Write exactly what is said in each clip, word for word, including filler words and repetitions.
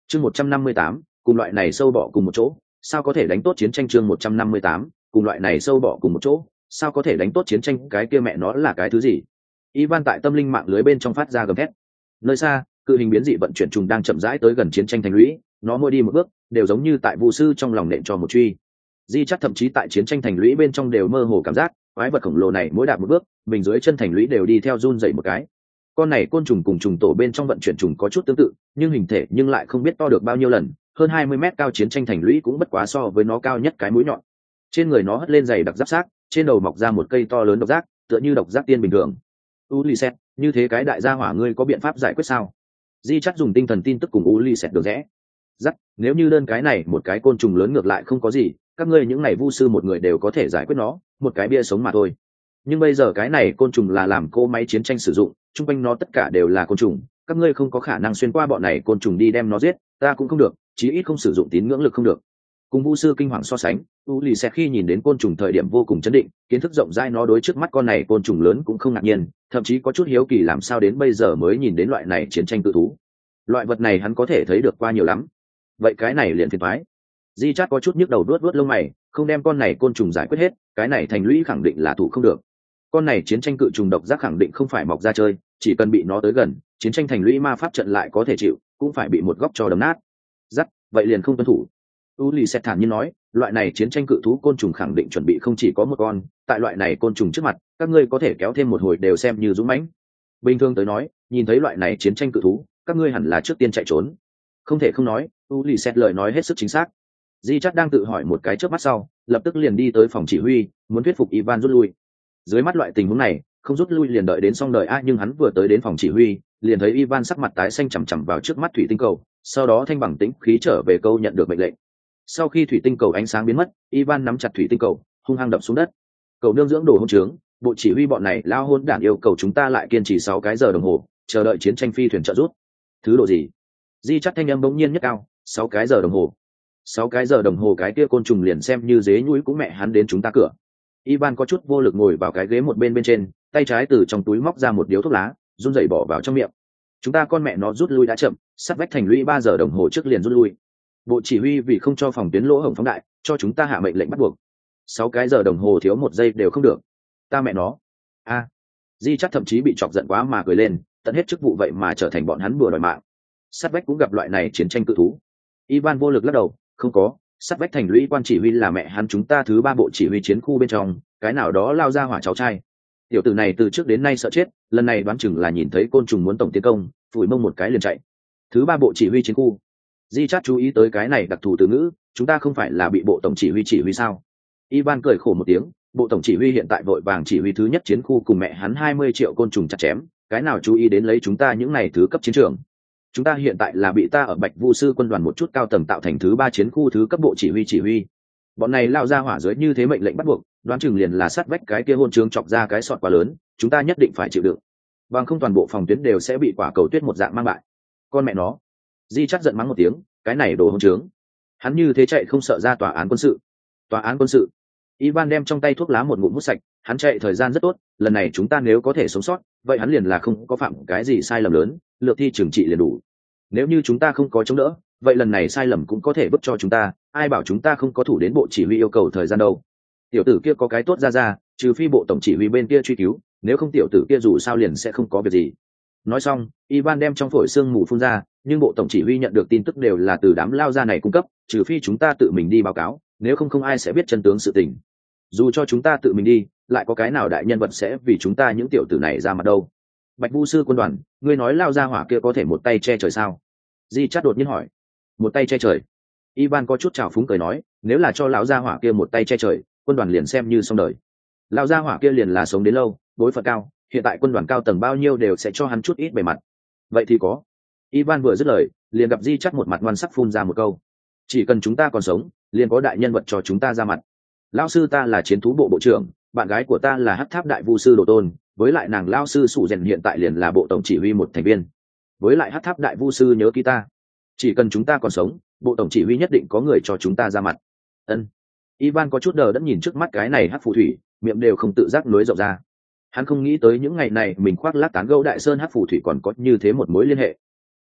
chương một trăm năm mươi tám cùng loại này sâu bọ cùng một chỗ sao có thể đánh tốt chiến tranh. chương một trăm năm mươi tám cùng loại này sâu bọ cùng một chỗ sao có thể đánh tốt chiến tranh. Cái kia mẹ nó là cái thứ gì? Ivan tại tâm linh mạng lưới bên trong phát ra gầm thét. Nơi xa, cự hình biến dị vận chuyển trùng đang chậm rãi tới gần chiến tranh thành lũy, nó mỗi đi một bước đều giống như tại vu sư trong lòng nện cho một truy. Di chắc thậm chí tại chiến tranh thành lũy bên trong đều mơ hồ cảm giác quái vật khổng lồ này mỗi đạp một bước mình dưới chân thành lũy đều đi theo run dậy một cái. Con này côn trùng cùng trùng tổ bên trong vận chuyển trùng có chút tương tự, nhưng hình thể nhưng lại không biết to được bao nhiêu lần. Hơn hai mươi mét cao chiến tranh thành lũy cũng bất quá so với nó cao nhất cái mũi nhọn. Trên người nó hất lên dày đặc giáp xác, trên đầu mọc ra một cây to lớn độc giác, tựa như độc giác tiên bình thường. Ulyset, như thế cái đại gia hỏa ngươi có biện pháp giải quyết sao? Di chắc dùng tinh thần tin tức cùng Ulyset được rẽ. Dắt, nếu như đơn cái này một cái côn trùng lớn ngược lại không có gì, các ngươi những này vu sư một người đều có thể giải quyết nó, một cái bia sống mà thôi. Nhưng bây giờ cái này côn trùng là làm cỗ máy chiến tranh sử dụng, chung quanh nó tất cả đều là côn trùng, các ngươi không có khả năng xuyên qua bọn này côn trùng đi đem nó giết, ta cũng không được, chí ít không sử dụng tín ngưỡng lực không được. Cùng vu sư kinh hoàng so sánh, Ulyset khi nhìn đến côn trùng thời điểm vô cùng chấn định, kiến thức rộng rãi, nó đối trước mắt con này côn trùng lớn cũng không ngạc nhiên, thậm chí có chút hiếu kỳ làm sao đến bây giờ mới nhìn đến loại này chiến tranh cự thú. Loại vật này hắn có thể thấy được qua nhiều lắm. Vậy cái này liền phiền toái. Di Chát có chút nhức đầu đuốt đuốt lông mày, không đem con này côn trùng giải quyết hết, cái này thành lũy khẳng định là thủ không được. Con này chiến tranh cự trùng độc giác khẳng định không phải mọc ra chơi, chỉ cần bị nó tới gần, chiến tranh thành lũy ma pháp trận lại có thể chịu, cũng phải bị một góc cho đấm nát. Dắt, vậy liền không tuân thủ. Ulyset thản nhiên nói, loại này chiến tranh cự thú côn trùng khẳng định chuẩn bị không chỉ có một con, tại loại này côn trùng trước mặt, các ngươi có thể kéo thêm một hồi đều xem như dũng mãnh. Bình thường tới nói, nhìn thấy loại này chiến tranh cự thú, các ngươi hẳn là trước tiên chạy trốn. Không thể không nói, Ulyset lời nói hết sức chính xác. Di chắc đang tự hỏi một cái trước mắt sau, lập tức liền đi tới phòng chỉ huy, muốn thuyết phục Ivan rút lui. Dưới mắt loại tình huống này, không rút lui liền đợi đến xong đời a, nhưng hắn vừa tới đến phòng chỉ huy, liền thấy Ivan sắc mặt tái xanh chằm chằm vào trước mắt thủy tinh cầu, sau đó thanh bằng tĩnh khí trở về câu nhận được mệnh lệnh. Sau khi thủy tinh cầu ánh sáng biến mất, Ivan nắm chặt thủy tinh cầu, hung hăng đập xuống đất. Cầu nương dưỡng đồ hỗn trướng, bộ chỉ huy bọn này lao hôn đản yêu cầu chúng ta lại kiên trì sáu cái giờ đồng hồ, chờ đợi chiến tranh phi thuyền trợ giúp. Thứ độ gì? Di chắc thanh âm bỗng nhiên nhất cao, sáu cái giờ đồng hồ. Sáu cái giờ đồng hồ cái kia côn trùng liền xem như dế nhúi cũng mẹ hắn đến chúng ta cửa. Ivan có chút vô lực ngồi vào cái ghế một bên bên trên, tay trái từ trong túi móc ra một điếu thuốc lá, run rẩy bỏ vào trong miệng. Chúng ta con mẹ nó rút lui đã chậm, sắt vách thành lũy ba giờ đồng hồ trước liền rút lui. Bộ chỉ huy vì không cho phòng tuyến lỗ hổng phóng đại, cho chúng ta hạ mệnh lệnh bắt buộc. Sáu cái giờ đồng hồ thiếu một giây đều không được. Ta mẹ nó. A. Di chắc thậm chí bị chọc giận quá mà cười lên, tận hết chức vụ vậy mà trở thành bọn hắn bừa đòi mạng. Sắt vách cũng gặp loại này chiến tranh cự thú. Ivan vô lực lắc đầu, không có, sắt vách thành lũy quan chỉ huy là mẹ hắn chúng ta thứ ba bộ chỉ huy chiến khu bên trong, cái nào đó lao ra hỏa cháu trai. Tiểu tử này từ trước đến nay sợ chết, lần này đoán chừng là nhìn thấy côn trùng muốn tổng tiến công, phủi mông một cái liền chạy. Thứ ba bộ chỉ huy chiến khu. Di chát chú ý tới cái này đặc thù từ ngữ, chúng ta không phải là bị bộ tổng chỉ huy chỉ huy sao? Ivan cười khổ một tiếng, bộ tổng chỉ huy hiện tại vội vàng chỉ huy thứ nhất chiến khu cùng mẹ hắn hai mươi triệu côn trùng chặt chém, cái nào chú ý đến lấy chúng ta những này thứ cấp chiến trường. Chúng ta hiện tại là bị ta ở Bạch Vu sư quân đoàn một chút cao tầng tạo thành thứ ba chiến khu thứ cấp bộ chỉ huy chỉ huy. Bọn này lao ra hỏa dưới như thế mệnh lệnh bắt buộc, đoán chừng liền là sát vách cái kia hôn trướng chọc ra cái sọt quá lớn, chúng ta nhất định phải chịu đựng. Bằng không toàn bộ phòng tuyến đều sẽ bị quả cầu tuyết một dạng mang bại. Con mẹ nó. Di chắc giận mắng một tiếng, cái này đồ hôn trướng. Hắn như thế chạy không sợ ra tòa án quân sự. Tòa án quân sự. Ivan đem trong tay thuốc lá một ngụm hút sạch, hắn chạy thời gian rất tốt, lần này chúng ta nếu có thể sống sót, vậy hắn liền là không có phạm cái gì sai lầm lớn, lược thi trừng trị liền đủ. Nếu như chúng ta không có chống đỡ, vậy lần này sai lầm cũng có thể vứt cho chúng ta, ai bảo chúng ta không có thủ đến bộ chỉ huy yêu cầu thời gian đâu. Tiểu tử kia có cái tốt ra ra, trừ phi bộ tổng chỉ huy bên kia truy cứu, nếu không tiểu tử kia dù sao liền sẽ không có việc gì. Nói xong, Ivan đem trong phổi xương mù phun ra, nhưng bộ tổng chỉ huy nhận được tin tức đều là từ đám lao ra này cung cấp, trừ phi chúng ta tự mình đi báo cáo, nếu không không ai sẽ biết chân tướng sự tình. Dù cho chúng ta tự mình đi, lại có cái nào đại nhân vật sẽ vì chúng ta những tiểu tử này ra mặt đâu. Bạch Vu sư quân đoàn, ngươi nói lao ra hỏa kia có thể một tay che trời sao? Di chát đột nhiên hỏi. Một tay che trời? Ivan có chút trào phúng cười nói, nếu là cho lão gia hỏa kia một tay che trời, quân đoàn liền xem như xong đời. Lão gia hỏa kia liền là sống đến lâu, bối phận cao, hiện tại quân đoàn cao tầng bao nhiêu đều sẽ cho hắn chút ít bề mặt. Vậy thì có. Ivan vừa dứt lời, liền gặp Di chát một mặt ngoan sắc phun ra một câu. Chỉ cần chúng ta còn sống, liền có đại nhân vật cho chúng ta ra mặt. Lão sư ta là chiến thú bộ bộ trưởng, bạn gái của ta là Hắc Tháp đại vu sư Đồ Tôn, với lại nàng lão sư Sủ Rèn hiện tại liền là bộ tổng chỉ huy một thành viên. Với lại Hắc Tháp đại vu sư nhớ kỹ ta. Chỉ cần chúng ta còn sống, bộ tổng chỉ huy nhất định có người cho chúng ta ra mặt. Ân. Ivan có chút đờ đẫn nhìn trước mắt cái này Hắc phù thủy, miệng đều không tự giác nối rộng ra. Hắn không nghĩ tới những ngày này mình khoác lác tán gẫu đại sơn Hắc phù thủy còn có như thế một mối liên hệ.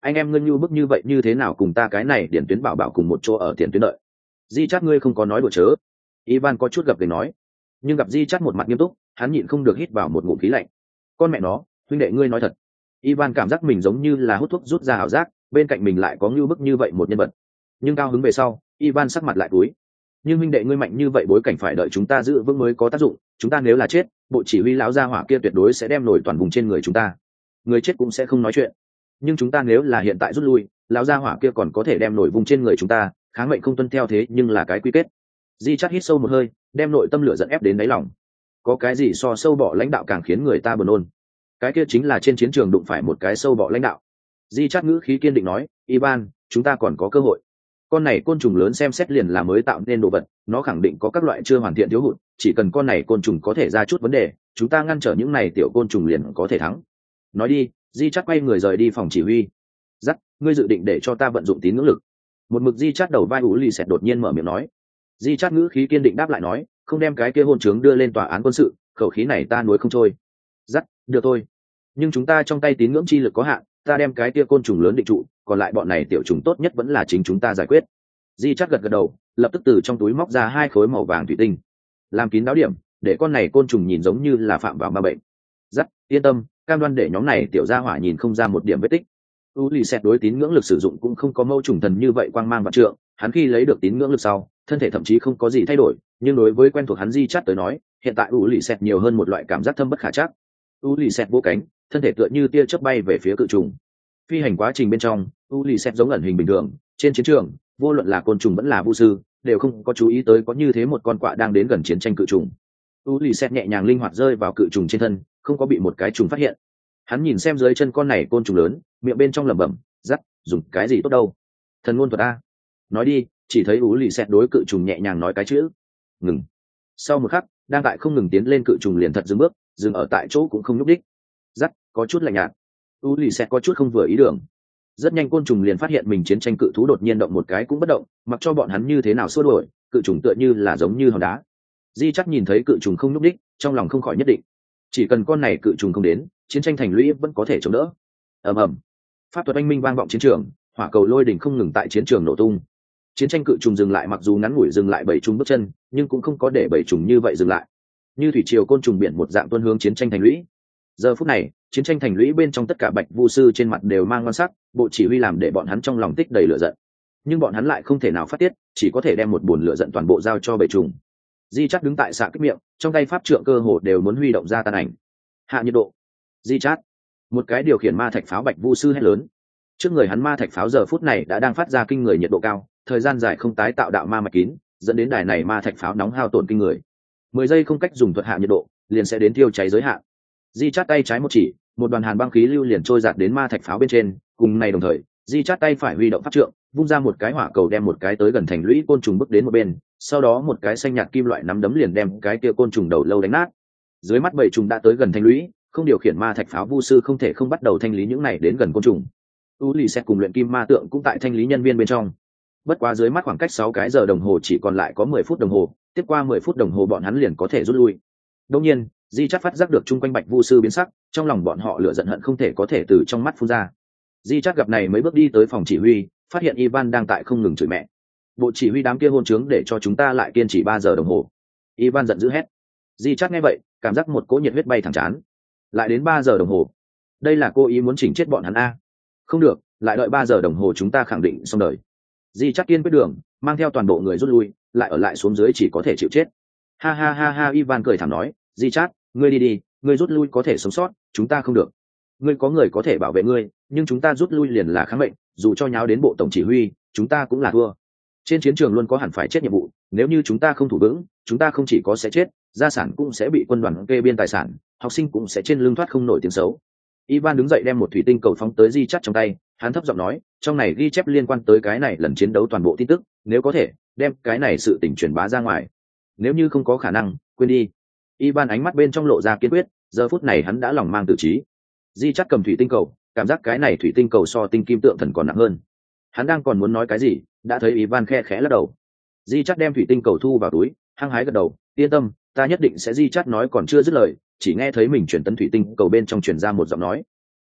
anh em ngươi như bức như vậy như thế nào cùng ta cái này điển tuyến bảo bảo cùng một chỗ ở tiền tuyến đợi. Di Chát ngươi không có nói đùa chớ. Ivan có chút gập gềnh nói, nhưng gặp Di Chát một mặt nghiêm túc, hắn nhịn không được hít vào một ngụm khí lạnh. Con mẹ nó, huynh đệ ngươi nói thật. Ivan cảm giác mình giống như là hút thuốc rút ra ảo giác, bên cạnh mình lại có như bức như vậy một nhân vật. Nhưng cao hứng về sau, Ivan sắc mặt lại túi. Nhưng huynh đệ ngươi mạnh như vậy bối cảnh phải đợi chúng ta giữ vững mới có tác dụng, chúng ta nếu là chết, bộ chỉ huy lão gia hỏa kia tuyệt đối sẽ đem nổi toàn vùng trên người chúng ta. Người chết cũng sẽ không nói chuyện. Nhưng chúng ta nếu là hiện tại rút lui, lão gia hỏa kia còn có thể đem nổi vùng trên người chúng ta, kháng mệnh không tuân theo thế nhưng là cái quy kết. Di Chát hít sâu một hơi, đem nội tâm lửa giận ép đến đáy lòng. Có cái gì so sâu bọ lãnh đạo càng khiến người ta buồn nôn? Cái kia chính là trên chiến trường đụng phải một cái sâu bọ lãnh đạo. Di Chát ngữ khí kiên định nói, Ivan, chúng ta còn có cơ hội. Con này côn trùng lớn xem xét liền là mới tạo nên đồ vật, nó khẳng định có các loại chưa hoàn thiện thiếu hụt, chỉ cần con này côn trùng có thể ra chút vấn đề, chúng ta ngăn trở những này tiểu côn trùng liền có thể thắng. Nói đi, Di Chát quay người rời đi phòng chỉ huy. Dắt, ngươi dự định để cho ta vận dụng tín ngưỡng lực? Một mực Di Chát đầu vai ủ lì xẹt đột nhiên mở miệng nói. Di Chát ngữ khí kiên định đáp lại nói, không đem cái kia hôn trướng đưa lên tòa án quân sự, khẩu khí này ta nuối không trôi. Dắt, được thôi. Nhưng chúng ta trong tay tín ngưỡng chi lực có hạn, ta đem cái kia côn trùng lớn định trụ, còn lại bọn này tiểu trùng tốt nhất vẫn là chính chúng ta giải quyết. Di Chát gật gật đầu, lập tức từ trong túi móc ra hai khối màu vàng thủy tinh, làm kín đáo điểm, để con này côn trùng nhìn giống như là phạm vào ma bệnh. Dắt, yên tâm, cam đoan để nhóm này tiểu gia hỏa nhìn không ra một điểm vết tích. U lì xẹt đối tín ngưỡng lực sử dụng cũng không có mâu trùng thần như vậy quang mang vạn trượng, hắn khi lấy được tín ngưỡng lực sau, thân thể thậm chí không có gì thay đổi, nhưng đối với quen thuộc hắn Di Chát tới nói, hiện tại U lì xẹt nhiều hơn một loại cảm giác thâm bất khả trắc. U lì xẹt vỗ cánh, thân thể tựa như tia chớp bay về phía cự trùng. Phi hành quá trình bên trong, U lì xẹt giống ẩn hình bình thường, trên chiến trường, vô luận là côn trùng vẫn là vu sư, đều không có chú ý tới có như thế một con quạ đang đến gần chiến tranh cự trùng. U lì xẹt nhẹ nhàng linh hoạt rơi vào cự trùng trên thân, không có bị một cái trùng phát hiện. Hắn nhìn xem dưới chân con này côn trùng lớn, miệng bên trong lẩm bẩm, "Dắt, dùng cái gì tốt đâu? Thần ngôn thuật a." Nói đi, chỉ thấy U lì xẹt đối cự trùng nhẹ nhàng nói cái chữ, "Ngừng." Sau một khắc, đang tại không ngừng tiến lên cự trùng liền thật dừng bước, dừng ở tại chỗ cũng không nhúc đích. Dắt, có chút lạnh nhạt. U lì xẹt có chút không vừa ý đường. Rất nhanh côn trùng liền phát hiện mình chiến tranh cự thú đột nhiên động một cái cũng bất động, mặc cho bọn hắn như thế nào xua đuổi, cự trùng tựa như là giống như hòn đá. Di Chát nhìn thấy cự trùng không nhúc đích, trong lòng không khỏi nhất định, chỉ cần con này cự trùng không đến, chiến tranh thành lũy vẫn có thể chống đỡ. Ầm ầm, pháp thuật anh minh vang vọng chiến trường, hỏa cầu lôi đỉnh không ngừng tại chiến trường nổ tung. Chiến tranh cự trùng dừng lại, mặc dù ngắn ngủi dừng lại bảy trùng bước chân, nhưng cũng không có để bảy trùng như vậy dừng lại, như thủy triều côn trùng biển một dạng tuôn hướng chiến tranh thành lũy. Giờ phút này, chiến tranh thành lũy bên trong tất cả bạch vu sư trên mặt đều mang ngon sắc, bộ chỉ huy làm để bọn hắn trong lòng tích đầy lửa giận, nhưng bọn hắn lại không thể nào phát tiết, chỉ có thể đem một buồn lửa giận toàn bộ giao cho bảy trùng. Di Chát đứng tại xạ kích miệng, trong tay pháp trượng cơ hồ đều muốn huy động ra tàn ảnh. Hạ nhiệt độ. Di Chát, một cái điều khiển ma thạch pháo bạch vu sư hét lớn. Trước người hắn ma thạch pháo giờ phút này đã đang phát ra kinh người nhiệt độ cao, thời gian dài không tái tạo đạo ma mạch kín, dẫn đến đài này ma thạch pháo nóng hao tổn kinh người. Mười giây không cách dùng thuật hạ nhiệt độ, liền sẽ đến tiêu cháy giới hạn. Di Chát tay trái một chỉ, một đoàn hàn băng khí lưu liền trôi giạt đến ma thạch pháo bên trên, cùng này đồng thời, Di Chát tay phải huy động pháp trượng, vung ra một cái hỏa cầu đem một cái tới gần thành lũy côn trùng bước đến một bên, sau đó một cái xanh nhạt kim loại nắm đấm liền đem cái kia côn trùng đầu lâu đánh nát. Dưới mắt bảy trùng đã tới gần thành lũy, không điều khiển ma thạch pháo vu sư không thể không bắt đầu thanh lý những này đến gần côn trùng. U lì xẹt cùng luyện kim ma tượng cũng tại thanh lý nhân viên bên trong. Bất quá dưới mắt khoảng cách sáu cái giờ đồng hồ chỉ còn lại có mười phút đồng hồ, tiếp qua mười phút đồng hồ bọn hắn liền có thể rút lui. Đương nhiên, Di Chát phát giác được chung quanh bạch vu sư biến sắc, trong lòng bọn họ lửa giận hận không thể có thể từ trong mắt phun ra. Di Chát gặp này mấy bước đi tới phòng chỉ huy, phát hiện Ivan đang tại không ngừng chửi mẹ. Bộ chỉ huy đám kia hôn trướng để cho chúng ta lại kiên trì ba giờ đồng hồ. Ivan giận dữ hét. Di Chát nghe vậy, cảm giác một cỗ nhiệt huyết bay thẳng chán. Lại đến ba giờ đồng hồ. Đây là cô ý muốn chỉnh chết bọn hắn a. Không được, lại đợi ba giờ đồng hồ chúng ta khẳng định xong đời. Di Chát kiên quyết đường, mang theo toàn bộ người rút lui, lại ở lại xuống dưới chỉ có thể chịu chết. Ha ha ha ha, Ivan cười thảm nói, Di Chát, ngươi đi đi, ngươi rút lui có thể sống sót, chúng ta không được. Ngươi có người có thể bảo vệ ngươi, nhưng chúng ta rút lui liền là kháng mệnh, dù cho nháo đến bộ tổng chỉ huy, chúng ta cũng là thua. Trên chiến trường luôn có hẳn phải chết nhiệm vụ, nếu như chúng ta không thủ vững, chúng ta không chỉ có sẽ chết, gia sản cũng sẽ bị quân đoàn kê biên tài sản, học sinh cũng sẽ trên lưng thoát không nổi tiếng xấu. Ivan đứng dậy đem một thủy tinh cầu phóng tới Di Chát trong tay, hắn thấp giọng nói, trong này ghi chép liên quan tới cái này lần chiến đấu toàn bộ tin tức, nếu có thể, đem cái này sự tình truyền bá ra ngoài. Nếu như không có khả năng, quên đi. Ivan ánh mắt bên trong lộ ra kiên quyết, giờ phút này hắn đã lòng mang tự trí. Di Chát cầm thủy tinh cầu, cảm giác cái này thủy tinh cầu so tinh kim tượng thần còn nặng hơn. Hắn đang còn muốn nói cái gì, đã thấy Ivan khe khẽ lắc đầu. Di Chát đem thủy tinh cầu thu vào túi, hăng hái gật đầu, yên tâm, ta nhất định sẽ. Di Chát nói còn chưa dứt lời, chỉ nghe thấy mình chuyển tấn thủy tinh cầu bên trong truyền ra một giọng nói,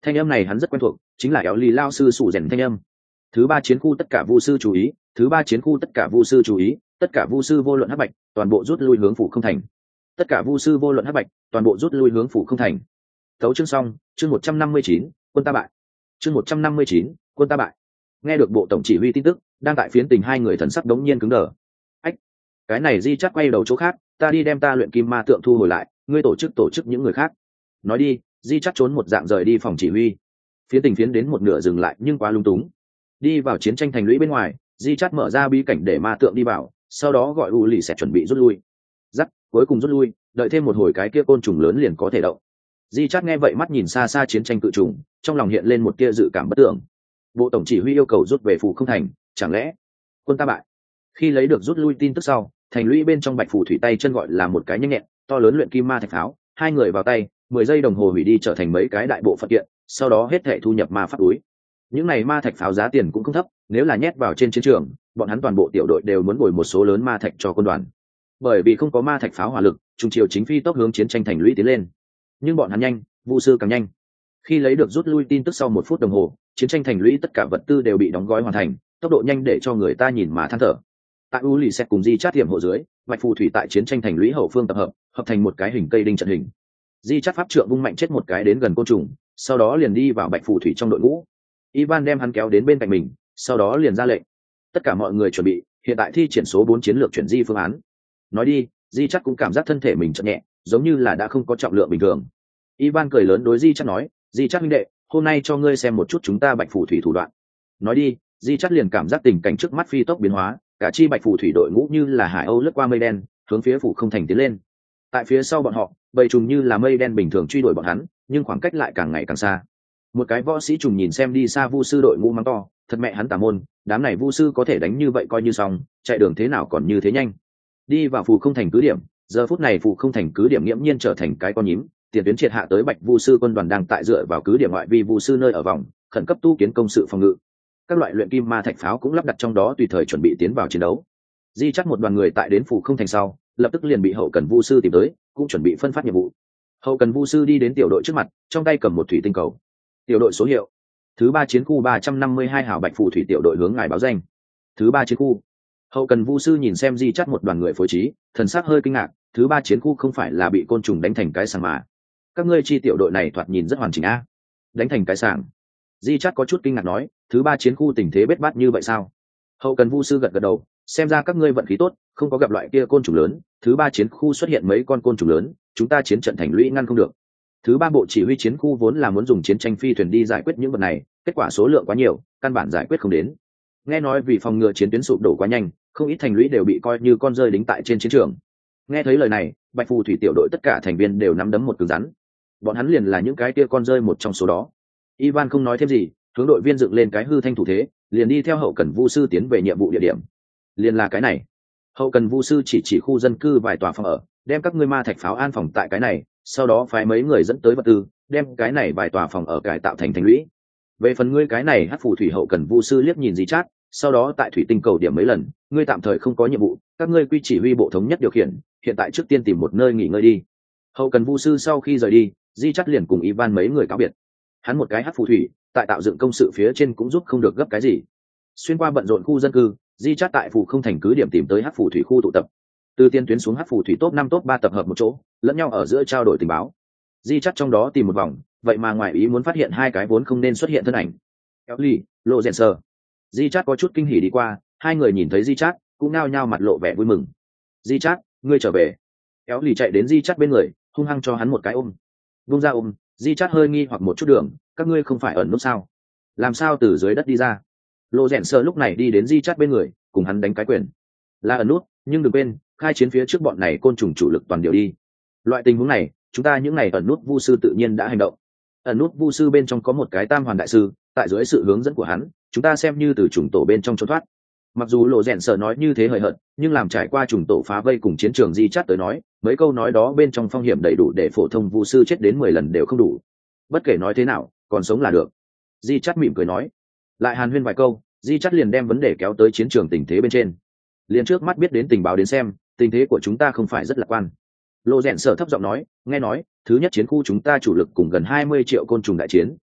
Thanh âm này hắn rất quen thuộc, chính là éo lì lao sư sủ rèn thanh âm. Thứ ba chiến khu tất cả vu sư chú ý, thứ ba chiến khu tất cả vu sư chú ý, tất cả vu sư vô luận hắc bạch, toàn bộ rút lui hướng phủ không thành. Tất cả vu sư vô luận hắc bạch, toàn bộ rút lui hướng phủ không thành. Tấu chương xong, chương một trăm năm mươi chín, quân ta bại. Chương một trăm năm mươi chín, quân ta bại. Nghe được bộ tổng chỉ huy tin tức, đang tại phiến tình hai người thần sắc đống nhiên cứng đờ. Ách, cái này Di chắc quay đầu chỗ khác, ta đi đem ta luyện kim ma tượng thu hồi lại, ngươi tổ chức tổ chức những người khác. Nói đi, Di chắc trốn một dạng rời đi phòng chỉ huy. Phiến tình phiến đến một nửa dừng lại nhưng quá lung túng. Đi vào chiến tranh thành lũy bên ngoài, Di chắc mở ra bí cảnh để ma tượng đi vào, sau đó gọi u lì sẽ chuẩn bị rút lui. Dắt, cuối cùng rút lui, đợi thêm một hồi cái kia côn trùng lớn liền có thể động. Di chắc nghe vậy mắt nhìn xa xa chiến tranh cự trùng, trong lòng hiện lên một tia dự cảm bất tưởng. Bộ tổng chỉ huy yêu cầu rút về phủ không thành, chẳng lẽ quân ta bại? Khi lấy được rút lui tin tức sau, thành lũy bên trong bạch phủ thủy tay chân gọi là một cái nhanh nhẹn to lớn luyện kim ma thạch pháo, hai người vào tay, mười giây đồng hồ hủy đi trở thành mấy cái đại bộ phận kiện, sau đó hết thảy thu nhập ma pháp túi. Những này ma thạch pháo giá tiền cũng không thấp, nếu là nhét vào trên chiến trường, bọn hắn toàn bộ tiểu đội đều muốn bồi một số lớn ma thạch cho quân đoàn. Bởi vì không có ma thạch pháo hỏa lực, trung triều chính phi tốc hướng chiến tranh thành lũy tiến lên. Nhưng bọn hắn nhanh, vu sư càng nhanh. Khi lấy được rút lui tin tức sau một phút đồng hồ, chiến tranh thành lũy tất cả vật tư đều bị đóng gói hoàn thành, tốc độ nhanh để cho người ta nhìn mà than thở. Tại u lì xét cùng di chát hiểm hộ dưới, bạch phù thủy tại chiến tranh thành lũy hậu phương tập hợp, hợp thành một cái hình cây đinh trận hình. Di chát pháp trượng vung mạnh chết một cái đến gần côn trùng, sau đó liền đi vào bạch phù thủy trong đội ngũ. Ivan đem hắn kéo đến bên cạnh mình, sau đó liền ra lệnh. Tất cả mọi người chuẩn bị, hiện tại thi triển số bốn chiến lược chuyển di phương án. Nói đi, di chát cũng cảm giác thân thể mình chậm nhẹ, giống như là đã không có trọng lượng bình thường. Ivan cười lớn đối di chát nói, di chát huynh đệ, hôm nay cho ngươi xem một chút chúng ta bạch phù thủy thủ đoạn. Nói đi, di chát liền cảm giác tình cảnh trước mắt phi tốc biến hóa, cả chi bạch phù thủy đội ngũ như là hải âu lướt qua mây đen, hướng phía phủ không thành tiến lên. Tại phía sau bọn họ, bầy trùng như là mây đen bình thường truy đuổi bọn hắn, nhưng khoảng cách lại càng ngày càng xa. Một cái võ sĩ trùng nhìn xem đi xa vu sư đội ngũ mắng to, thật mẹ hắn tà môn, đám này vu sư có thể đánh như vậy coi như xong, chạy đường thế nào còn như thế nhanh. Đi vào phủ không thành cứ điểm, giờ phút này phủ không thành cứ điểm nghiễm nhiên trở thành cái con nhím, tiền tuyến triệt hạ tới bạch vu sư quân đoàn đang tại dựa vào cứ điểm ngoại vi vu sư nơi ở vòng, khẩn cấp tu kiến công sự phòng ngự. Các loại luyện kim ma thạch pháo cũng lắp đặt trong đó tùy thời chuẩn bị tiến vào chiến đấu. Di chắc một đoàn người tại đến phủ không thành sau, lập tức liền bị hậu cần vu sư tìm tới, cũng chuẩn bị phân phát nhiệm vụ. Hậu cần vu sư đi đến tiểu đội trước mặt, trong tay cầm một thủy tinh cầu. Tiểu đội số hiệu thứ ba chiến khu ba trăm năm mươi hai hảo bạch phù thủy tiểu đội hướng ngài báo danh. Thứ ba chiến khu. Hậu cần vu sư nhìn xem Di chắc một đoàn người phối trí, thần sắc hơi kinh ngạc, thứ ba chiến khu không phải là bị côn trùng đánh thành cái sàng mà. Các ngươi chi tiểu đội này thoạt nhìn rất hoàn chỉnh a. Đánh thành cái sàng. Di chắc có chút kinh ngạc nói, thứ ba chiến khu tình thế bết bát như vậy sao? Hậu cần vu sư gật gật đầu, xem ra các ngươi vận khí tốt, không có gặp loại kia côn trùng lớn, thứ ba chiến khu xuất hiện mấy con côn trùng lớn, chúng ta chiến trận thành lũy ngăn không được. Thứ ba bộ chỉ huy chiến khu vốn là muốn dùng chiến tranh phi thuyền đi giải quyết những vật này, kết quả số lượng quá nhiều, căn bản giải quyết không đến. Nghe nói vì phòng ngừa chiến tuyến sụp đổ quá nhanh, không ít thành lũy đều bị coi như con rơi đính tại trên chiến trường. Nghe thấy lời này, bạch phù thủy tiểu đội tất cả thành viên đều nắm đấm một cứng rắn. Bọn hắn liền là những cái kia con rơi một trong số đó. Ivan không nói thêm gì, hướng đội viên dựng lên cái hư thanh thủ thế, liền đi theo hậu cần vu sư tiến về nhiệm vụ địa điểm. Liền là cái này. Hậu cần vu sư chỉ chỉ khu dân cư vài tòa phòng ở, đem các ngươi ma thạch pháo an phòng tại cái này, sau đó phái mấy người dẫn tới vật tư, đem cái này vài tòa phòng ở cải tạo thành thành lũy. Về phần ngươi cái này hắc phù thủy hậu cần vu sư liếc nhìn Di chát, sau đó tại thủy tinh cầu điểm mấy lần, ngươi tạm thời không có nhiệm vụ, các ngươi quy chỉ huy bộ thống nhất điều khiển, hiện tại trước tiên tìm một nơi nghỉ ngơi đi. Hậu cần vu sư sau khi rời đi, Di chát liền cùng Ivan mấy người cáo biệt. Hắn một cái hắc phù thủy, tại tạo dựng công sự phía trên cũng giúp không được gấp cái gì. Xuyên qua bận rộn khu dân cư, Di chát tại phủ không thành cứ điểm tìm tới hắc phù thủy khu tụ tập. Từ tiên tuyến xuống hắc phù thủy top năm top ba tập hợp một chỗ, lẫn nhau ở giữa trao đổi tình báo. Di chát trong đó tìm một vòng, vậy mà ngoài ý muốn phát hiện hai cái vốn không nên xuất hiện thân ảnh. Ellie, Lộ Rèn Sơ. Di chát có chút kinh hỉ đi qua, hai người nhìn thấy Di chát, cũng nao nhao mặt lộ vẻ vui mừng. Di chát, ngươi trở về. Ellie chạy đến Di chát bên người, hung hăng cho hắn một cái ôm. Vung ra ôm, Di chát hơi nghi hoặc một chút đường, các ngươi không phải ẩn nút sao? Làm sao từ dưới đất đi ra? Lộ Rèn Sơ lúc này đi đến Di chát bên người, cùng hắn đánh cái quyền. Là ẩn nút, nhưng đừng quên, khai chiến phía trước bọn này côn trùng chủ lực toàn điều đi. Loại tình huống này, chúng ta những ngày ẩn nút vu sư tự nhiên đã hành động. Ẩn nút vu sư bên trong có một cái tam hoàn đại sư, tại dưới sự hướng dẫn của hắn, chúng ta xem như từ trùng tổ bên trong trốn thoát. Mặc dù Lộ Rèn Sơ nói như thế hời hợt, nhưng làm trải qua trùng tổ phá vây cùng chiến trường Di chát tới nói, mấy câu nói đó bên trong phong hiểm đầy đủ để phổ thông vu sư chết đến mười lần đều không đủ. Bất kể nói thế nào, còn sống là được. Di chát mỉm cười nói. Lại hàn huyên vài câu, Di chát liền đem vấn đề kéo tới chiến trường tình thế bên trên. Liền trước mắt biết đến tình báo đến xem, tình thế của chúng ta không phải rất lạc quan. Lộ Rèn Sở thấp giọng nói, nghe nói thứ nhất chiến khu chúng ta chủ lực cùng gần hai mươi triệu côn trùng đại chiến,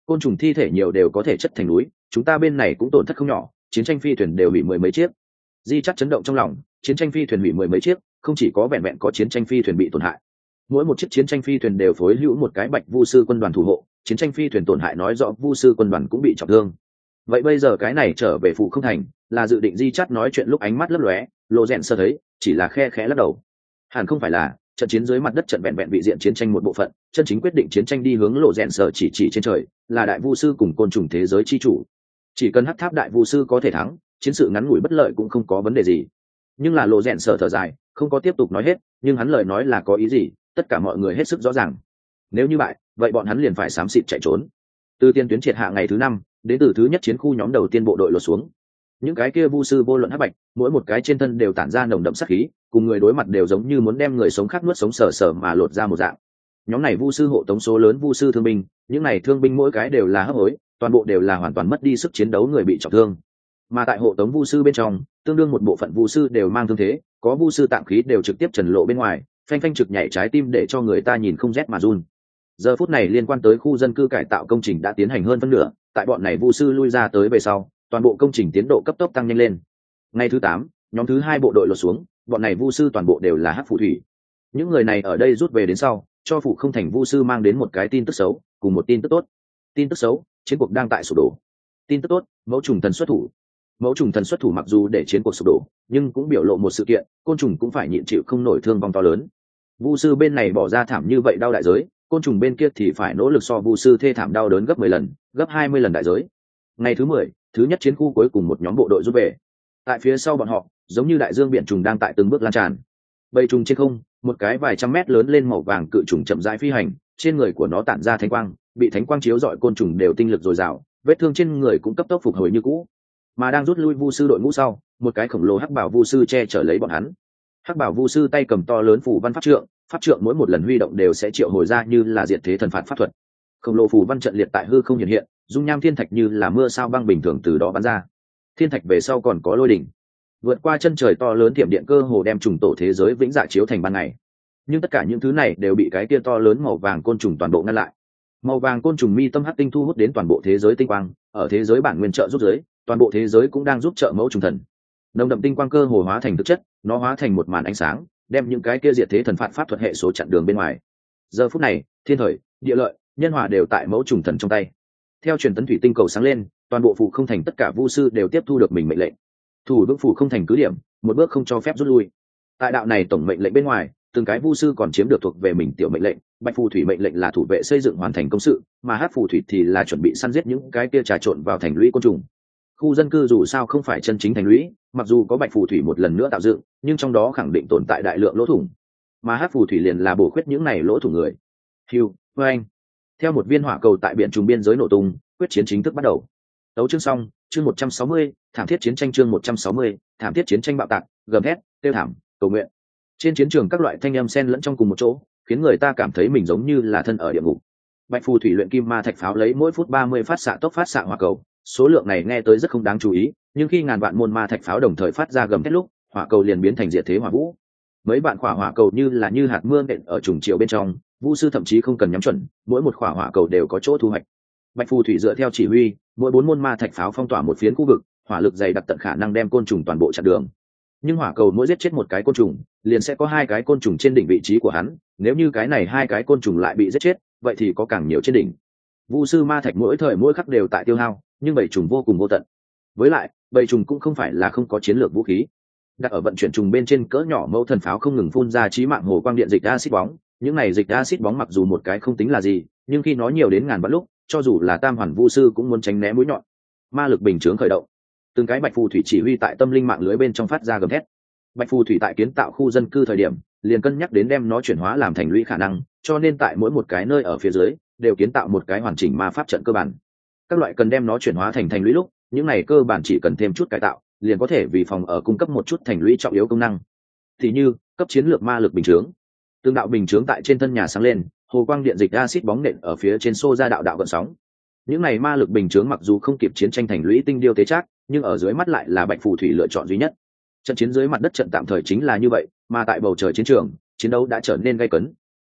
côn trùng thi thể nhiều đều có thể chất thành núi, chúng ta bên này cũng tổn thất không nhỏ, chiến tranh phi thuyền đều bị mười mấy chiếc. Di chắc chấn động trong lòng, chiến tranh phi thuyền bị mười mấy chiếc, không chỉ có vẹn vẹn có chiến tranh phi thuyền bị tổn hại, mỗi một chiếc chiến tranh phi thuyền đều phối hữu một cái bạch vu sư quân đoàn thủ hộ, chiến tranh phi thuyền tổn hại nói rõ vu sư quân đoàn cũng bị trọng thương. Vậy bây giờ cái này trở về phụ không thành, là dự định Di chắt nói chuyện lúc ánh mắt lấp lóe, lộ rèn sơ thấy chỉ là khe khẽ lắc đầu. Hẳn không phải là trận chiến dưới mặt đất trận vẹn vẹn bị diện chiến tranh một bộ phận, chân chính quyết định chiến tranh đi hướng lộ rèn sơ chỉ chỉ trên trời, là đại vu sư cùng côn trùng thế giới chi chủ. Chỉ cần hắc tháp đại vu sư có thể thắng, chiến sự ngắn ngủi bất lợi cũng không có vấn đề gì. Nhưng là lộ rèn sơ thở dài, không có tiếp tục nói hết, nhưng hắn lời nói là có ý gì, tất cả mọi người hết sức rõ ràng. Nếu như bại, vậy bọn hắn liền phải xám xịt chạy trốn. Từ tiên tuyến triệt hạ ngày thứ năm, đến từ thứ nhất chiến khu nhóm đầu tiên bộ đội lột xuống. Những cái kia vu sư vô luận hắc bạch, mỗi một cái trên thân đều tản ra nồng đậm sát khí, cùng người đối mặt đều giống như muốn đem người sống khác nuốt sống sờ sờ mà lột ra một dạng. Nhóm này vu sư hộ tống số lớn vu sư thương binh, những này thương binh mỗi cái đều là hấp hối, toàn bộ đều là hoàn toàn mất đi sức chiến đấu người bị trọng thương. Mà tại hộ tống vu sư bên trong, tương đương một bộ phận vu sư đều mang thương thế, có vu sư tạm khí đều trực tiếp trần lộ bên ngoài, phanh phanh trực nhảy trái tim để cho người ta nhìn không rét mà run. Giờ phút này liên quan tới khu dân cư cải tạo công trình đã tiến hành hơn phân nửa, tại bọn này vu sư lui ra tới về sau, toàn bộ công trình tiến độ cấp tốc tăng nhanh lên. Ngày thứ tám, nhóm thứ hai bộ đội lột xuống, bọn này vu sư toàn bộ đều là hắc phù thủy. Những người này ở đây rút về đến sau, cho phụ không thành vu sư mang đến một cái tin tức xấu, cùng một tin tức tốt. Tin tức xấu, chiến cuộc đang tại sụp đổ. Tin tức tốt, mẫu trùng thần xuất thủ. Mẫu trùng thần xuất thủ mặc dù để chiến cuộc sụp đổ, nhưng cũng biểu lộ một sự kiện, côn trùng cũng phải nhịn chịu không nổi thương vong to lớn. Vu sư bên này bỏ ra thảm như vậy đau đại giới, côn trùng bên kia thì phải nỗ lực so vu sư thê thảm đau đớn gấp mười lần, gấp hai mươi lần đại giới. Ngày thứ mười, thứ nhất chiến khu cuối cùng một nhóm bộ đội rút về. Tại phía sau bọn họ, giống như đại dương biển trùng đang tại từng bước lan tràn. Bầy trùng trên không, một cái vài trăm mét lớn lên màu vàng cự trùng chậm rãi phi hành, trên người của nó tản ra thánh quang, bị thánh quang chiếu rọi côn trùng đều tinh lực dồi dào, vết thương trên người cũng cấp tốc phục hồi như cũ. Mà đang rút lui vu sư đội ngũ sau, một cái khổng lồ hắc bảo vu sư che chở lấy bọn hắn. Hắc bảo vu sư tay cầm to lớn phù văn pháp trượng, pháp trượng mỗi một lần huy động đều sẽ triệu hồi ra như là diệt thế thần phạt pháp thuật. Khổng lồ phù văn trận liệt tại hư không hiện hiện, dung nham thiên thạch như là mưa sao băng bình thường từ đó bắn ra. Thiên thạch về sau còn có lôi đỉnh, vượt qua chân trời to lớn tiệm điện cơ hồ đem trùng tổ thế giới vĩnh dạ chiếu thành ban ngày. Nhưng tất cả những thứ này đều bị cái kia to lớn màu vàng côn trùng toàn bộ ngăn lại. Màu vàng côn trùng mi tâm hắc tinh thu hút đến toàn bộ thế giới tinh quang, ở thế giới bản nguyên trợ giúp giới, toàn bộ thế giới cũng đang giúp trợ mẫu trùng thần. Nồng đậm tinh quang cơ hồ hóa thành thực chất, nó hóa thành một màn ánh sáng, đem những cái kia diệt thế thần phạt pháp thuật hệ số chặn đường bên ngoài. Giờ phút này, thiên thời, địa lợi, nhân hòa đều tại mẫu trùng thần trong tay. Theo truyền tấn thủy tinh cầu sáng lên, toàn bộ phủ không thành tất cả vu sư đều tiếp thu được mình mệnh lệnh. Thủ vững phủ không thành cứ điểm, một bước không cho phép rút lui. Tại đạo này tổng mệnh lệnh bên ngoài, từng cái vu sư còn chiếm được thuộc về mình tiểu mệnh lệnh. Bạch phù thủy mệnh lệnh là thủ vệ xây dựng hoàn thành công sự, mà hắc phù thủy thì là chuẩn bị săn giết những cái kia trà trộn vào thành lũy côn trùng. Khu dân cư dù sao không phải chân chính thành lũy, mặc dù có bạch phù thủy một lần nữa tạo dựng, nhưng trong đó khẳng định tồn tại đại lượng lỗ thủng, mà hắc phù thủy liền là bổ khuyết những này lỗ thủng người. Hiu, anh. Theo một viên hỏa cầu tại biển trùng biên giới nổ tung, quyết chiến chính thức bắt đầu. Đấu chương xong, chương một trăm sáu mươi, thảm thiết chiến tranh chương một trăm sáu mươi, thảm thiết chiến tranh bạo tạc, gầm thét, tiêu thảm, cầu nguyện. Trên chiến trường các loại thanh âm xen lẫn trong cùng một chỗ, khiến người ta cảm thấy mình giống như là thân ở địa ngục. Bạch phù thủy luyện kim ma thạch pháo lấy mỗi phút ba mươi phát xạ tốc phát xạ hỏa cầu, số lượng này nghe tới rất không đáng chú ý, nhưng khi ngàn vạn môn ma thạch pháo đồng thời phát ra gầm thét lúc, hỏa cầu liền biến thành diệt thế hỏa vũ. Mấy bạn hỏa hỏa cầu như là như hạt mưa nện ở trùng triệu bên trong, vu sư thậm chí không cần nhắm chuẩn, mỗi một hỏa hỏa cầu đều có chỗ thu hoạch. Bạch phù thủy dựa theo chỉ huy, mỗi bốn môn ma thạch pháo phong tỏa một phiến khu vực, hỏa lực dày đặc tận khả năng đem côn trùng toàn bộ chặn đường. Nhưng hỏa cầu mỗi giết chết một cái côn trùng, liền sẽ có hai cái côn trùng trên đỉnh vị trí của hắn, nếu như cái này hai cái côn trùng lại bị giết chết, vậy thì có càng nhiều trên đỉnh. Vu sư ma thạch mỗi thời mỗi khắc đều tại tiêu hao, nhưng bầy trùng vô cùng vô tận. Với lại, bầy trùng cũng không phải là không có chiến lược vũ khí. Đặt ở vận chuyển trùng bên trên cỡ nhỏ mẫu thần pháo không ngừng phun ra chí mạng hồ quang điện dịch axit bóng, những này dịch axit bóng mặc dù một cái không tính là gì, nhưng khi nó nhiều đến ngàn vạn lúc, cho dù là tam hoàn vu sư cũng muốn tránh né mũi nhọn. Ma lực bình chướng khởi động, từng cái bạch phù thủy chỉ huy tại tâm linh mạng lưới bên trong phát ra gầm thét. Bạch phù thủy tại kiến tạo khu dân cư thời điểm, liền cân nhắc đến đem nó chuyển hóa làm thành lũy khả năng, cho nên tại mỗi một cái nơi ở phía dưới đều kiến tạo một cái hoàn chỉnh ma pháp trận cơ bản. Các loại cần đem nó chuyển hóa thành thành lũy lúc, những này cơ bản chỉ cần thêm chút cải tạo, liền có thể vì phòng ở cung cấp một chút thành lũy trọng yếu công năng. Thì như cấp chiến lược ma lực bình chướng, tương đạo bình chướng tại trên thân nhà sáng lên, hồ quang điện dịch axit bóng nện ở phía trên xô ra đạo đạo gợn sóng. Những này ma lực bình chướng mặc dù không kịp chiến tranh thành lũy tinh điêu tế trác, nhưng ở dưới mắt lại là bạch phù thủy lựa chọn duy nhất. Trận chiến dưới mặt đất trận tạm thời chính là như vậy, mà tại bầu trời chiến trường, chiến đấu đã trở nên gay cấn.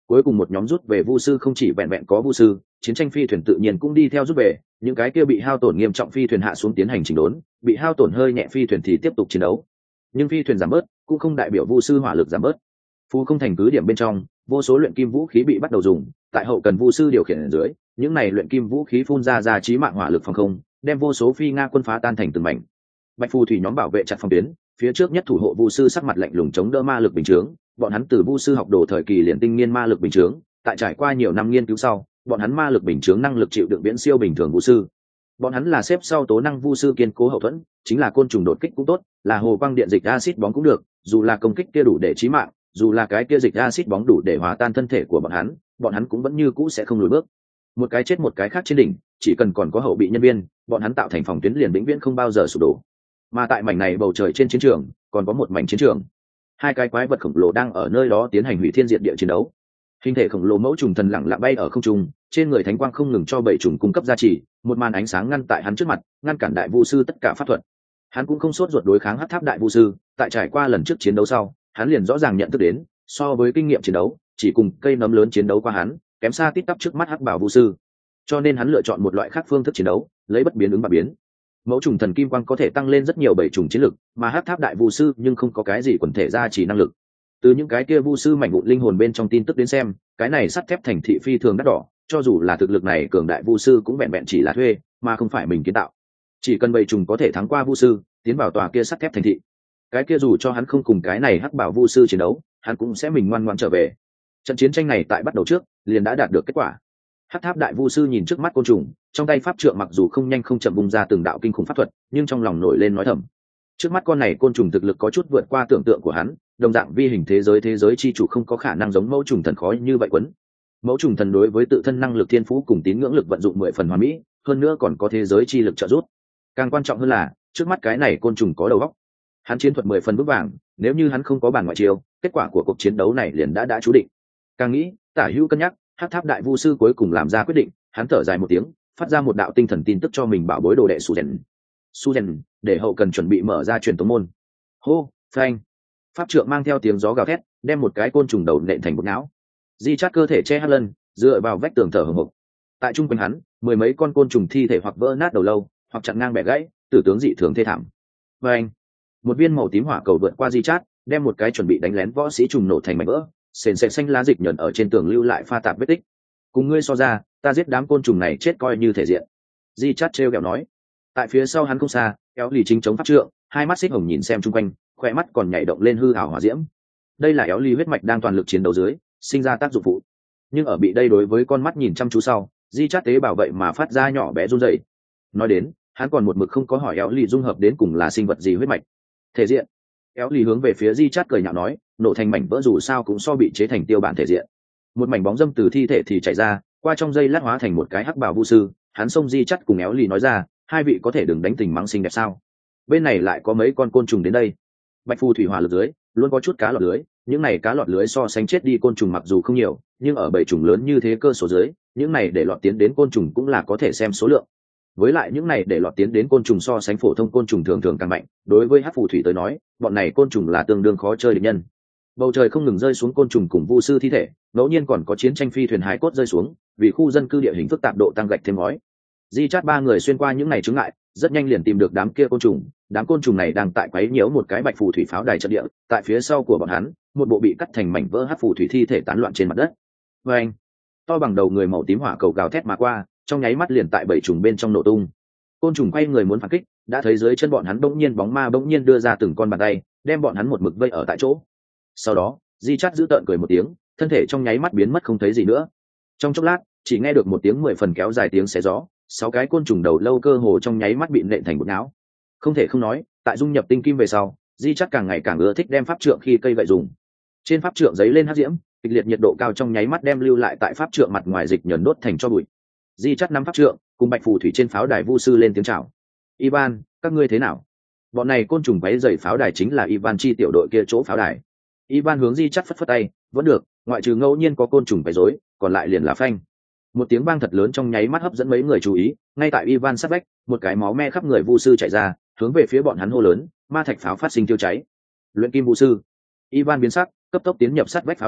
cuối cùng một nhóm rút về vu sư không chỉ vẹn vẹn có vu sư, chiến tranh phi thuyền tự nhiên cũng đi theo rút về, những cái kia bị hao tổn nghiêm trọng phi thuyền hạ xuống tiến hành chỉnh đốn, bị hao tổn hơi nhẹ phi thuyền thì tiếp tục chiến đấu. Nhưng phi thuyền giảm bớt cũng không đại biểu vu sư hỏa lực giảm bớt. Phù không thành cứ điểm bên trong, vô số luyện kim vũ khí bị bắt đầu dùng, tại hậu cần vu sư điều khiển ở dưới, những này luyện kim vũ khí phun ra ra chí mạng hỏa lực phòng không, đem vô số phi nga quân phá tan thành từng mảnh. Bạch phù thủy nhóm bảo vệ chặt phòng tuyến, phía trước nhất thủ hộ vu sư sắc mặt lạnh lùng chống đỡ ma lực bình chướng, bọn hắn từ vu sư học đồ thời kỳ liền tinh nghiên ma lực bình chướng, tại trải qua nhiều năm nghiên cứu sau, bọn hắn ma lực bình chướng năng lực chịu đựng viễn siêu bình thường vu sư. Bọn hắn là xếp sau tố năng vu sư kiên cố hậu thuẫn, chính là côn trùng đột kích cũng tốt, là hồ quang điện dịch acid bóng cũng được, dù là công kích kia đủ để chí mạng, dù là cái kia dịch acid bóng đủ để hòa tan thân thể của bọn hắn, bọn hắn cũng vẫn như cũ sẽ không lùi bước. Một cái chết một cái khác trên đỉnh, chỉ cần còn có hậu bị nhân viên, bọn hắn tạo thành phòng tuyến liền vĩnh viễn không bao giờ sụp đổ. Mà tại mảnh này bầu trời trên chiến trường, còn có một mảnh chiến trường. Hai cái quái vật khổng lồ đang ở nơi đó tiến hành hủy thiên diệt địa chiến đấu. Hình thể khổng lồ mẫu trùng thần lặng lặng bay ở không trung, trên người thánh quang không ngừng cho bảy trùng cung cấp gia trì, một màn ánh sáng ngăn tại hắn trước mặt, ngăn cản đại vu sư tất cả pháp thuật. Hắn cũng không sốt ruột đối kháng hắc tháp đại vu sư, tại trải qua lần trước chiến đấu sau, hắn liền rõ ràng nhận thức đến, so với kinh nghiệm chiến đấu, chỉ cùng cây nấm lớn chiến đấu qua hắn, kém xa tít tắp trước mắt hắc bảo vu sư. Cho nên hắn lựa chọn một loại khác phương thức chiến đấu, lấy bất biến ứng và biến. Mẫu trùng thần kim quang có thể tăng lên rất nhiều bảy trùng chiến lực, mà hắc tháp đại vu sư nhưng không có cái gì quần thể gia trì năng lực. Từ những cái kia vu sư mảnh vụn linh hồn bên trong tin tức đến xem, cái này sắt thép thành thị phi thường đắt đỏ, cho dù là thực lực này cường đại vu sư cũng vẹn vẹn chỉ là thuê, mà không phải mình kiến tạo. Chỉ cần bảy trùng có thể thắng qua vu sư, tiến vào tòa kia sắt thép thành thị, cái kia dù cho hắn không cùng cái này hắc bảo vu sư chiến đấu, hắn cũng sẽ mình ngoan ngoãn trở về. Trận chiến tranh này tại bắt đầu trước, liền đã đạt được kết quả. Hắc tháp đại vu sư nhìn trước mắt côn trùng, trong tay pháp trượng mặc dù không nhanh không chậm bung ra từng đạo kinh khủng pháp thuật, nhưng trong lòng nổi lên nói thầm. Trước mắt con này côn trùng thực lực có chút vượt qua tưởng tượng của hắn, đồng dạng vi hình thế giới thế giới chi chủ không có khả năng giống mẫu trùng thần khói như vậy quấn. Mẫu trùng thần đối với tự thân năng lực thiên phú cùng tín ngưỡng lực vận dụng mười phần hoàn mỹ, hơn nữa còn có thế giới chi lực trợ giúp. Càng quan trọng hơn là, trước mắt cái này côn trùng có đầu óc. Hắn chiến thuật mười phần vững vàng, nếu như hắn không có bản ngoại chiêu, kết quả của cuộc chiến đấu này liền đã đã chú định. Càng nghĩ, Tả Hữu cân nhắc, hắc tháp đại vu sư cuối cùng làm ra quyết định, hắn thở dài một tiếng, phát ra một đạo tinh thần tin tức cho mình bảo bối đồ đệ Suzen. Suzen, để hậu cần chuẩn bị mở ra truyền tống môn. Hô, phanh. Pháp trượng mang theo tiếng gió gào thét, đem một cái côn trùng đầu nện thành một não. Di chát cơ thể che hắt lân, dựa vào vách tường thở hổn hộc. Tại trung quanh hắn, mười mấy con côn trùng thi thể hoặc vỡ nát đầu lâu, hoặc chặn ngang bẻ gãy, tử tướng dị thường thê thảm. Phanh. Một viên màu tím hỏa cầu vượt qua Di chát, đem một cái chuẩn bị đánh lén võ sĩ trùng nổ thành mảnh vỡ, sền sệt xanh lá dịch nhẫn ở trên tường lưu lại pha tạp vết tích. Cùng ngươi so ra, ta giết đám côn trùng này chết coi như thể diện. Di chát trêu ghẹo nói. Tại phía sau hắn không xa, Éo Lì chính chống pháp trượng, hai mắt xích hồng nhìn xem chung quanh, khỏe mắt còn nhảy động lên hư ảo hỏa diễm. Đây là Éo Lì huyết mạch đang toàn lực chiến đấu dưới, sinh ra tác dụng phụ. Nhưng ở bị đây đối với con mắt nhìn chăm chú sau, Di chát tế bảo vậy mà phát ra nhỏ bé run rẩy. Nói đến, hắn còn một mực không có hỏi Éo Lì dung hợp đến cùng là sinh vật gì huyết mạch. Thể diện. Éo Lì hướng về phía Di chát cười nhạo nói, nổ thành mảnh vỡ dù sao cũng so bị chế thành tiêu bản thể diện. Một mảnh bóng dâm từ thi thể thì chảy ra, qua trong dây lát hóa thành một cái hắc bào vu sư. Hắn xông Di chát cùng Éo Lì nói ra, hai vị có thể đừng đánh tình mắng xinh đẹp sao? Bên này lại có mấy con côn trùng đến đây. Bạch phù thủy hỏa lực dưới, luôn có chút cá lọt lưới. Những này cá lọt lưới so sánh chết đi côn trùng mặc dù không nhiều, nhưng ở bảy trùng lớn như thế cơ số dưới, những này để lọt tiến đến côn trùng cũng là có thể xem số lượng. Với lại những này để lọt tiến đến côn trùng so sánh phổ thông côn trùng thường thường càng mạnh. Đối với hắc phù thủy tới nói, bọn này côn trùng là tương đương khó chơi địch nhân. Bầu trời không ngừng rơi xuống côn trùng cùng vu sư thi thể, ngẫu nhiên còn có chiến tranh phi thuyền hài cốt rơi xuống, vì khu dân cư địa hình phức tạp độ tăng gạch thêm ngói. Di chát ba người xuyên qua những ngày chướng ngại, rất nhanh liền tìm được đám kia côn trùng. Đám côn trùng này đang tại quấy nhiễu một cái bạch phù thủy pháo đài trận địa, tại phía sau của bọn hắn, một bộ bị cắt thành mảnh vỡ hắc phù thủy thi thể tán loạn trên mặt đất. Và anh, to bằng đầu người màu tím hỏa cầu gào thét mà qua, trong nháy mắt liền tại bảy trùng bên trong nổ tung. Côn trùng quay người muốn phản kích, đã thấy dưới chân bọn hắn bỗng nhiên bóng ma bỗng nhiên đưa ra từng con bàn tay, đem bọn hắn một mực vây ở tại chỗ. Sau đó, Di chát giữ tợn cười một tiếng, thân thể trong nháy mắt biến mất không thấy gì nữa. Trong chốc lát, chỉ nghe được một tiếng mười phần kéo dài tiếng xé gió, sáu cái côn trùng đầu lâu cơ hồ trong nháy mắt bị nện thành bột não. Không thể không nói, tại dung nhập tinh kim về sau, Di chắc càng ngày càng ưa thích đem pháp trượng khi cây gậy dùng. Trên pháp trượng giấy lên hắc diễm, kịch liệt nhiệt độ cao trong nháy mắt đem lưu lại tại pháp trượng mặt ngoài dịch nhờn đốt thành cho bụi. Di chắc nắm pháp trượng, cùng bạch phù thủy trên pháo đài vu sư lên tiếng chào. Ivan, các ngươi thế nào? Bọn này côn trùng váy dày pháo đài chính là Ivan chi tiểu đội kia chỗ pháo đài. Ivan hướng Di chắc phất phất tay, vẫn được, ngoại trừ ngẫu nhiên có côn trùng váy rối, còn lại liền là phanh. Một tiếng vang thật lớn trong nháy mắt hấp dẫn mấy người chú ý, ngay tại Ivan sát vách, một cái máu me khắp người vu sư chạy ra, hướng về phía bọn hắn hô lớn, ma thạch pháo phát sinh tiêu cháy. Luyện kim vu sư. Ivan biến sắc, cấp tốc tiến nhập sát vách pháo đài,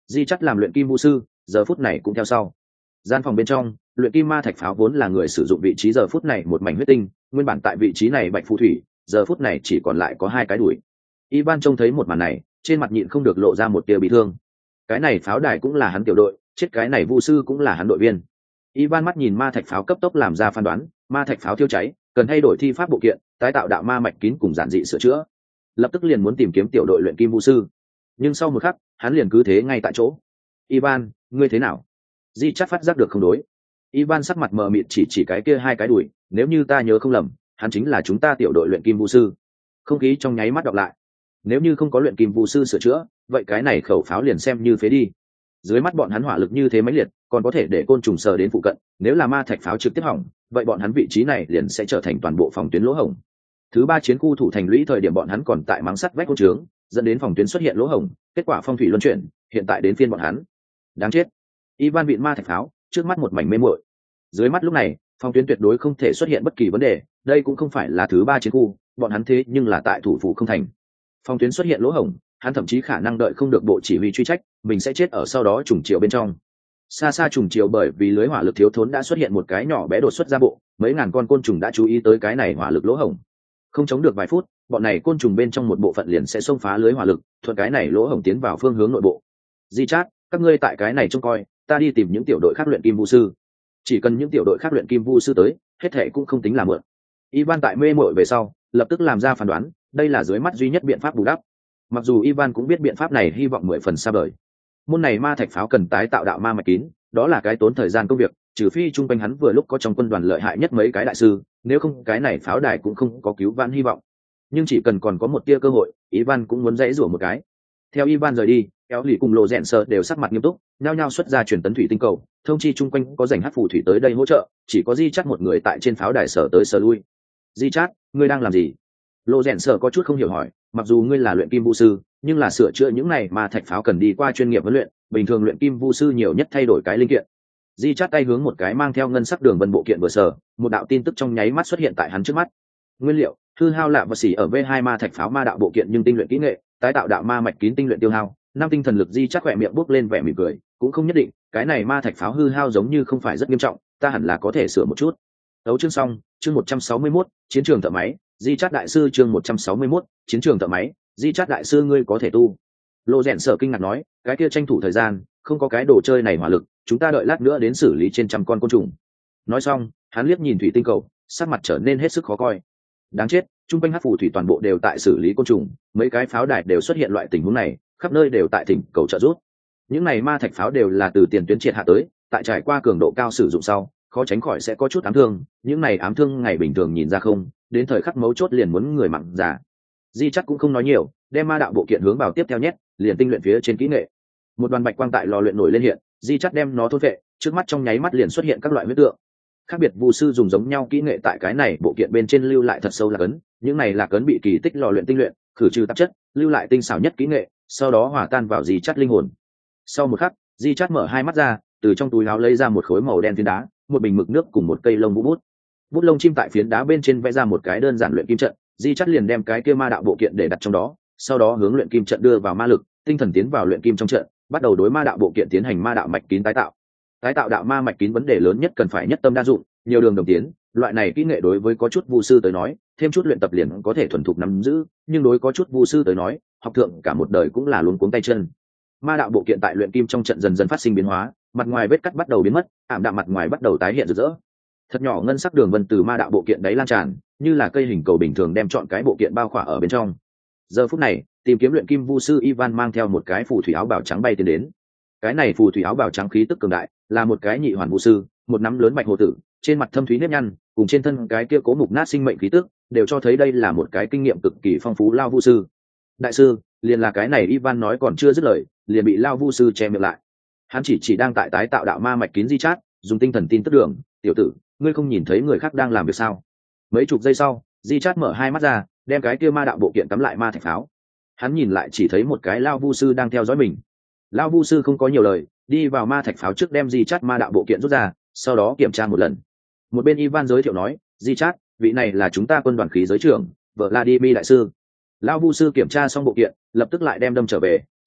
Di Chắt làm luyện kim vu sư giờ phút này cũng theo sau. Gian phòng bên trong, luyện kim ma thạch pháo vốn là người sử dụng vị trí giờ phút này một mảnh huyết tinh, nguyên bản tại vị trí này bạch phù thủy, giờ phút này chỉ còn lại có hai cái đuổi. Ivan trông thấy một màn này, trên mặt nhịn không được lộ ra một tia bị thương. Cái này pháo đài cũng là hắn tiểu đội, chết cái này vu sư cũng là hắn đội viên. Ivan mắt nhìn ma thạch pháo cấp tốc làm ra phán đoán, ma thạch pháo thiêu cháy, cần thay đổi thi pháp bộ kiện, tái tạo đạo ma mạch kín cùng giản dị sửa chữa. Lập tức liền muốn tìm kiếm tiểu đội luyện kim vu sư. Nhưng sau một khắc, hắn liền cứ thế ngay tại chỗ. Ivan, ngươi thế nào? Di chắc phát giác được không đối. Ivan sắc mặt mờ mịt chỉ chỉ cái kia hai cái đùi, nếu như ta nhớ không lầm, hắn chính là chúng ta tiểu đội luyện kim vu sư. Không khí trong nháy mắt đọc lại. Nếu như không có luyện kim vu sư sửa chữa, vậy cái này khẩu pháo liền xem như phế đi. Dưới mắt bọn hắn hỏa lực như thế mãnh liệt, còn có thể để côn trùng sờ đến phụ cận, nếu là ma thạch pháo trực tiếp hỏng, vậy bọn hắn vị trí này liền sẽ trở thành toàn bộ phòng tuyến lỗ hổng. Thứ ba chiến khu thủ thành lũy thời điểm bọn hắn còn tại mắng sắt vách côn trướng, dẫn đến phòng tuyến xuất hiện lỗ hổng, kết quả phong thủy luân chuyển, hiện tại đến phiên bọn hắn. Đáng chết. Ivan vịn ma thạch pháo, trước mắt một mảnh mê muội. Dưới mắt lúc này, phòng tuyến tuyệt đối không thể xuất hiện bất kỳ vấn đề, đây cũng không phải là thứ ba chiến khu, bọn hắn thế nhưng là tại thủ phủ không thành. Phòng tuyến xuất hiện lỗ hổng, hắn thậm chí khả năng đợi không được bộ chỉ huy truy trách, mình sẽ chết ở sau đó trùng chiều bên trong. Xa xa trùng chiều bởi vì lưới hỏa lực thiếu thốn đã xuất hiện một cái nhỏ bé đột xuất ra bộ, mấy ngàn con côn trùng đã chú ý tới cái này hỏa lực lỗ hổng. Không chống được vài phút, bọn này côn trùng bên trong một bộ phận liền sẽ xông phá lưới hỏa lực, thuận cái này lỗ hổng tiến vào phương hướng nội bộ. Di Chát, các ngươi tại cái này trông coi, ta đi tìm những tiểu đội khác luyện kim vu sư. Chỉ cần những tiểu đội khác luyện kim vu sư tới, hết thệ cũng không tính là mượn. Ivan tại mê mội về sau, lập tức làm ra phán đoán, đây là dưới mắt duy nhất biện pháp bù đắp. Mặc dù Ivan cũng biết biện pháp này hy vọng mười phần xa vời. Môn này ma thạch pháo cần tái tạo đạo ma mạch kín, đó là cái tốn thời gian công việc, trừ phi trung quanh hắn vừa lúc có trong quân đoàn lợi hại nhất mấy cái đại sư, nếu không cái này pháo đài cũng không có cứu vãn hy vọng. Nhưng chỉ cần còn có một tia cơ hội, Ivan cũng muốn dãy rủa một cái. Theo Ivan rời đi, kéo lì cùng lộ rèn sợ đều sắc mặt nghiêm túc, nhao nhao xuất ra truyền tấn thủy tinh cầu, thông chi chung quanh có rảnh hắc phù thủy tới đây hỗ trợ, chỉ có Di Chát một người tại trên pháo đài sở tới sở lui. Di Chát, ngươi đang làm gì? Lộ rèn sợ có chút không hiểu hỏi, mặc dù ngươi là luyện kim vu sư, nhưng là sửa chữa những này mà thạch pháo cần đi qua chuyên nghiệp huấn luyện, bình thường luyện kim vu sư nhiều nhất thay đổi cái linh kiện. Di Chát tay hướng một cái mang theo ngân sắc đường vân bộ kiện vừa sở, một đạo tin tức trong nháy mắt xuất hiện tại hắn trước mắt. Nguyên liệu, hư hao lạ và xỉ ở v hai ma thạch pháo ma đạo bộ kiện nhưng tinh luyện kỹ nghệ, tái tạo đạo ma mạch kín tinh luyện tiêu hao, năm tinh thần lực. Di Chát khỏe miệng bốc lên vẻ mỉm cười, cũng không nhất định, cái này ma thạch pháo hư hao giống như không phải rất nghiêm trọng, ta hẳn là có thể sửa một chút. Đấu chương xong, chương một trăm sáu mươi mốt, chiến trường thợ máy. Di Chát đại sư chương một trăm sáu mươi mốt, chiến trường thợ máy. Di Chát đại sư ngươi có thể tu. Lô rèn sở kinh ngạc nói, cái kia tranh thủ thời gian, không có cái đồ chơi này hỏa lực, chúng ta đợi lát nữa đến xử lý trên trăm con côn trùng. Nói xong, hắn liếc nhìn thủy tinh cầu, sắc mặt trở nên hết sức khó coi. Đáng chết, trung quanh hắc phù thủy toàn bộ đều tại xử lý côn trùng, mấy cái pháo đài đều xuất hiện loại tình huống này, khắp nơi đều tại thỉnh cầu trợ giúp. Những này ma thạch pháo đều là từ tiền tuyến triệt hạ tới, tại trải qua cường độ cao sử dụng sau, khó tránh khỏi sẽ có chút ám thương, những này ám thương ngày bình thường nhìn ra không, đến thời khắc mấu chốt liền muốn người mặn giả. Di chắc cũng không nói nhiều, đem ma đạo bộ kiện hướng vào tiếp theo nhét, liền tinh luyện phía trên kỹ nghệ. Một đoàn bạch quang tại lò luyện nổi lên hiện, Di chắc đem nó thôn vệ, trước mắt trong nháy mắt liền xuất hiện các loại huyết tượng. Khác biệt vu sư dùng giống nhau kỹ nghệ tại cái này bộ kiện bên trên lưu lại thật sâu là cấn, những này là cấn bị kỳ tích lò luyện tinh luyện, khử trừ tạp chất, lưu lại tinh xảo nhất kỹ nghệ, sau đó hòa tan vào Di chắc linh hồn. Sau một khắc, Di chắc mở hai mắt ra, từ trong túi áo lấy ra một khối màu đen phiến đá, một bình mực nước cùng một cây lông vũ bút. Bút lông chim tại phiến đá bên trên vẽ ra một cái đơn giản luyện kim trận, Di chắc liền đem cái kia ma đạo bộ kiện để đặt trong đó, sau đó hướng luyện kim trận đưa vào ma lực, tinh thần tiến vào luyện kim trong trận, bắt đầu đối ma đạo bộ kiện tiến hành ma đạo mạch kín tái tạo. Tái tạo đạo ma mạch kín vấn đề lớn nhất cần phải nhất tâm đa dụng, nhiều đường đồng tiến, loại này kỹ nghệ đối với có chút vu sư tới nói, thêm chút luyện tập liền có thể thuần thục nắm giữ, nhưng đối có chút vu sư tới nói, học thượng cả một đời cũng là luống cuống tay chân. Ma đạo bộ kiện tại luyện kim trong trận dần dần phát sinh biến hóa, mặt ngoài vết cắt bắt đầu biến mất, ảm đạm mặt ngoài bắt đầu tái hiện rực rỡ. Thật nhỏ ngân sắc đường vân từ ma đạo bộ kiện đáy lan tràn, như là cây hình cầu bình thường đem trọn cái bộ kiện bao khỏa ở bên trong. Giờ phút này, tìm kiếm luyện kim vu sư Ivan mang theo một cái phù thủy áo bào trắng bay tiến đến. Cái này phù thủy áo bào trắng khí tức cường đại, là một cái nhị hoàn vu sư, một nắm lớn bạch hồ tử, trên mặt thâm thúy nếp nhăn, cùng trên thân cái kia cố mục nát sinh mệnh khí tức, đều cho thấy đây là một cái kinh nghiệm cực kỳ phong phú lao vu sư. Đại sư, liền là cái này. Ivan nói còn chưa dứt lời, liền bị lao vu sư che miệng lại. Hắn chỉ chỉ đang tại tái tạo đạo ma mạch kín Di Chát, dùng tinh thần tin tức đường, tiểu tử, ngươi không nhìn thấy người khác đang làm việc sao? Mấy chục giây sau, Di Chát mở hai mắt ra, đem cái kia ma đạo bộ kiện cắm lại ma thạch pháo. Hắn nhìn lại chỉ thấy một cái lao vu sư đang theo dõi mình. Lao vu sư không có nhiều lời, đi vào ma thạch pháo trước đem Di Chát ma đạo bộ kiện rút ra, sau đó kiểm tra một lần. Một bên Ivan giới thiệu nói, Di Chát, vị này là chúng ta quân đoàn khí giới trưởng, Vladimir đại sư. Lao vu sư kiểm tra xong bộ kiện, lập tức lại đem đâm trở về,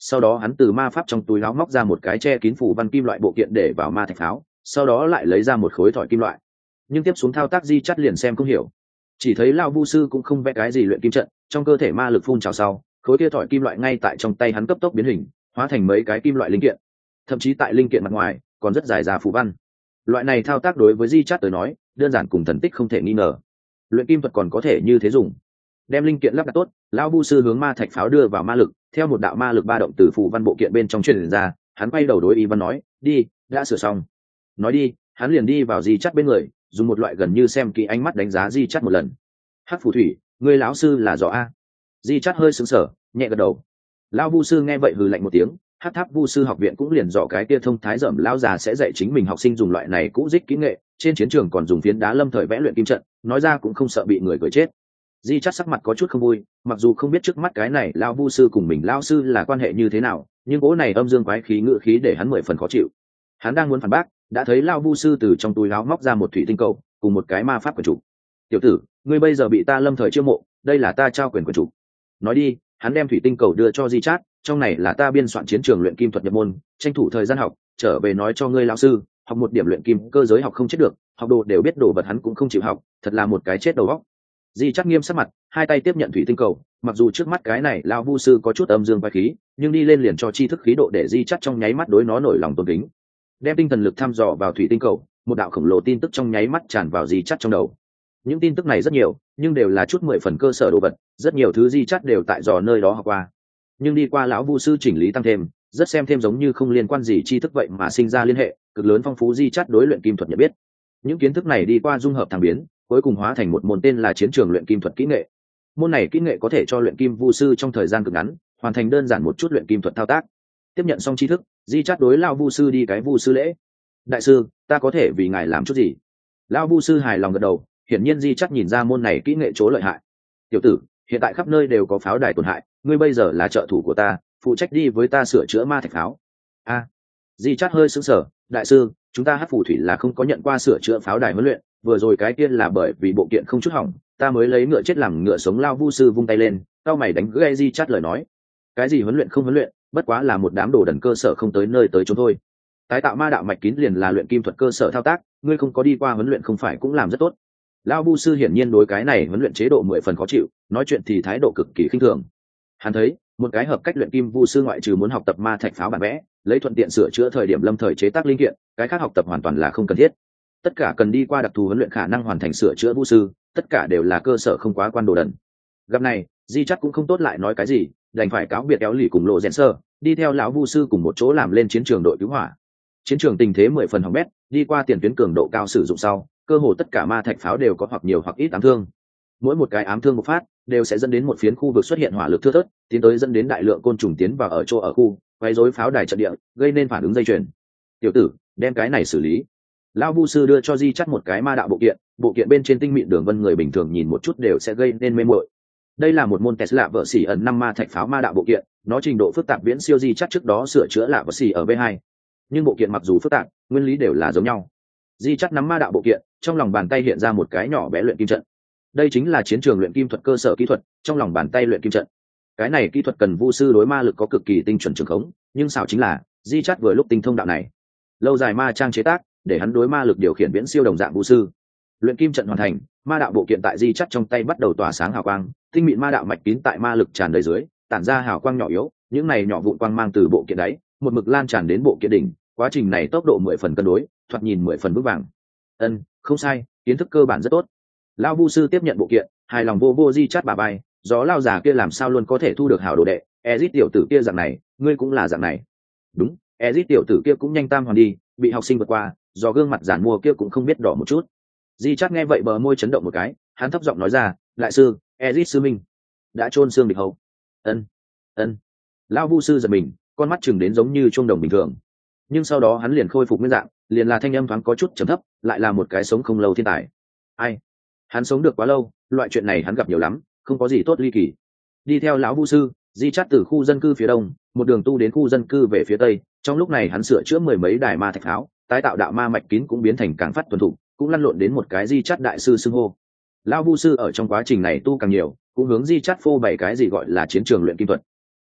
sau đó hắn từ ma pháp trong túi áo móc ra một cái che kín phủ văn kim loại bộ kiện để vào ma thạch pháo, sau đó lại lấy ra một khối thỏi kim loại. Nhưng tiếp xuống thao tác Di Chắt liền xem không hiểu, chỉ thấy lão vu sư cũng không vẽ cái gì luyện kim trận, trong cơ thể ma lực phun trào sau, khối kia thỏi kim loại ngay tại trong tay hắn cấp tốc biến hình, hóa thành mấy cái kim loại linh kiện, thậm chí tại linh kiện mặt ngoài còn rất dài ra phù văn. Loại này thao tác đối với Di Chắt tới nói đơn giản cùng thần tích không thể nghi ngờ. Luyện kim thuật còn có thể như thế dùng. Đem linh kiện lắp đặt tốt, lão vu sư hướng ma thạch pháo đưa vào ma lực, theo một đạo ma lực ba động từ phù văn bộ kiện bên trong truyền ra, hắn quay đầu đối Ivan nói, đi, đã sửa xong. Nói đi, hắn liền đi vào Di Chắt bên người, dùng một loại gần như xem kỹ ánh mắt đánh giá Di Chắt một lần. Hắc phù thủy, ngươi lão sư là rõ a? Di Chắt hơi sững sờ, nhẹ gật đầu. Lão vu sư nghe vậy hừ lạnh một tiếng, Hắc tháp vu sư học viện cũng liền rõ cái kia thông thái dởm lão già sẽ dạy chính mình học sinh dùng loại này cũ dích kỹ nghệ, trên chiến trường còn dùng phiến đá lâm thời vẽ luyện kim trận, nói ra cũng không sợ bị người cười chết. Di Chắt sắc mặt có chút không vui, mặc dù không biết trước mắt cái này lão vu sư cùng mình lão sư là quan hệ như thế nào, nhưng cỗ này âm dương quái khí ngự khí để hắn mười phần khó chịu. Hắn đang muốn phản bác, đã thấy lão vu sư từ trong túi áo móc ra một thủy tinh cầu cùng một cái ma pháp quyển trục. Tiểu tử, ngươi bây giờ bị ta lâm thời chiêu mộ, đây là ta trao quyền quyển trục. Nói đi, hắn đem thủy tinh cầu đưa cho Di Chát, trong này là ta biên soạn chiến trường luyện kim thuật nhập môn, tranh thủ thời gian học, trở về nói cho ngươi lão sư, học một điểm luyện kim cơ giới học không chết được, học đồ đều biết đồ vật hắn cũng không chịu học, thật là một cái chết đầu óc. Di Chát nghiêm sắc mặt, hai tay tiếp nhận thủy tinh cầu, mặc dù trước mắt cái này lão vu sư có chút âm dương quái khí, nhưng đi lên liền cho tri thức khí độ để Di Chát trong nháy mắt đối nó nổi lòng tôn kính. Đem tinh thần lực thăm dò vào thủy tinh cầu, một đạo khổng lồ tin tức trong nháy mắt tràn vào Di Chát trong đầu. Những tin tức này rất nhiều, nhưng đều là chút mười phần cơ sở đồ vật, rất nhiều thứ Di Chát đều tại dò nơi đó học qua. Nhưng đi qua lão vu sư chỉnh lý tăng thêm, rất xem thêm giống như không liên quan gì tri thức vậy mà sinh ra liên hệ, cực lớn phong phú Di Chát đối luyện kim thuật nhận biết. Những kiến thức này đi qua dung hợp thăng biến, cuối cùng hóa thành một môn tên là chiến trường luyện kim thuật kỹ nghệ. Môn này kỹ nghệ có thể cho luyện kim vu sư trong thời gian cực ngắn hoàn thành đơn giản một chút luyện kim thuật thao tác. Tiếp nhận xong tri thức, Di Chát đối lão vu sư đi cái vu sư lễ. Đại sư, ta có thể vì ngài làm chút gì? Lão vu sư hài lòng gật đầu, hiển nhiên Di Chát nhìn ra môn này kỹ nghệ chỗ lợi hại. Tiểu tử, hiện tại khắp nơi đều có pháo đài tổn hại, ngươi bây giờ là trợ thủ của ta, phụ trách đi với ta sửa chữa ma thạch pháo. A, à, Di Chát hơi sững sờ, đại sư, chúng ta Hắc phù thủy là không có nhận qua sửa chữa pháo đài huấn luyện, vừa rồi cái kia là bởi vì bộ kiện không chút hỏng, ta mới lấy ngựa chết làm ngựa sống. Lão vu sư vung tay lên, cao mày đánh gãy Di Chát lời nói. Cái gì huấn luyện không huấn luyện, bất quá là một đám đồ đần cơ sở không tới nơi tới chốn thôi. Tái tạo ma đạo mạch kín liền là luyện kim thuật cơ sở thao tác, ngươi không có đi qua huấn luyện không phải cũng làm rất tốt. Lão vu sư hiển nhiên đối cái này huấn luyện chế độ mười phần khó chịu, nói chuyện thì thái độ cực kỳ khinh thường. Hắn thấy, một cái hợp cách luyện kim vu sư ngoại trừ muốn học tập ma thạch pháo bản vẽ, lấy thuận tiện sửa chữa thời điểm lâm thời chế tác linh kiện, cái khác học tập hoàn toàn là không cần thiết. Tất cả cần đi qua đặc thù huấn luyện khả năng hoàn thành sửa chữa vu sư, tất cả đều là cơ sở không quá quan đồ đần. Gặp này, Di Chát cũng không tốt lại nói cái gì, đành phải cáo biệt kéo lì cùng lộ rèn sơ, đi theo lão vu sư cùng một chỗ làm lên chiến trường đội cứu hỏa. Chiến trường tình thế mười phần hỏng bét, đi qua tiền tuyến cường độ cao sử dụng sau, cơ hồ tất cả ma thạch pháo đều có hoặc nhiều hoặc ít ám thương. Mỗi một cái ám thương một phát đều sẽ dẫn đến một phiến khu vực xuất hiện hỏa lực thưa thớt, tiến tới dẫn đến đại lượng côn trùng tiến vào ở chỗ ở khu, quấy rối pháo đài trận địa, gây nên phản ứng dây chuyền. Tiểu tử, đem cái này xử lý. Lão vu sư đưa cho Di Chát một cái ma đạo bộ kiện, bộ kiện bên trên tinh mịn đường vân người bình thường nhìn một chút đều sẽ gây nên mê muội. Đây là một môn Tesla vợ xỉ ẩn năm ma thạch pháo ma đạo bộ kiện, nó trình độ phức tạp viễn siêu Di Chát trước đó sửa chữa lạ vợ xỉ ở B hai. Nhưng bộ kiện mặc dù phức tạp, nguyên lý đều là giống nhau. Di Chát nắm ma đạo bộ kiện, trong lòng bàn tay hiện ra một cái nhỏ bé luyện kim trận. Đây chính là chiến trường luyện kim thuật cơ sở kỹ thuật, trong lòng bàn tay luyện kim trận. Cái này kỹ thuật cần vu sư đối ma lực có cực kỳ tinh chuẩn trường khống, nhưng xảo chính là Di Chát vừa lúc tinh thông đạo này. Lâu dài ma trang chế tác, để hắn đối ma lực điều khiển viễn siêu đồng dạng vu sư. Luyện kim trận hoàn thành, ma đạo bộ kiện tại Di Chát trong tay bắt đầu tỏa sáng hào quang, tinh mịn ma đạo mạch kín tại ma lực tràn đầy dưới, tản ra hào quang nhỏ yếu, những này nhỏ vụn quang mang từ bộ kiện đáy, một mực lan tràn đến bộ kiện đỉnh, quá trình này tốc độ mười phần cân đối, thoạt nhìn mười phần vững vàng. Ân, không sai, kiến thức cơ bản rất tốt. Lão vu sư tiếp nhận bộ kiện, hài lòng vô vô Di Chát bà bay, gió lao già kia làm sao luôn có thể thu được hảo đồ đệ, Ezit tiểu tử kia dạng này, ngươi cũng là dạng này. Đúng, Ezit tiểu tử kia cũng nhanh tam hoàn đi, bị học sinh vượt qua, do gương mặt giản mua kia cũng không biết đỏ một chút. Di Chát nghe vậy bờ môi chấn động một cái, hắn thấp giọng nói ra, lại sư, Ezit sư minh đã chôn xương địch hầu. Ân, ân. Lão vu sư giật mình, con mắt chừng đến giống như chuông đồng bình thường. Nhưng sau đó hắn liền khôi phục nguyên dạng, liền là thanh âm thoáng có chút trầm thấp, lại là một cái sống không lâu thiên tài. Ai? Hắn sống được quá lâu, loại chuyện này hắn gặp nhiều lắm, không có gì tốt ly kỳ. Đi theo lão vu sư, Di Chát từ khu dân cư phía đông, một đường tu đến khu dân cư về phía tây, trong lúc này hắn sửa chữa mười mấy đài ma thạch pháo, tái tạo đạo ma mạch kín cũng biến thành càng phát tuần thủ, cũng lăn lộn đến một cái Di Chát đại sư xưng hô. Lão vu sư ở trong quá trình này tu càng nhiều, cũng hướng Di Chát phô bày cái gì gọi là chiến trường luyện kim thuật.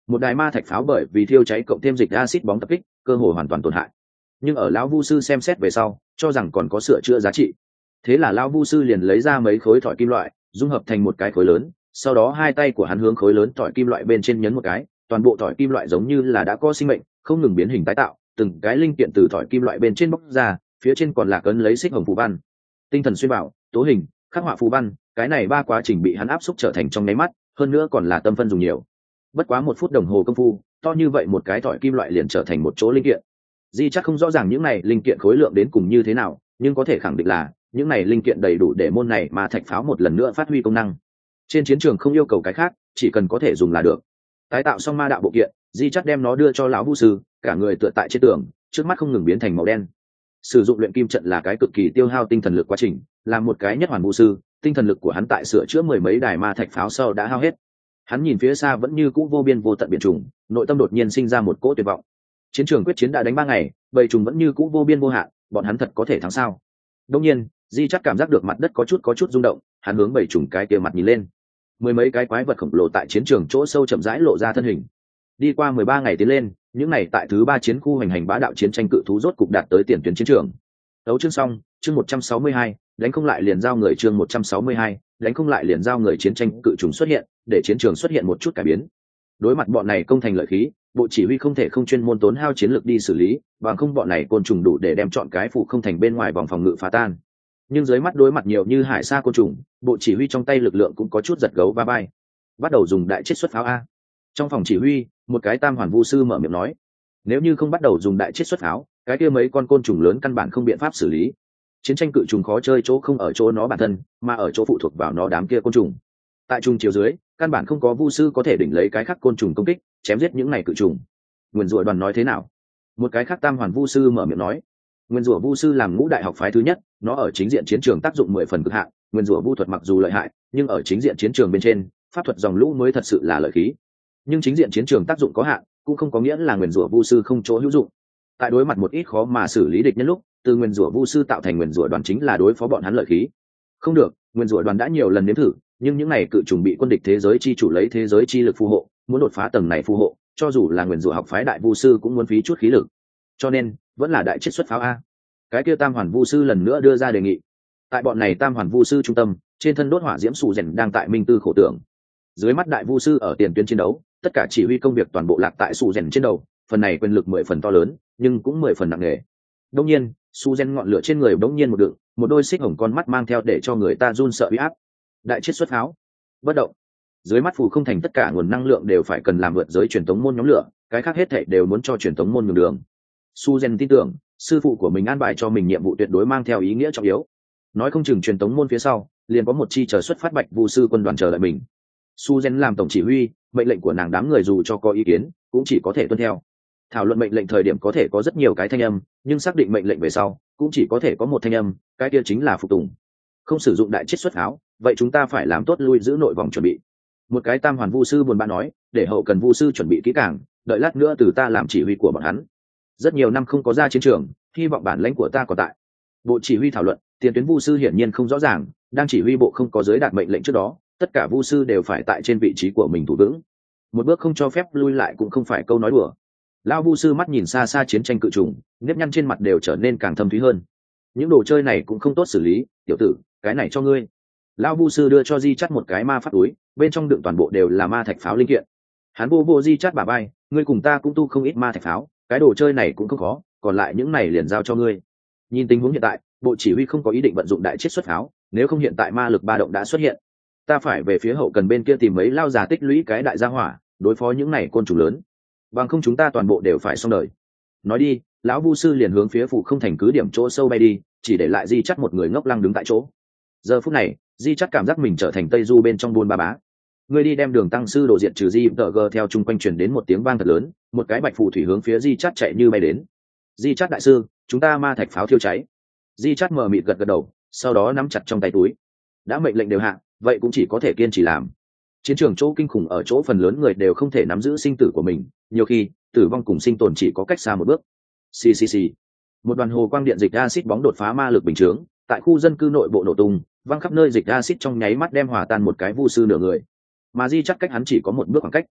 một đài ma thạch pháo bởi vì thiêu cháy cộng thêm dịch acid bóng tập kích cơ hồ hoàn toàn tổn hại, nhưng ở lão vu sư xem xét về sau cho rằng còn có sửa chữa giá trị. Thế là lão vu sư liền lấy ra mấy khối thỏi kim loại dung hợp thành một cái khối lớn, sau đó hai tay của hắn hướng khối lớn thỏi kim loại bên trên nhấn một cái, toàn bộ thỏi kim loại giống như là đã có sinh mệnh, không ngừng biến hình tái tạo, từng cái linh kiện từ thỏi kim loại bên trên bóc ra, phía trên còn là cấn lấy xích hồng phù văn, tinh thần xuyên bảo, tố hình, khắc họa phù văn, cái này ba quá trình bị hắn áp xúc trở thành trong nháy mắt, hơn nữa còn là tâm phân dùng nhiều. Bất quá một phút đồng hồ công phu, to như vậy một cái thỏi kim loại liền trở thành một chỗ linh kiện. Di chắc không rõ ràng những này linh kiện khối lượng đến cùng như thế nào, nhưng có thể khẳng định là những này linh kiện đầy đủ để môn này mà thạch pháo một lần nữa phát huy công năng. Trên chiến trường không yêu cầu cái khác, chỉ cần có thể dùng là được. Tái tạo xong ma đạo bộ kiện, Di chắc đem nó đưa cho lão vu sư, cả người tựa tại trên tường, trước mắt không ngừng biến thành màu đen. Sử dụng luyện kim trận là cái cực kỳ tiêu hao tinh thần lực quá trình, làm một cái nhất hoàn vu sư, tinh thần lực của hắn tại sửa chữa mười mấy đài ma thạch pháo sau đã hao hết. Hắn nhìn phía xa vẫn như cũ vô biên vô tận biển trùng, nội tâm đột nhiên sinh ra một cỗ tuyệt vọng. Chiến trường quyết chiến đã đánh ba ngày, bầy trùng vẫn như cũ vô biên vô hạn, bọn hắn thật có thể thắng sao? Đương nhiên, Di chắc cảm giác được mặt đất có chút có chút rung động, hắn hướng bầy trùng cái kia mặt nhìn lên. Mười mấy cái quái vật khổng lồ tại chiến trường chỗ sâu chậm rãi lộ ra thân hình. Đi qua mười ba ngày tiến lên, những ngày tại thứ ba chiến khu hành hành bá đạo chiến tranh cự thú rốt cục đạt tới tiền tuyến chiến trường. Đấu chương xong, chương một trăm sáu mươi hai, đánh không lại liền giao người chương một trăm sáu mươi hai, đánh không lại liền giao người chiến tranh cự trùng xuất hiện, để chiến trường xuất hiện một chút cải biến. Đối mặt bọn này công thành lợi khí, bộ chỉ huy không thể không chuyên môn tốn hao chiến lược đi xử lý, bằng không bọn này côn trùng đủ để đem chọn cái phụ không thành bên ngoài vòng phòng ngự phá tan. Nhưng dưới mắt đối mặt nhiều như hải sa côn trùng, bộ chỉ huy trong tay lực lượng cũng có chút giật gấu va vai. Bắt đầu dùng đại chiết xuất pháo a. Trong phòng chỉ huy, một cái tam hoàn vu sư mở miệng nói, nếu như không bắt đầu dùng đại chiết xuất pháo, cái kia mấy con côn trùng lớn căn bản không biện pháp xử lý. Chiến tranh cự trùng khó chơi chỗ không ở chỗ nó bản thân, mà ở chỗ phụ thuộc vào nó đám kia côn trùng. Tại trùng chiều dưới, căn bản không có vu sư có thể đỉnh lấy cái khác côn trùng công kích, chém giết những này cự trùng. Nguyên rủa đoàn nói thế nào? Một cái khác tam hoàn vu sư mở miệng nói, nguyên rủa vu sư làm ngũ đại học phái thứ nhất, nó ở chính diện chiến trường tác dụng mười phần cực hạn. Nguyên rủa vu thuật mặc dù lợi hại, nhưng ở chính diện chiến trường bên trên, pháp thuật dòng lũ mới thật sự là lợi khí. Nhưng chính diện chiến trường tác dụng có hạn, cũng không có nghĩa là nguyên rủa vu sư không chỗ hữu dụng. Tại đối mặt một ít khó mà xử lý địch nhân lúc, từ nguyên rủa vu sư tạo thành nguyên rủa đoàn chính là đối phó bọn hắn lợi khí. Không được, nguyên rủa đoàn đã nhiều lần nếm thử, nhưng những này cự trùng bị quân địch thế giới chi chủ lấy thế giới chi lực phù hộ, muốn đột phá tầng này phù hộ, cho dù là nguyên rủa học phái đại vu sư cũng muốn phí chút khí lực. Cho nên, vẫn là đại chiết xuất pháo a. Cái kia tam hoàn vu sư lần nữa đưa ra đề nghị. Tại bọn này tam hoàn vu sư trung tâm, trên thân đốt hỏa diễm sù rèn đang tại minh tư khổ tưởng. Dưới mắt đại vu sư ở tiền tuyến chiến đấu, tất cả chỉ huy công việc toàn bộ lạc tại sù rèn trên đầu, phần này quyền lực mười phần to lớn, nhưng cũng mười phần nặng nề. Đương nhiên, su gen ngọn lửa trên người bỗng nhiên một đựng, một đôi xích hồng con mắt mang theo để cho người ta run sợ uy áp. Đại chiết xuất pháo, bất động. Dưới mắt phù không thành tất cả nguồn năng lượng đều phải cần làm vượt giới truyền tống môn nhóm lửa, cái khác hết thảy đều muốn cho truyền tống môn nhường đường. Su gen tin tưởng, sư phụ của mình an bài cho mình nhiệm vụ tuyệt đối mang theo ý nghĩa trọng yếu. Nói không chừng truyền tống môn phía sau, liền có một chi chờ xuất phát bạch vu sư quân đoàn chờ đợi mình. Su gen làm tổng chỉ huy, mệnh lệnh của nàng đám người dù cho có ý kiến, cũng chỉ có thể tuân theo. Thảo luận mệnh lệnh thời điểm có thể có rất nhiều cái thanh âm, nhưng xác định mệnh lệnh về sau cũng chỉ có thể có một thanh âm, cái kia chính là phục tùng. Không sử dụng đại chiết xuất pháo, vậy chúng ta phải làm tốt lui giữ nội vòng chuẩn bị. Một cái tam hoàn vu sư buồn bã nói, để hậu cần vu sư chuẩn bị kỹ càng, đợi lát nữa từ ta làm chỉ huy của bọn hắn. Rất nhiều năm không có ra chiến trường, hy vọng bản lãnh của ta còn tại. Bộ chỉ huy thảo luận, tiền tuyến vu sư hiển nhiên không rõ ràng, đang chỉ huy bộ không có giới đạt mệnh lệnh trước đó, tất cả vu sư đều phải tại trên vị trí của mình thủ vững. Một bước không cho phép lui lại cũng không phải câu nói đùa. Lão vu sư mắt nhìn xa xa chiến tranh cự trùng, nếp nhăn trên mặt đều trở nên càng thâm thúy hơn. Những đồ chơi này cũng không tốt xử lý, tiểu tử, cái này cho ngươi. Lão vu sư đưa cho Di Chát một cái ma pháp túi, bên trong đựng toàn bộ đều là ma thạch pháo linh kiện. Hắn vô vô Di Chát bả vai, ngươi cùng ta cũng tu không ít ma thạch pháo, cái đồ chơi này cũng không khó, còn lại những này liền giao cho ngươi. Nhìn tình huống hiện tại, bộ chỉ huy không có ý định vận dụng đại chiết xuất pháo, nếu không hiện tại ma lực ba động đã xuất hiện. Ta phải về phía hậu cần bên kia tìm mấy lao già tích lũy cái đại gia hỏa, đối phó những này côn trùng lớn. Bằng không chúng ta toàn bộ đều phải xong đời. Nói đi, lão vu sư liền hướng phía phụ không thành cứ điểm chỗ sâu bay đi, chỉ để lại Di Chát một người ngốc lăng đứng tại chỗ. Giờ phút này, Di Chát cảm giác mình trở thành Tây Du bên trong buôn ba bá. Người đi đem Đường tăng sư đồ diệt trừ Di tờ gờ theo chung quanh truyền đến một tiếng vang thật lớn, một cái bạch phù thủy hướng phía Di Chát chạy như bay đến. Di Chát đại sư, chúng ta ma thạch pháo thiêu cháy. Di Chát mờ mịt gật gật đầu, sau đó nắm chặt trong tay túi. Đã mệnh lệnh đều hạ, vậy cũng chỉ có thể kiên trì làm. Chiến trường chỗ kinh khủng ở chỗ phần lớn người đều không thể nắm giữ sinh tử của mình, nhiều khi tử vong cùng sinh tồn chỉ có cách xa một bước. Xì xì xì. Một đoàn hồ quang điện dịch acid bóng đột phá ma lực bình chướng, tại khu dân cư nội bộ nổ tung, văng khắp nơi dịch acid trong nháy mắt đem hòa tan một cái vu sư nửa người. Mà Di Chát cách hắn chỉ có một bước khoảng cách.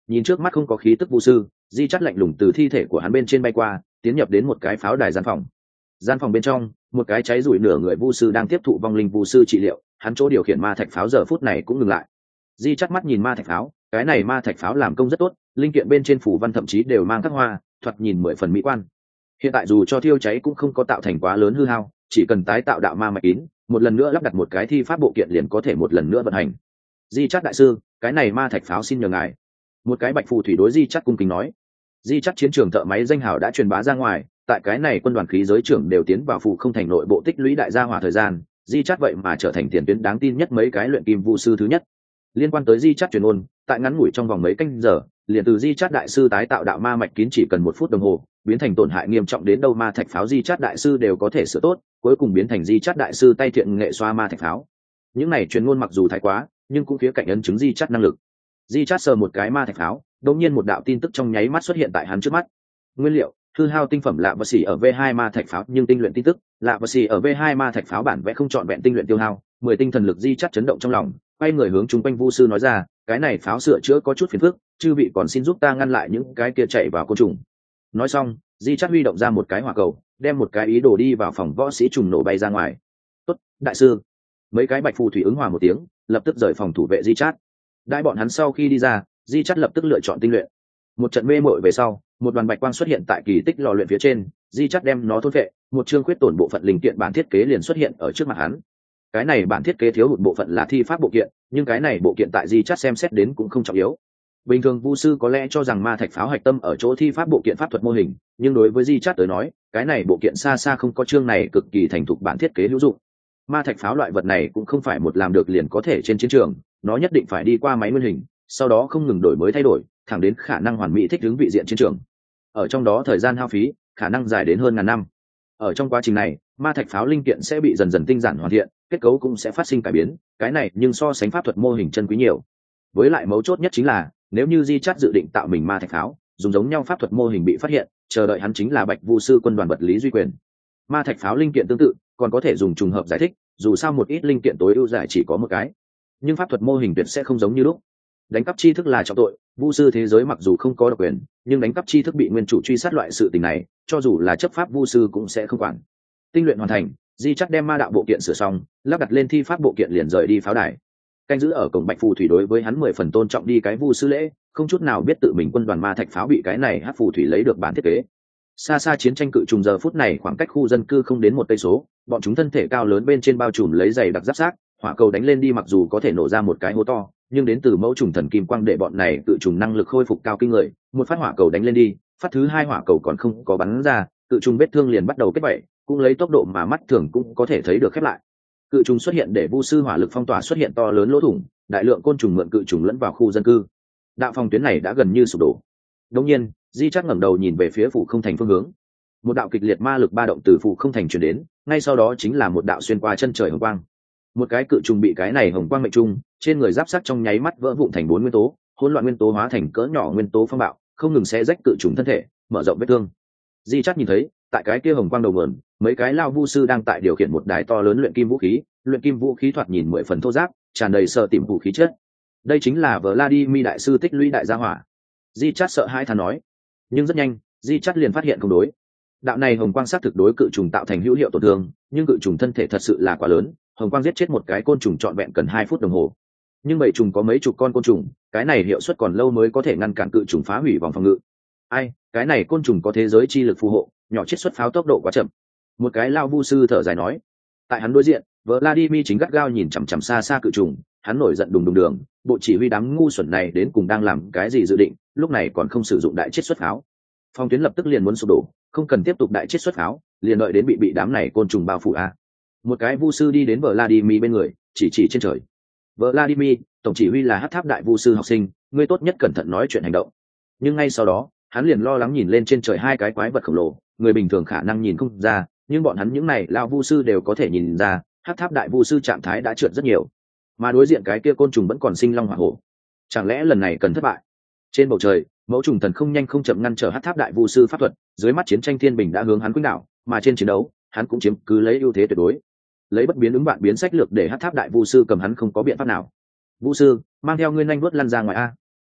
Nhìn trước mắt không có khí tức vu sư, di chắt lạnh lùng từ thi thể của hắn bên trên bay qua, tiến nhập đến một cái pháo đài gian phòng. Gian phòng bên trong, một cái cháy rủi nửa người vu sư đang tiếp thụ vong linh vu sư trị liệu, hắn chỗ điều khiển ma thạch pháo giờ phút này cũng ngừng lại. Di chắt mắt nhìn ma thạch pháo, cái này ma thạch pháo làm công rất tốt, linh kiện bên trên phủ văn thậm chí đều mang các hoa, thoạt nhìn mười phần mỹ quan. Hiện tại dù cho thiêu cháy cũng không có tạo thành quá lớn hư hao, chỉ cần tái tạo đạo ma mạch kín, một lần nữa lắp đặt một cái thi pháp bộ kiện liền có thể một lần nữa vận hành. Di chắt đại sư, cái này ma thạch pháo xin nhờ ngài. Một cái bạch phù thủy đối di chắt cung kính nói. Di chắt chiến trường thợ máy danh hào đã truyền bá ra ngoài, tại cái này quân đoàn khí giới trưởng đều tiến vào phù không thành nội bộ tích lũy đại gia hỏa thời gian, di chắt vậy mà trở thành tiền tuyến đáng tin nhất mấy cái luyện kim vu sư thứ nhất. Liên quan tới di chắt truyền ôn, tại ngắn ngủi trong vòng mấy canh giờ, liền từ di chắt đại sư tái tạo đạo ma mạch kín chỉ cần một phút đồng hồ, biến thành tổn hại nghiêm trọng đến đâu ma thạch pháo di chắt đại sư đều có thể sửa tốt, cuối cùng biến thành di chắt đại sư tay thiện nghệ xoa ma thạch pháo. Những này truyền ngôn mặc dù thái quá, nhưng cũng khía cạnh ấn chứng di chắt năng lực. Di chắt sờ một cái ma thạch pháo, đột nhiên một đạo tin tức trong nháy mắt xuất hiện tại hắn trước mắt. Nguyên liệu: hư hao tinh phẩm lạ vật xỉ ở v hai ma thạch pháo, nhưng tinh luyện tin tức, lạ vật xỉ ở v hai ma thạch pháo bản vẽ không trọn vẹn tinh luyện tiêu hao, mười tinh thần lực. Di chắt chấn động trong lòng, quay người hướng chung quanh vu sư nói ra, cái này pháo sửa chữa có chút phiền phức, chư vị còn xin giúp ta ngăn lại những cái kia chạy vào côn trùng. Nói xong, di chắt huy động ra một cái hỏa cầu, đem một cái ý đồ đi vào phòng võ sĩ trùng nổ bay ra ngoài. Tốt, đại sư. Mấy cái bạch phù thủy ứng hòa một tiếng, lập tức rời phòng thủ vệ di chắt. Đại bọn hắn sau khi đi ra, di chắt lập tức lựa chọn tinh luyện. Một trận mê mội về sau, một đoàn bạch quang xuất hiện tại kỳ tích lò luyện phía trên, di chắt đem nó thôn vệ, một chương khuyết tổn bộ phận linh kiện bản thiết kế liền xuất hiện ở trước mặt hắn. Cái này bản thiết kế thiếu hụt bộ phận là thi pháp bộ kiện, nhưng cái này bộ kiện tại di chắt xem xét đến cũng không trọng yếu. Bình thường vu sư có lẽ cho rằng ma thạch pháo hạch tâm ở chỗ thi pháp bộ kiện pháp thuật mô hình, nhưng đối với di chắt tới nói, cái này bộ kiện xa xa không có chương này cực kỳ thành thục bản thiết kế hữu dụng. Ma thạch pháo loại vật này cũng không phải một làm được liền có thể trên chiến trường, nó nhất định phải đi qua máy nguyên hình, sau đó không ngừng đổi mới thay đổi, thẳng đến khả năng hoàn mỹ thích ứng vị diện chiến trường. Ở trong đó thời gian hao phí khả năng dài đến hơn ngàn năm. Ở trong quá trình này, ma thạch pháo linh kiện sẽ bị dần dần tinh giản hoàn thiện, kết cấu cũng sẽ phát sinh cải biến, cái này nhưng so sánh pháp thuật mô hình chân quý nhiều. Với lại mấu chốt nhất chính là, nếu như di chắt dự định tạo mình ma thạch pháo, dùng giống nhau pháp thuật mô hình bị phát hiện, chờ đợi hắn chính là bạch vu sư quân đoàn vật lý duy quyền. Ma thạch pháo linh kiện tương tự, còn có thể dùng trùng hợp giải thích, dù sao một ít linh kiện tối ưu giải chỉ có một cái, nhưng pháp thuật mô hình tuyệt sẽ không giống như lúc. Đánh cắp tri thức là trọng tội, vu sư thế giới mặc dù không có độc quyền, nhưng đánh cắp tri thức bị nguyên chủ truy sát loại sự tình này, cho dù là chấp pháp vu sư cũng sẽ không quản. Tinh luyện hoàn thành, di chắt đem ma đạo bộ kiện sửa xong, lắp đặt lên thi pháp bộ kiện liền rời đi pháo đài. Canh giữ ở cổng bạch phù thủy đối với hắn mười phần tôn trọng đi cái vu sư lễ, không chút nào biết tự mình quân đoàn ma thạch pháo bị cái này hát phù thủy lấy được bản thiết kế. Xa xa chiến tranh cự trùng giờ phút này khoảng cách khu dân cư không đến một cây số, bọn chúng thân thể cao lớn bên trên bao trùm lấy giày đặc giáp xác, hỏa cầu đánh lên đi mặc dù có thể nổ ra một cái hố to, nhưng đến từ mẫu trùng thần kim quang để bọn này cự trùng năng lực khôi phục cao kinh người, một phát hỏa cầu đánh lên đi, phát thứ hai hỏa cầu còn không có bắn ra, cự trùng vết thương liền bắt đầu kết vảy, cũng lấy tốc độ mà mắt thường cũng có thể thấy được khép lại. Cự trùng xuất hiện để vu sư hỏa lực phong tỏa xuất hiện to lớn lỗ thủng, đại lượng côn trùng mượn cự trùng lẫn vào khu dân cư. Đạo phòng tuyến này đã gần như sụp đổ. Đột nhiên, di chắt ngẩng đầu nhìn về phía phủ không thành phương hướng. Một đạo kịch liệt ma lực ba động từ phủ không thành truyền đến, ngay sau đó chính là một đạo xuyên qua chân trời hồng quang. Một cái cự trùng bị cái này hồng quang mệnh trung, trên người giáp sắt trong nháy mắt vỡ vụn thành bốn nguyên tố, hỗn loạn nguyên tố hóa thành cỡ nhỏ nguyên tố phong bạo, không ngừng xé rách cự trùng thân thể, mở rộng vết thương. Di chắt nhìn thấy, tại cái kia hồng quang đầu nguồn, mấy cái lao vu sư đang tại điều khiển một đài to lớn luyện kim vũ khí, luyện kim vũ khí thoạt nhìn mười phần thô ráp, tràn đầy sợ tìm vũ khí chất. Đây chính là Vladimir đại sư tích lũy đại gia hỏa. Di chắt sợ hai thán nói, nhưng rất nhanh, Di chắt liền phát hiện không đối. Đạo này hồng quang sát thực đối cự trùng tạo thành hữu hiệu tổn thương, nhưng cự trùng thân thể thật sự là quá lớn, hồng quang giết chết một cái côn trùng trọn vẹn cần hai phút đồng hồ. Nhưng bầy trùng có mấy chục con côn trùng, cái này hiệu suất còn lâu mới có thể ngăn cản cự trùng phá hủy vòng phòng ngự. Ai, cái này côn trùng có thế giới chi lực phù hộ, nhỏ chết xuất pháo tốc độ quá chậm. Một cái lao vu sư thở dài nói. Tại hắn đối diện, Vladimir chính gắt gao nhìn chằm chằm xa xa cự trùng, hắn nổi giận đùng đùng đường, bộ chỉ huy đám ngu xuẩn này đến cùng đang làm cái gì dự định, lúc này còn không sử dụng đại chết xuất pháo. Phòng tuyến lập tức liền muốn sụp đổ, không cần tiếp tục đại chết xuất pháo, liền đợi đến bị bị đám này côn trùng bao phủ a. À. Một cái vu sư đi đến Vladimir bên người, chỉ chỉ trên trời. Vladimir, tổng chỉ huy là hắc tháp đại vu sư học sinh, ngươi tốt nhất cẩn thận nói chuyện hành động. Nhưng ngay sau đó, hắn liền lo lắng nhìn lên trên trời hai cái quái vật khổng lồ, người bình thường khả năng nhìn không ra, nhưng bọn hắn những này lao vu sư đều có thể nhìn ra, hắc tháp đại vu sư trạng thái đã trượt rất nhiều, mà đối diện cái kia côn trùng vẫn còn sinh long hỏa hổ. Chẳng lẽ lần này cần thất bại? Trên bầu trời, mẫu trùng thần không nhanh không chậm ngăn trở hắc tháp đại vu sư pháp thuật, dưới mắt chiến tranh thiên bình đã hướng hắn quýnh đảo, mà trên chiến đấu, hắn cũng chiếm cứ lấy ưu thế tuyệt đối. Lấy bất biến ứng bạn biến sách lược để hắc tháp đại vu sư cầm hắn không có biện pháp nào. Vu sư, mang theo ngươi nhanh vuốt lăn ra ngoài a.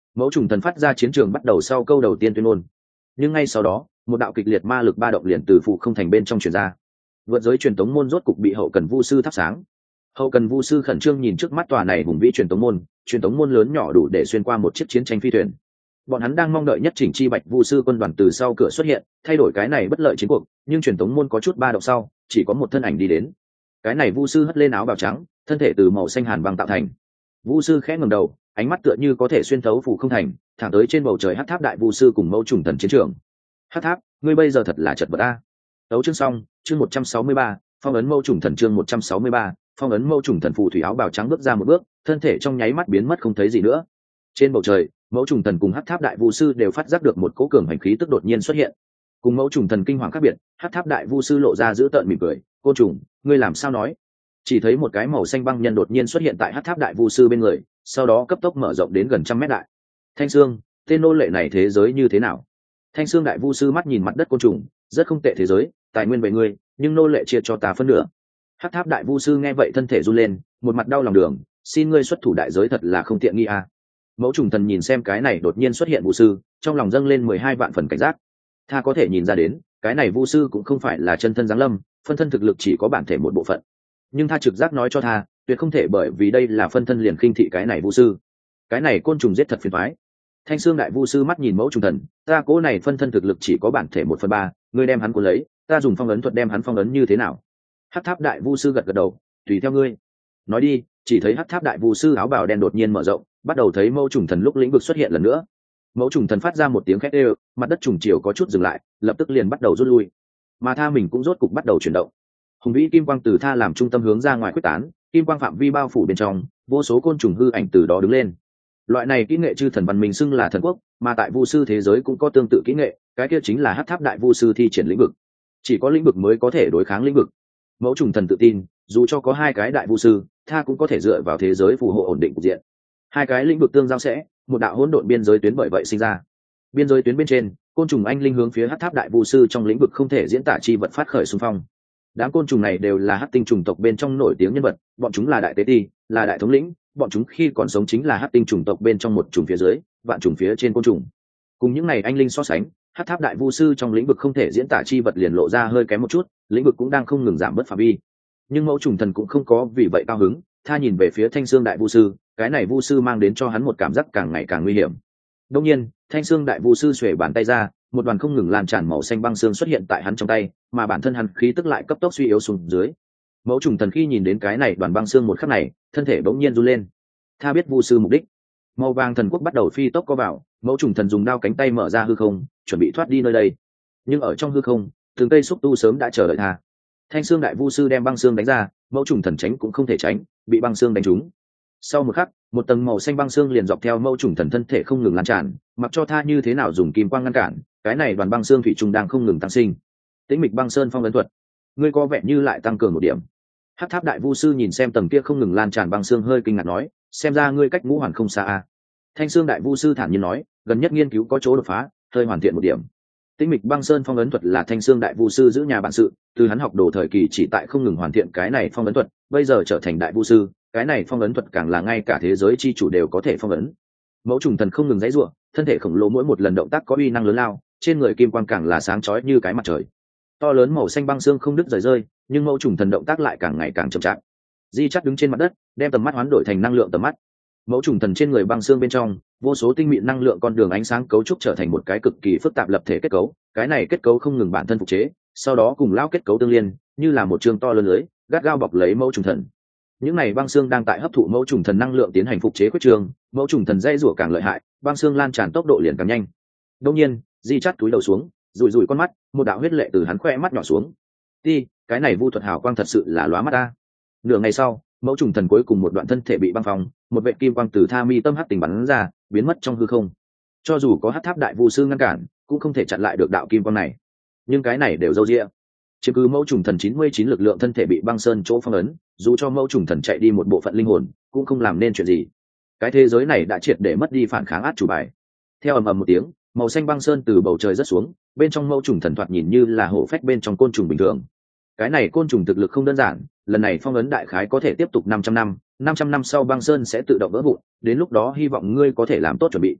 Mẫu trùng thần phát ra chiến trường bắt đầu sau câu đầu tiên tuyên ngôn, nhưng ngay sau đó một đạo kịch liệt ma lực ba động liền từ phụ không thành bên trong truyền ra. Vượt giới truyền tống môn rốt cục bị hậu cần vu sư thắp sáng. Hậu cần vu sư khẩn trương nhìn trước mắt tòa này hùng vĩ truyền tống môn, truyền tống môn lớn nhỏ đủ để xuyên qua một chiếc chiến tranh phi thuyền. Bọn hắn đang mong đợi nhất chỉnh chi bạch vu sư quân đoàn từ sau cửa xuất hiện, thay đổi cái này bất lợi chiến cuộc, nhưng truyền tống môn có chút ba động sau, chỉ có một thân ảnh đi đến. Cái này vu sư hất lên áo bào trắng, thân thể từ màu xanh hàn băng tạo thành. Vu sư khẽ ngẩng đầu, ánh mắt tựa như có thể xuyên thấu phủ không thành, thẳng tới trên bầu trời hắc tháp đại vu sư cùng mẫu trùng thần chiến trường. Hắc tháp, ngươi bây giờ thật là chật vật a. Đấu chương xong, chương một trăm sáu mươi ba, phong ấn mẫu trùng thần chương một trăm sáu mươi ba, phong ấn mẫu trùng thần phù thủy áo bào trắng bước ra một bước, thân thể trong nháy mắt biến mất không thấy gì nữa. Trên bầu trời, mẫu trùng thần cùng hắc tháp đại vu sư đều phát giác được một cỗ cường hành khí tức đột nhiên xuất hiện. Cùng mẫu trùng thần kinh hoàng khác biệt, hắc tháp đại vu sư lộ ra giữ tợn mỉm cười, "Côn trùng, ngươi làm sao nói?" Chỉ thấy một cái màu xanh băng nhân đột nhiên xuất hiện tại hắc tháp đại vu sư bên người, sau đó cấp tốc mở rộng đến gần trăm mét đại. "Thanh Sương, tên nô lệ này thế giới như thế nào?" Thanh Sương đại vu sư mắt nhìn mặt đất côn trùng, "Rất không tệ thế giới, tài nguyên về ngươi, nhưng nô lệ chia cho ta phân nửa." Hắc tháp đại vu sư nghe vậy thân thể run lên, một mặt đau lòng đường, "Xin ngươi xuất thủ đại giới thật là không tiện nghi à." Mẫu trùng thần nhìn xem cái này đột nhiên xuất hiện vu sư, trong lòng dâng lên mười hai vạn phần cảnh giác. Tha có thể nhìn ra đến, cái này vu sư cũng không phải là chân thân giáng lâm, phân thân thực lực chỉ có bản thể một bộ phận. Nhưng Tha trực giác nói cho Tha, tuyệt không thể bởi vì đây là phân thân liền khinh thị cái này vu sư. Cái này côn trùng giết thật phiền toái. Thanh Sương đại vu sư mắt nhìn mẫu trùng thần, "Ta cố này phân thân thực lực chỉ có bản thể một phần ba, ngươi đem hắn cuốn lấy, ta dùng phong ấn thuật đem hắn phong ấn như thế nào?" Hắc tháp đại vu sư gật gật đầu, "Tùy theo ngươi." Nói đi, chỉ thấy hắc tháp đại vu sư áo bào đen đột nhiên mở rộng, bắt đầu thấy mẫu trùng thần lúc lĩnh vực xuất hiện lần nữa. Mẫu trùng thần phát ra một tiếng khét ê, mặt đất trùng chiều có chút dừng lại, lập tức liền bắt đầu rút lui. Mà Tha mình cũng rốt cục bắt đầu chuyển động. Hùng vĩ kim quang từ Tha làm trung tâm hướng ra ngoài quyết tán, kim quang phạm vi bao phủ bên trong, vô số côn trùng hư ảnh từ đó đứng lên. Loại này kỹ nghệ chư thần văn minh xưng là thần quốc, mà tại vu sư thế giới cũng có tương tự kỹ nghệ, cái kia chính là hắc tháp đại vu sư thi triển lĩnh vực. Chỉ có lĩnh vực mới có thể đối kháng lĩnh vực. Mẫu trùng thần tự tin, dù cho có hai cái đại vu sư, Tha cũng có thể dựa vào thế giới phù hộ ổn định cục diện. Hai cái lĩnh vực tương giao sẽ, một đạo hỗn độn biên giới tuyến bởi vậy sinh ra. Biên giới tuyến bên trên, côn trùng anh linh hướng phía hắc tháp đại vu sư trong lĩnh vực không thể diễn tả chi vật phát khởi xung phong. Đám côn trùng này đều là hắc tinh trùng tộc bên trong nổi tiếng nhân vật, bọn chúng là đại tế ti, là đại thống lĩnh, bọn chúng khi còn sống chính là hắc tinh trùng tộc bên trong một trùng phía dưới, vạn trùng phía trên côn trùng. Cùng những này anh linh so sánh, hắc tháp đại vu sư trong lĩnh vực không thể diễn tả chi vật liền lộ ra hơi kém một chút, lĩnh vực cũng đang không ngừng giảm bớt phạm vi. Nhưng mẫu trùng thần cũng không có vì vậy cao hứng, Tha nhìn về phía Thanh Sương đại vu sư, cái này vu sư mang đến cho hắn một cảm giác càng ngày càng nguy hiểm. Đương nhiên, Thanh Sương đại vu sư xuề bàn tay ra, một đoàn không ngừng lan tràn màu xanh băng xương xuất hiện tại hắn trong tay, mà bản thân hắn khí tức lại cấp tốc suy yếu xuống dưới. Mẫu trùng thần khi nhìn đến cái này đoàn băng xương một khắc này, thân thể bỗng nhiên run lên. Tha biết vu sư mục đích. Màu vàng thần quốc bắt đầu phi tốc có vào, mẫu trùng thần dùng đao cánh tay mở ra hư không, chuẩn bị thoát đi nơi đây. Nhưng ở trong hư không, từng cây xúc tu sớm đã chờ đợi Tha. Thanh Sương đại vu sư đem băng xương đánh ra, mẫu trùng thần tránh cũng không thể tránh, bị băng xương đánh trúng. Sau một khắc, một tầng màu xanh băng xương liền dọc theo mẫu trùng thần thân thể không ngừng lan tràn, mặc cho Tha như thế nào dùng kim quang ngăn cản, cái này đoàn băng xương thủy trùng đang không ngừng tăng sinh. Tĩnh mịch băng sơn phong ấn thuật, ngươi có vẻ như lại tăng cường một điểm. Hắc tháp đại vu sư nhìn xem tầng kia không ngừng lan tràn băng xương hơi kinh ngạc nói, xem ra ngươi cách ngũ hoàn không xa a. Thanh Sương đại vu sư thản nhiên nói, gần nhất nghiên cứu có chỗ đột phá, hơi hoàn thiện một điểm. Tĩnh mịch băng sơn phong ấn thuật là Thanh Sương đại vu sư giữ nhà bản sự, từ hắn học đồ thời kỳ chỉ tại không ngừng hoàn thiện cái này phong ấn thuật, bây giờ trở thành đại vu sư, cái này phong ấn thuật càng là ngay cả thế giới chi chủ đều có thể phong ấn. Mẫu trùng thần không ngừng giãy giụa, thân thể khổng lồ mỗi một lần động tác có uy năng lớn lao, trên người kim quang càng là sáng chói như cái mặt trời. To lớn màu xanh băng xương không đứt rời rơi, nhưng mẫu trùng thần động tác lại càng ngày càng chậm chạp. Di Chắt đứng trên mặt đất, đem tầm mắt hoán đổi thành năng lượng tầm mắt. Mẫu trùng thần trên người băng xương bên trong, vô số tinh mịn năng lượng con đường ánh sáng cấu trúc trở thành một cái cực kỳ phức tạp lập thể kết cấu, cái này kết cấu không ngừng bản thân phục chế, sau đó cùng lao kết cấu tương liên, như là một trường to lớn lưới, gắt gao bọc lấy mẫu trùng thần. Những này băng xương đang tại hấp thụ mẫu trùng thần năng lượng tiến hành phục chế quyết trường, mẫu trùng thần dây rủa càng lợi hại, băng xương lan tràn tốc độ liền càng nhanh. Đương nhiên, Di Chắt túi đầu xuống, rủi rủi con mắt, một đạo huyết lệ từ hắn khoe mắt nhỏ xuống. Ti, cái này vu thuật hào quang thật sự là lóa mắt ta. Nửa ngày sau, mẫu trùng thần cuối cùng một đoạn thân thể bị băng phong, một vệ kim quang từ Tha mi tâm hắc tình bắn ra, biến mất trong hư không. Cho dù có hắc tháp đại vu sư ngăn cản, cũng không thể chặn lại được đạo kim quang này. Nhưng cái này đều dâu dịa. Chứ cứ mẫu trùng thần chín mươi chín lực lượng thân thể bị băng sơn chỗ phong ấn, dù cho mẫu trùng thần chạy đi một bộ phận linh hồn, cũng không làm nên chuyện gì. Cái thế giới này đã triệt để mất đi phản kháng át chủ bài. Theo ầm ầm một tiếng, màu xanh băng sơn từ bầu trời rớt xuống, bên trong mẫu trùng thần thoạt nhìn như là hổ phách bên trong côn trùng bình thường. Cái này côn trùng thực lực không đơn giản, lần này phong ấn đại khái có thể tiếp tục năm trăm năm, năm trăm năm sau băng sơn sẽ tự động vỡ vụn, đến lúc đó hy vọng ngươi có thể làm tốt chuẩn bị.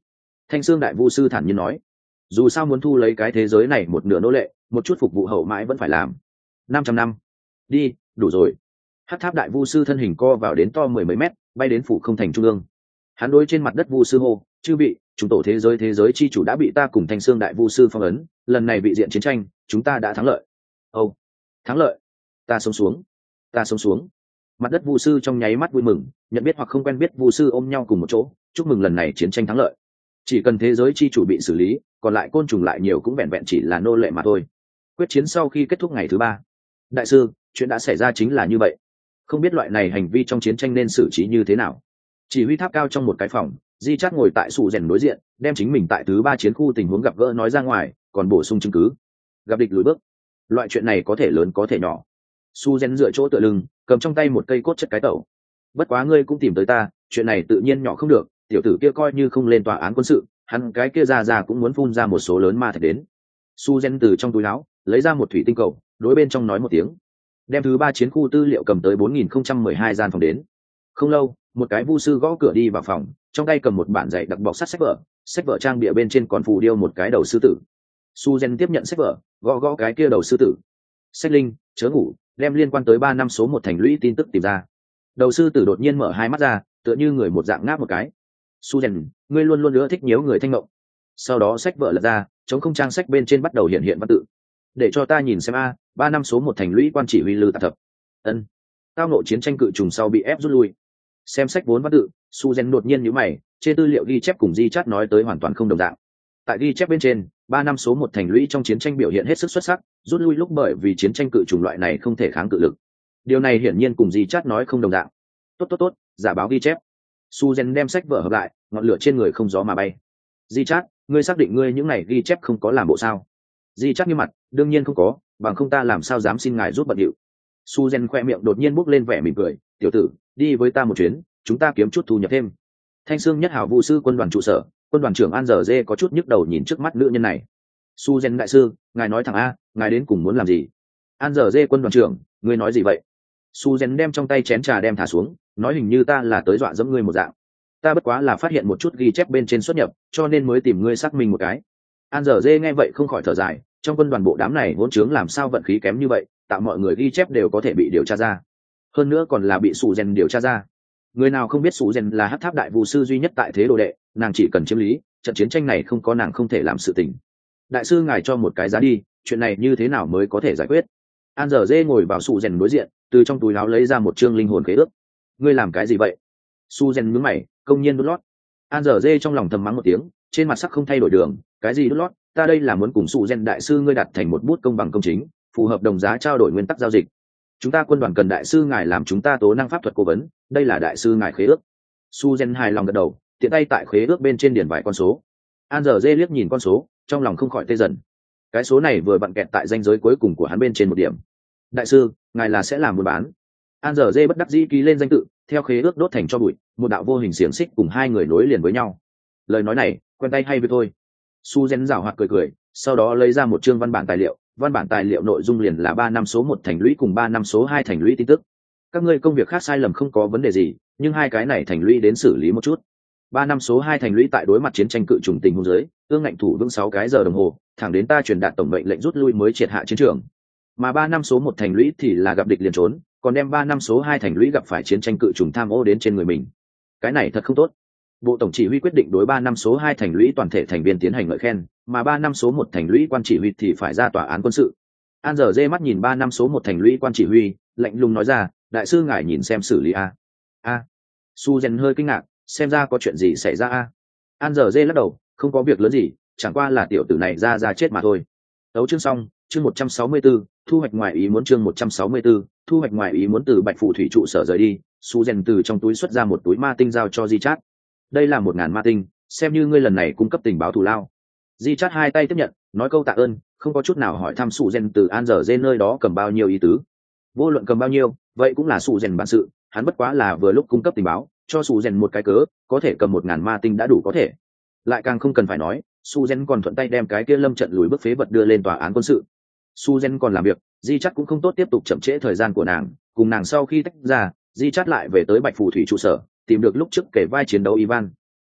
Thanh Xương đại vu sư thản nhiên nói. Dù sao muốn thu lấy cái thế giới này một nửa nô lệ, một chút phục vụ hậu mãi vẫn phải làm. Năm trăm năm. Đi, đủ rồi. Hắc tháp đại vu sư thân hình co vào đến to mười mấy mét, bay đến phủ không thành trung ương. Hắn đối trên mặt đất vu sư hô, chư vị, chúng tổ thế giới thế giới chi chủ đã bị ta cùng Thanh Xương đại vu sư phong ấn, lần này bị diện chiến tranh, chúng ta đã thắng lợi. Âu, thắng lợi. Ta sống xuống, ta sống xuống. Mặt đất vu sư trong nháy mắt vui mừng, nhận biết hoặc không quen biết vu sư ôm nhau cùng một chỗ, chúc mừng lần này chiến tranh thắng lợi. Chỉ cần thế giới chi chủ bị xử lý, còn lại côn trùng lại nhiều cũng vẹn vẹn chỉ là nô lệ mà thôi. Quyết chiến sau khi kết thúc ngày thứ ba. Đại sư, chuyện đã xảy ra chính là như vậy. Không biết loại này hành vi trong chiến tranh nên xử trí như thế nào. Chỉ huy tháp cao trong một cái phòng, Di Chát ngồi tại sụ rèn đối diện, đem chính mình tại thứ ba chiến khu tình huống gặp gỡ nói ra ngoài, còn bổ sung chứng cứ. Gặp địch lùi bước. Loại chuyện này có thể lớn có thể nhỏ. Su rèn dựa chỗ tựa lưng, cầm trong tay một cây cốt chất cái tẩu. Bất quá ngươi cũng tìm tới ta, chuyện này tự nhiên nhỏ không được, tiểu tử kia coi như không lên tòa án quân sự, hắn cái kia ra ra cũng muốn phun ra một số lớn ma thạch đến. Su rèn từ trong túi áo lấy ra một thủy tinh cầu, đối bên trong nói một tiếng, đem thứ ba chiến khu tư liệu cầm tới bốn nghìn không trăm mười hai gian phòng đến. Không lâu, một cái vu sư gõ cửa đi vào phòng, trong tay cầm một bản dạy đặc bọc sắt sách vở, sách vở trang bìa bên trên còn phù điêu một cái đầu sư tử. Su Gen tiếp nhận sách vở, gõ gõ cái kia đầu sư tử. Sách linh, chớ ngủ, đem liên quan tới ba năm số một thành lũy tin tức tìm ra. Đầu sư tử đột nhiên mở hai mắt ra, tựa như người một dạng ngáp một cái. Su Gen, ngươi luôn luôn ưa thích nhiễu người thanh mộng. Sau đó sách vở lật ra, chống không trang sách bên trên bắt đầu hiện hiện văn tự. Để cho ta nhìn xem a, ba năm số một thành lũy quan chỉ huy Lư Tạp Thập. Ân. Tao nộ chiến tranh cự trùng sau bị ép rút lui. Xem sách vốn văn tự, Su Gen đột nhiên nhíu mày, trên tư liệu ghi chép cùng Di Chát nói tới hoàn toàn không đồng dạng. Tại ghi chép bên trên, ba năm số một thành lũy trong chiến tranh biểu hiện hết sức xuất sắc, rút lui lúc bởi vì chiến tranh cự chủng loại này không thể kháng cự lực. Điều này hiển nhiên cùng Di Chát nói không đồng dạng. Tốt tốt tốt, giả báo ghi chép. Su Gen đem sách vở hợp lại, ngọn lửa trên người không gió mà bay. Di Chát, ngươi xác định ngươi những này ghi chép không có làm bộ sao? Di Chát như mặt, đương nhiên không có, bằng không ta làm sao dám xin ngài giúp bận điệu. Su Gen khoe miệng đột nhiên bốc lên vẻ mỉm cười, tiểu tử, đi với ta một chuyến, chúng ta kiếm chút thu nhập thêm. Thanh Sương Nhất Hào Vu sư quân đoàn trụ sở, quân đoàn trưởng An Giờ Dê có chút nhức đầu nhìn trước mắt nữ nhân này. Su Gen đại sư, ngài nói thẳng a, ngài đến cùng muốn làm gì? An Giờ Dê quân đoàn trưởng, ngươi nói gì vậy? Su Gen đem trong tay chén trà đem thả xuống, nói hình như ta là tới dọa dẫm ngươi một dạng. Ta bất quá là phát hiện một chút ghi chép bên trên xuất nhập, cho nên mới tìm ngươi xác minh một cái. An Giờ Dê nghe vậy không khỏi thở dài, trong quân đoàn bộ đám này hỗn trướng làm sao vận khí kém như vậy, tạo mọi người ghi chép đều có thể bị điều tra ra. Hơn nữa còn là bị Su Gen điều tra ra. Người nào không biết Su Gen là Hắc Tháp đại vu sư duy nhất tại thế đồ đệ, nàng chỉ cần chiếm lý, trận chiến tranh này không có nàng không thể làm sự tình. Đại sư ngài cho một cái giá đi, chuyện này như thế nào mới có thể giải quyết? An Giờ Dê ngồi vào Su Gen đối diện, từ trong túi áo lấy ra một chương linh hồn khế ước. Ngươi làm cái gì vậy? Su Gen nhướng mày, công nhiên đút lót. An Giờ Dê trong lòng thầm mắng một tiếng, trên mặt sắc không thay đổi đường, cái gì đút lót, ta đây là muốn cùng Su Gen đại sư ngươi đặt thành một bút công bằng công chính, phù hợp đồng giá trao đổi nguyên tắc giao dịch. Chúng ta quân đoàn cần đại sư ngài làm chúng ta tố năng pháp thuật cố vấn, đây là đại sư ngài khế ước. Su Gen hài lòng gật đầu, tiện tay tại khế ước bên trên điền vài con số. An Giờ Dê liếc nhìn con số, trong lòng không khỏi tê dần. Cái số này vừa vặn kẹt tại ranh giới cuối cùng của hắn bên trên một điểm. Đại sư, ngài là sẽ làm buôn bán. An Giờ Dê bất đắc dĩ ký lên danh tự, theo khế ước đốt thành cho bụi, một đạo vô hình xiềng xích cùng hai người nối liền với nhau. Lời nói này, quen tay hay với thôi. Su Gen giảo hoạt cười cười, sau đó lấy ra một chương văn bản tài liệu, văn bản tài liệu nội dung liền là ba năm số một thành lũy cùng ba năm số hai thành lũy tin tức. Các ngươi công việc khác sai lầm không có vấn đề gì, nhưng hai cái này thành lũy đến xử lý một chút. Ba năm số hai thành lũy tại đối mặt chiến tranh cự trùng tình huống dưới, ương ngạnh thủ vững sáu cái giờ đồng hồ, thẳng đến ta truyền đạt tổng mệnh lệnh rút lui mới triệt hạ chiến trường. Mà ba năm số một thành lũy thì là gặp địch liền trốn, còn đem ba năm số hai thành lũy gặp phải chiến tranh cự trùng tham ô đến trên người mình. Cái này thật không tốt. Bộ tổng chỉ huy quyết định đối ba năm số hai thành lũy toàn thể thành viên tiến hành ngợi khen, mà ba năm số một thành lũy quan chỉ huy thì phải ra tòa án quân sự. An Giờ Dê mắt nhìn ba năm số một thành lũy quan chỉ huy, lạnh lùng nói ra, đại sư ngài nhìn xem xử lý a. A. Su Gen hơi kinh ngạc, xem ra có chuyện gì xảy ra a. An Giờ Dê lắc đầu, không có việc lớn gì, chẳng qua là tiểu tử này ra ra chết mà thôi. Đấu chương xong, chương một trăm sáu mươi 164, thu hoạch ngoài ý muốn chương một trăm sáu mươi 164, thu hoạch ngoài ý muốn từ Bạch Phù thủy trụ sở rời đi, Su Gen từ trong túi xuất ra một túi ma tinh giao cho Di Chát. Đây là một ngàn ma tinh, xem như ngươi lần này cung cấp tình báo thù lao. Di Chát hai tay tiếp nhận, nói câu tạ ơn, không có chút nào hỏi thăm Su Gen từ An Giờ Dê nơi đó cầm bao nhiêu ý tứ. Vô luận cầm bao nhiêu, vậy cũng là Su Gen bản sự, hắn bất quá là vừa lúc cung cấp tình báo, cho Su Gen một cái cớ, có thể cầm một ngàn ma tinh đã đủ có thể. Lại càng không cần phải nói, Su Gen còn thuận tay đem cái kia lâm trận lùi bước phế vật đưa lên tòa án quân sự. Su Gen còn làm việc, Di Chát cũng không tốt tiếp tục chậm trễ thời gian của nàng, cùng nàng sau khi tách ra, Di Chát lại về tới Bạch Phù thủy trụ sở, tìm được lúc trước kể vai chiến đấu Ivan. Hắc,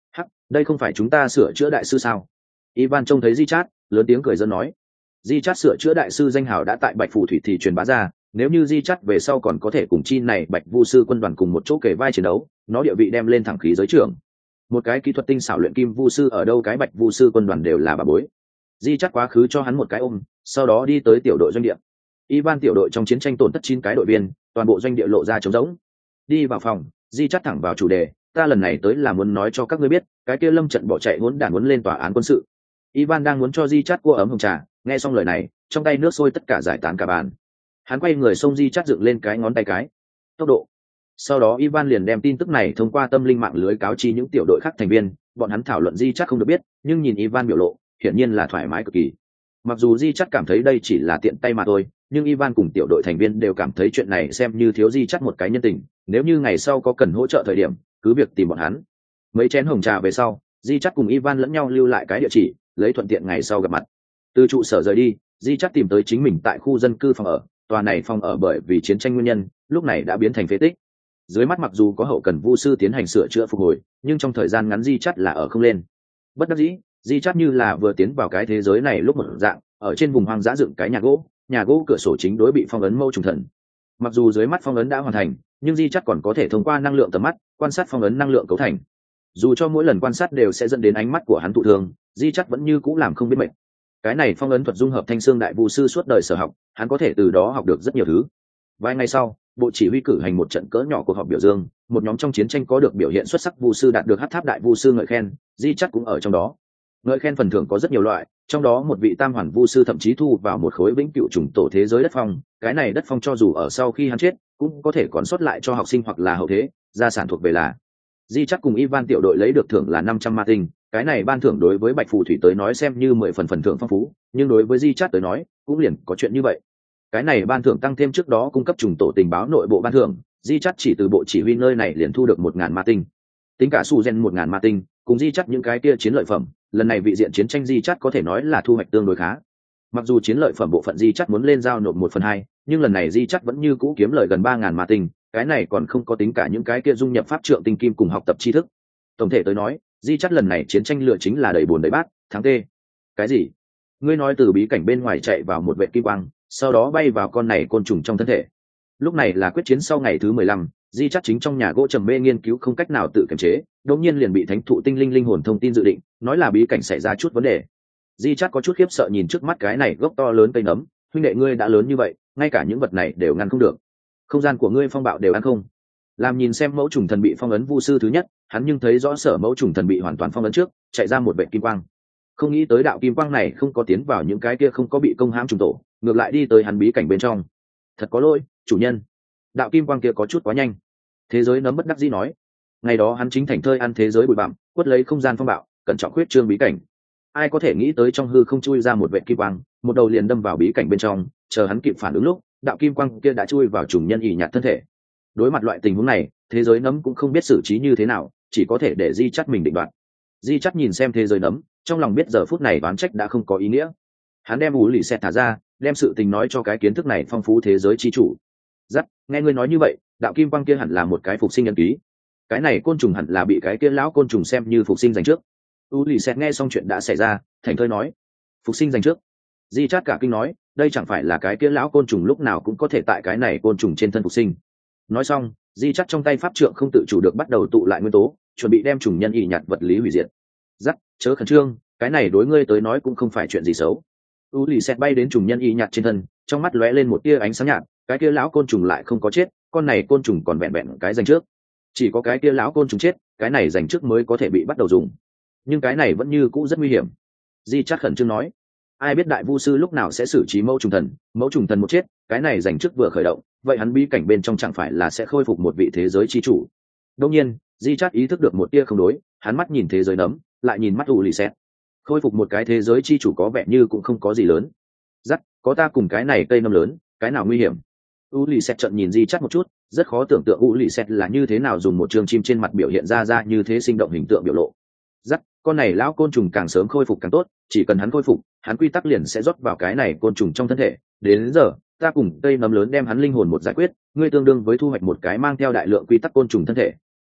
đây không phải chúng ta sửa chữa đại sư sao? Ivan trông thấy Di Chát, lớn tiếng cười dân nói. Di Chát sửa chữa đại sư danh hào đã tại Bạch Phù Thủy thì truyền bá ra, nếu như Di Chát về sau còn có thể cùng chi này Bạch Vu sư quân đoàn cùng một chỗ kề vai chiến đấu, nó địa vị đem lên thẳng khí giới trưởng. Một cái kỹ thuật tinh xảo luyện kim vu sư ở đâu cái Bạch Vu sư quân đoàn đều là bà bối. Di Chát quá khứ cho hắn một cái ôm, sau đó đi tới tiểu đội doanh địa. Ivan tiểu đội trong chiến tranh tổn thất chín cái đội viên, toàn bộ doanh địa lộ ra trống rỗng. Đi vào phòng, Di Chát thẳng vào chủ đề, ta lần này tới là muốn nói cho các ngươi biết, cái kia Lâm trận bỏ chạy muốn đản muốn lên tòa án quân sự. Ivan đang muốn cho Di Chát cua ấm hồng trà, nghe xong lời này, trong tay nước sôi tất cả giải tán cả bàn. Hắn quay người xông Di Chát dựng lên cái ngón tay cái. Tốc độ. Sau đó Ivan liền đem tin tức này thông qua tâm linh mạng lưới cáo chi những tiểu đội khác thành viên, bọn hắn thảo luận Di Chát không được biết, nhưng nhìn Ivan biểu lộ, hiển nhiên là thoải mái cực kỳ. Mặc dù Di Chát cảm thấy đây chỉ là tiện tay mà thôi, nhưng Ivan cùng tiểu đội thành viên đều cảm thấy chuyện này xem như thiếu Di Chát một cái nhân tình, nếu như ngày sau có cần hỗ trợ thời điểm, cứ việc tìm bọn hắn. Mấy chén hồng trà về sau, Di Chát cùng Ivan lẫn nhau lưu lại cái địa chỉ, lấy thuận tiện ngày sau gặp mặt. Từ trụ sở rời đi, Di Chát tìm tới chính mình tại khu dân cư phòng ở, tòa này phòng ở bởi vì chiến tranh nguyên nhân, lúc này đã biến thành phế tích. Dưới mắt mặc dù có hậu cần vu sư tiến hành sửa chữa phục hồi, nhưng trong thời gian ngắn Di Chát là ở không lên. Bất đắc dĩ, Di Chát như là vừa tiến vào cái thế giới này lúc một dạng, ở trên vùng hoang dã dựng cái nhà gỗ, nhà gỗ cửa sổ chính đối bị phong ấn mâu trùng thần. Mặc dù dưới mắt phong ấn đã hoàn thành, nhưng Di Chát còn có thể thông qua năng lượng tầm mắt quan sát phong ấn năng lượng cấu thành. Dù cho mỗi lần quan sát đều sẽ dẫn đến ánh mắt của hắn thụ thương, Di Chát vẫn như cũ làm không biết mệt. Cái này phong ấn thuật dung hợp thanh xương đại vu sư suốt đời sở học, hắn có thể từ đó học được rất nhiều thứ. Vài ngày sau, bộ chỉ huy cử hành một trận cỡ nhỏ cuộc họp biểu dương, một nhóm trong chiến tranh có được biểu hiện xuất sắc vu sư đạt được hắc tháp đại vu sư ngợi khen, Di Chát cũng ở trong đó. Ngợi khen phần thưởng có rất nhiều loại, trong đó một vị tam hoàn vu sư thậm chí thu vào một khối vĩnh cửu trùng tổ thế giới đất phong, cái này đất phong cho dù ở sau khi hắn chết, cũng có thể còn sót lại cho học sinh hoặc là hậu thế, gia sản thuộc về là. Di Chát cùng Ivan tiểu đội lấy được thưởng là năm trăm ma tinh, cái này ban thưởng đối với Bạch Phù Thủy tới nói xem như mười phần phần thưởng phong phú, nhưng đối với Di Chát tới nói, cũng liền có chuyện như vậy. Cái này ban thưởng tăng thêm trước đó cung cấp trùng tổ tình báo nội bộ ban thưởng, Di Chát chỉ từ bộ chỉ huy nơi này liền thu được một ngàn ma tinh. Tính cả su gen một ngàn ma tinh, cùng Di Chát những cái kia chiến lợi phẩm, lần này vị diện chiến tranh Di Chát có thể nói là thu hoạch tương đối khá. Mặc dù chiến lợi phẩm bộ phận Di Chát muốn lên giao nộp một phần hai, nhưng lần này Di Chát vẫn như cũ kiếm lời gần ba ngàn ma tinh, cái này còn không có tính cả những cái kia dung nhập pháp trượng tinh kim cùng học tập tri thức. Tổng thể tới nói, Di Chát lần này chiến tranh lựa chính là đầy buồn đầy bát, thắng tê. Cái gì? Ngươi nói từ bí cảnh bên ngoài chạy vào một vệ kim quang, sau đó bay vào con này côn trùng trong thân thể. Lúc này là quyết chiến sau ngày thứ mười lăm, Di Chát chính trong nhà gỗ trầm mê nghiên cứu không cách nào tự kiềm chế, đột nhiên liền bị thánh thụ tinh linh linh hồn thông tin dự định, nói là bí cảnh xảy ra chút vấn đề. Di Chát có chút khiếp sợ nhìn trước mắt cái này gốc to lớn cây nấm, huynh đệ ngươi đã lớn như vậy, ngay cả những vật này đều ngăn không được. Không gian của ngươi phong bạo đều ăn không. Làm nhìn xem mẫu trùng thần bị phong ấn vu sư thứ nhất, hắn nhưng thấy rõ sở mẫu trùng thần bị hoàn toàn phong ấn trước, chạy ra một vệ kim quang. Không nghĩ tới đạo kim quang này không có tiến vào những cái kia không có bị công hãm trùng tổ, ngược lại đi tới hắn bí cảnh bên trong. Thật có lỗi, chủ nhân. Đạo kim quang kia có chút quá nhanh. Thế giới nấm bất đắc dĩ nói. Ngày đó hắn chính thành thơi ăn thế giới bụi bặm, quất lấy không gian phong bạo, cẩn trọng khuyết trương bí cảnh. Ai có thể nghĩ tới trong hư không chui ra một vệ kim quang, một đầu liền đâm vào bí cảnh bên trong, chờ hắn kịp phản ứng lúc, đạo kim quang kia đã chui vào trùng nhân ỉ nhạt thân thể. Đối mặt loại tình huống này, thế giới nấm cũng không biết xử trí như thế nào, chỉ có thể để Di Chát mình định đoạt. Di Chát nhìn xem thế giới nấm, trong lòng biết giờ phút này đoán trách đã không có ý nghĩa. Hắn đem ú lì xẹt thả ra, đem sự tình nói cho cái kiến thức này phong phú thế giới chi chủ. Dắt, nghe ngươi nói như vậy, đạo kim quang kia hẳn là một cái phục sinh nhân ký. Cái này côn trùng hẳn là bị cái kia lão côn trùng xem như phục sinh dành trước. ú lì xẹt nghe xong chuyện đã xảy ra, thành thơi nói, phục sinh dành trước. Di Chát cả kinh nói, đây chẳng phải là cái kia lão côn trùng lúc nào cũng có thể tại cái này côn trùng trên thân phục sinh. Nói xong, Di Chát trong tay pháp trượng không tự chủ được bắt đầu tụ lại nguyên tố, chuẩn bị đem trùng nhân ỉ nhạt vật lý hủy diệt. Dắt, chớ khẩn trương, cái này đối ngươi tới nói cũng không phải chuyện gì xấu. u lì xẹt bay đến trùng nhân ỉ nhạt trên thân, trong mắt lóe lên một tia ánh sáng nhạt, cái kia lão côn trùng lại không có chết, con này côn trùng còn vẹn vẹn cái dành trước. Chỉ có cái kia lão côn trùng chết, cái này dành trước mới có thể bị bắt đầu dùng. Nhưng cái này vẫn như cũ rất nguy hiểm. Di Chát khẩn trương nói, ai biết đại vu sư lúc nào sẽ xử trí mẫu trùng thần, mẫu trùng thần một chết, cái này dành trước vừa khởi động, vậy hắn bí cảnh bên trong chẳng phải là sẽ khôi phục một vị thế giới chi chủ. Đương nhiên, Di Chát ý thức được một tia không đối, hắn mắt nhìn thế giới nấm, lại nhìn mắt u lì xẹt. Khôi phục một cái thế giới chi chủ có vẻ như cũng không có gì lớn. Dắt, có ta cùng cái này cây nấm lớn, cái nào nguy hiểm? u lì xẹt trận nhìn Di Chát một chút, rất khó tưởng tượng u lì xẹt là như thế nào dùng một trường chim trên mặt biểu hiện ra ra như thế sinh động hình tượng biểu lộ. Dắt, con này lão côn trùng càng sớm khôi phục càng tốt, chỉ cần hắn khôi phục, hắn quy tắc liền sẽ rót vào cái này côn trùng trong thân thể. Đến, đến giờ, ta cùng cây nấm lớn đem hắn linh hồn một giải quyết, ngươi tương đương với thu hoạch một cái mang theo đại lượng quy tắc côn trùng thân thể.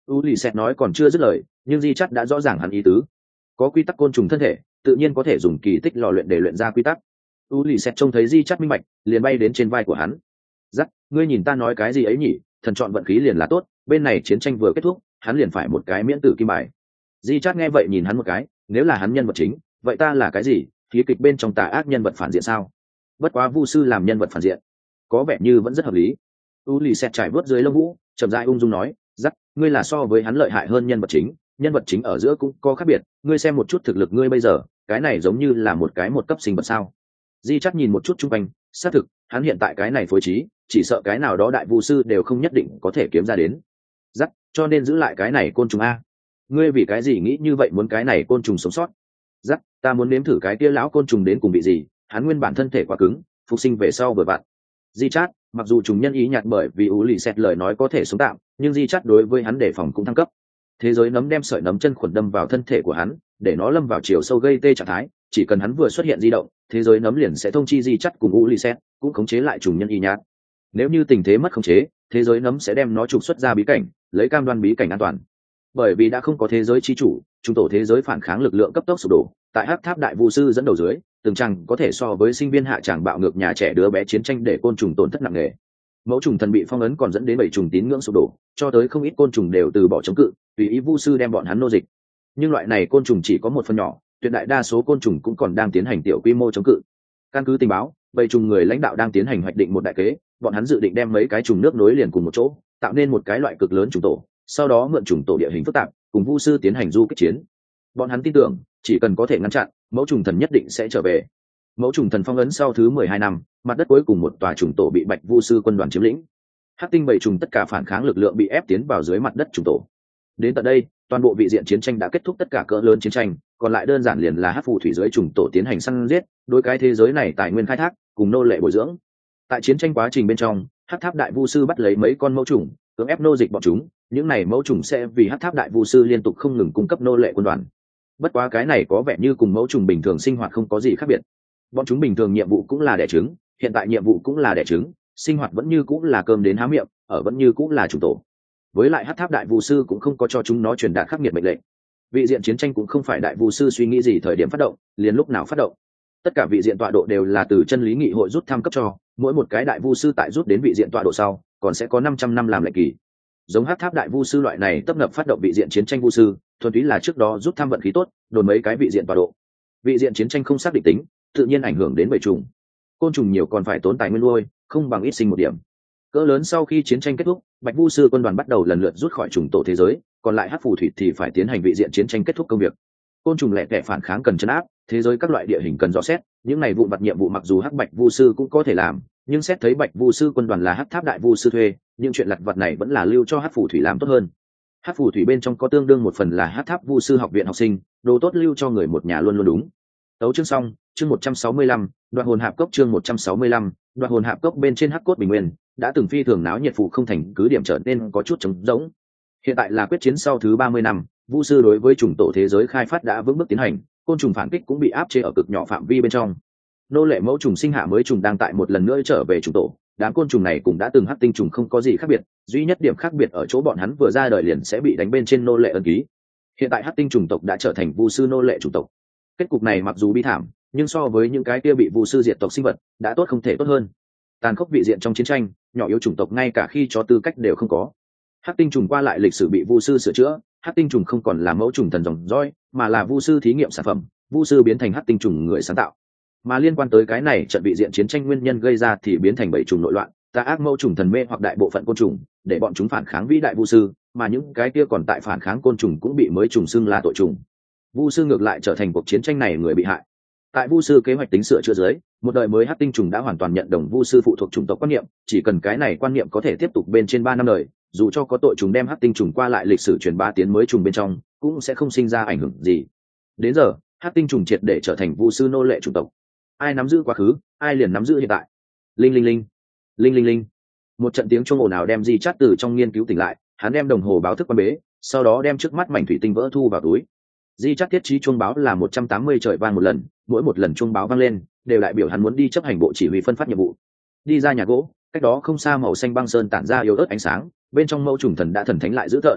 u lì xẹt nói còn chưa dứt lời, nhưng di chắt đã rõ ràng hắn ý tứ. Có quy tắc côn trùng thân thể, tự nhiên có thể dùng kỳ tích lò luyện để luyện ra quy tắc. u lì xẹt trông thấy di chắt minh bạch, liền bay đến trên vai của hắn. Dắt, ngươi nhìn ta nói cái gì ấy nhỉ, thần chọn vận khí liền là tốt, bên này chiến tranh vừa kết thúc, hắn liền phải một cái miễn tử kim bài. Di chắt nghe vậy nhìn hắn một cái, nếu là hắn nhân vật chính, vậy ta là cái gì, khí kịch bên trong tà ác nhân vật phản diện sao? Bất quá vu sư làm nhân vật phản diện, có vẻ như vẫn rất hợp lý. u lì xẹt trải vớt dưới lông vũ, chậm rãi ung dung nói, dắt, ngươi là so với hắn lợi hại hơn nhân vật chính, nhân vật chính ở giữa cũng có khác biệt, ngươi xem một chút thực lực ngươi bây giờ, cái này giống như là một cái một cấp sinh vật sao? Di chắc nhìn một chút chung quanh, xác thực, hắn hiện tại cái này phối trí, chỉ sợ cái nào đó đại vu sư đều không nhất định có thể kiếm ra đến. Dắt, cho nên giữ lại cái này côn trùng a. Ngươi vì cái gì nghĩ như vậy muốn cái này côn trùng sống sót? Dắt, ta muốn nếm thử cái kia lão côn trùng đến cùng bị gì, hắn nguyên bản thân thể quá cứng, phục sinh về sau vừa vặn. Di chát, mặc dù trùng nhân ý nhạt bởi vì ú lì xẹt lời nói có thể sống tạm, nhưng di chát đối với hắn đề phòng cũng thăng cấp. Thế giới nấm đem sợi nấm chân khuẩn đâm vào thân thể của hắn, để nó lâm vào chiều sâu gây tê trạng thái, chỉ cần hắn vừa xuất hiện di động, thế giới nấm liền sẽ thông chi di chát cùng ú lì xẹt, cũng khống chế lại trùng nhân ý nhạt. Nếu như tình thế mất khống chế, thế giới nấm sẽ đem nó trục xuất ra bí cảnh, lấy cam đoan bí cảnh an toàn. Bởi vì đã không có thế giới chi chủ, trung tổ thế giới phản kháng lực lượng cấp tốc sụp đổ, tại hắc tháp đại vu sư dẫn đầu dưới, từng chàng có thể so với sinh viên hạ tràng bạo ngược nhà trẻ đứa bé chiến tranh để côn trùng tổn thất nặng nề. Mẫu trùng thần bị phong ấn còn dẫn đến bảy trùng tín ngưỡng sụp đổ, cho tới không ít côn trùng đều từ bỏ chống cự, tùy ý vu sư đem bọn hắn nô dịch. Nhưng loại này côn trùng chỉ có một phần nhỏ, tuyệt đại đa số côn trùng cũng còn đang tiến hành tiểu quy mô chống cự. Căn cứ tình báo, bảy trùng người lãnh đạo đang tiến hành hoạch định một đại kế, bọn hắn dự định đem mấy cái trùng nước nối liền cùng một chỗ, tạo nên một cái loại cực lớn trùng tổ, sau đó mượn trùng tổ địa hình phức tạp, cùng vu sư tiến hành du kích chiến. Bọn hắn tin tưởng, chỉ cần có thể ngăn chặn, mẫu trùng thần nhất định sẽ trở về. Mẫu trùng thần phong ấn sau thứ mười hai năm, mặt đất cuối cùng một tòa trùng tổ bị bạch vu sư quân đoàn chiếm lĩnh. Hắc tinh bảy trùng tất cả phản kháng lực lượng bị ép tiến vào dưới mặt đất trùng tổ. Đến tận đây, toàn bộ vị diện chiến tranh đã kết thúc tất cả cỡ lớn chiến tranh, còn lại đơn giản liền là hắc phù thủy dưới trùng tổ tiến hành săn giết, đối cái thế giới này tài nguyên khai thác, cùng nô lệ bồi dưỡng. Tại chiến tranh quá trình bên trong, hắc tháp đại vu sư bắt lấy mấy con mẫu trùng, cưỡng ép nô dịch bọn chúng, những này mẫu trùng sẽ vì hắc tháp đại vu sư liên tục không ngừng cung cấp nô lệ quân đoàn. Bất quá cái này có vẻ như cùng mẫu trùng bình thường sinh hoạt không có gì khác biệt. Bọn chúng bình thường nhiệm vụ cũng là đẻ trứng, hiện tại nhiệm vụ cũng là đẻ trứng, sinh hoạt vẫn như cũng là cơm đến há miệng, ở vẫn như cũng là trùng tổ. Với lại hắc tháp đại vu sư cũng không có cho chúng nó truyền đạt khắc nghiệt mệnh lệnh. Vị diện chiến tranh cũng không phải đại vu sư suy nghĩ gì thời điểm phát động, liền lúc nào phát động. Tất cả vị diện tọa độ đều là từ chân lý nghị hội rút thăm cấp cho, mỗi một cái đại vu sư tại rút đến vị diện tọa độ sau, còn sẽ có năm trăm năm làm lệnh kỳ. Giống hắc tháp đại vu sư loại này tấp nập phát động vị diện chiến tranh vu sư, thuần túy là trước đó rút thăm vận khí tốt, đồn mấy cái vị diện tọa độ. Vị diện chiến tranh không xác định tính, tự nhiên ảnh hưởng đến bầy trùng. Côn trùng nhiều còn phải tốn tài nguyên nuôi, không bằng ít sinh một điểm. Cỡ lớn sau khi chiến tranh kết thúc, bạch vu sư quân đoàn bắt đầu lần lượt rút khỏi trùng tổ thế giới, còn lại hắc phù thủy thì phải tiến hành vị diện chiến tranh kết thúc công việc. Côn trùng lẻ tẻ phản kháng cần chấn áp, thế giới các loại địa hình cần dò xét, những này vụn vặt nhiệm vụ mặc dù hắc bạch vu sư cũng có thể làm, nhưng xét thấy bạch vu sư quân đoàn là hắc tháp đại vu sư thuê, những chuyện lặt vặt này vẫn là lưu cho hắc phù thủy làm tốt hơn. Hắc phù thủy bên trong có tương đương một phần là hắc tháp vu sư học viện học sinh, đồ tốt lưu cho người một nhà luôn luôn đúng. Tấu chương xong, chương một trăm sáu mươi lăm, đoạn hồn hạp cốc chương một trăm sáu mươi lăm, đoạn hồn hạp cốc bên trên hắc cốt bình nguyên, đã từng phi thường náo nhiệt phụ không thành cứ điểm trở nên có chút trống rỗng. Hiện tại là quyết chiến sau thứ ba mươi năm, vu sư đối với chủng tổ thế giới khai phát đã vững bước tiến hành, côn trùng phản kích cũng bị áp chế ở cực nhỏ phạm vi bên trong. Nô lệ mẫu trùng sinh hạ mới trùng đang tại một lần nữa trở về chủng tổ, đám côn trùng này cũng đã từng hắc tinh trùng không có gì khác biệt, duy nhất điểm khác biệt ở chỗ bọn hắn vừa ra đời liền sẽ bị đánh bên trên nô lệ ân ký. Hiện tại hắc tinh trùng tộc đã trở thành vu sư nô lệ chủng tộc. Kết cục này mặc dù bi thảm, nhưng so với những cái kia bị vu sư diệt tộc sinh vật, đã tốt không thể tốt hơn. Tàn khốc vị diện trong chiến tranh, nhỏ yếu chủng tộc ngay cả khi cho tư cách đều không có. Hắc tinh trùng qua lại lịch sử bị vu sư sửa chữa, hắc tinh trùng không còn là mẫu trùng thần dòng dõi, mà là vu sư thí nghiệm sản phẩm, vu sư biến thành hắc tinh trùng người sáng tạo. Mà liên quan tới cái này trận vị diện chiến tranh nguyên nhân gây ra thì biến thành bảy trùng nội loạn, tà ác mẫu trùng thần mê hoặc đại bộ phận côn trùng, để bọn chúng phản kháng vĩ đại vu sư, mà những cái kia còn tại phản kháng côn trùng cũng bị mới trùng xưng là tội trùng. Vu sư ngược lại trở thành cuộc chiến tranh này người bị hại. Tại vu sư kế hoạch tính sửa chữa dưới, một đời mới hắc tinh trùng đã hoàn toàn nhận đồng vu sư phụ thuộc chủng tộc quan niệm, chỉ cần cái này quan niệm có thể tiếp tục bên trên ba năm đời, dù cho có tội trùng đem hắc tinh trùng qua lại lịch sử truyền bá tiến mới trùng bên trong, cũng sẽ không sinh ra ảnh hưởng gì. Đến giờ, hắc tinh trùng triệt để trở thành vu sư nô lệ chủng tộc. Ai nắm giữ quá khứ, ai liền nắm giữ hiện tại. Linh linh linh, linh linh linh. Một trận tiếng chuông ồn ào đem Di Chát từ trong nghiên cứu tỉnh lại, hắn đem đồng hồ báo thức quan bế, sau đó đem trước mắt mảnh thủy tinh vỡ thu vào túi. Di Chát thiết trí chuông báo là một trăm tám mươi trời vang một lần, mỗi một lần chuông báo vang lên, đều đại biểu hắn muốn đi chấp hành bộ chỉ huy phân phát nhiệm vụ. Đi ra nhà gỗ, cách đó không xa màu xanh băng sơn tản ra yếu ớt ánh sáng, bên trong mẫu trùng thần đã thần thánh lại dữ tợn.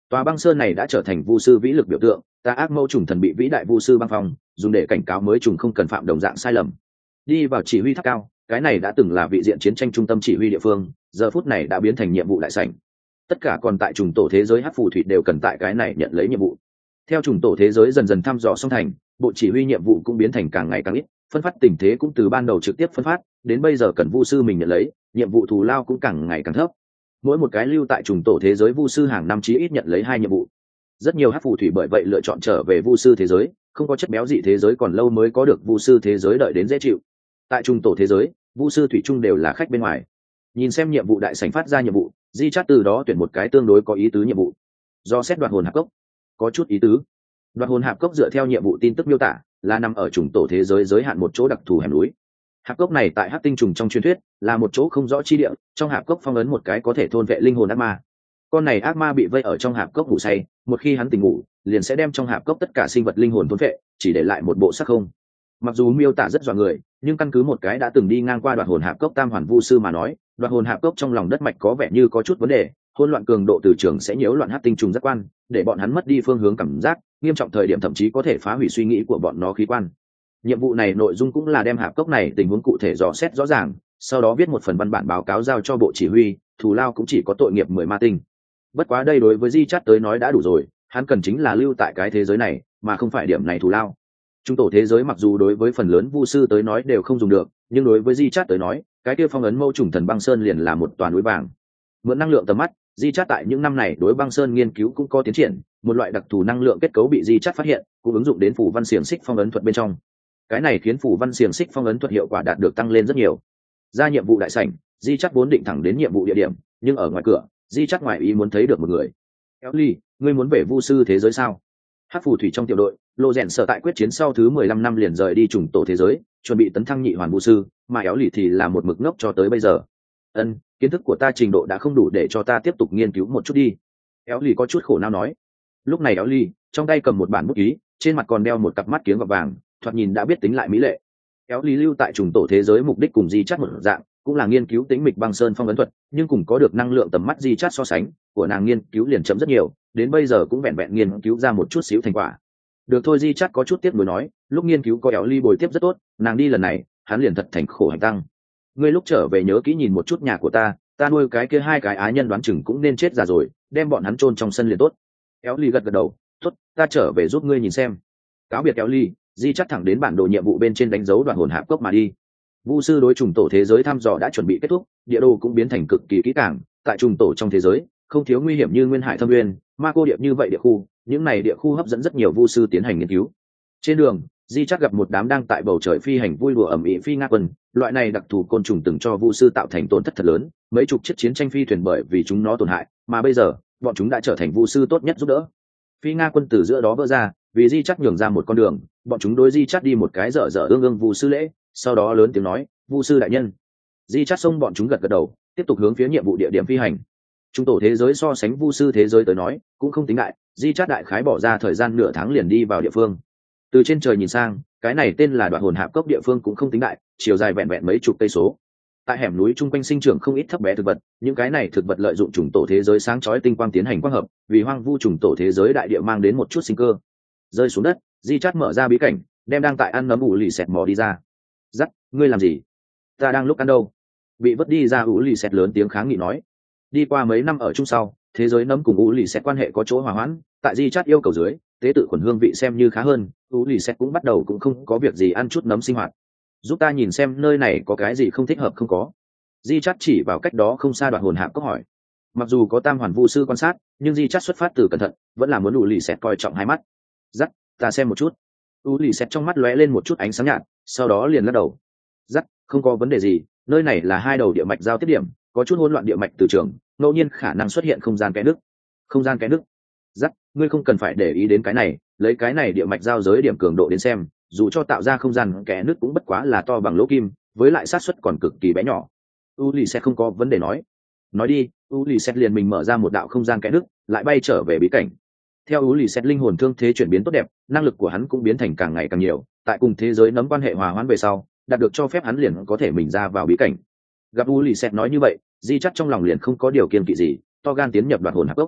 Tòa băng sơn này đã trở thành vu sư vĩ lực biểu tượng, ta ác mâu trùng thần bị vĩ đại vu sư băng phong, dùng để cảnh cáo mới trùng không cần phạm đồng dạng sai lầm. Đi vào chỉ huy tháp cao, cái này đã từng là vị diện chiến tranh trung tâm chỉ huy địa phương, giờ phút này đã biến thành nhiệm vụ đại sảnh. Tất cả còn tại trùng tổ thế giới hắc phù thủy đều cần tại cái này nhận lấy nhiệm vụ. Theo trùng tổ thế giới dần dần thăm dò xong thành, bộ chỉ huy nhiệm vụ cũng biến thành càng ngày càng ít, phân phát tình thế cũng từ ban đầu trực tiếp phân phát, đến bây giờ cần vu sư mình nhận lấy, nhiệm vụ thù lao cũng càng ngày càng thấp. Mỗi một cái lưu tại trùng tổ thế giới vu sư hàng năm chí ít nhận lấy hai nhiệm vụ. Rất nhiều hắc phù thủy bởi vậy lựa chọn trở về vu sư thế giới, không có chất béo dị thế giới còn lâu mới có được vu sư thế giới đợi đến dễ chịu. Tại trùng tổ thế giới, vu sư thủy chung đều là khách bên ngoài. Nhìn xem nhiệm vụ đại sảnh phát ra nhiệm vụ, Di Chát từ đó tuyển một cái tương đối có ý tứ nhiệm vụ. Do xét đoạt hồn hạp cốc, có chút ý tứ. Đoạt hồn hạp cốc dựa theo nhiệm vụ tin tức miêu tả, là nằm ở trùng tổ thế giới giới hạn một chỗ đặc thù hẻm núi. Hạp cốc này tại hắc tinh trùng trong truyền thuyết là một chỗ không rõ chi địa, trong hạp cốc phong ấn một cái có thể thôn vệ linh hồn ác ma. Con này ác ma bị vây ở trong hạp cốc ngủ say, một khi hắn tỉnh ngủ, liền sẽ đem trong hạp cốc tất cả sinh vật linh hồn thôn vệ, chỉ để lại một bộ xác không. Mặc dù miêu tả rất dọa người, nhưng căn cứ một cái đã từng đi ngang qua đoạt hồn hạp cốc tam hoàn vu sư mà nói, đoạt hồn hạp cốc trong lòng đất mạch có vẻ như có chút vấn đề, hỗn loạn cường độ từ trường sẽ nhiễu loạn hắc tinh trùng giác quan, để bọn hắn mất đi phương hướng cảm giác, nghiêm trọng thời điểm thậm chí có thể phá hủy suy nghĩ của bọn nó khí quan. Nhiệm vụ này nội dung cũng là đem hạp cốc này tình huống cụ thể dò xét rõ ràng, sau đó viết một phần văn bản báo cáo giao cho bộ chỉ huy, thù lao cũng chỉ có tội nghiệp mười ma tinh. Bất quá đây đối với Di Chát tới nói đã đủ rồi, hắn cần chính là lưu tại cái thế giới này, mà không phải điểm này thù lao. Trung tổ thế giới mặc dù đối với phần lớn vu sư tới nói đều không dùng được, nhưng đối với Di Chát tới nói, cái kia phong ấn mâu trùng thần băng sơn liền là một toàn núi vàng. Mượn năng lượng tầm mắt, Di Chát tại những năm này đối băng sơn nghiên cứu cũng có tiến triển, một loại đặc thù năng lượng kết cấu bị Di Chát phát hiện, cũng ứng dụng đến phủ văn xiềng xích phong ấn thuật bên trong. Cái này khiến phủ văn xiềng xích phong ấn thuật hiệu quả đạt được tăng lên rất nhiều. Ra nhiệm vụ đại sảnh, Di Chát vốn định thẳng đến nhiệm vụ địa điểm, nhưng ở ngoài cửa, Di Chát ngoài ý muốn thấy được một người. Ellie, ngươi muốn về vu sư thế giới sao? Hắc phù thủy trong tiểu đội, Lô Rèn sở tại quyết chiến sau thứ mười lăm năm liền rời đi trùng tổ thế giới, chuẩn bị tấn thăng nhị hoàn vu sư, mà éo lì thì là một mực ngốc cho tới bây giờ. Ân, kiến thức của ta trình độ đã không đủ để cho ta tiếp tục nghiên cứu một chút đi. Éo lì có chút khổ não nói. Lúc này éo lì trong tay cầm một bản bút ký, trên mặt còn đeo một cặp mắt kiếng gọt vàng, thoạt nhìn đã biết tính lại mỹ lệ. Éo lì lưu tại trùng tổ thế giới mục đích cùng Di Chát một dạng, cũng là nghiên cứu tính mịch băng sơn phong ấn thuật, nhưng cùng có được năng lượng tầm mắt Di Chát so sánh, của nàng nghiên cứu liền chậm rất nhiều, đến bây giờ cũng vẹn vẹn nghiên cứu ra một chút xíu thành quả. Được thôi, Di Chát có chút tiếc nuối nói, lúc nghiên cứu có éo ly bồi tiếp rất tốt, nàng đi lần này, hắn liền thật thành khổ hành tăng. Ngươi lúc trở về nhớ kỹ nhìn một chút nhà của ta, ta nuôi cái kia hai cái ái nhân đoán chừng cũng nên chết già rồi, đem bọn hắn chôn trong sân liền tốt. Éo ly gật gật đầu, tốt, ta trở về giúp ngươi nhìn xem. Cáo biệt éo ly, Di Chát thẳng đến bản đồ nhiệm vụ bên trên đánh dấu đoạn hồn hạp cốc mà đi. Vu sư đối trùng tổ thế giới thăm dò đã chuẩn bị kết thúc, địa đồ cũng biến thành cực kỳ kỹ càng, tại trùng tổ trong thế giới, không thiếu nguy hiểm như nguyên hải thâm nguyên, ma cô điệp như vậy địa khu, những này địa khu hấp dẫn rất nhiều vu sư tiến hành nghiên cứu. Trên đường, Di Chát gặp một đám đang tại bầu trời phi hành vui đùa ẩm ĩ phi nga quân, loại này đặc thù côn trùng từng cho vu sư tạo thành tổn thất thật lớn, mấy chục chiếc chiến tranh phi thuyền bởi vì chúng nó tổn hại, mà bây giờ, bọn chúng đã trở thành vu sư tốt nhất giúp đỡ. Phi nga quân từ giữa đó vỡ ra, vì Di Chát nhường ra một con đường, bọn chúng đối Di Chát đi một cái dở dở ương ương vu sư lễ, sau đó lớn tiếng nói, vu sư đại nhân. Di Chát xông bọn chúng gật gật đầu, tiếp tục hướng phía nhiệm vụ địa điểm phi hành. Trung tổ thế giới so sánh vu sư thế giới tới nói cũng không tính đại, Di Chát đại khái bỏ ra thời gian nửa tháng liền đi vào địa phương. Từ trên trời nhìn sang, cái này tên là đoạn hồn hạp cốc địa phương cũng không tính đại, chiều dài vẹn vẹn mấy chục cây số. Tại hẻm núi chung quanh sinh trưởng không ít thấp bé thực vật, những cái này thực vật lợi dụng trùng tổ thế giới sáng chói tinh quang tiến hành quang hợp, vì hoang vu trùng tổ thế giới đại địa mang đến một chút sinh cơ. Rơi xuống đất, Di Chát mở ra bí cảnh, đem đang tại ăn nấm ủ lì xẹt mò đi ra. Dắt, ngươi làm gì? Ta đang lúc ăn đâu? Bị vứt đi ra ủ lì xẹt lớn tiếng kháng nghị nói. Đi qua mấy năm ở chung sau, thế giới nấm cùng ủ lì xẹt quan hệ có chỗ hòa hoãn, tại Di Chát yêu cầu dưới, tế tự khuẩn hương vị xem như khá hơn, ủ lì xẹt cũng bắt đầu cũng không có việc gì ăn chút nấm sinh hoạt. Giúp ta nhìn xem nơi này có cái gì không thích hợp không có. Di Chát chỉ vào cách đó không xa đoạn hồn hạp cốc hỏi. Mặc dù có tam hoàn vu sư quan sát, nhưng Di Chát xuất phát từ cẩn thận, vẫn là muốn ủ lì xẹt coi trọng hai mắt. Dắt, ta xem một chút. ủ lì xẹt trong mắt lóe lên một chút ánh sáng nhạt, sau đó liền lắc đầu. Dắt, không có vấn đề gì, nơi này là hai đầu địa mạch giao tiếp điểm, có chút hỗn loạn địa mạch từ trường, ngẫu nhiên khả năng xuất hiện không gian kẽ nứt. Không gian kẽ nứt? Dắt, ngươi không cần phải để ý đến cái này, lấy cái này địa mạch giao giới điểm cường độ đến xem, dù cho tạo ra không gian kẽ nứt cũng bất quá là to bằng lỗ kim, với lại xác suất còn cực kỳ bé nhỏ. U lì sẽ không có vấn đề nói. Nói đi, U lì sẽ liền mình mở ra một đạo không gian kẽ nứt, lại bay trở về bí cảnh. Theo U lì sẽ linh hồn thương thế chuyển biến tốt đẹp, năng lực của hắn cũng biến thành càng ngày càng nhiều, tại cùng thế giới nắm quan hệ hòa hoãn về sau, đạt được cho phép hắn liền có thể mình ra vào bí cảnh. Gặp U lì sẽ nói như vậy, Di Chát trong lòng liền không có điều kiêng kỵ gì, to gan tiến nhập đoạn hồn hạp cốc.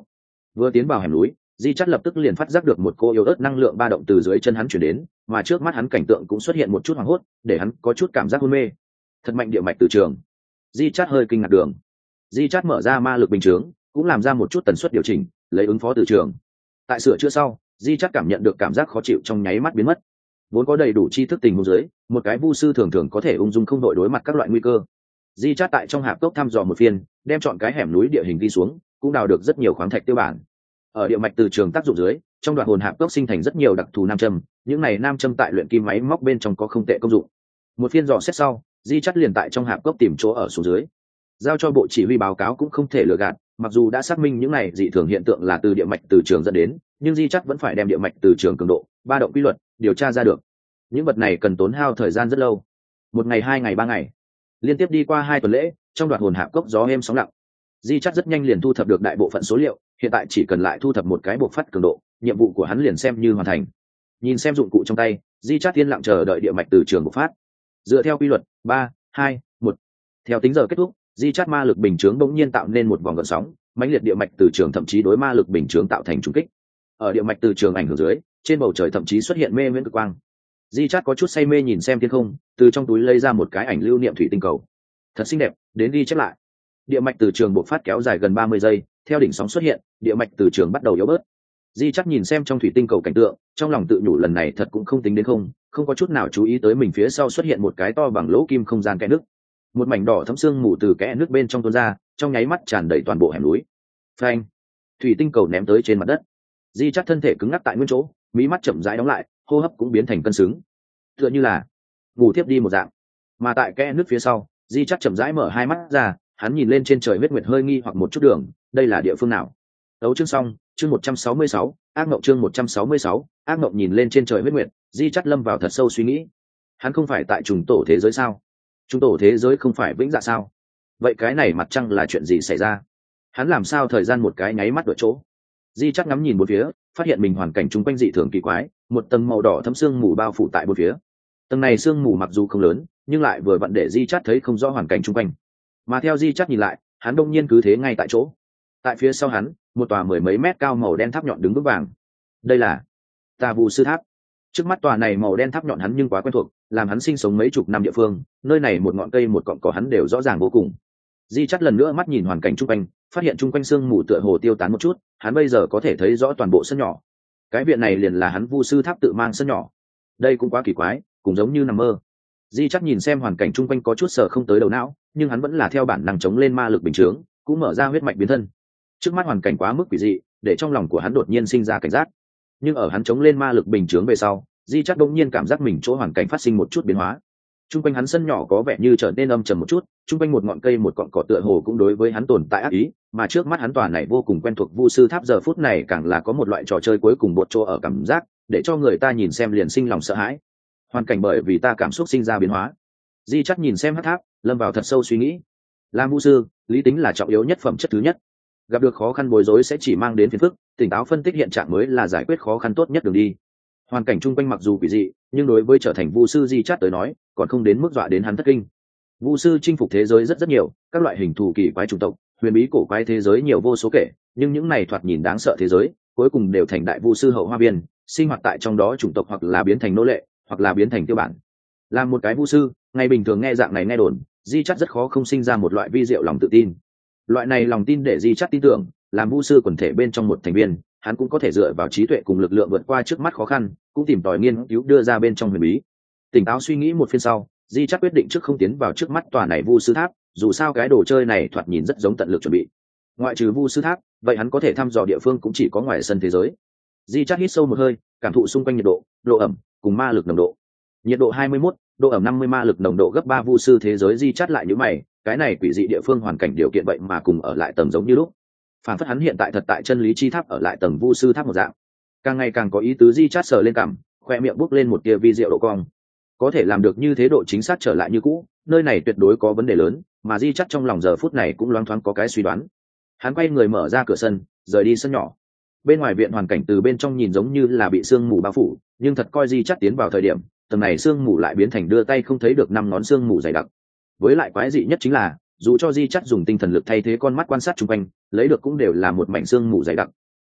Vừa tiến vào hẻm núi, di chắt lập tức liền phát giác được một cô yếu ớt năng lượng ba động từ dưới chân hắn chuyển đến, mà trước mắt hắn cảnh tượng cũng xuất hiện một chút hoảng hốt, để hắn có chút cảm giác hôn mê. Thật mạnh địa mạch từ trường. Di chắt hơi kinh ngạc đường. Di chắt mở ra ma lực bình chướng, cũng làm ra một chút tần suất điều chỉnh, lấy ứng phó từ trường. Tại sửa chữa sau, di chắt cảm nhận được cảm giác khó chịu trong nháy mắt biến mất. Vốn có đầy đủ tri thức tình huống dưới, một cái vu sư thường thường có thể ung dung không đội đối mặt các loại nguy cơ. Di chắt tại trong hạp cốc thăm dò một phiên, đem chọn cái hẻm núi địa hình đi xuống, cũng đào được rất nhiều khoáng thạch tiêu bản. Ở địa mạch từ trường tác dụng dưới, trong đoạn hồn hạp cốc sinh thành rất nhiều đặc thù nam châm, những này nam châm tại luyện kim máy móc bên trong có không tệ công dụng. Một phiên dò xét sau, di chắt liền tại trong hạp cốc tìm chỗ ở xuống dưới, giao cho bộ chỉ huy báo cáo cũng không thể lừa gạt, mặc dù đã xác minh những này dị thường hiện tượng là từ địa mạch từ trường dẫn đến, nhưng di chắt vẫn phải đem địa mạch từ trường cường độ, ba động quy luật điều tra ra được. Những vật này cần tốn hao thời gian rất lâu, một ngày, hai ngày, ba ngày, liên tiếp đi qua hai tuần lễ, trong đoạn hồn hạp cốc gió êm sóng lặng. Di chắt rất nhanh liền thu thập được đại bộ phận số liệu, hiện tại chỉ cần lại thu thập một cái bộ phát cường độ, nhiệm vụ của hắn liền xem như hoàn thành. Nhìn xem dụng cụ trong tay, di chắt yên lặng chờ đợi địa mạch từ trường bộc phát. Dựa theo quy luật ba, hai, một, theo tính giờ kết thúc, di chắt ma lực bình chướng bỗng nhiên tạo nên một vòng gợn sóng, mãnh liệt địa mạch từ trường thậm chí đối ma lực bình chướng tạo thành trùng kích. Ở địa mạch từ trường ảnh hưởng dưới, trên bầu trời thậm chí xuất hiện mê viễn cực quang. Di chắt có chút say mê nhìn xem thiên không, từ trong túi lấy ra một cái ảnh lưu niệm thủy tinh cầu. Thật xinh đẹp, đến ghi chép lại. Địa mạch từ trường bộc phát kéo dài gần ba mươi giây, theo đỉnh sóng xuất hiện, địa mạch từ trường bắt đầu yếu bớt. Di chắt nhìn xem trong thủy tinh cầu cảnh tượng, trong lòng tự nhủ lần này thật cũng không tính đến không, không có chút nào chú ý tới mình phía sau xuất hiện một cái to bằng lỗ kim không gian kẽ nước. Một mảnh đỏ thấm sương mù từ kẽ nước bên trong tuôn ra, trong nháy mắt tràn đầy toàn bộ hẻm núi. Phanh! Thủy tinh cầu ném tới trên mặt đất. Di chắt thân thể cứng ngắc tại nguyên chỗ, mí mắt chậm rãi đóng lại, hô hấp cũng biến thành cân xứng, tựa như là ngủ thiếp đi một dạng. Mà tại kẽ nước phía sau, Di chắt chậm rãi mở hai mắt ra, hắn nhìn lên trên trời huyết nguyệt hơi nghi hoặc một chút đường, đây là địa phương nào? Đấu chương xong, chương một trăm sáu mươi sáu, ác mộng chương một trăm sáu mươi sáu, ác mộng nhìn lên trên trời huyết nguyệt, Di chắt lâm vào thật sâu suy nghĩ. Hắn không phải tại trùng tổ thế giới sao? Trùng tổ thế giới không phải vĩnh dạ sao? Vậy cái này mặt trăng là chuyện gì xảy ra? Hắn làm sao thời gian một cái nháy mắt đổi chỗ? Di chắt ngắm nhìn bốn phía, phát hiện mình hoàn cảnh chung quanh dị thường kỳ quái, một tầng màu đỏ thấm sương mù bao phủ tại bốn phía. Tầng này sương mù mặc dù không lớn, nhưng lại vừa vặn để Di chắt thấy không rõ hoàn cảnh chung quanh. Mà theo Di chắt nhìn lại, hắn đông nhiên cứ thế ngay tại chỗ. Tại phía sau hắn, một tòa mười mấy mét cao màu đen tháp nhọn đứng vững vàng. Đây là Tà Vu Sư Tháp. Trước mắt tòa này màu đen tháp nhọn hắn nhưng quá quen thuộc, làm hắn sinh sống mấy chục năm địa phương, nơi này một ngọn cây một cọng cỏ hắn đều rõ ràng vô cùng. Di chắt lần nữa mắt nhìn hoàn cảnh chung quanh, phát hiện chung quanh sương mù tựa hồ tiêu tán một chút, hắn bây giờ có thể thấy rõ toàn bộ sân nhỏ. Cái viện này liền là hắn Vu Sư Tháp tự mang sân nhỏ. Đây cũng quá kỳ quái, cũng giống như nằm mơ. Di chắt nhìn xem hoàn cảnh chung quanh có chút sờ không tới đầu não, nhưng hắn vẫn là theo bản năng chống lên ma lực bình chướng, cũng mở ra huyết mạch biến thân. Trước mắt hoàn cảnh quá mức quỷ dị, để trong lòng của hắn đột nhiên sinh ra cảnh giác. Nhưng ở hắn chống lên ma lực bình chướng về sau, Di chắt đột nhiên cảm giác mình chỗ hoàn cảnh phát sinh một chút biến hóa. Trung quanh hắn sân nhỏ có vẻ như trở nên âm trầm một chút, trung quanh một ngọn cây một cọn cỏ tựa hồ cũng đối với hắn tồn tại ác ý, mà trước mắt hắn tòa này vô cùng quen thuộc Vu Sư Tháp giờ phút này càng là có một loại trò chơi cuối cùng bột chỗ ở cảm giác, để cho người ta nhìn xem liền sinh lòng sợ hãi. Hoàn cảnh bởi vì ta cảm xúc sinh ra biến hóa. Di chắt nhìn xem hắc tháp, lâm vào thật sâu suy nghĩ. Làm Vu sư, lý tính là trọng yếu nhất phẩm chất thứ nhất. Gặp được khó khăn bối rối sẽ chỉ mang đến phiền phức, tỉnh táo phân tích hiện trạng mới là giải quyết khó khăn tốt nhất đường đi. Hoàn cảnh chung quanh mặc dù quỷ dị, nhưng đối với trở thành Vu sư Di chắt tới nói, còn không đến mức dọa đến hắn thất kinh. Vu sư chinh phục thế giới rất rất nhiều, các loại hình thù kỳ quái chủng tộc, huyền bí cổ quái thế giới nhiều vô số kể, nhưng những này thoạt nhìn đáng sợ thế giới, cuối cùng đều thành đại Vu sư hậu hoa biên, sinh hoạt tại trong đó chủng tộc hoặc là biến thành nô lệ, hoặc là biến thành tiêu bản. Làm một cái Vu sư, ngày bình thường nghe dạng này nghe đồn, Di chắt rất khó không sinh ra một loại vi diệu lòng tự tin. Loại này lòng tin để Di chắt tin tưởng, làm Vu sư quần thể bên trong một thành viên, hắn cũng có thể dựa vào trí tuệ cùng lực lượng vượt qua trước mắt khó khăn, cũng tìm tòi nghiên cứu đưa ra bên trong huyền bí. Tỉnh táo suy nghĩ một phiên sau, Di chắt quyết định trước không tiến vào trước mắt tòa này Vu sư tháp, dù sao cái đồ chơi này thoạt nhìn rất giống tận lực chuẩn bị. Ngoại trừ Vu sư tháp, vậy hắn có thể thăm dò địa phương cũng chỉ có ngoài sân thế giới. Di chắt hít sâu một hơi, cảm thụ xung quanh nhiệt độ, độ ẩm cùng ma lực nồng độ. Nhiệt độ hai mươi mốt, độ ẩm năm mươi, ma lực nồng độ gấp ba Vu sư thế giới. Di chắt lại nhíu mày, cái này quỷ dị địa phương hoàn cảnh điều kiện vậy mà cùng ở lại tầng giống như lúc. Phản phất hắn hiện tại thật tại chân lý chi tháp ở lại tầng Vu sư tháp một dạng. Càng ngày càng có ý tứ. Di chắt sờ lên cằm, khoe miệng bốc lên một tia vi diệu độ cong. Có thể làm được như thế độ chính xác trở lại như cũ, nơi này tuyệt đối có vấn đề lớn, mà Di chắt trong lòng giờ phút này cũng loáng thoáng có cái suy đoán. Hắn quay người mở ra cửa sân, rời đi sân nhỏ. Bên ngoài viện hoàn cảnh từ bên trong nhìn giống như là bị sương mù bao phủ, nhưng thật coi Di chắt tiến vào thời điểm, tầng này sương mù lại biến thành đưa tay không thấy được năm ngón sương mù dày đặc. Với lại quái dị nhất chính là, dù cho Di chắt dùng tinh thần lực thay thế con mắt quan sát xung quanh, lấy được cũng đều là một mảnh sương mù dày đặc.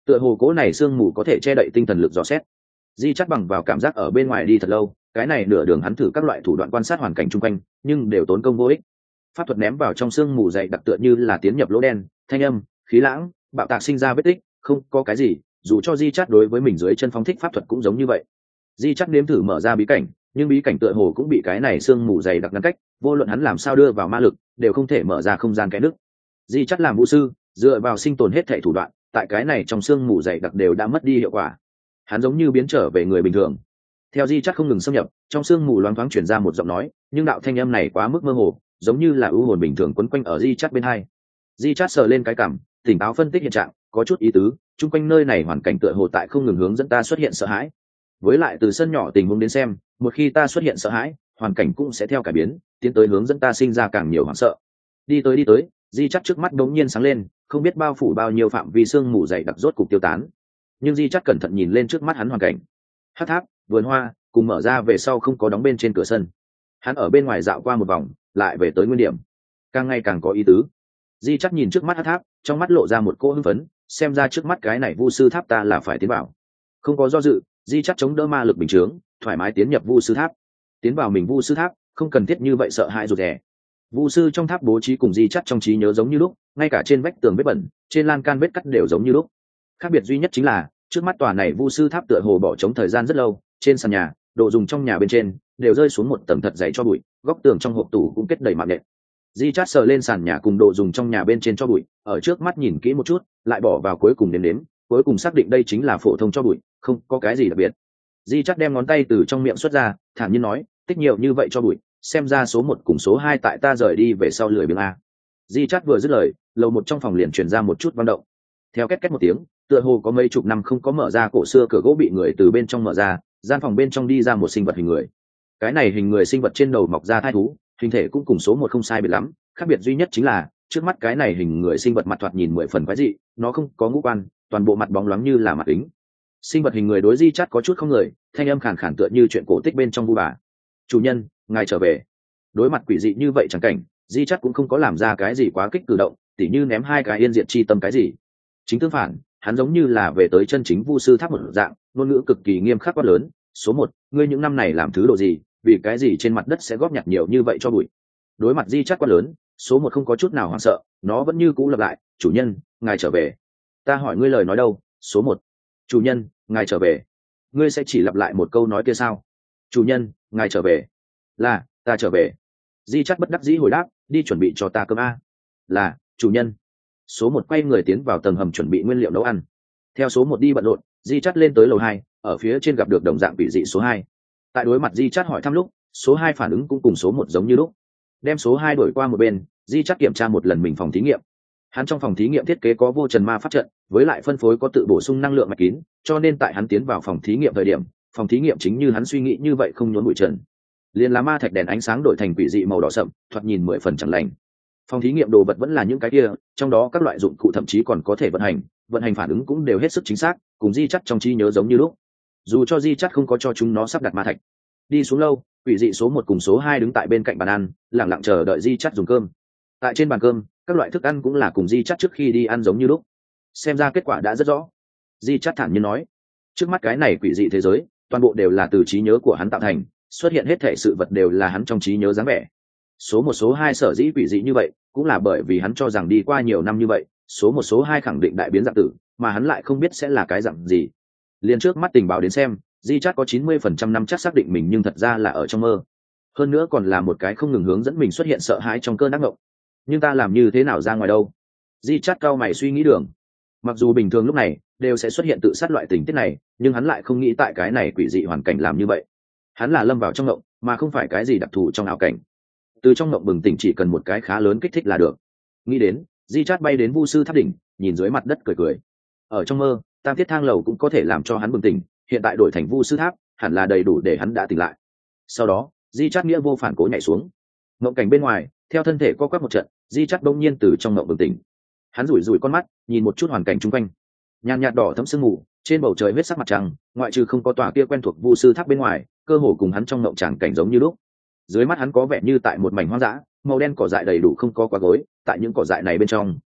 tựa hồ cố này sương mù có thể che đậy tinh thần lực dò xét. Di Chát bằng vào cảm giác ở bên ngoài đi thật lâu, cái này nửa đường hắn thử các loại thủ đoạn quan sát hoàn cảnh chung quanh, nhưng đều tốn công vô ích. Pháp thuật ném vào trong sương mù dày đặc tựa như là tiến nhập lỗ đen, thanh âm, khí lãng, bạo tạc sinh ra vết tích, không có cái gì, dù cho Di Chát đối với mình dưới chân phóng thích pháp thuật cũng giống như vậy. Di Chát nếm thử mở ra bí cảnh, nhưng bí cảnh tựa hồ cũng bị cái này sương mù dày đặc ngăn cách, vô luận hắn làm sao đưa vào ma lực, đều không thể mở ra không gian cái nứt. Di Chát làm vũ sư, dựa vào sinh tồn hết thảy thủ đoạn, tại cái này trong sương mù dày đặc đều đã mất đi hiệu quả. Hắn giống như biến trở về người bình thường. Theo Di Chát không ngừng xâm nhập, trong sương mù loáng thoáng truyền ra một giọng nói, nhưng đạo thanh âm này quá mức mơ hồ, giống như là ưu hồn bình thường quấn quanh ở Di Chát bên hai. Di Chát sờ lên cái cằm, tỉnh táo phân tích hiện trạng, có chút ý tứ, chung quanh nơi này hoàn cảnh tựa hồ tại không ngừng hướng dẫn ta xuất hiện sợ hãi. Với lại từ sân nhỏ tình huống đến xem, một khi ta xuất hiện sợ hãi, hoàn cảnh cũng sẽ theo cải biến, tiến tới hướng dẫn ta sinh ra càng nhiều hoảng sợ. Đi tới đi tới, Di Chát trước mắt đống nhiên sáng lên, không biết bao phủ bao nhiêu phạm vi sương mù dày đặc rốt cục tiêu tán. Nhưng Di Chát cẩn thận nhìn lên trước mắt hắn hoàn cảnh. Hắc tháp, vườn hoa, cùng mở ra về sau không có đóng bên trên cửa sân. Hắn ở bên ngoài dạo qua một vòng, lại về tới nguyên điểm. Càng ngày càng có ý tứ. Di Chát nhìn trước mắt hắc tháp, trong mắt lộ ra một cỗ hưng phấn, xem ra trước mắt cái này vu sư tháp ta là phải tiến vào. Không có do dự, Di Chát chống đỡ ma lực bình chướng, thoải mái tiến nhập vu sư tháp. Tiến vào mình vu sư tháp, không cần thiết như vậy sợ hãi rụt rè. Vu sư trong tháp bố trí cùng Di Chát trong trí nhớ giống như lúc, ngay cả trên vách tường vết bẩn, trên lan can vết cắt đều giống như lúc. Khác biệt duy nhất chính là, trước mắt tòa này vu sư tháp tựa hồ bỏ trống thời gian rất lâu, trên sàn nhà, đồ dùng trong nhà bên trên đều rơi xuống một tầng thật dày cho bụi, góc tường trong hộp tủ cũng kết đầy mạng nện. Di Chát sờ lên sàn nhà cùng đồ dùng trong nhà bên trên cho bụi, ở trước mắt nhìn kỹ một chút, lại bỏ vào cuối cùng đếm đếm, cuối cùng xác định đây chính là phổ thông cho bụi, không có cái gì đặc biệt. Di Chát đem ngón tay từ trong miệng xuất ra, thản nhiên nói, tích nhiều như vậy cho bụi, xem ra số một cùng số hai tại ta rời đi về sau lười biếng a. Di Chát vừa dứt lời, lầu một trong phòng liền truyền ra một chút vang động. Theo két két một tiếng, tựa hồ có mấy chục năm không có mở ra cổ xưa cửa gỗ bị người từ bên trong mở ra, gian phòng bên trong đi ra một sinh vật hình người. Cái này hình người sinh vật trên đầu mọc ra thai thú, hình thể cũng cùng số một không sai biệt lắm, khác biệt duy nhất chính là trước mắt cái này hình người sinh vật mặt thoạt nhìn mười phần quái dị, nó không có ngũ quan, toàn bộ mặt bóng loáng như là mặt kính. Sinh vật hình người đối Di Chát có chút không người, thanh âm khàn khàn tựa như chuyện cổ tích bên trong vu bà. Chủ nhân, ngài trở về. Đối mặt quỷ dị như vậy chẳng cảnh, Di Chát cũng không có làm ra cái gì quá kích cử động, tỉ như ném hai cái yên diệt chi tâm cái gì. Chính tương phản, hắn giống như là về tới chân chính vu sư tháp một dạng, ngôn ngữ cực kỳ nghiêm khắc quát lớn. Số một, ngươi những năm này làm thứ độ gì, vì cái gì trên mặt đất sẽ góp nhặt nhiều như vậy cho bụi. Đối mặt Di Chát quát lớn, số một không có chút nào hoảng sợ, nó vẫn như cũ lặp lại, chủ nhân, ngài trở về. Ta hỏi ngươi lời nói đâu, số một. Chủ nhân, ngài trở về. Ngươi sẽ chỉ lặp lại một câu nói kia sao? Chủ nhân, ngài trở về. Là, ta trở về. Di Chát bất đắc dĩ hồi đáp, đi chuẩn bị cho ta cơm a. Là, chủ nhân. Số một quay người tiến vào tầng hầm chuẩn bị nguyên liệu nấu ăn. Theo số một đi bận rộn, Di Chát lên tới lầu hai, ở phía trên gặp được đồng dạng vị dị số hai. Tại đối mặt Di Chát hỏi thăm lúc, số hai phản ứng cũng cùng số một giống như lúc. Đem số hai đổi qua một bên, Di Chát kiểm tra một lần mình phòng thí nghiệm. Hắn trong phòng thí nghiệm thiết kế có vô trần ma pháp trận, với lại phân phối có tự bổ sung năng lượng mạch kín, cho nên tại hắn tiến vào phòng thí nghiệm thời điểm, phòng thí nghiệm chính như hắn suy nghĩ như vậy không nhốn bụi trần. Liên lá ma thạch đèn ánh sáng đổi thành quỷ dị màu đỏ sậm, thoạt nhìn mười phần chẳng lành. Phòng thí nghiệm đồ vật vẫn là những cái kia, trong đó các loại dụng cụ thậm chí còn có thể vận hành, vận hành phản ứng cũng đều hết sức chính xác, cùng Di Chát trong trí nhớ giống như lúc. Dù cho Di Chát không có cho chúng nó sắp đặt ma thạch. Đi xuống lâu, quỷ dị số một cùng số hai đứng tại bên cạnh bàn ăn, lặng lặng chờ đợi Di Chát dùng cơm. Tại trên bàn cơm, các loại thức ăn cũng là cùng Di Chát trước khi đi ăn giống như lúc. Xem ra kết quả đã rất rõ. Di Chát thản nhiên nói, trước mắt cái này quỷ dị thế giới, toàn bộ đều là từ trí nhớ của hắn tạo thành, xuất hiện hết thể sự vật đều là hắn trong trí nhớ dáng vẻ. Số một số hai sở dĩ quỷ dị như vậy, cũng là bởi vì hắn cho rằng đi qua nhiều năm như vậy, số một số hai khẳng định đại biến dạng tử, mà hắn lại không biết sẽ là cái dạng gì. Liên trước mắt tình báo đến xem, Di Chát có chín mươi phần trăm năm chắc xác định mình nhưng thật ra là ở trong mơ. Hơn nữa còn là một cái không ngừng hướng dẫn mình xuất hiện sợ hãi trong cơn ác mộng. Nhưng ta làm như thế nào ra ngoài đâu? Di Chát cao mày suy nghĩ đường. Mặc dù bình thường lúc này đều sẽ xuất hiện tự sát loại tình tiết này, nhưng hắn lại không nghĩ tại cái này quỷ dị hoàn cảnh làm như vậy. Hắn là lâm vào trong mộng, mà không phải cái gì đặc thù trong ảo cảnh. Từ trong mộng bừng tỉnh chỉ cần một cái khá lớn kích thích là được. Nghĩ đến, Di Chát bay đến vu sư tháp đỉnh, nhìn dưới mặt đất cười cười. Ở trong mơ, tam thiết thang lầu cũng có thể làm cho hắn bừng tỉnh, hiện tại đổi thành vu sư tháp, hẳn là đầy đủ để hắn đã tỉnh lại. Sau đó, Di Chát nghĩa vô phản cố nhảy xuống. Mộng cảnh bên ngoài, theo thân thể co quắp một trận, Di Chát bỗng nhiên từ trong mộng bừng tỉnh. Hắn rủi rủi con mắt, nhìn một chút hoàn cảnh xung quanh. Nhàn nhạt đỏ thẫm sương mù, trên bầu trời huyết sắc mặt trăng, ngoại trừ không có tòa kia quen thuộc vu sư tháp bên ngoài, cơ hồ cùng hắn trong mộng tràng cảnh giống như lúc. Dưới mắt hắn có vẻ như tại một mảnh hoang dã, màu đen cỏ dại đầy đủ không có quá gối, tại những cỏ dại này bên trong,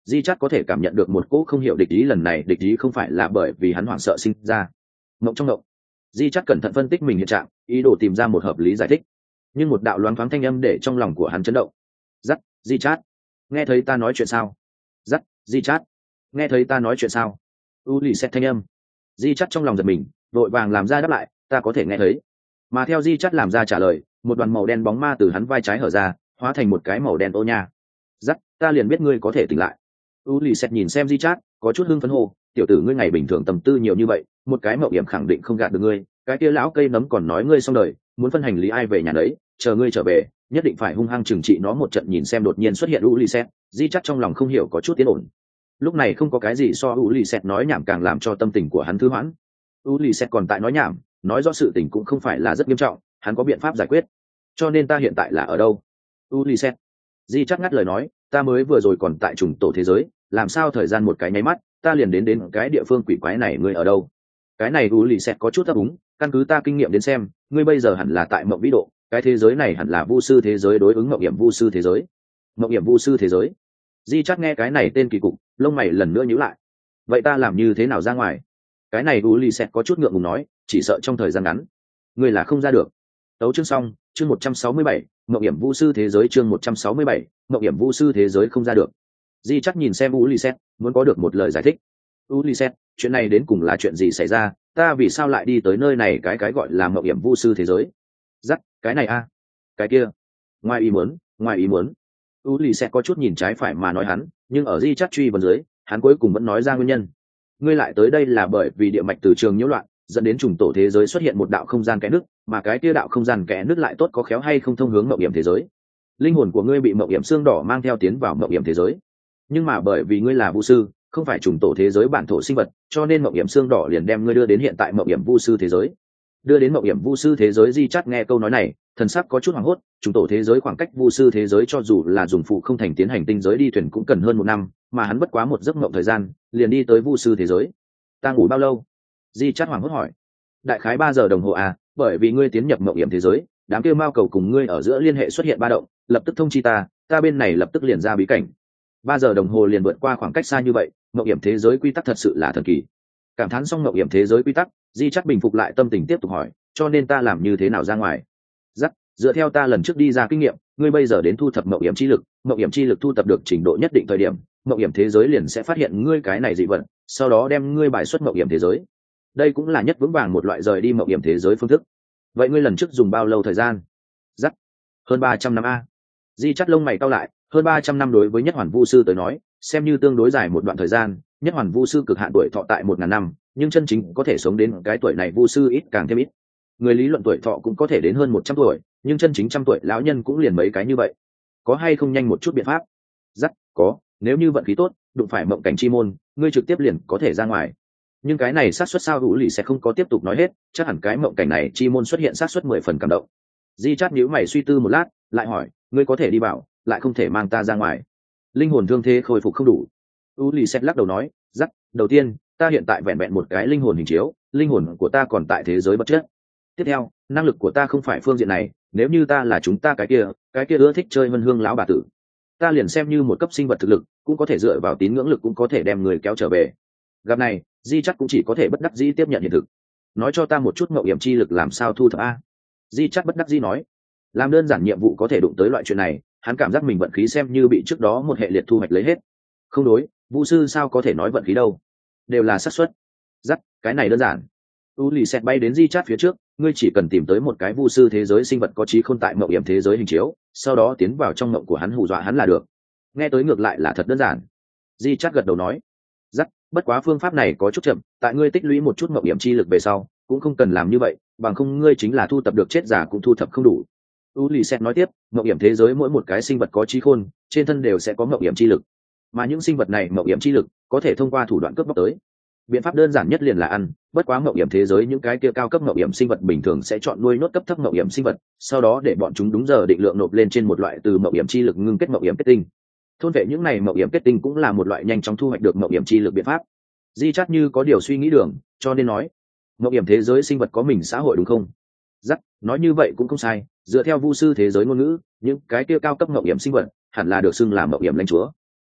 Di Chát có thể cảm nhận được một cỗ không hiểu địch ý, lần này địch ý không phải là bởi vì hắn hoảng sợ sinh ra. Mộng trong mộng, Di Chát cẩn thận phân tích mình hiện trạng, ý đồ tìm ra một hợp lý giải thích, nhưng một đạo loáng thoáng thanh âm để trong lòng của hắn chấn động. Dắt, Di Chát, nghe thấy ta nói chuyện sao? Dắt, Di Chát, nghe thấy ta nói chuyện sao? U lì xét thanh âm. Di Chát trong lòng giật mình, vội vàng làm ra đáp lại, ta có thể nghe thấy. Mà theo Di Chát làm ra trả lời, một đoàn màu đen bóng ma từ hắn vai trái hở ra, hóa thành một cái màu đen ô nha. Dắt, ta liền biết ngươi có thể tỉnh lại. U lì xét nhìn xem Di Chát, có chút hưng phấn hô, tiểu tử ngươi ngày bình thường tầm tư nhiều như vậy, một cái mạo hiểm khẳng định không gạt được ngươi, cái kia lão cây nấm còn nói ngươi xong đời, muốn phân hành lý ai về nhà đấy, chờ ngươi trở về, nhất định phải hung hăng trừng trị nó một trận. Nhìn xem đột nhiên xuất hiện U lì xét, Di Chát trong lòng không hiểu có chút tiến ổn. Lúc này không có cái gì so U lì xét nói nhảm càng làm cho tâm tình của hắn thư hoãn. U lì xét còn tại nói nhảm, nói rõ sự tình cũng không phải là rất nghiêm trọng, hắn có biện pháp giải quyết. Cho nên ta hiện tại là ở đâu? U lì xét. Di Chát ngắt lời nói, ta mới vừa rồi còn tại trùng tổ thế giới, làm sao thời gian một cái nháy mắt ta liền đến đến cái địa phương quỷ quái này, ngươi ở đâu? Cái này U lì xét có chút ấp úng, căn cứ ta kinh nghiệm đến xem, ngươi bây giờ hẳn là tại mộng vĩ độ, cái thế giới này hẳn là vu sư thế giới đối ứng mộng hiểm vu sư thế giới. Mộng hiểm vu sư thế giới. Di Chát nghe cái này tên kỳ cục, lông mày lần nữa nhíu lại. Vậy ta làm như thế nào ra ngoài? Cái này U lì xét có chút ngượng ngùng nói, chỉ sợ trong thời gian ngắn ngươi là không ra được. Tấu chương xong, chương một trăm sáu mươi bảy, mộng hiểm vu sư thế giới, chương một trăm sáu mươi bảy, mộng hiểm vu sư thế giới không ra được. Di Chát nhìn xem Ulysses, muốn có được một lời giải thích. Ulysses, chuyện này đến cùng là chuyện gì xảy ra? Ta vì sao lại đi tới nơi này, cái cái gọi là mộng hiểm vu sư thế giới? Dắt, cái này a, à? Cái kia. Ngoài ý muốn, ngoài ý muốn. Ulysses có chút nhìn trái phải mà nói hắn, nhưng ở Di Chát truy vấn dưới, hắn cuối cùng vẫn nói ra nguyên nhân. Ngươi lại tới đây là bởi vì địa mạch từ trường nhiễu loạn, dẫn đến trùng tổ thế giới xuất hiện một đạo không gian kẽ nứt, mà cái kia đạo không gian kẽ nứt lại tốt có khéo hay không thông hướng mộng hiểm thế giới. Linh hồn của ngươi bị mộng hiểm xương đỏ mang theo tiến vào mộng hiểm thế giới, nhưng mà bởi vì ngươi là vu sư, không phải trùng tổ thế giới bản thổ sinh vật, cho nên mộng hiểm xương đỏ liền đem ngươi đưa đến hiện tại mộng hiểm vu sư thế giới. Đưa đến mộng hiểm vu sư thế giới. Di Chát nghe câu nói này, thần sắc có chút hoảng hốt. Trùng tổ thế giới khoảng cách vu sư thế giới cho dù là dùng phụ không thành tiến hành tinh giới đi thuyền cũng cần hơn một năm, mà hắn bất quá một giấc mộng thời gian liền đi tới vu sư thế giới. Ta ngủ bao lâu? Di Chát hoảng hốt hỏi. Đại khái ba giờ đồng hồ à, bởi vì ngươi tiến nhập mộng hiểm thế giới, đám kia mao cầu cùng ngươi ở giữa liên hệ xuất hiện ba động, lập tức thông chi ta, ta bên này lập tức liền ra bí cảnh. Ba giờ đồng hồ liền vượt qua khoảng cách xa như vậy, mộng hiểm thế giới quy tắc thật sự là thần kỳ. Cảm thán xong mộng hiểm thế giới quy tắc, Di Chát bình phục lại tâm tình tiếp tục hỏi, cho nên ta làm như thế nào ra ngoài? Dắt, dựa theo ta lần trước đi ra kinh nghiệm, ngươi bây giờ đến thu thập mộng hiểm chi lực, mộng hiểm chi lực thu thập được trình độ nhất định thời điểm, mộng hiểm thế giới liền sẽ phát hiện ngươi cái này dị vật, sau đó đem ngươi bài xuất mộng hiểm thế giới. Đây cũng là nhất vững vàng một loại rời đi mộng hiểm thế giới phương thức. Vậy ngươi lần trước dùng bao lâu thời gian? Dắt, hơn ba trăm năm a. Di Chát lông mày cau lại, hơn ba trăm năm đối với nhất hoàn vu sư tới nói, xem như tương đối dài một đoạn thời gian. Nhất hoàn vu sư cực hạn tuổi thọ tại một ngàn năm, nhưng chân chính có thể sống đến cái tuổi này vu sư ít càng thêm ít. Người lý luận tuổi thọ cũng có thể đến hơn một trăm tuổi, nhưng chân chính trăm tuổi lão nhân cũng liền mấy cái như vậy. Có hay không nhanh một chút biện pháp? Dắt, có, nếu như vận khí tốt, đụng phải mộng cảnh chi môn, ngươi trực tiếp liền có thể ra ngoài. Nhưng cái này xác suất sao? Hữu lì sẽ không có tiếp tục nói hết, chắc hẳn cái mộng cảnh này chi môn xuất hiện xác suất mười phần cảm động. Di Chát nhíu mày suy tư một lát, lại hỏi, ngươi có thể đi bảo, lại không thể mang ta ra ngoài. Linh hồn thương thế khôi phục không đủ. U lì xét lắc đầu nói, dắt, đầu tiên, ta hiện tại vẹn vẹn một cái linh hồn hình chiếu, linh hồn của ta còn tại thế giới vật chất. Tiếp theo, năng lực của ta không phải phương diện này, nếu như ta là chúng ta cái kia, cái kia ưa thích chơi vân hương lão bà tử, ta liền xem như một cấp sinh vật thực lực, cũng có thể dựa vào tín ngưỡng lực cũng có thể đem người kéo trở về. Gặp này, Di Chát cũng chỉ có thể bất đắc dĩ tiếp nhận hiện thực. Nói cho ta một chút mậu hiểm chi lực làm sao thu thập a? Di Chát bất đắc dĩ nói, làm đơn giản nhiệm vụ có thể đụng tới loại chuyện này, hắn cảm giác mình vận khí xem như bị trước đó một hệ liệt thu hoạch lấy hết. Không đối, vu sư sao có thể nói vận khí đâu, đều là xác suất. Dắt, cái này đơn giản. U lì xẹt bay đến Di Chát phía trước, ngươi chỉ cần tìm tới một cái vu sư thế giới sinh vật có trí khôn tại mậu hiểm thế giới hình chiếu, sau đó tiến vào trong mộng của hắn hù dọa hắn là được. Nghe tới ngược lại là thật đơn giản. Di Chát gật đầu nói, dắt, bất quá phương pháp này có chút chậm, tại ngươi tích lũy một chút mậu hiểm chi lực về sau, cũng không cần làm như vậy, bằng không ngươi chính là thu thập được chết giả cũng thu thập không đủ. U lì xẹt nói tiếp, mậu hiểm thế giới mỗi một cái sinh vật có trí khôn, trên thân đều sẽ có mậu hiểm chi lực, mà những sinh vật này mậu hiểm chi lực có thể thông qua thủ đoạn cướp bóc tới. Biện pháp đơn giản nhất liền là ăn, bất quá mậu hiểm thế giới những cái kia cao cấp mậu hiểm sinh vật bình thường sẽ chọn nuôi nốt cấp thấp mậu hiểm sinh vật, sau đó để bọn chúng đúng giờ định lượng nộp lên trên một loại từ mậu hiểm chi lực ngưng kết mậu hiểm kết tinh. Thôn vệ những này mậu hiểm kết tinh cũng là một loại nhanh chóng thu hoạch được mậu hiểm chi lực biện pháp. Di Chát như có điều suy nghĩ đường, cho nên nói, mậu hiểm thế giới sinh vật có mình xã hội đúng không? Dắt, nói như vậy cũng không sai, dựa theo vu sư thế giới ngôn ngữ, những cái kia cao cấp mậu hiểm sinh vật hẳn là được xưng là mậu hiểm lãnh chúa.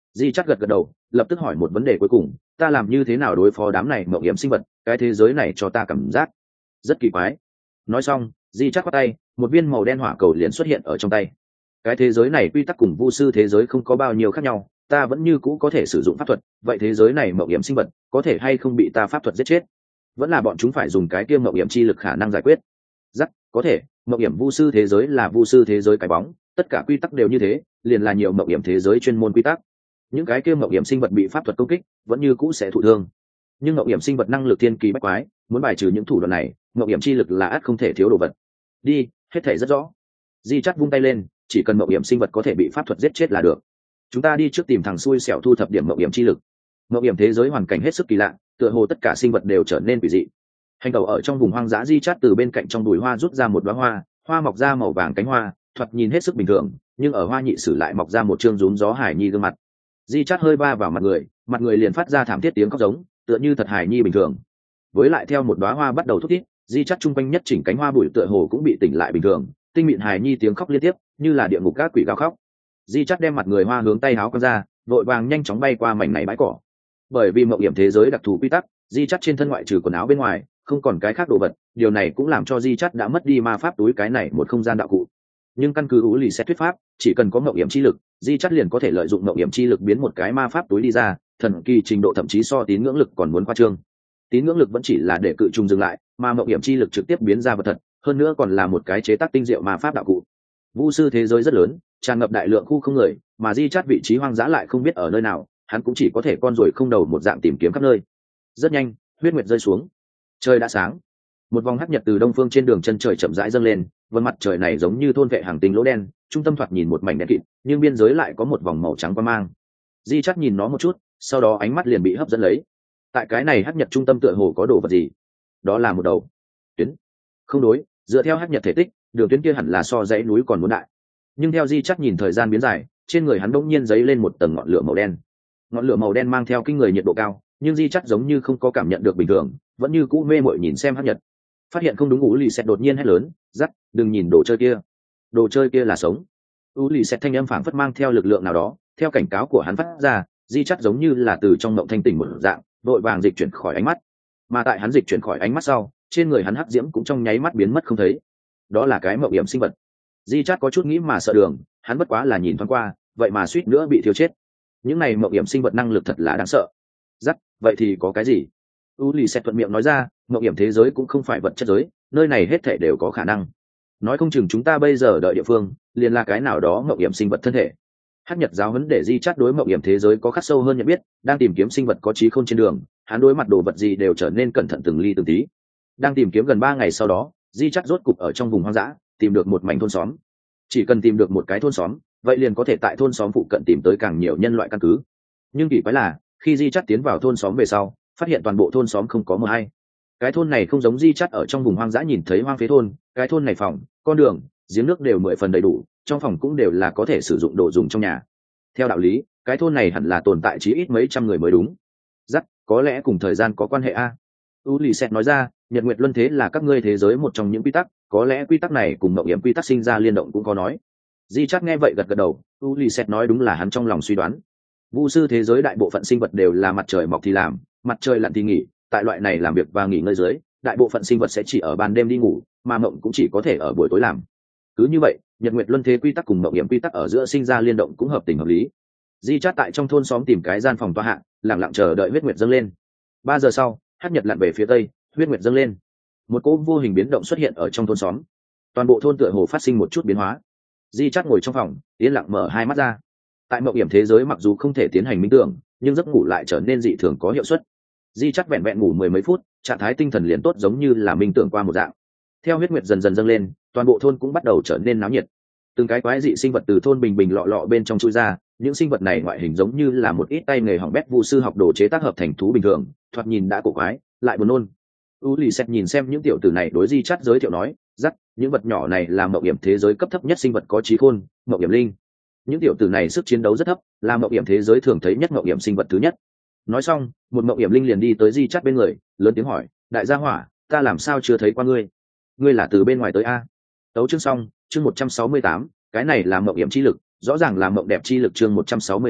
Di Chát gật gật đầu, lập tức hỏi một vấn đề cuối cùng, ta làm như thế nào đối phó đám này mộng hiểm sinh vật, cái thế giới này cho ta cảm giác rất kỳ quái. Nói xong, Di Chát quát tay, một viên màu đen hỏa cầu liền xuất hiện ở trong tay. Cái thế giới này quy tắc cùng vu sư thế giới không có bao nhiêu khác nhau, ta vẫn như cũ có thể sử dụng pháp thuật, vậy thế giới này mộng hiểm sinh vật có thể hay không bị ta pháp thuật giết chết? Vẫn là bọn chúng phải dùng cái kia mộng hiểm chi lực khả năng giải quyết? Rắc, có thể, mộng hiểm vu sư thế giới là vu sư thế giới cái bóng, tất cả quy tắc đều như thế, liền là nhiều mộng hiểm thế giới chuyên môn quy tắc. Những cái kia mộng hiểm sinh vật bị pháp thuật công kích, vẫn như cũ sẽ thụ thương. Nhưng mộng hiểm sinh vật năng lực thiên kỳ bách quái, muốn bài trừ những thủ đoạn này, mộng hiểm chi lực là ắt không thể thiếu đồ vật. Đi, hết thảy rất rõ. Di Chát vung tay lên, chỉ cần mộng hiểm sinh vật có thể bị pháp thuật giết chết là được. Chúng ta đi trước tìm thằng xui xẻo thu thập điểm mộng hiểm chi lực. Mộng hiểm thế giới hoàn cảnh hết sức kỳ lạ, tựa hồ tất cả sinh vật đều trở nên quỷ dị. Hành tẩu ở trong vùng hoang dã, Di Chát từ bên cạnh trong bụi hoa rút ra một đóa hoa, hoa mọc ra màu vàng cánh hoa, thoạt nhìn hết sức bình thường, nhưng ở hoa nhị sử lại mọc ra một trương rúm gió hải nhi gương mặt. Di Chát hơi va vào mặt người, mặt người liền phát ra thảm thiết tiếng khóc giống, tựa như thật hải nhi bình thường. Với lại theo một đóa hoa bắt đầu thúc thiết, Di Chát trung quanh nhất chỉnh cánh hoa bụi tựa hồ cũng bị tỉnh lại bình thường, tinh mịn hài nhi tiếng khóc liên tiếp, như là địa ngục các quỷ gào khóc. Di Chát đem mặt người hoa hướng tay áo quăng ra, vội vàng nhanh chóng bay qua mảnh này bãi cỏ. Bởi vì mộng hiểm thế giới đặc thù quy tắc, Di Chát trên thân ngoại trừ quần áo bên ngoài, không còn cái khác đồ vật, điều này cũng làm cho Di Chát đã mất đi ma pháp túi cái này một không gian đạo cụ. Nhưng căn cứ ú lì xét thuyết pháp, chỉ cần có mộng hiểm chi lực, Di Chát liền có thể lợi dụng mộng hiểm chi lực biến một cái ma pháp túi đi ra, thần kỳ trình độ thậm chí so tín ngưỡng lực còn muốn khoa trương. Tín ngưỡng lực vẫn chỉ là để cự trùng dừng lại, mà mộng hiểm chi lực trực tiếp biến ra vật thật, hơn nữa còn là một cái chế tác tinh diệu ma pháp đạo cụ. Vu sư thế giới rất lớn, tràn ngập đại lượng khu không người, mà Di Chát vị trí hoang dã lại không biết ở nơi nào, hắn cũng chỉ có thể con ruồi không đầu một dạng tìm kiếm khắp nơi. Rất nhanh, huyết nguyệt rơi xuống, trời đã sáng. Một vòng hắc nhật từ đông phương trên đường chân trời chậm rãi dâng lên, vầng mặt trời này giống như thôn vệ hàng tinh lỗ đen, trung tâm thoạt nhìn một mảnh đen kịt, nhưng biên giới lại có một vòng màu trắng quang mang. Di Chát nhìn nó một chút, sau đó ánh mắt liền bị hấp dẫn lấy. Tại cái này hắc nhật trung tâm tựa hồ có đồ vật gì, đó là một đầu tuyến. Không đối, dựa theo hắc nhật thể tích, đường tuyến kia hẳn là so dãy núi còn muốn đại. Nhưng theo Di Chát nhìn thời gian biến dài, trên người hắn đống nhiên dấy lên một tầng ngọn lửa màu đen. Ngọn lửa màu đen mang theo kinh người nhiệt độ cao, nhưng Di Chát giống như không có cảm nhận được bình thường, vẫn như cũ mê mội nhìn xem hắc nhật. Phát hiện không đúng, Ú Lì Sẹt đột nhiên hét lớn, "Dắt, đừng nhìn đồ chơi kia. Đồ chơi kia là sống." Ú Lì Sẹt thanh âm phảng phất mang theo lực lượng nào đó, theo cảnh cáo của hắn phát ra, Di Chát giống như là từ trong mộng thanh tỉnh một dạng, vội vàng dịch chuyển khỏi ánh mắt. Mà tại hắn dịch chuyển khỏi ánh mắt sau, trên người hắn hắc diễm cũng trong nháy mắt biến mất không thấy. Đó là cái mộng hiểm sinh vật. Di Chát có chút nghĩ mà sợ đường, hắn bất quá là nhìn thoáng qua, vậy mà suýt nữa bị thiêu chết. Những này mộng hiểm sinh vật năng lực thật là đáng sợ. Dắt, vậy thì có cái gì? U Lì Sẹt thuận miệng nói ra, mộng hiểm thế giới cũng không phải vật chất giới, nơi này hết thể đều có khả năng. Nói không chừng chúng ta bây giờ đợi địa phương, liền là cái nào đó mộng hiểm sinh vật thân thể. Hắc Nhật giáo huấn để Di Chát đối mộng hiểm thế giới có khắc sâu hơn nhận biết, đang tìm kiếm sinh vật có trí khôn trên đường, hắn đối mặt đồ vật gì đều trở nên cẩn thận từng ly từng tí. Đang tìm kiếm gần ba ngày sau đó, Di Chát rốt cục ở trong vùng hoang dã tìm được một mảnh thôn xóm. Chỉ cần tìm được một cái thôn xóm, vậy liền có thể tại thôn xóm phụ cận tìm tới càng nhiều nhân loại căn cứ. Nhưng kỳ quái là, khi Di Chát tiến vào thôn xóm về sau, phát hiện toàn bộ thôn xóm không có một ai. Cái thôn này không giống Di Chát ở trong vùng hoang dã nhìn thấy hoang phế thôn, cái thôn này phòng, con đường, giếng nước đều mười phần đầy đủ, trong phòng cũng đều là có thể sử dụng đồ dùng trong nhà. Theo đạo lý, cái thôn này hẳn là tồn tại chí ít mấy trăm người mới đúng. Dắt, có lẽ cùng thời gian có quan hệ a. U Lì Sẹt nói ra, Nhật Nguyệt Luân thế là các ngươi thế giới một trong những quy tắc, có lẽ quy tắc này cùng mộng hiểm quy tắc sinh ra liên động cũng có nói. Di Chát nghe vậy gật gật đầu, U Lì Sẹt nói đúng là hắn trong lòng suy đoán. Vu sư thế giới đại bộ phận sinh vật đều là mặt trời mọc thì làm, mặt trời lặn thì nghỉ, tại loại này làm việc và nghỉ ngơi dưới, đại bộ phận sinh vật sẽ chỉ ở ban đêm đi ngủ, mà mộng cũng chỉ có thể ở buổi tối làm. Cứ như vậy, Nhật Nguyệt Luân thế quy tắc cùng mộng hiểm quy tắc ở giữa sinh ra liên động cũng hợp tình hợp lý. Di Chát tại trong thôn xóm tìm cái gian phòng tọa hạ, lặng lặng chờ đợi huyết nguyệt dâng lên. Ba giờ sau, hắc nhật lặn về phía tây, huyết nguyệt dâng lên. Một cỗ vô hình biến động xuất hiện ở trong thôn xóm. Toàn bộ thôn tựa hồ phát sinh một chút biến hóa. Di Chát ngồi trong phòng, yên lặng mở hai mắt ra. Tại mộng hiểm thế giới mặc dù không thể tiến hành minh tưởng, nhưng giấc ngủ lại trở nên dị thường có hiệu suất. Di Chát vẹn vẹn ngủ mười mấy phút, trạng thái tinh thần liền tốt giống như là minh tưởng qua một dạng. Theo huyết nguyệt dần dần dâng lên, toàn bộ thôn cũng bắt đầu trở nên náo nhiệt. Từng cái quái dị sinh vật từ thôn bình bình lọ lọ bên trong chui ra, những sinh vật này ngoại hình giống như là một ít tay nghề hỏng bét vu sư học đồ chế tác hợp thành thú bình thường, thoạt nhìn đã cổ quái, lại buồn nôn. U Lì Sẹt nhìn xem những tiểu tử này đối Di Chát giới thiệu nói, "Dắt, những vật nhỏ này là mộng hiểm thế giới cấp thấp nhất sinh vật có trí khôn, mộng hiểm linh. Những tiểu tử này sức chiến đấu rất thấp, là mộng hiểm thế giới thường thấy nhất mộng hiểm sinh vật thứ nhất." Nói xong, một mộng hiểm linh liền đi tới Di Chát bên người, lớn tiếng hỏi, "Đại gia hỏa, ta làm sao chưa thấy qua ngươi? Ngươi là từ bên ngoài tới a?" Tấu chương xong, chương một trăm sáu mươi tám, cái này là mộng hiểm chi lực, rõ ràng là mộng đẹp chi lực chương một trăm sáu mươi tám,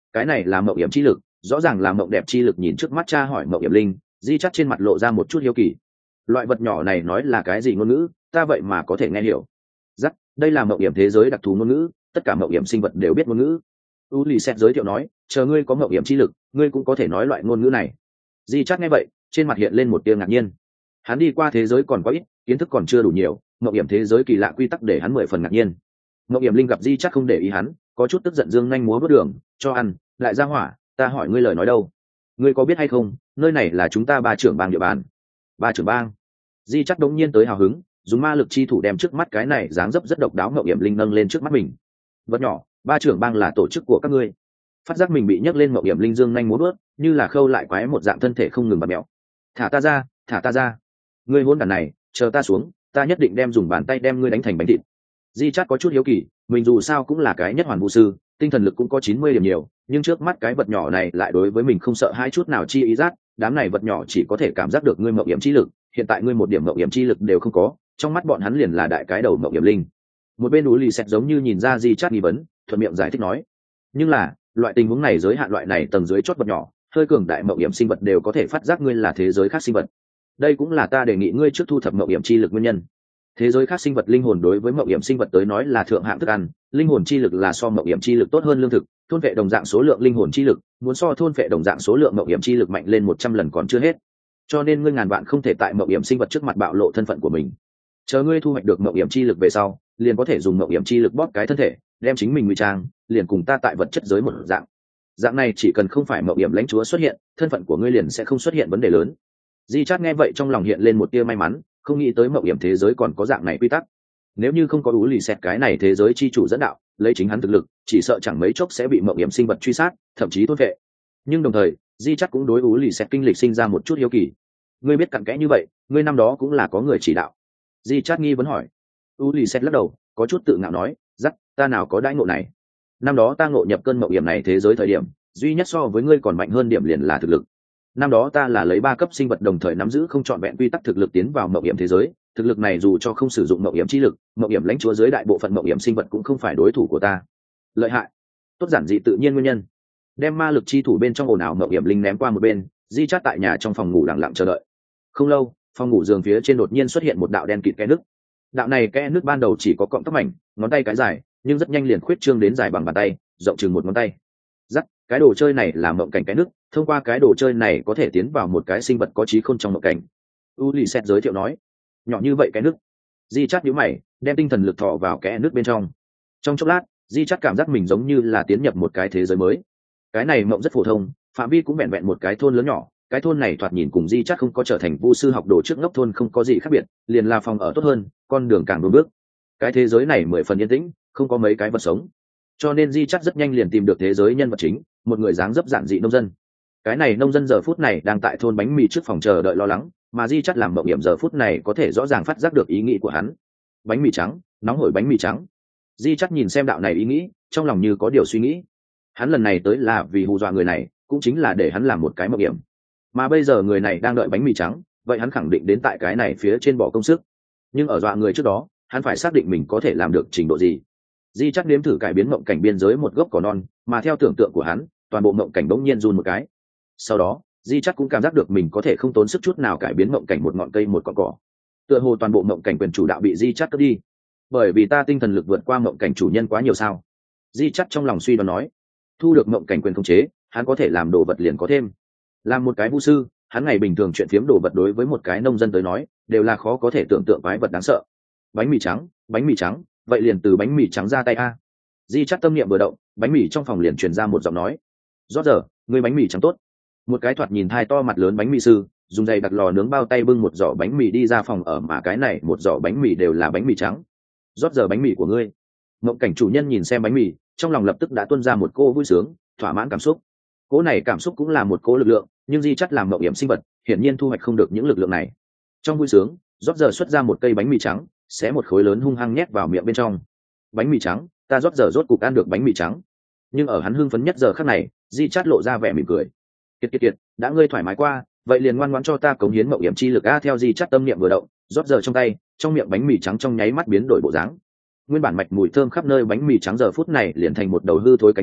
cái này là mộng hiểm chi lực, rõ ràng là mộng đẹp chi lực. Nhìn trước mắt cha hỏi mộng hiểm linh, di chắt trên mặt lộ ra một chút hiếu kỳ. Loại vật nhỏ này nói là cái gì ngôn ngữ, ta vậy mà có thể nghe hiểu. Dắt, đây là mộng hiểm thế giới đặc thù ngôn ngữ, tất cả mộng hiểm sinh vật đều biết ngôn ngữ. U lì xét giới thiệu nói, chờ ngươi có mộng hiểm chi lực, ngươi cũng có thể nói loại ngôn ngữ này. Di chắt nghe vậy, trên mặt hiện lên một tia ngạc nhiên. Hắn đi qua thế giới còn có ít, kiến thức còn chưa đủ nhiều, mộng hiểm thế giới kỳ lạ quy tắc để hắn mười phần ngạc nhiên. Mộng hiểm linh gặp di chắt không để ý hắn, có chút tức giận dương nhanh múa vớt đường, cho ăn, lại ra hỏa, ta hỏi ngươi lời nói đâu? Ngươi có biết hay không, nơi này là chúng ta ba trưởng bang địa bàn. Ba trưởng bang? Di chắt đống nhiên tới hào hứng, dùng ma lực chi thủ đem trước mắt cái này dáng dấp rất độc đáo mộng hiểm linh nâng lên trước mắt mình. Vật nhỏ, ba trưởng bang là tổ chức của các ngươi. Phát giác mình bị nhấc lên mộng hiểm linh dương nhanh múa vớt, như là khâu lại quái một dạng thân thể không ngừng bật mẹo. Thả ta ra, thả ta ra. Ngươi hỗn đản này, chờ ta xuống, ta nhất định đem dùng bàn tay đem ngươi đánh thành bánh thịt. Di chắt có chút hiếu kỳ, mình dù sao cũng là cái nhất hoàn vũ sư, tinh thần lực cũng có chín mươi điểm nhiều, nhưng trước mắt cái vật nhỏ này lại đối với mình không sợ hai chút nào chi ý giác. Đám này vật nhỏ chỉ có thể cảm giác được ngươi mộng hiểm chi lực, hiện tại ngươi một điểm mộng hiểm chi lực đều không có, trong mắt bọn hắn liền là đại cái đầu mộng hiểm linh. Một bên Ú Lì Xẹt giống như nhìn ra Di chắt nghi vấn, thuận miệng giải thích nói, nhưng là loại tình huống này giới hạn loại này tầng dưới chót vật nhỏ, hơi cường đại mộng hiểm sinh vật đều có thể phát giác ngươi là thế giới khác sinh vật. Đây cũng là ta đề nghị ngươi trước thu thập mộng hiểm chi lực nguyên nhân. Thế giới khác sinh vật linh hồn đối với mộng hiểm sinh vật tới nói là thượng hạng thức ăn, linh hồn chi lực là so mộng hiểm chi lực tốt hơn lương thực, thôn vệ đồng dạng số lượng linh hồn chi lực, muốn so thôn vệ đồng dạng số lượng mộng hiểm chi lực mạnh lên một trăm lần còn chưa hết. Cho nên ngươi ngàn vạn không thể tại mộng hiểm sinh vật trước mặt bạo lộ thân phận của mình. Chờ ngươi thu hoạch được mộng hiểm chi lực về sau, liền có thể dùng mộng hiểm chi lực bóp cái thân thể, đem chính mình ngụy trang, liền cùng ta tại vật chất giới một dạng. Dạng này chỉ cần không phải mộng hiểm lãnh chúa xuất hiện, thân phận của ngươi liền sẽ không xuất hiện vấn đề lớn. Di chát nghe vậy trong lòng hiện lên một tia may mắn, không nghĩ tới mộng hiểm thế giới còn có dạng này quy tắc. Nếu như không có Ú Lì Xẹt cái này thế giới chi chủ dẫn đạo, lấy chính hắn thực lực, chỉ sợ chẳng mấy chốc sẽ bị mộng hiểm sinh vật truy sát, thậm chí thôn vệ. Nhưng đồng thời, Di chát cũng đối Ú Lì Xẹt kinh lịch sinh ra một chút hiếu kỳ. Ngươi biết cặn kẽ như vậy, ngươi năm đó cũng là có người chỉ đạo. Di chát nghi vấn hỏi. Ú Lì Xẹt lắc đầu, có chút tự ngạo nói, dắt, ta nào có đãi ngộ này. Năm đó ta ngộ nhập cơn mộng hiểm này thế giới thời điểm, duy nhất so với ngươi còn mạnh hơn điểm liền là thực lực. Năm đó ta là lấy ba cấp sinh vật đồng thời nắm giữ không trọn vẹn quy tắc thực lực tiến vào mộng hiểm thế giới, thực lực này dù cho không sử dụng mộng hiểm chi lực, mộng hiểm lãnh chúa dưới đại bộ phận mộng hiểm sinh vật cũng không phải đối thủ của ta. Lợi hại. Tốt giản dị tự nhiên nguyên nhân. Đem ma lực chi thủ bên trong ồn ào mộng hiểm linh ném qua một bên, Di chát tại nhà trong phòng ngủ lặng lặng chờ đợi. Không lâu, phòng ngủ giường phía trên đột nhiên xuất hiện một đạo đen kịt kẽ nứt. Đạo này kẽ nứt ban đầu chỉ có cọng tóc mảnh, ngón tay cái dài, nhưng rất nhanh liền khuyết trương đến dài bằng bàn tay, rộng chừng một ngón tay. Rắc, cái đồ chơi này là mộng cảnh cái nứt, thông qua cái đồ chơi này có thể tiến vào một cái sinh vật có trí khôn trong mộng cảnh. U Lì Xẹt giới thiệu nói, nhỏ như vậy cái nứt. Di chát nhíu mày, đem tinh thần lực thọ vào kẽ nứt bên trong. Trong chốc lát, Di chát cảm giác mình giống như là tiến nhập một cái thế giới mới. Cái này mộng rất phổ thông, phạm vi cũng vẹn vẹn một cái thôn lớn nhỏ. Cái thôn này thoạt nhìn cùng Di chát không có trở thành vu sư học đồ trước ngốc thôn không có gì khác biệt, liền là phòng ở tốt hơn, con đường càng đôi bước. Cái thế giới này mười phần yên tĩnh, không có mấy cái vật sống, cho nên Di chát rất nhanh liền tìm được thế giới nhân vật chính, một người dáng dấp giản dị nông dân. Cái này nông dân giờ phút này đang tại thôn bánh mì trước phòng chờ đợi lo lắng, mà Di chát làm mộng hiểm giờ phút này có thể rõ ràng phát giác được ý nghĩ của hắn. Bánh mì trắng, nóng hổi bánh mì trắng. Di chát nhìn xem đạo này ý nghĩ, trong lòng như có điều suy nghĩ. Hắn lần này tới là vì hù dọa người này, cũng chính là để hắn làm một cái mộng hiểm. Mà bây giờ người này đang đợi bánh mì trắng, vậy hắn khẳng định đến tại cái này phía trên bỏ công sức. Nhưng ở dọa người trước đó, hắn phải xác định mình có thể làm được trình độ gì. Di chát nếm thử cải biến mộng cảnh biên giới một gốc cỏ non, mà theo tưởng tượng của hắn, toàn bộ mộng cảnh bỗng nhiên run một cái. Sau đó, Di chát cũng cảm giác được mình có thể không tốn sức chút nào cải biến mộng cảnh một ngọn cây một cọn cỏ. Tựa hồ toàn bộ mộng cảnh quyền chủ đạo bị Di chát cướp đi. Bởi vì ta tinh thần lực vượt qua mộng cảnh chủ nhân quá nhiều sao? Di chát trong lòng suy đoán nói. Thu được mộng cảnh quyền khống chế, hắn có thể làm đồ vật liền có thêm. Làm một cái vu sư, hắn ngày bình thường chuyện phiếm đồ vật đối với một cái nông dân tới nói, đều là khó có thể tưởng tượng quái vật đáng sợ. Bánh mì trắng, bánh mì trắng, vậy liền từ bánh mì trắng ra tay a. Di chát tâm niệm vừa động, bánh mì trong phòng liền truyền ra một giọng nói. Rót giờ, ngươi bánh mì trắng tốt. Một cái thoạt nhìn thai to mặt lớn bánh mì sư, dùng dây đặt lò nướng bao tay bưng một giỏ bánh mì đi ra phòng ở, mà cái này một giỏ bánh mì đều là bánh mì trắng. Rót giờ bánh mì của ngươi. Mộng cảnh chủ nhân nhìn xem bánh mì, trong lòng lập tức đã tuôn ra một cô vui sướng, thỏa mãn cảm xúc. Cô này cảm xúc cũng là một cô lực lượng, nhưng Di chát làm mộng hiểm sinh vật, hiển nhiên thu hoạch không được những lực lượng này. Trong vui sướng, rót giờ xuất ra một cây bánh mì trắng, xé một khối lớn hung hăng nhét vào miệng bên trong. Bánh mì trắng, ta rót giờ rốt cục ăn được bánh mì trắng. Nhưng ở hắn hưng phấn nhất giờ khắc này, Di chát lộ ra vẻ mỉm cười. Kiệt kiệt kiệt, đã ngươi thoải mái qua, vậy liền ngoan ngoãn cho ta cống hiến mộng hiểm chi lực a. Theo Di chát tâm niệm vừa động, rót giờ trong tay, trong miệng bánh mì trắng trong nháy mắt biến đổi bộ dáng. Nguyên bản mạch mùi thơm khắp nơi bánh mì trắng giờ phút này liền thành một đầu hư thối cánh tay,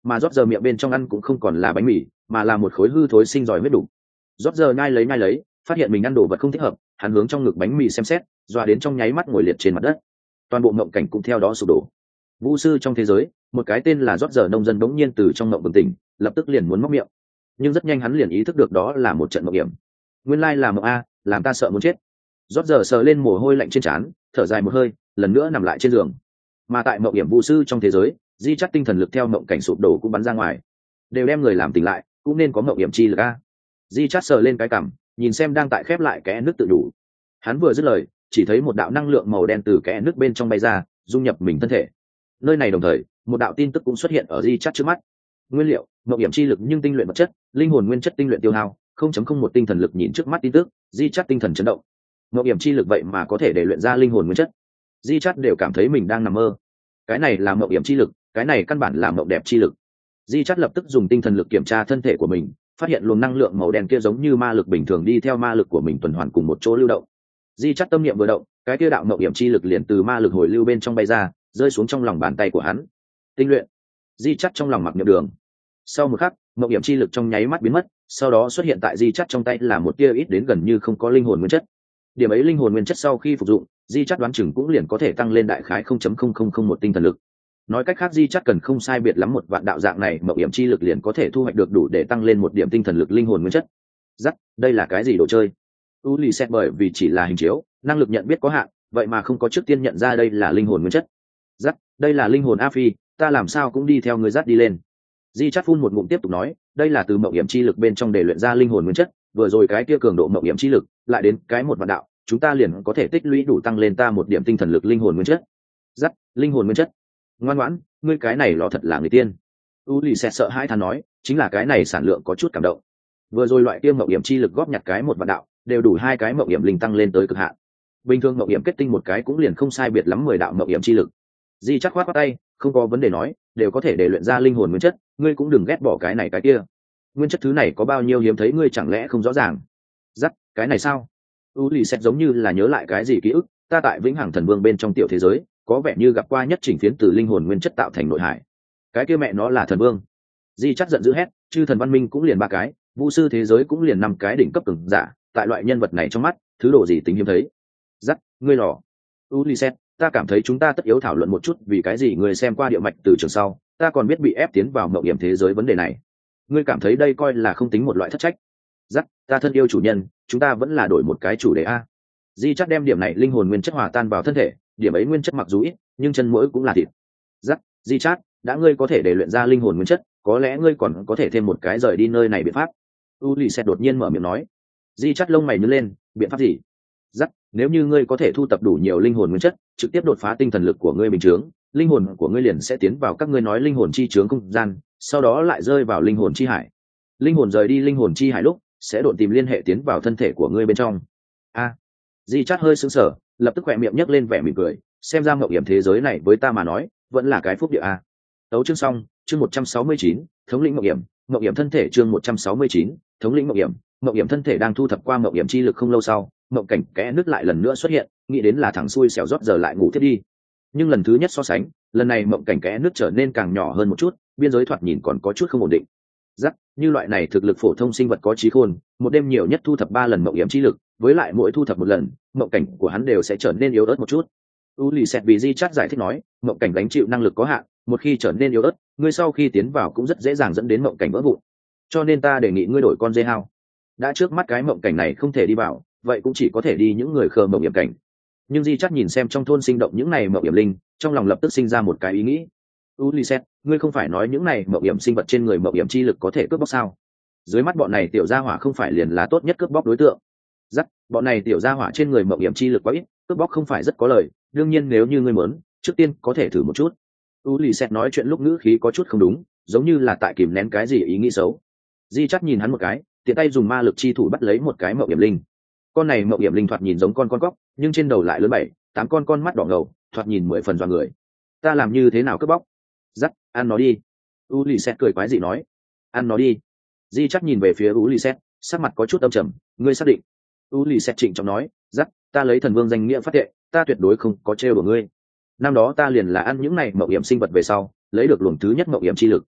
mà rót giờ miệng bên trong ăn cũng không còn là bánh mì mà là một khối hư thối sinh giỏi huyết đủ. Rót giờ nhai lấy nhai lấy phát hiện mình ăn đồ vật không thích hợp, hắn hướng trong ngực bánh mì xem xét, dọa đến trong nháy mắt ngồi liệt trên mặt đất. Toàn bộ mộng cảnh cũng theo đó sụp đổ. Vũ sư trong thế giới, một cái tên là rót giờ nông dân bỗng nhiên từ trong mộng bừng tỉnh, lập tức liền muốn móc miệng, nhưng rất nhanh hắn liền ý thức được đó là một trận mộng hiểm. Nguyên lai là mộng a, làm ta sợ muốn chết. Rót giờ sờ lên mồ hôi lạnh trên trán, thở dài một hơi, lần nữa nằm lại trên giường. Mà tại mộng hiểm vũ sư trong thế giới, di chắt tinh thần lực theo mộng cảnh sụp đổ cũng bắn ra ngoài, đều đem người làm tỉnh lại, cũng nên có mộng hiểm chi lực a. Di chắt sờ lên cái cằm, nhìn xem đang tại khép lại kẽ nước tự đủ. Hắn vừa dứt lời, chỉ thấy một đạo năng lượng màu đen từ kẽ nước bên trong bay ra, dung nhập mình thân thể. Nơi này đồng thời, một đạo tin tức cũng xuất hiện ở di chắt trước mắt. Nguyên liệu, mộng hiểm chi lực nhưng tinh luyện vật chất, linh hồn nguyên chất tinh luyện tiêu hao không chấm không một tinh thần lực. Nhìn trước mắt tin tức, di chắt tinh thần chấn động. Mộng hiểm chi lực vậy mà có thể để luyện ra linh hồn nguyên chất. Di chắt đều cảm thấy mình đang nằm mơ. Cái này là mộng hiểm chi lực, cái này căn bản là mộng đẹp chi lực. Di chắt lập tức dùng tinh thần lực kiểm tra thân thể của mình, phát hiện luồng năng lượng màu đen kia giống như ma lực bình thường đi theo ma lực của mình tuần hoàn cùng một chỗ lưu động. Di chắt tâm niệm vừa động, cái kia đạo mộng hiểm chi lực liền từ ma lực hồi lưu bên trong bay ra, rơi xuống trong lòng bàn tay của hắn. Tinh luyện. Di chắt trong lòng mặc niệm đường. Sau một khắc, mộng hiểm chi lực trong nháy mắt biến mất, sau đó xuất hiện tại di chắt trong tay là một tia ít đến gần như không có linh hồn nguyên chất. Điểm ấy linh hồn nguyên chất sau khi phục dụng, di chắt đoán chừng cũng liền có thể tăng lên đại khái không phẩy không không không một tinh thần lực. Nói cách khác di chắt cần không sai biệt lắm một vạn đạo dạng này mộng hiểm chi lực liền có thể thu hoạch được đủ để tăng lên một điểm tinh thần lực linh hồn nguyên chất. Dắt, đây là cái gì đồ chơi? U lì xét bởi vì chỉ là hình chiếu, năng lực nhận biết có hạn, vậy mà không có trước tiên nhận ra đây là linh hồn nguyên chất. Dắt, đây là linh hồn a phi, ta làm sao cũng đi theo người dắt đi lên. Di chắt phun một ngụm tiếp tục nói, đây là từ mộng hiểm chi lực bên trong để luyện ra linh hồn nguyên chất, vừa rồi cái kia cường độ mộng hiểm chi lực, lại đến cái một vạn đạo, chúng ta liền có thể tích lũy đủ tăng lên ta một điểm tinh thần lực linh hồn nguyên chất. Dắt, linh hồn nguyên chất. Ngoan ngoãn, ngươi cái này lọ thật là người tiên. U lì xẹt sợ hãi thán nói, chính là cái này sản lượng có chút cảm động. Vừa rồi loại kia mộng hiểm chi lực góp nhặt cái một vạn đạo, đều đủ hai cái mộng hiểm linh tăng lên tới cực hạn. Bình thường mộng hiểm kết tinh một cái cũng liền không sai biệt lắm mười đạo mộng hiểm chi lực. Di chắc khoát khoát tay, không có vấn đề nói, đều có thể để luyện ra linh hồn nguyên chất, ngươi cũng đừng ghét bỏ cái này cái kia. Nguyên chất thứ này có bao nhiêu hiếm thấy ngươi chẳng lẽ không rõ ràng? Dắt, cái này sao? U lì xẹt giống như là nhớ lại cái gì ký ức, ta tại vĩnh hằng thần vương bên trong tiểu thế giới, có vẻ như gặp qua nhất chỉnh phiến từ linh hồn nguyên chất tạo thành nội hải. Cái kia mẹ nó là thần vương. Di chắc giận dữ hét, chư thần văn minh cũng liền ba cái, vũ sư thế giới cũng liền năm cái đỉnh cấp cường giả, tại loại nhân vật này trong mắt, thứ đồ gì tính hiếm thấy. Dắt, ngươi lò. Ulysses, ta cảm thấy chúng ta tất yếu thảo luận một chút vì cái gì người xem qua địa mạch từ trường sau, ta còn biết bị ép tiến vào mộng hiểm thế giới vấn đề này. Ngươi cảm thấy đây coi là không tính một loại thất trách. Dắt, ta thân yêu chủ nhân, chúng ta vẫn là đổi một cái chủ đề a. Di chắc đem điểm này linh hồn nguyên chất hòa tan vào thân thể, điểm ấy nguyên chất mặc dù ít, nhưng chân mũi cũng là thịt. Dắt, Di chắc, đã ngươi có thể để luyện ra linh hồn nguyên chất, có lẽ ngươi còn có thể thêm một cái rời đi nơi này biện pháp. Ulysses đột nhiên mở miệng nói. Di chắc lông mày nhướng lên, biện pháp gì? Dắt, nếu như ngươi có thể thu tập đủ nhiều linh hồn nguyên chất, trực tiếp đột phá tinh thần lực của ngươi bình chướng, linh hồn của ngươi liền sẽ tiến vào các ngươi nói linh hồn chi chướng không gian, sau đó lại rơi vào linh hồn chi hải. Linh hồn rời đi linh hồn chi hải lúc, sẽ đột tìm liên hệ tiến vào thân thể của ngươi bên trong. A, à, Di chát hơi sững sờ, lập tức khỏe miệng nhấc lên vẻ mỉm cười, xem ra mộng hiểm thế giới này với ta mà nói, vẫn là cái phúc địa a. Tấu chương xong, chương một trăm sáu mươi chín, thống lĩnh mộng hiểm, mộng hiểm thân thể chương một trăm sáu mươi chín, thống lĩnh mộng hiểm, mộng hiểm thân thể đang thu thập qua mộng hiểm chi lực không lâu sau, mộng cảnh kẽ nứt lại lần nữa xuất hiện, nghĩ đến là thằng xui xẻo rót giờ lại ngủ thiết đi. Nhưng lần thứ nhất so sánh, lần này mộng cảnh kẽ nứt trở nên càng nhỏ hơn một chút, biên giới thoạt nhìn còn có chút không ổn định. Rắc, như loại này thực lực phổ thông sinh vật có trí khôn, một đêm nhiều nhất thu thập ba lần mộng hiểm chi lực, với lại mỗi thu thập một lần, mộng cảnh của hắn đều sẽ trở nên yếu ớt một chút. Ulysses vì Di Chát giải thích nói, mộng cảnh gánh chịu năng lực có hạn, một khi trở nên yếu ớt, ngươi sau khi tiến vào cũng rất dễ dàng dẫn đến mộng cảnh vỡ vụn. Cho nên ta đề nghị ngươi đổi con dê hao. Đã trước mắt cái mộng cảnh này không thể đi vào, vậy cũng chỉ có thể đi những người khờ mộng hiểm cảnh. Nhưng Di Chát nhìn xem trong thôn sinh động những này mộng hiểm linh, trong lòng lập tức sinh ra một cái ý nghĩ. Ulysses, ngươi không phải nói những này mộng hiểm sinh vật trên người mộng hiểm chi lực có thể cướp bóc sao? Dưới mắt bọn này tiểu gia hỏa không phải liền là tốt nhất cướp bóc đối tượng. Dắt, bọn này tiểu gia hỏa trên người mộng hiểm chi lực quá ít, cướp bóc không phải rất có lời, đương nhiên nếu như ngươi muốn, trước tiên có thể thử một chút. Ulysses nói chuyện lúc ngữ khí có chút không đúng, giống như là tại kìm nén cái gì ý nghĩ xấu. Di Chát nhìn hắn một cái, tiện tay dùng ma lực chi thủ bắt lấy một cái mộng hiểm linh. Con này mộng hiểm linh thoạt nhìn giống con con cóc, nhưng trên đầu lại lớn bảy, tám con con mắt đỏ ngầu, thoạt nhìn mười phần dọa người. Ta làm như thế nào cướp bóc? Dắt, ăn nó đi. Ulysses cười quái dị nói. Ăn nó đi. Di Chát nhìn về phía Ulysses, sắc mặt có chút âm trầm, ngươi xác định? Ulysses trịnh trọng nói, dắt, ta lấy thần vương danh nghĩa phát thệ, ta tuyệt đối không có trêu của ngươi. Năm đó ta liền là ăn những này mộng hiểm sinh vật về sau, lấy được luồng thứ nhất mộng hiểm chi lực.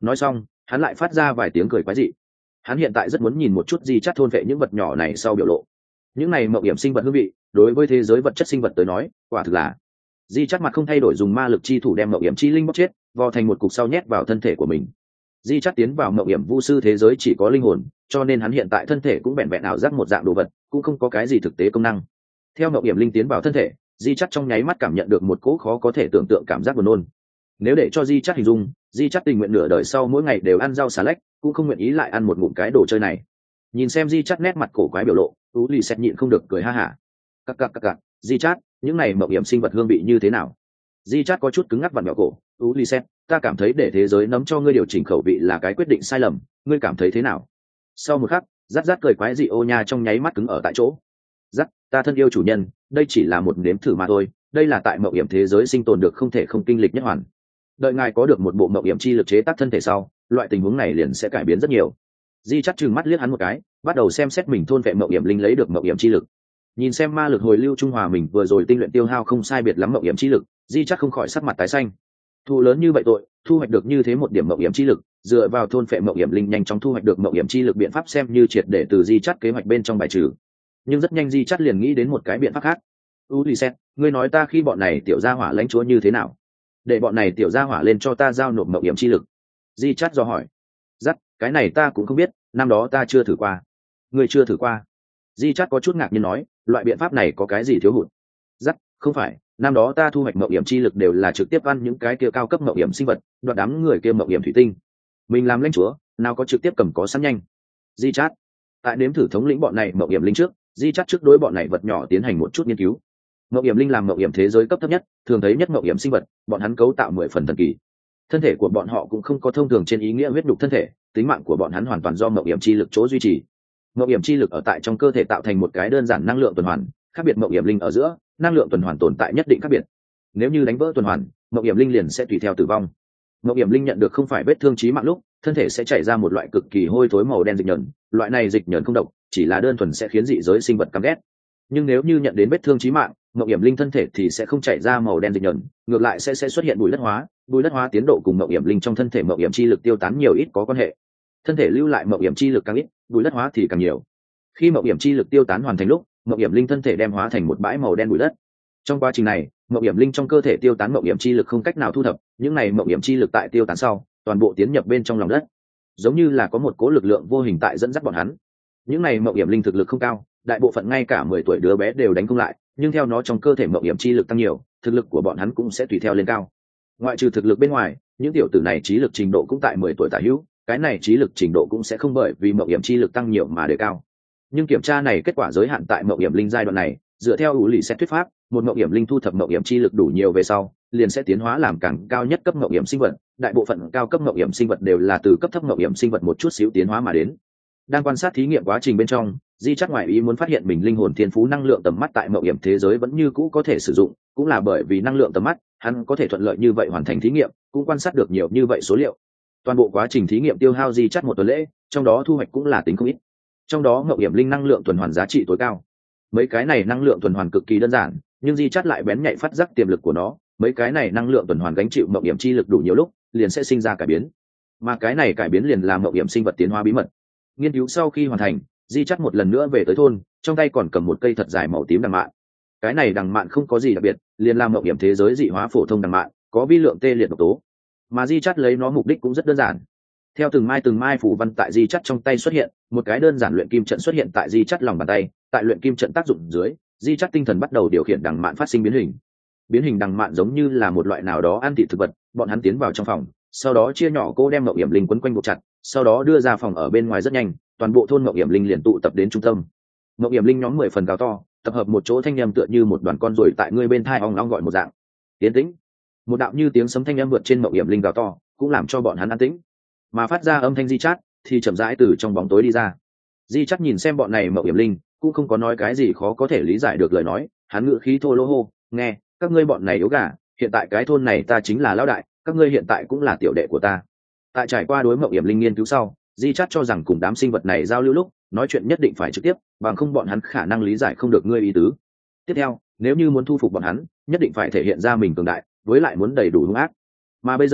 nói xong hắn lại phát ra vài tiếng cười quái dị. Hắn hiện tại rất muốn nhìn một chút di chắt thôn vệ những vật nhỏ này sau biểu lộ. Những này mậu hiểm sinh vật hương vị đối với thế giới vật chất sinh vật tới nói quả thực là. Di chắt mặt không thay đổi dùng ma lực chi thủ đem mậu hiểm chi linh bóc chết, vò thành một cục sau nhét vào thân thể của mình. Di chắt tiến vào mậu hiểm vu sư thế giới chỉ có linh hồn, cho nên hắn hiện tại thân thể cũng vẹn vẹn ảo giác một dạng đồ vật, cũng không có cái gì thực tế công năng. Theo mậu hiểm linh tiến vào thân thể, di chắt trong nháy mắt cảm nhận được một cỗ khó có thể tưởng tượng cảm giác buồn nôn. Nếu để cho di chắt hình dung, di chắt tình nguyện nửa đời sau mỗi ngày đều ăn rau xà lách, cũng không nguyện ý lại ăn một ngụm cái đồ chơi này. Nhìn xem di chắt nét mặt cổ quái biểu lộ, tú lì xét nhịn không được cười ha hả. Cặc cặc cặc cặc, di chắt, những này mậu hiểm sinh vật hương vị như thế nào? Di chắt có chút cứng ngắc vặn vẹo cổ. Tú lì xét, ta cảm thấy để thế giới nấm cho ngươi điều chỉnh khẩu vị là cái quyết định sai lầm, ngươi cảm thấy thế nào? Sau một khắc, rát rát cười quái dị ô nha trong nháy mắt cứng ở tại chỗ. Rát, ta thân yêu chủ nhân, đây chỉ là một nếm thử mà thôi, đây là tại mậu hiểm thế giới sinh tồn được không thể không kinh lịch nhất hoàn. Đợi ngài có được một bộ mậu hiểm chi lực chế tác thân thể sau, loại tình huống này liền sẽ cải biến rất nhiều. Di chắc trừng mắt liếc hắn một cái, bắt đầu xem xét mình thôn vệ mậu hiểm linh lấy được mậu hiểm chi lực. Nhìn xem ma lực hồi lưu trung hòa mình vừa rồi tinh luyện tiêu hao không sai biệt lắm mậu hiểm chi lực, Di chắc không khỏi sắc mặt tái xanh. Thu lớn như vậy tội, thu hoạch được như thế một điểm mậu hiểm chi lực, dựa vào thôn phệ mậu hiểm linh nhanh chóng thu hoạch được mậu hiểm chi lực biện pháp xem như triệt để từ Di chắc kế hoạch bên trong bài trừ. Nhưng rất nhanh Di chắc liền nghĩ đến một cái biện pháp khác. Ulyses, ngươi nói ta khi bọn này tiểu gia hỏa lãnh chúa như thế nào? Để bọn này tiểu gia hỏa lên cho ta giao nộp mậu hiểm chi lực. Di chát do hỏi. Dắt, cái này ta cũng không biết, năm đó ta chưa thử qua. Ngươi chưa thử qua? Di chát có chút ngạc nhiên nói, loại biện pháp này có cái gì thiếu hụt? Dắt, không phải, năm đó ta thu hoạch mậu hiểm chi lực đều là trực tiếp ăn những cái kia cao cấp mậu hiểm sinh vật, đoạt đám người kia mậu hiểm thủy tinh. Mình làm lãnh chúa, nào có trực tiếp cầm có sẵn nhanh. Di chát, tại nếm thử thống lĩnh bọn này mậu hiểm linh trước, Di chát trước đối bọn này vật nhỏ tiến hành một chút nghiên cứu. Mậu hiểm linh làm mậu hiểm thế giới cấp thấp nhất, thường thấy nhất mậu hiểm sinh vật, bọn hắn cấu tạo mười phần thần kỳ. Thân thể của bọn họ cũng không có thông thường trên ý nghĩa huyết nhục thân thể, tính mạng của bọn hắn hoàn toàn do mậu hiểm chi lực chỗ duy trì. Mậu hiểm chi lực ở tại trong cơ thể tạo thành một cái đơn giản năng lượng tuần hoàn, khác biệt mậu hiểm linh ở giữa, năng lượng tuần hoàn tồn tại nhất định khác biệt. Nếu như đánh vỡ tuần hoàn, mậu hiểm linh liền sẽ tùy theo tử vong. Mậu hiểm linh nhận được không phải vết thương chí mạng lúc, thân thể sẽ chảy ra một loại cực kỳ hôi thối màu đen dịch nhờn, loại này dịch nhờn không độc, chỉ là đơn thuần sẽ khiến dị giới sinh vật căm ghét. Nhưng nếu như nhận đến vết thương chí mạng, mậu hiểm linh thân thể thì sẽ không chảy ra màu đen dịch nhờn, ngược lại sẽ sẽ xuất hiện bụi đất hóa, bụi đất hóa tiến độ cùng mậu hiểm linh trong thân thể mậu hiểm chi lực tiêu tán nhiều ít có quan hệ. Thân thể lưu lại mậu hiểm chi lực càng ít, bụi đất hóa thì càng nhiều. Khi mậu hiểm chi lực tiêu tán hoàn thành lúc, mậu hiểm linh thân thể đem hóa thành một bãi màu đen bụi đất. Trong quá trình này, mậu hiểm linh trong cơ thể tiêu tán mậu hiểm chi lực không cách nào thu thập, những này mậu hiểm chi lực tại tiêu tán sau, toàn bộ tiến nhập bên trong lòng đất, giống như là có một cố lực lượng vô hình tại dẫn dắt bọn hắn. Những này mậu hiểm linh thực lực không cao, đại bộ phận ngay cả mười tuổi đứa bé đều đánh không lại, nhưng theo nó trong cơ thể mậu hiểm chi lực tăng nhiều, thực lực của bọn hắn cũng sẽ tùy theo lên cao. Ngoại trừ thực lực bên ngoài, những tiểu tử này trí lực trình độ cũng tại mười tuổi tả hữu, cái này trí lực trình độ cũng sẽ không bởi vì mậu hiểm chi lực tăng nhiều mà đề cao. Nhưng kiểm tra này kết quả giới hạn tại mậu hiểm linh giai đoạn này, dựa theo ủ lì xét thuyết pháp, một mậu hiểm linh thu thập mậu hiểm chi lực đủ nhiều về sau, liền sẽ tiến hóa làm càng cao nhất cấp mậu hiểm sinh vật. Đại bộ phận cao cấp mậu hiểm sinh vật đều là từ cấp thấp mậu hiểm sinh vật một chút xíu tiến hóa mà đến. Đang quan sát thí nghiệm quá trình bên trong, Di chắc ngoại ý muốn phát hiện mình linh hồn thiên phú năng lượng tầm mắt tại mậu hiểm thế giới vẫn như cũ có thể sử dụng, cũng là bởi vì năng lượng tầm mắt, hắn có thể thuận lợi như vậy hoàn thành thí nghiệm, cũng quan sát được nhiều như vậy số liệu. Toàn bộ quá trình thí nghiệm tiêu hao Di chắc một tuần lễ, trong đó thu hoạch cũng là tính không ít. Trong đó mậu hiểm linh năng lượng tuần hoàn giá trị tối cao. Mấy cái này năng lượng tuần hoàn cực kỳ đơn giản, nhưng Di chắc lại bén nhạy phát giác tiềm lực của nó, mấy cái này năng lượng tuần hoàn gánh chịu mậu hiểm chi lực đủ nhiều lúc, liền sẽ sinh ra cải biến. Mà cái này cải biến liền làm mậu hiểm sinh vật tiến hóa bí mật. Nghiên cứu sau khi hoàn thành, Di chắc một lần nữa về tới thôn, trong tay còn cầm một cây thật dài màu tím đằng mạn. Cái này đằng mạn không có gì đặc biệt, liền làm mậu hiểm thế giới dị hóa phổ thông đằng mạn, có vi lượng tê liệt độc tố. Mà Di chắc lấy nó mục đích cũng rất đơn giản. Theo từng mai từng mai phù văn tại Di chắc trong tay xuất hiện, một cái đơn giản luyện kim trận xuất hiện tại Di chắc lòng bàn tay, tại luyện kim trận tác dụng dưới, Di chắc tinh thần bắt đầu điều khiển đằng mạn phát sinh biến hình. Biến hình đằng mạn giống như là một loại nào đó ăn thịt thực vật, bọn hắn tiến vào trong phòng, sau đó chia nhỏ cô đem mậu hiểm linh quấn quanh buộc chặt, sau đó đưa ra phòng ở bên ngoài rất nhanh, toàn bộ thôn mậu hiểm linh liền tụ tập đến trung tâm. Mậu hiểm linh nhóm mười phần cao to, tập hợp một chỗ thanh âm tựa như một đoàn con ruồi tại ngươi bên thai ong ong gọi một dạng. Tiến tĩnh. Một đạo như tiếng sấm thanh âm vượt trên mậu hiểm linh gào to, cũng làm cho bọn hắn an tĩnh. Mà phát ra âm thanh Di chát thì chậm rãi từ trong bóng tối đi ra. Di chát nhìn xem bọn này mậu hiểm linh, cũng không có nói cái gì khó có thể lý giải được lời nói, hắn ngữ khí thô lỗ hô, nghe, các ngươi bọn này yếu gà, hiện tại cái thôn này ta chính là lão đại, các ngươi hiện tại cũng là tiểu đệ của ta. Tại trải qua đối mậu hiểm linh nghiên cứu sau, Di chát cho rằng cùng đám sinh vật này giao lưu lúc, nói chuyện nhất định phải trực tiếp, bằng không bọn hắn khả năng lý giải không được ngươi ý tứ. Tiếp theo, nếu như muốn thu phục bọn hắn, nhất định phải thể hiện ra mình cường đại, với lại muốn đầy đủ hung ác. Mà bây giờ,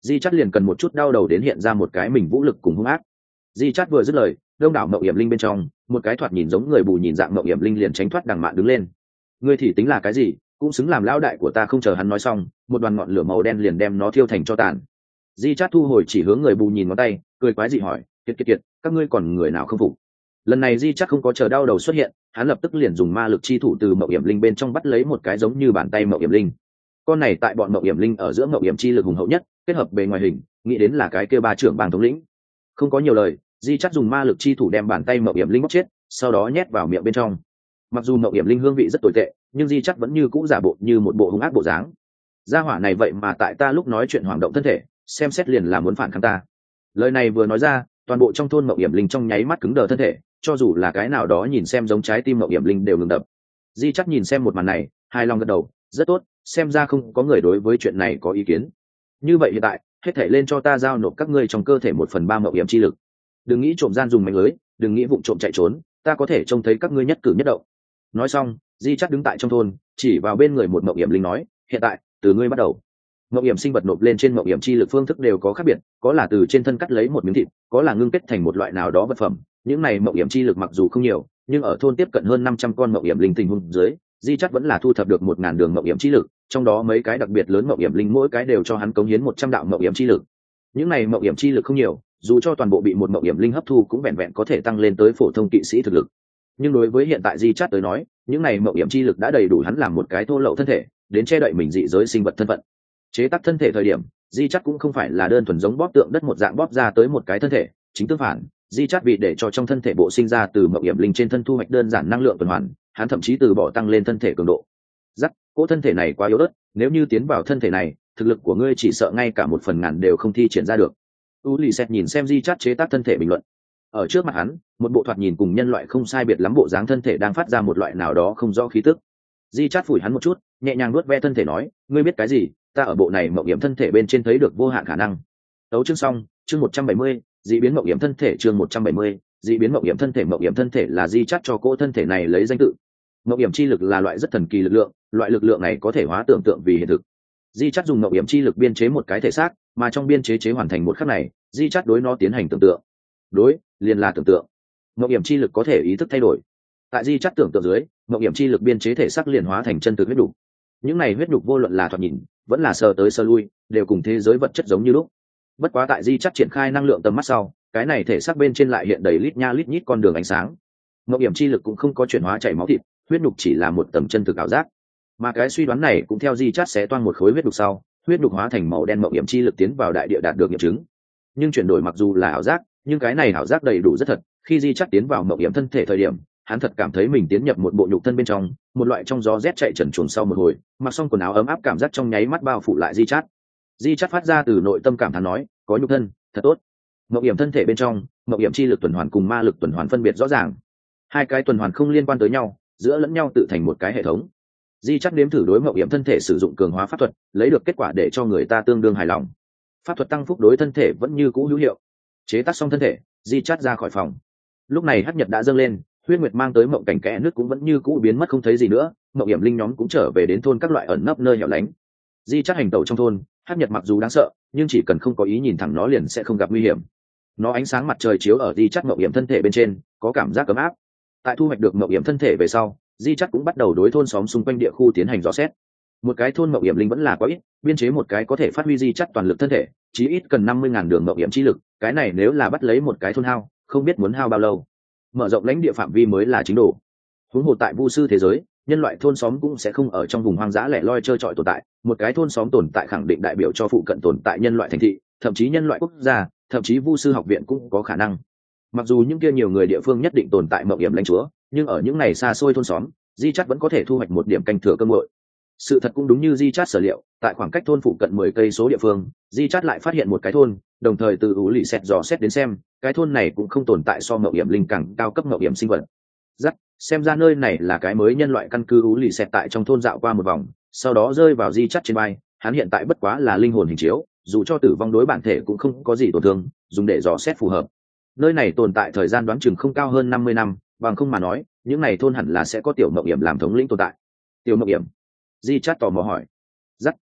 di chắt liền cần một chút đau đầu đến hiện ra một cái mình vũ lực cùng hung ác. Di chắt vừa dứt lời, đông đảo mậu hiểm linh bên trong một cái thoạt nhìn giống người bù nhìn dạng mậu hiểm linh liền tránh thoát đằng mạn đứng lên. Ngươi thì tính là cái gì, cũng xứng làm lão đại của ta. Không chờ hắn nói xong, một đoàn ngọn lửa màu đen liền đem nó thiêu thành cho tàn. Di chát thu hồi chỉ hướng người bù nhìn ngón tay, cười quái dị hỏi, kiệt kiệt kiệt, các ngươi còn người nào không phục? Lần này Di chát không có chờ đau đầu xuất hiện, hắn lập tức liền dùng ma lực chi thủ từ mậu hiểm linh bên trong bắt lấy một cái giống như bàn tay mậu hiểm linh. Con này tại bọn mậu hiểm linh ở giữa mậu hiểm chi lực hùng hậu nhất, kết hợp bề ngoài hình, nghĩ đến là cái kia ba trưởng bang thống lĩnh. Không có nhiều lời, Di chát dùng ma lực chi thủ đem bàn tay mậu hiểm linh bóc chết, sau đó nhét vào miệng bên trong. Mặc dù mậu hiểm linh hương vị rất tồi tệ, nhưng Di chát vẫn như cũ giả bộ như một bộ hung ác bộ dáng. Gia hỏa này vậy mà tại ta lúc nói chuyện hoảng động thân thể, xem xét liền là muốn phản kháng ta. Lời này vừa nói ra, toàn bộ trong thôn mậu hiểm linh trong nháy mắt cứng đờ thân thể, cho dù là cái nào đó nhìn xem giống trái tim mậu hiểm linh đều ngừng đập. Di chắc nhìn xem một màn này, hài lòng gật đầu, rất tốt, xem ra không có người đối với chuyện này có ý kiến. Như vậy hiện tại, hết thể lên cho ta giao nộp các ngươi trong cơ thể một phần ba mậu hiểm chi lực. Đừng nghĩ trộm gian dùng mánh lưới, đừng nghĩ vụng trộm chạy trốn, ta có thể trông thấy các ngươi nhất cử nhất động. Nói xong, Di chắc đứng tại trong thôn, chỉ vào bên người một mậu hiểm linh nói, hiện tại, từ ngươi bắt đầu. Mậu hiểm sinh vật nộp lên trên mậu hiểm chi lực phương thức đều có khác biệt, có là từ trên thân cắt lấy một miếng thịt, có là ngưng kết thành một loại nào đó vật phẩm. Những này mậu hiểm chi lực mặc dù không nhiều, nhưng ở thôn tiếp cận hơn năm trăm con mậu hiểm linh tình huống dưới, Di chắc vẫn là thu thập được một ngàn đường mậu hiểm chi lực, trong đó mấy cái đặc biệt lớn mậu hiểm linh mỗi cái đều cho hắn cống hiến một trăm đạo mậu hiểm chi lực. Những này mậu hiểm chi lực không nhiều, dù cho toàn bộ bị một mậu hiểm linh hấp thu cũng vẹn vẹn có thể tăng lên tới phổ thông kỵ sĩ thực lực. Nhưng đối với hiện tại Di chắc tới nói, những này mậu hiểm chi lực đã đầy đủ hắn làm một cái thô lậu thân thể, đến che đậy mình dị giới sinh vật thân phận. Chế tác thân thể thời điểm, Di chắc cũng không phải là đơn thuần giống bóp tượng đất một dạng bóp ra tới một cái thân thể, chính tương phản, Di chắc vì để cho trong thân thể bộ sinh ra từ mậu hiểm linh trên thân thu hoạch đơn giản năng lượng tuần hoàn, hắn thậm chí từ bỏ tăng lên thân thể cường độ. Rắc, cỗ thân thể này quá yếu ớt, nếu như tiến vào thân thể này, thực lực của ngươi chỉ sợ ngay cả một phần ngàn đều không thi triển ra được. U Lì Sét nhìn xem Di chắc chế tác thân thể bình luận. Ở trước mặt hắn, một bộ thoạt nhìn cùng nhân loại không sai biệt lắm bộ dáng thân thể đang phát ra một loại nào đó không rõ khí tức. Di chắc phủi hắn một chút, nhẹ nhàng nuốt ve thân thể nói, ngươi biết cái gì, ta ở bộ này mậu hiểm thân thể bên trên thấy được vô hạn khả năng. Tấu chương xong, chương một trăm bảy mươi, dị biến mậu hiểm thân thể chương một trăm bảy mươi, dị biến mậu hiểm thân thể. Mậu hiểm thân thể là Di chắc cho cỗ thân thể này lấy danh tự. Mậu hiểm chi lực là loại rất thần kỳ lực lượng, loại lực lượng này có thể hóa tưởng tượng vì hiện thực. Di chắc dùng mậu hiểm chi lực biên chế một cái thể xác, mà trong biên chế chế hoàn thành một khắc này, Di chắc đối nó tiến hành tưởng tượng. Đối, liền là tưởng tượng. Mậu hiểm chi lực có thể ý thức thay đổi. Tại Di chắc tưởng tượng dưới, mậu hiểm chi lực biên chế thể xác liền hóa thành chân thực huyết đục. Những này huyết đục vô luận là thoạt nhìn, vẫn là sờ tới sờ lui, đều cùng thế giới vật chất giống như lúc. Bất quá tại Di chắc triển khai năng lượng tầm mắt sau, cái này thể xác bên trên lại hiện đầy lít nha lít nhít con đường ánh sáng. Mậu hiểm chi lực cũng không có chuyển hóa chảy máu thịt, huyết đục chỉ là một tầng chân thực ảo giác. Mà cái suy đoán này cũng theo Di chắc xé toang một khối huyết đục sau, huyết đục hóa thành màu đen, mậu hiểm chi lực tiến vào đại địa đạt được nghiệm chứng. Nhưng chuyển đổi mặc dù là ảo giác, nhưng cái này ảo giác đầy đủ rất thật. Khi Di chắc tiến vào mậu hiểm thân thể thời điểm, hắn thật cảm thấy mình tiến nhập một bộ nhục thân bên trong, một loại trong gió rét chạy trần truồng sau một hồi, mặc xong quần áo ấm áp cảm giác trong nháy mắt bao phủ lại Di chát. Di chát phát ra từ nội tâm cảm thán nói, có nhục thân, thật tốt. Mậu hiểm thân thể bên trong, mậu hiểm chi lực tuần hoàn cùng ma lực tuần hoàn phân biệt rõ ràng. Hai cái tuần hoàn không liên quan tới nhau, giữa lẫn nhau tự thành một cái hệ thống. Di chát nếm thử đối mậu hiểm thân thể sử dụng cường hóa pháp thuật, lấy được kết quả để cho người ta tương đương hài lòng. Pháp thuật tăng phúc đối thân thể vẫn như cũ hữu hiệu. Chế tác xong thân thể, Di chát ra khỏi phòng. Lúc này hắc nhật đã dâng lên, huyết nguyệt mang tới mộng cảnh kẽ nước cũng vẫn như cũ biến mất không thấy gì nữa, mộng hiểm linh nhóm cũng trở về đến thôn các loại ẩn nấp nơi hẻo lánh. Di chắc hành tẩu trong thôn, hắc nhật mặc dù đáng sợ, nhưng chỉ cần không có ý nhìn thẳng nó liền sẽ không gặp nguy hiểm. Nó ánh sáng mặt trời chiếu ở Di chắc mộng hiểm thân thể bên trên, có cảm giác ấm áp. Tại thu hoạch được mộng hiểm thân thể về sau, Di chắc cũng bắt đầu đối thôn xóm xung quanh địa khu tiến hành dò xét. Một cái thôn mộng hiểm linh vẫn là quá ít, biên chế một cái có thể phát huy Di chắc toàn lực thân thể, chí ít cần năm mươi ngàn đường mộng hiểm chi lực, cái này nếu là bắt lấy một cái thôn hao, không biết muốn hao bao lâu. Mở rộng lãnh địa phạm vi mới là chính đồ. Huống hồ tại vu sư thế giới, nhân loại thôn xóm cũng sẽ không ở trong vùng hoang dã lẻ loi chơi trọi tồn tại, một cái thôn xóm tồn tại khẳng định đại biểu cho phụ cận tồn tại nhân loại thành thị, thậm chí nhân loại quốc gia, thậm chí vu sư học viện cũng có khả năng. Mặc dù những kia nhiều người địa phương nhất định tồn tại mộng hiểm lãnh chúa, nhưng ở những này xa xôi thôn xóm, Di chát vẫn có thể thu hoạch một điểm canh thừa cơ hội. Sự thật cũng đúng như Di chát sở liệu, tại khoảng cách thôn phụ cận mười cây số địa phương, Di chát lại phát hiện một cái thôn, đồng thời từ U Lì Sét dò xét đến xem, cái thôn này cũng không tồn tại so mậu hiểm linh càng cao cấp mậu hiểm sinh vật. Rắc, xem ra nơi này là cái mới nhân loại căn cứ. U Lì Sét tại trong thôn dạo qua một vòng, sau đó rơi vào Di chát trên vai, hắn hiện tại bất quá là linh hồn hình chiếu, dù cho tử vong đối bản thể cũng không có gì tổn thương, dùng để dò xét phù hợp. Nơi này tồn tại thời gian đoán chừng không cao hơn năm mươi năm, bằng không mà nói, những này thôn hẳn là sẽ có tiểu mậu hiểm làm thống lĩnh tồn tại. Tiểu mậu hiểm? Di chát tò mò hỏi. Rắc,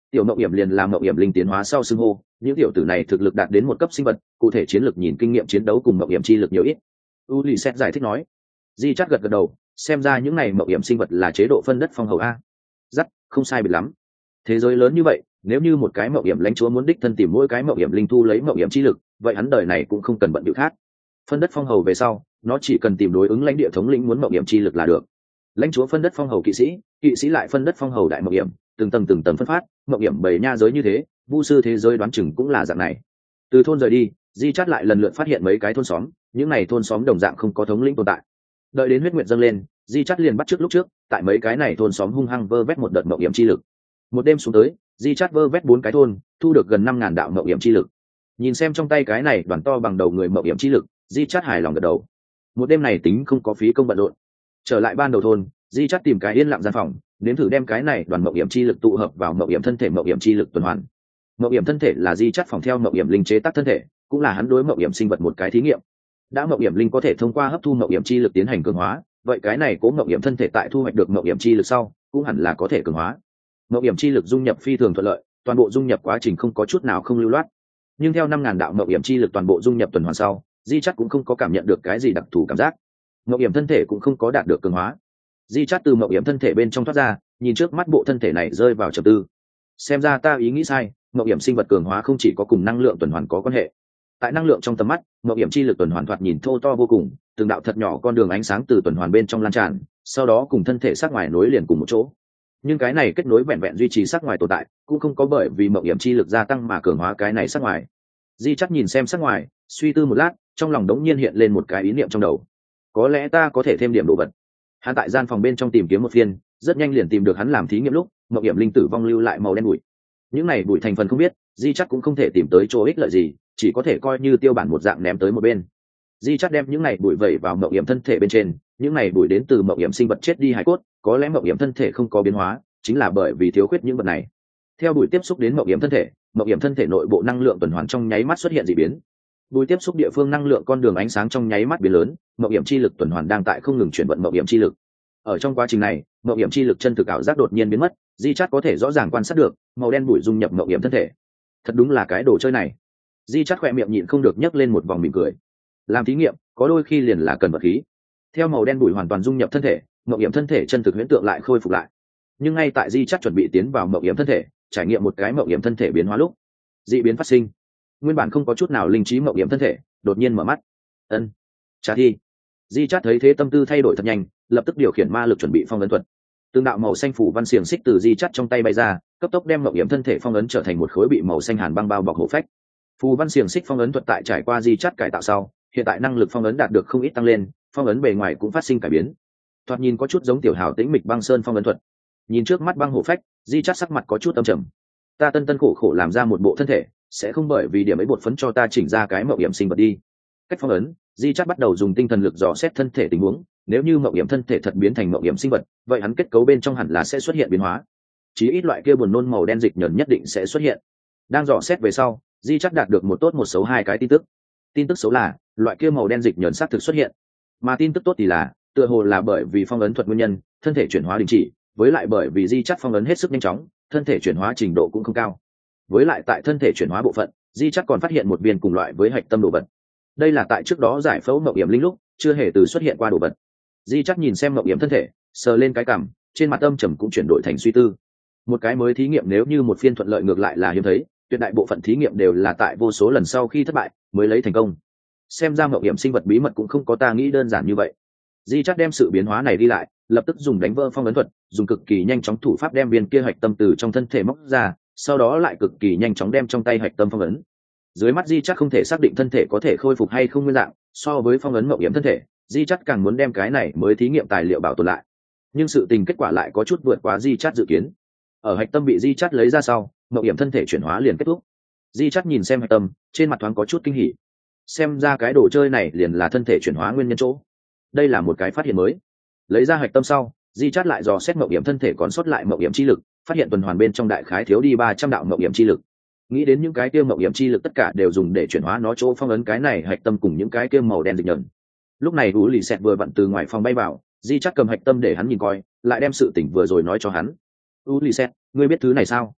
tiểu mộng hiểm liền làm mộng hiểm linh tiến hóa sau xưng hô, những tiểu tử này thực lực đạt đến một cấp sinh vật, cụ thể chiến lược nhìn kinh nghiệm chiến đấu cùng mộng hiểm chi lực nhiều ít. Ulysses giải thích nói. Di Chát gật gật đầu, xem ra những này mộng hiểm sinh vật là chế độ phân đất phong hầu a. Dắt, không sai biệt lắm. Thế giới lớn như vậy, nếu như một cái mộng hiểm lãnh chúa muốn đích thân tìm mỗi cái mộng hiểm linh thu lấy mộng hiểm chi lực, vậy hắn đời này cũng không cần bận bịu khác. Phân đất phong hầu về sau, nó chỉ cần tìm đối ứng lãnh địa thống lĩnh muốn mộng hiểm chi lực là được. Lãnh chúa phân đất phong hầu kỵ sĩ, kỵ sĩ lại phân đất phong hầu đại mộng hiểm, từng tầng từng tầng phân phát, mộng hiểm bảy nha giới như thế, vu sư thế giới đoán chừng cũng là dạng này. Từ thôn rời đi, Di Chát lại lần lượt phát hiện mấy cái thôn xóm, những này thôn xóm đồng dạng không có thống lĩnh tồn tại. Đợi đến huyết nguyệt dâng lên, Di Chát liền bắt trước lúc trước, tại mấy cái này thôn xóm hung hăng vơ vét một đợt mộng hiểm chi lực. Một đêm xuống tới, Di Chát vơ vét bốn cái thôn, thu được gần năm ngàn đạo mộng hiểm chi lực. Nhìn xem trong tay cái này đoàn to bằng đầu người mộng hiểm chi lực, Di Chát hài lòng gật đầu. Một đêm này tính không có phí công bận rộn. Trở lại ban đầu thôn, Di Chát tìm cái yên lặng gian phòng, nếm thử đem cái này đoàn mộng hiểm chi lực tụ hợp vào mộng hiểm thân thể mộng hiểm chi lực tuần hoàn. Mộng hiểm thân thể là Di Chát phòng theo mộng hiểm linh chế tác thân thể, cũng là hắn đối mộng hiểm sinh vật một cái thí nghiệm. Đã mộng hiểm linh có thể thông qua hấp thu mộng hiểm chi lực tiến hành cường hóa, vậy cái này cố mộng hiểm thân thể tại thu hoạch được mộng hiểm chi lực sau, cũng hẳn là có thể cường hóa. Mộng hiểm chi lực dung nhập phi thường thuận lợi, toàn bộ dung nhập quá trình không có chút nào không lưu loát. Nhưng theo năm ngàn đạo mộng hiểm chi lực toàn bộ dung nhập tuần hoàn sau, Di Chát cũng không có cảm nhận được cái gì đặc thù cảm giác. Mộng hiểm thân thể cũng không có đạt được cường hóa. Di Chát từ mộng hiểm thân thể bên trong thoát ra, nhìn trước mắt bộ thân thể này rơi vào trầm tư. Xem ra ta ý nghĩ sai, mộng hiểm sinh vật cường hóa không chỉ có cùng năng lượng tuần hoàn có quan hệ. Tại năng lượng trong tầm mắt, mộng hiểm chi lực tuần hoàn thoạt nhìn thô to vô cùng, từng đạo thật nhỏ con đường ánh sáng từ tuần hoàn bên trong lan tràn, sau đó cùng thân thể sắc ngoài nối liền cùng một chỗ. Nhưng cái này kết nối vẹn vẹn duy trì sắc ngoài tồn tại, cũng không có bởi vì mộng hiểm chi lực gia tăng mà cường hóa cái này sắc ngoài. Di Chát nhìn xem sắc ngoài, suy tư một lát, trong lòng đống nhiên hiện lên một cái ý niệm trong đầu. Có lẽ ta có thể thêm điểm đồ vật. Hắn tại gian phòng bên trong tìm kiếm một phiên, rất nhanh liền tìm được hắn làm thí nghiệm lúc mộng hiểm linh tử vong lưu lại màu đen bụi. Những này bụi thành phần không biết, Di Chát cũng không thể tìm tới chỗ ích lợi gì, chỉ có thể coi như tiêu bản một dạng ném tới một bên. Di Chát đem những này bụi vẩy vào mộng hiểm thân thể bên trên, những này bụi đến từ mộng hiểm sinh vật chết đi hải cốt, có lẽ mộng hiểm thân thể không có biến hóa, chính là bởi vì thiếu khuyết những vật này. Theo bụi tiếp xúc đến mộng hiểm thân thể, mộng hiểm thân thể nội bộ năng lượng tuần hoàn trong nháy mắt xuất hiện dị biến. Bụi tiếp xúc địa phương năng lượng con đường ánh sáng trong nháy mắt biến lớn, mộng hiểm chi lực tuần hoàn đang tại không ngừng chuyển vận mộng hiểm chi lực. Ở trong quá trình này, mộng hiểm chi lực chân thực ảo giác đột nhiên biến mất, Di Chát có thể rõ ràng quan sát được màu đen bụi dung nhập mộng hiểm thân thể. Thật đúng là cái đồ chơi này. Di Chát khỏe miệng nhịn không được nhấc lên một vòng mỉm cười. Làm thí nghiệm, có đôi khi liền là cần vật khí. Theo màu đen bụi hoàn toàn dung nhập thân thể, mộng hiểm thân thể chân thực huyễn tượng lại khôi phục lại. Nhưng ngay tại Di Chát chuẩn bị tiến vào mộng hiểm thân thể, trải nghiệm một cái mộng hiểm thân thể biến hóa lúc, dị biến phát sinh. Nguyên bản không có chút nào linh trí mộng hiểm thân thể, đột nhiên mở mắt. Ân, trả thi. Di Chát thấy thế tâm tư thay đổi thật nhanh, lập tức điều khiển ma lực chuẩn bị phong ấn thuật. Từng đạo màu xanh phủ văn xiềng xích từ Di Chát trong tay bay ra, cấp tốc đem mộng hiểm thân thể phong ấn trở thành một khối bị màu xanh hàn băng bao bọc hổ phách. Phù văn xiềng xích phong ấn thuật tại trải qua Di Chát cải tạo sau, hiện tại năng lực phong ấn đạt được không ít tăng lên, phong ấn bề ngoài cũng phát sinh cải biến. Thoạt nhìn có chút giống tiểu hào tĩnh mịch băng sơn phong ấn thuật. Nhìn trước mắt băng hổ phách, Di Chát sắc mặt có chút âm trầm. Ta tân tân khổ khổ làm ra một bộ thân thể, sẽ không bởi vì điểm ấy bột phấn cho ta chỉnh ra cái mộng hiểm sinh vật đi. Cách phong ấn, Di Chát bắt đầu dùng tinh thần lực dò xét thân thể tình huống, nếu như mộng hiểm thân thể thật biến thành mộng hiểm sinh vật, vậy hắn kết cấu bên trong hẳn là sẽ xuất hiện biến hóa. Chí ít loại kia buồn nôn màu đen dịch nhờn nhất định sẽ xuất hiện. Đang dò xét về sau, Di Chát đạt được một tốt một xấu hai cái tin tức. Tin tức xấu là loại kia màu đen dịch nhờn xác thực xuất hiện, mà tin tức tốt thì là tựa hồ là bởi vì phong ấn thuật nguyên nhân, thân thể chuyển hóa đình chỉ, với lại bởi vì Di Chát phong ấn hết sức nhanh chóng, thân thể chuyển hóa trình độ cũng không cao. Với lại tại thân thể chuyển hóa bộ phận, Di Chát còn phát hiện một viên cùng loại với hạch tâm đồ vật. Đây là tại trước đó giải phẫu mộng hiểm linh lúc chưa hề từ xuất hiện qua đồ vật. Di Chát nhìn xem mộng hiểm thân thể, sờ lên cái cằm, trên mặt âm trầm cũng chuyển đổi thành suy tư. Một cái mới thí nghiệm nếu như một phiên thuận lợi ngược lại là hiếm thấy, tuyệt đại bộ phận thí nghiệm đều là tại vô số lần sau khi thất bại mới lấy thành công. Xem ra mộng hiểm sinh vật bí mật cũng không có ta nghĩ đơn giản như vậy. Di Chát đem sự biến hóa này đi lại, lập tức dùng đánh vỡ phong ấn thuật, dùng cực kỳ nhanh chóng thủ pháp đem viên kia hạch tâm từ trong thân thể móc ra, sau đó lại cực kỳ nhanh chóng đem trong tay hạch tâm phong ấn. Dưới mắt Di Chát không thể xác định thân thể có thể khôi phục hay không nguyên dạng, so với phong ấn mộng hiểm thân thể, Di Chát càng muốn đem cái này mới thí nghiệm tài liệu bảo tồn lại. Nhưng sự tình kết quả lại có chút vượt quá Di Chát dự kiến. Ở hạch tâm bị Di Chát lấy ra sau, mộng hiểm thân thể chuyển hóa liền kết thúc. Di Chát nhìn xem hạch tâm, trên mặt thoáng có chút kinh hỉ. Xem ra cái đồ chơi này liền là thân thể chuyển hóa nguyên nhân chỗ. Đây là một cái phát hiện mới. Lấy ra hạch tâm sau, Di Chát lại dò xét mộng hiểm thân thể còn sót lại mộng hiểm chi lực, phát hiện tuần hoàn bên trong đại khái thiếu đi ba trăm đạo mộng hiểm chi lực. Nghĩ đến những cái kia mộng hiểm chi lực tất cả đều dùng để chuyển hóa nó chỗ phong ấn cái này hạch tâm cùng những cái kia màu đen dịch nhờn. Lúc này Ú Lì Sẹt vừa vặn từ ngoài phòng bay vào, Di Chát cầm hạch tâm để hắn nhìn coi, lại đem sự tỉnh vừa rồi nói cho hắn. Ú Lì Sẹt, ngươi biết thứ này sao?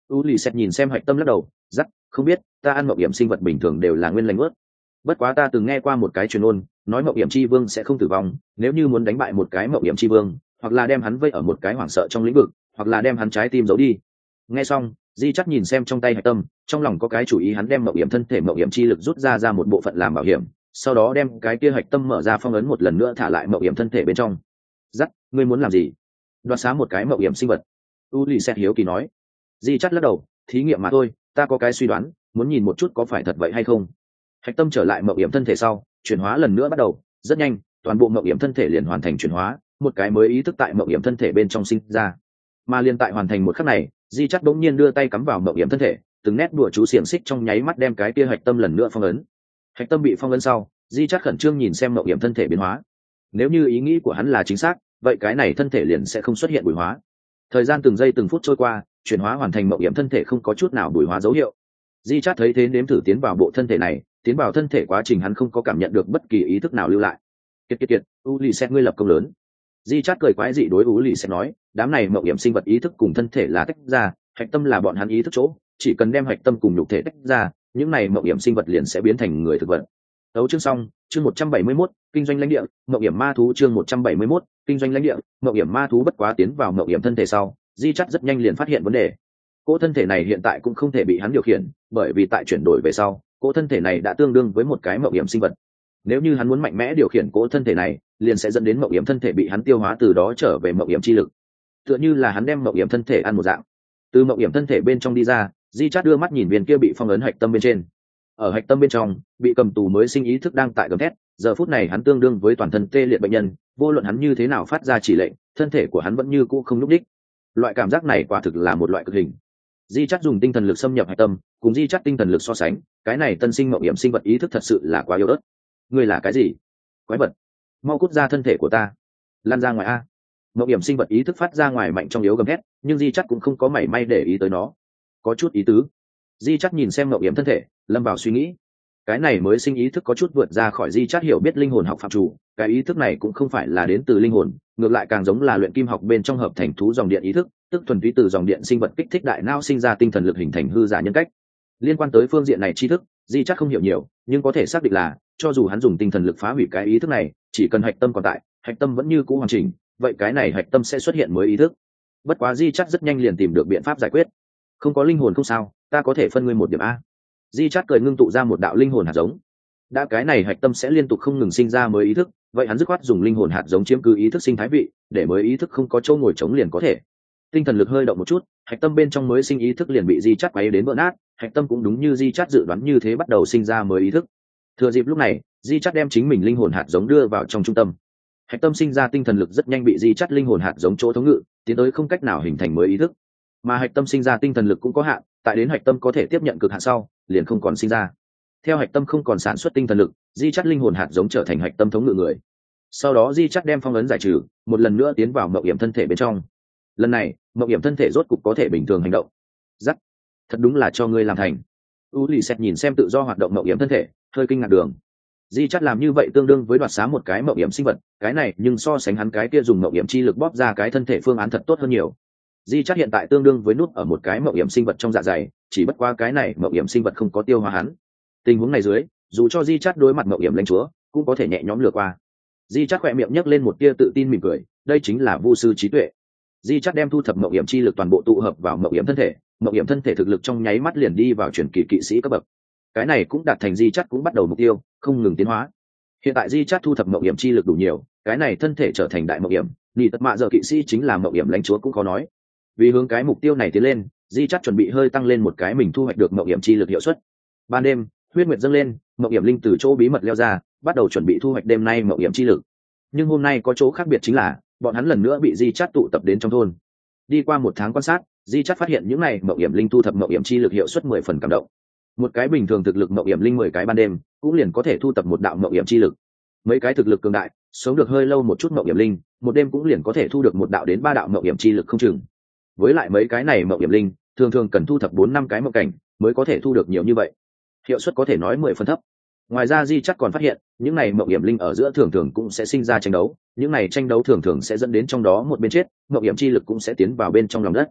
u lì xét nhìn xem hạch tâm lắc đầu dắt không biết, ta ăn mậu hiểm sinh vật bình thường đều là nguyên lành ướt. Bất quá ta từng nghe qua một cái truyền ôn nói mậu hiểm chi vương sẽ không tử vong, nếu như muốn đánh bại một cái mậu hiểm chi vương, hoặc là đem hắn vây ở một cái hoảng sợ trong lĩnh vực, hoặc là đem hắn trái tim giấu đi. Nghe xong, di chắc nhìn xem trong tay hạch tâm, trong lòng có cái chủ ý, hắn đem mậu hiểm thân thể mậu hiểm chi lực rút ra ra một bộ phận làm bảo hiểm, sau đó đem cái kia hạch tâm mở ra phong ấn một lần nữa thả lại mậu hiểm thân thể bên trong. Dắt, ngươi muốn làm gì? Đoạt xá một cái mậu hiểm sinh vật? u lì xét hiếu kỳ nói. Di chắc lắc đầu, thí nghiệm mà thôi, ta có cái suy đoán, muốn nhìn một chút có phải thật vậy hay không. Hạch tâm trở lại mậu hiểm thân thể sau, chuyển hóa lần nữa bắt đầu, rất nhanh, toàn bộ mậu hiểm thân thể liền hoàn thành chuyển hóa, một cái mới ý thức tại mậu hiểm thân thể bên trong sinh ra. Mà liên tại hoàn thành một khắc này, di chắc đống nhiên đưa tay cắm vào mậu hiểm thân thể, từng nét đùa chú xiềng xích trong nháy mắt đem cái kia hạch tâm lần nữa phong ấn. Hạch tâm bị phong ấn sau, di chắc khẩn trương nhìn xem mậu hiểm thân thể biến hóa. Nếu như ý nghĩ của hắn là chính xác, vậy cái này thân thể liền sẽ không xuất hiện bụi hóa. Thời gian từng giây từng phút trôi qua, chuyển hóa hoàn thành mậu hiểm thân thể không có chút nào bụi hóa dấu hiệu. Di chắc thấy thế nếm thử tiến vào bộ thân thể này, tiến vào thân thể quá trình hắn không có cảm nhận được bất kỳ ý thức nào lưu lại. Kiệt kiệt kiệt, u lì xét ngươi lập công lớn. Di chát cười quái dị đối u lì xét nói, đám này mậu hiểm sinh vật ý thức cùng thân thể là tách ra, hạch tâm là bọn hắn ý thức chỗ, chỉ cần đem hạch tâm cùng nhục thể tách ra, những này mậu hiểm sinh vật liền sẽ biến thành người thực vật. Tấu chương xong, chương một trăm bảy mươi mốt, kinh doanh lãnh địa, mậu hiểm ma thú chương một trăm bảy mươi mốt, kinh doanh lãnh địa, mậu hiểm ma thú bất quá tiến vào mậu hiểm thân thể sau, Di chát rất nhanh liền phát hiện vấn đề. Cỗ thân thể này hiện tại cũng không thể bị hắn điều khiển, bởi vì tại chuyển đổi về sau, cỗ thân thể này đã tương đương với một cái mậu hiểm sinh vật. Nếu như hắn muốn mạnh mẽ điều khiển cỗ thân thể này, liền sẽ dẫn đến mậu hiểm thân thể bị hắn tiêu hóa, từ đó trở về mậu hiểm chi lực, tựa như là hắn đem mậu hiểm thân thể ăn một dạng. Từ mậu hiểm thân thể bên trong đi ra, Di chát đưa mắt nhìn viên kia bị phong ấn hạch tâm bên trên. Ở hạch tâm bên trong, bị cầm tù mới sinh ý thức đang tại gầm thét, giờ phút này hắn tương đương với toàn thân tê liệt bệnh nhân, vô luận hắn như thế nào phát ra chỉ lệnh, thân thể của hắn vẫn như cũ không nhúc nhích. Loại cảm giác này quả thực là một loại cực hình. Di chắt dùng tinh thần lực xâm nhập hạch tâm, cùng di chắt tinh thần lực so sánh, cái này tân sinh mậu hiểm sinh vật ý thức thật sự là quá yếu ớt. Ngươi là cái gì? Quái vật! Mau cút ra thân thể của ta! Lan ra ngoài a! Mậu hiểm sinh vật ý thức phát ra ngoài mạnh trong yếu gầm hét, nhưng di chắt cũng không có mảy may để ý tới nó. Có chút ý tứ. Di chắt nhìn xem mậu hiểm thân thể, lâm vào suy nghĩ. Cái này mới sinh ý thức có chút vượt ra khỏi di chắt hiểu biết linh hồn học phạm chủ, cái ý thức này cũng không phải là đến từ linh hồn, ngược lại càng giống là luyện kim học bên trong hợp thành thú dòng điện ý thức, tức thuần túy từ dòng điện sinh vật kích thích đại não sinh ra tinh thần lực hình thành hư giả nhân cách. Liên quan tới phương diện này tri thức, di chắc không hiểu nhiều, nhưng có thể xác định là cho dù hắn dùng tinh thần lực phá hủy cái ý thức này, chỉ cần hạch tâm còn tại, hạch tâm vẫn như cũ hoàn chỉnh, vậy cái này hạch tâm sẽ xuất hiện mới ý thức. Bất quá di chắc rất nhanh liền tìm được biện pháp giải quyết. Không có linh hồn không sao, ta có thể phân ngươi một điểm a. Di chắc cười ngưng tụ ra một đạo linh hồn hạt giống. Đã cái này hạch tâm sẽ liên tục không ngừng sinh ra mới ý thức, vậy hắn dứt khoát dùng linh hồn hạt giống chiếm cứ ý thức sinh thái vị, để mới ý thức không có chỗ ngồi trống liền có thể. Tinh thần lực hơi động một chút, hạch tâm bên trong mới sinh ý thức liền bị di chát quấy đến vỡ nát, hạch tâm cũng đúng như di chát dự đoán như thế bắt đầu sinh ra mới ý thức. Thừa dịp lúc này, di chát đem chính mình linh hồn hạt giống đưa vào trong trung tâm. Hạch tâm sinh ra tinh thần lực rất nhanh bị di chát linh hồn hạt giống chỗ thống ngự, tiến tới không cách nào hình thành mới ý thức. Mà hạch tâm sinh ra tinh thần lực cũng có hạn, tại đến hạch tâm có thể tiếp nhận cực hạn sau, liền không còn sinh ra. Theo hạch tâm không còn sản xuất tinh thần lực, di chát linh hồn hạt giống trở thành hạch tâm thống ngự người. Sau đó di chát đem phong ấn giải trừ, một lần nữa tiến vào mậu hiểm thân thể bên trong. Lần này mậu hiểm thân thể rốt cục có thể bình thường hành động. Giắc, thật đúng là cho ngươi làm thành. u lì xẹt nhìn xem tự do hoạt động mậu hiểm thân thể, hơi kinh ngạc đường. Di chát làm như vậy tương đương với đoạt xá một cái mậu hiểm sinh vật, cái này nhưng so sánh hắn cái kia dùng mậu hiểm chi lực bóp ra cái thân thể phương án thật tốt hơn nhiều. Di chát hiện tại tương đương với nút ở một cái mậu hiểm sinh vật trong dạ dày, chỉ bất qua cái này mậu hiểm sinh vật không có tiêu hóa hắn. Tình huống này dưới, dù cho di chát đối mặt mậu hiểm lãnh chúa, cũng có thể nhẹ nhõm lừa qua. Di chát khỏe miệng nhấc lên một tia tự tin mỉm cười, đây chính là vu sư trí tuệ. Di chát đem thu thập mậu hiểm chi lực toàn bộ tụ hợp vào mậu hiểm thân thể, mậu hiểm thân thể thực lực trong nháy mắt liền đi vào truyền kỳ kỵ sĩ cấp bậc. Cái này cũng đạt thành di chát cũng bắt đầu mục tiêu, không ngừng tiến hóa. Hiện tại di chát thu thập mậu hiểm chi lực đủ nhiều, cái này thân thể trở thành đại mậu hiểm, nhị tật mạ giờ kỵ sĩ chính là mậu hiểm lãnh chúa cũng có nói. Vì hướng cái mục tiêu này tiến lên, di chát chuẩn bị hơi tăng lên một cái mình thu hoạch được mậu hiểm chi lực hiệu suất. Ban đêm, huyết nguyệt dâng lên, mậu hiểm linh từ chỗ bí mật leo ra, bắt đầu chuẩn bị thu hoạch đêm nay mậu hiểm chi lực. Nhưng hôm nay có chỗ khác biệt chính là bọn hắn lần nữa bị di chát tụ tập đến trong thôn. Đi qua một tháng quan sát, di chát phát hiện những này mậu hiểm linh thu thập mậu hiểm chi lực hiệu suất mười phần cảm động. Một cái bình thường thực lực mậu hiểm linh mười cái ban đêm cũng liền có thể thu tập một đạo mậu hiểm chi lực. Mấy cái thực lực cường đại, sống được hơi lâu một chút mậu hiểm linh, một đêm cũng liền có thể thu được một đạo đến ba đạo mậu hiểm chi lực không chừng. Với lại mấy cái này mậu hiểm linh thường thường cần thu thập bốn năm cái mậu cảnh mới có thể thu được nhiều như vậy, hiệu suất có thể nói mười phần thấp. Ngoài ra di chắc còn phát hiện những này mậu hiểm linh ở giữa thường thường cũng sẽ sinh ra tranh đấu, những này tranh đấu thường thường sẽ dẫn đến trong đó một bên chết, mậu hiểm chi lực cũng sẽ tiến vào bên trong lòng đất.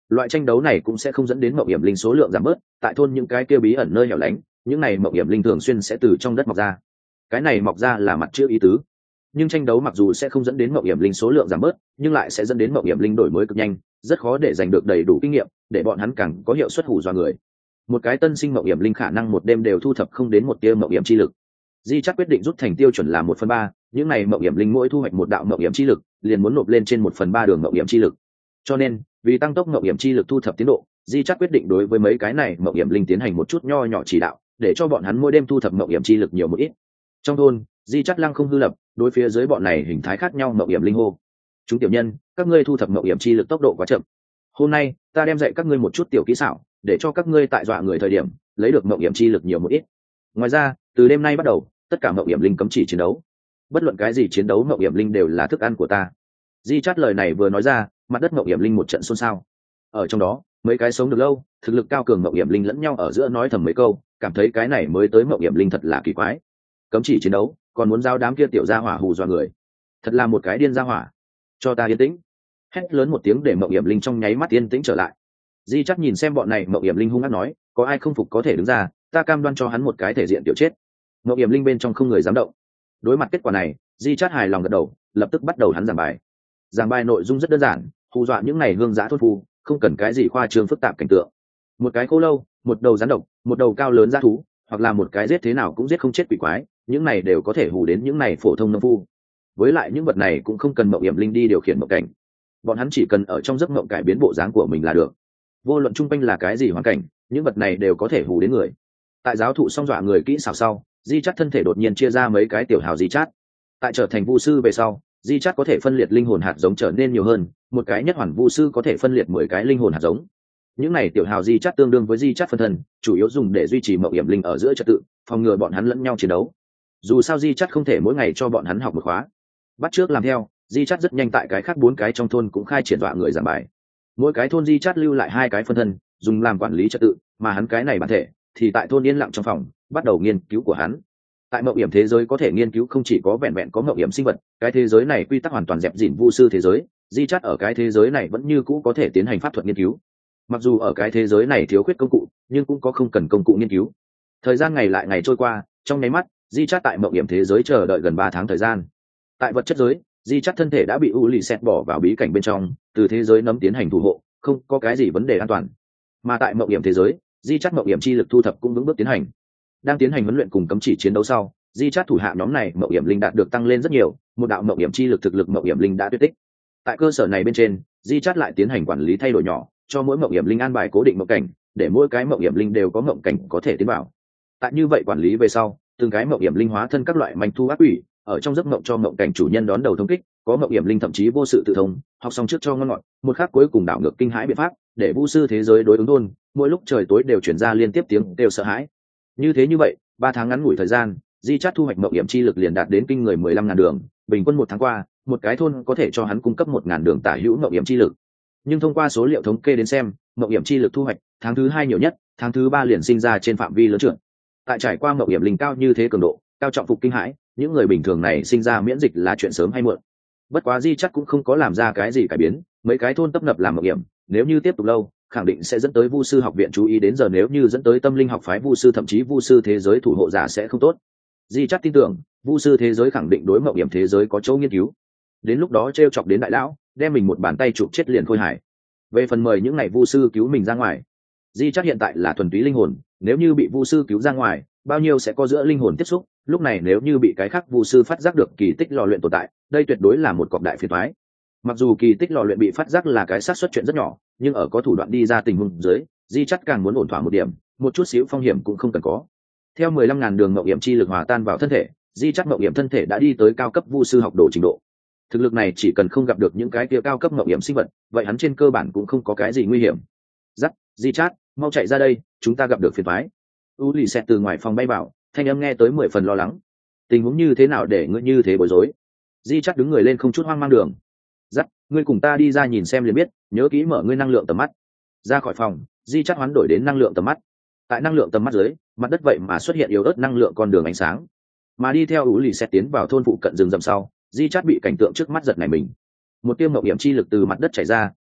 Loại tranh đấu này cũng sẽ không dẫn đến mộng hiểm linh số lượng giảm bớt, tại thôn những cái kia bí ẩn nơi hẻo lánh, những này mộng hiểm linh thường xuyên sẽ từ trong đất mọc ra. Cái này mọc ra là mặt chữ ý tứ. Nhưng tranh đấu mặc dù sẽ không dẫn đến mộng hiểm linh số lượng giảm bớt, nhưng lại sẽ dẫn đến mộng hiểm linh đổi mới cực nhanh, rất khó để giành được đầy đủ kinh nghiệm, để bọn hắn càng có hiệu suất hù dọa người. Một cái tân sinh mộng hiểm linh khả năng một đêm đều thu thập không đến một tia mộng hiểm chi lực. Di chắc quyết định rút thành tiêu chuẩn là một phần ba, những này mộng hiểm linh mỗi thu hoạch một đạo mộng hiểm chi lực, liền muốn nộp lên trên một phần ba đường mộng hiểm chi lực. Cho nên, vì tăng tốc mộng hiểm chi lực thu thập tiến độ, Di chắc quyết định đối với mấy cái này mộng hiểm linh tiến hành một chút nho nhỏ chỉ đạo, để cho bọn hắn mỗi đêm thu thập mộng hiểm chi lực nhiều một ít. Trong thôn, Di chắc lăng không hư lập, đối phía dưới bọn này hình thái khác nhau mộng hiểm linh hô: chúng tiểu nhân, các ngươi thu thập mộng hiểm chi lực tốc độ quá chậm. Hôm nay, ta đem dạy các ngươi một chút tiểu kỹ xảo, để cho các ngươi tại dọa người thời điểm lấy được mộng hiểm chi lực nhiều một ít. Ngoài ra, từ đêm nay bắt đầu, tất cả mộng hiểm linh cấm chỉ chiến đấu. Bất luận cái gì chiến đấu mộng hiểm linh đều là thức ăn của ta. Di chát lời này vừa nói ra, mặt đất mộng hiểm linh một trận xôn xao. Ở trong đó, mấy cái sống được lâu, thực lực cao cường mộng hiểm linh lẫn nhau ở giữa nói thầm mấy câu, cảm thấy cái này mới tới mộng hiểm linh thật là kỳ quái. Cấm chỉ chiến đấu, còn muốn giao đám kia tiểu gia hỏa hù dọa người, thật là một cái điên gia hỏa. Cho ta yên tĩnh. Hét lớn một tiếng để mộng hiểm linh trong nháy mắt yên tĩnh trở lại. Di chắc nhìn xem bọn này mộng hiểm linh hung hăng nói: có ai không phục có thể đứng ra, ta cam đoan cho hắn một cái thể diện tiểu chết. Mộng hiểm linh bên trong không người dám động. Đối mặt kết quả này, Di chắc hài lòng gật đầu, lập tức bắt đầu hắn giảng bài. Giảng bài nội dung rất đơn giản, hù dọa những này hương giã thôn phu, không cần cái gì khoa trương phức tạp cảnh tượng. Một cái khô lâu, một đầu rắn độc, một đầu cao lớn dã thú, hoặc là một cái giết thế nào cũng giết không chết quỷ quái, những này đều có thể hù đến những này phổ thông nông phu. Với lại những vật này cũng không cần mộng hiểm linh đi điều khiển mộng cảnh, bọn hắn chỉ cần ở trong giấc mộng cải biến bộ dáng của mình là được. Vô luận chung quanh là cái gì hoàn cảnh, những vật này đều có thể hù đến người. Tại giáo thụ xong dọa người kỹ xảo sau, Di chát thân thể đột nhiên chia ra mấy cái tiểu hào Di chát. Tại trở thành vu sư về sau, Di chát có thể phân liệt linh hồn hạt giống trở nên nhiều hơn, một cái nhất hoàn vu sư có thể phân liệt mười cái linh hồn hạt giống. Những này tiểu hào Di chát tương đương với Di chát phân thân, chủ yếu dùng để duy trì mộng hiểm linh ở giữa trật tự, phòng ngừa bọn hắn lẫn nhau chiến đấu. Dù sao Di chát không thể mỗi ngày cho bọn hắn học một khóa. Bắt trước làm theo, Di chát rất nhanh tại cái khác bốn cái trong thôn cũng khai triển dọa người giảng bài. Mỗi cái thôn Di chát lưu lại hai cái phân thân, dùng làm quản lý trật tự, mà hắn cái này bản thể thì tại thôn yên lặng trong phòng, bắt đầu nghiên cứu của hắn. Tại mộng hiểm thế giới có thể nghiên cứu không chỉ có vẹn vẹn có mộng hiểm sinh vật, cái thế giới này quy tắc hoàn toàn dẹp dỉn vu sư thế giới, Di chát ở cái thế giới này vẫn như cũ có thể tiến hành pháp thuật nghiên cứu. Mặc dù ở cái thế giới này thiếu khuyết công cụ, nhưng cũng có không cần công cụ nghiên cứu. Thời gian ngày lại ngày trôi qua, trong nháy mắt, Di chát tại mộng hiểm thế giới chờ đợi gần ba tháng thời gian. Tại vật chất giới, Di chát thân thể đã bị u lì xẹt bỏ vào bí cảnh bên trong, từ thế giới nấm tiến hành thủ hộ, không có cái gì vấn đề an toàn. Mà tại mộng hiểm thế giới, Di chát mộng hiểm chi lực thu thập cũng vững bước tiến hành. Đang tiến hành huấn luyện cùng cấm chỉ chiến đấu sau, Di chát thủ hạ nhóm này mộng hiểm linh đạt được tăng lên rất nhiều, một đạo mộng hiểm chi lực thực lực mộng hiểm linh đã tuyệt tích. Tại cơ sở này bên trên, Di chát lại tiến hành quản lý thay đổi nhỏ, cho mỗi mộng hiểm linh an bài cố định mộng cảnh, để mỗi cái mộng hiểm linh đều có mộng cảnh có thể tiến vào. Tại như vậy quản lý về sau, từng cái mộng hiểm linh hóa thân các loại manh thu ác quỷ, ở trong giấc mộng cho mộng cảnh chủ nhân đón đầu thống kích, có mộng hiểm linh thậm chí vô sự tự thông, học xong trước cho ngon ngọt, một khắc cuối cùng đảo ngược kinh hãi biện pháp, để vu sư thế giới đối ứng thôn, mỗi lúc trời tối đều chuyển ra liên tiếp tiếng đều sợ hãi. Như thế như vậy, ba tháng ngắn ngủi thời gian, Di chát thu hoạch mộng hiểm chi lực liền đạt đến kinh người mười lăm ngàn đường, bình quân một tháng qua, một cái thôn có thể cho hắn cung cấp một ngàn đường tả hữu mộng hiểm chi lực. Nhưng thông qua số liệu thống kê đến xem, mộng hiểm chi lực thu hoạch, tháng thứ hai nhiều nhất, tháng thứ ba liền sinh ra trên phạm vi lớn trưởng. Tại trải qua mộng hiểm linh cao như thế cường độ, cao trọng phục kinh hãi, những người bình thường này sinh ra miễn dịch là chuyện sớm hay muộn. Bất quá Di chắc cũng không có làm ra cái gì cải biến, mấy cái thôn tấp nập làm mộng hiểm, nếu như tiếp tục lâu, khẳng định sẽ dẫn tới vu sư học viện chú ý đến giờ, nếu như dẫn tới tâm linh học phái vu sư thậm chí vu sư thế giới thủ hộ giả sẽ không tốt. Di chắc tin tưởng, vu sư thế giới khẳng định đối mộng hiểm thế giới có chỗ nghiên cứu. Đến lúc đó trêu chọc đến đại lão, đem mình một bàn tay chụp chết liền khôi hài. Về phần mời những ngày vu sư cứu mình ra ngoài, Di chắc hiện tại là thuần túy linh hồn, nếu như bị vu sư cứu ra ngoài, bao nhiêu sẽ có giữa linh hồn tiếp xúc, lúc này nếu như bị cái khác vu sư phát giác được kỳ tích lò luyện tồn tại, đây tuyệt đối là một cọc đại phiền toái. Mặc dù kỳ tích lò luyện bị phát giác là cái xác suất chuyện rất nhỏ, nhưng ở có thủ đoạn đi ra tình huống dưới, Di chắc càng muốn ổn thỏa một điểm, một chút xíu phong hiểm cũng không cần có. Theo mười lăm ngàn đường mộng hiểm chi lực hòa tan vào thân thể, Di chắc mộng hiểm thân thể đã đi tới cao cấp vu sư học đồ trình độ. Thực lực này chỉ cần không gặp được những cái kia cao cấp mộng hiểm sinh vật, vậy hắn trên cơ bản cũng không có cái gì nguy hiểm. Dắt, Di chát, mau chạy ra đây, chúng ta gặp được phiền toái. U lì xẹt từ ngoài phòng bay vào, thanh âm nghe tới mười phần lo lắng. Tình huống như thế nào để ngươi như thế bối rối? Di chát đứng người lên không chút hoang mang đường. Dắt, ngươi cùng ta đi ra nhìn xem liền biết, nhớ kỹ mở ngươi năng lượng tầm mắt. Ra khỏi phòng, Di chát hoán đổi đến năng lượng tầm mắt. Tại năng lượng tầm mắt dưới, mặt đất vậy mà xuất hiện yếu ớt năng lượng con đường ánh sáng. Mà đi theo U lì xẹt tiến vào thôn phụ cận rừng rậm sau, Di chát bị cảnh tượng trước mắt giật nảy mình. Một tiêm mộng hiểm chi lực từ mặt đất chảy ra,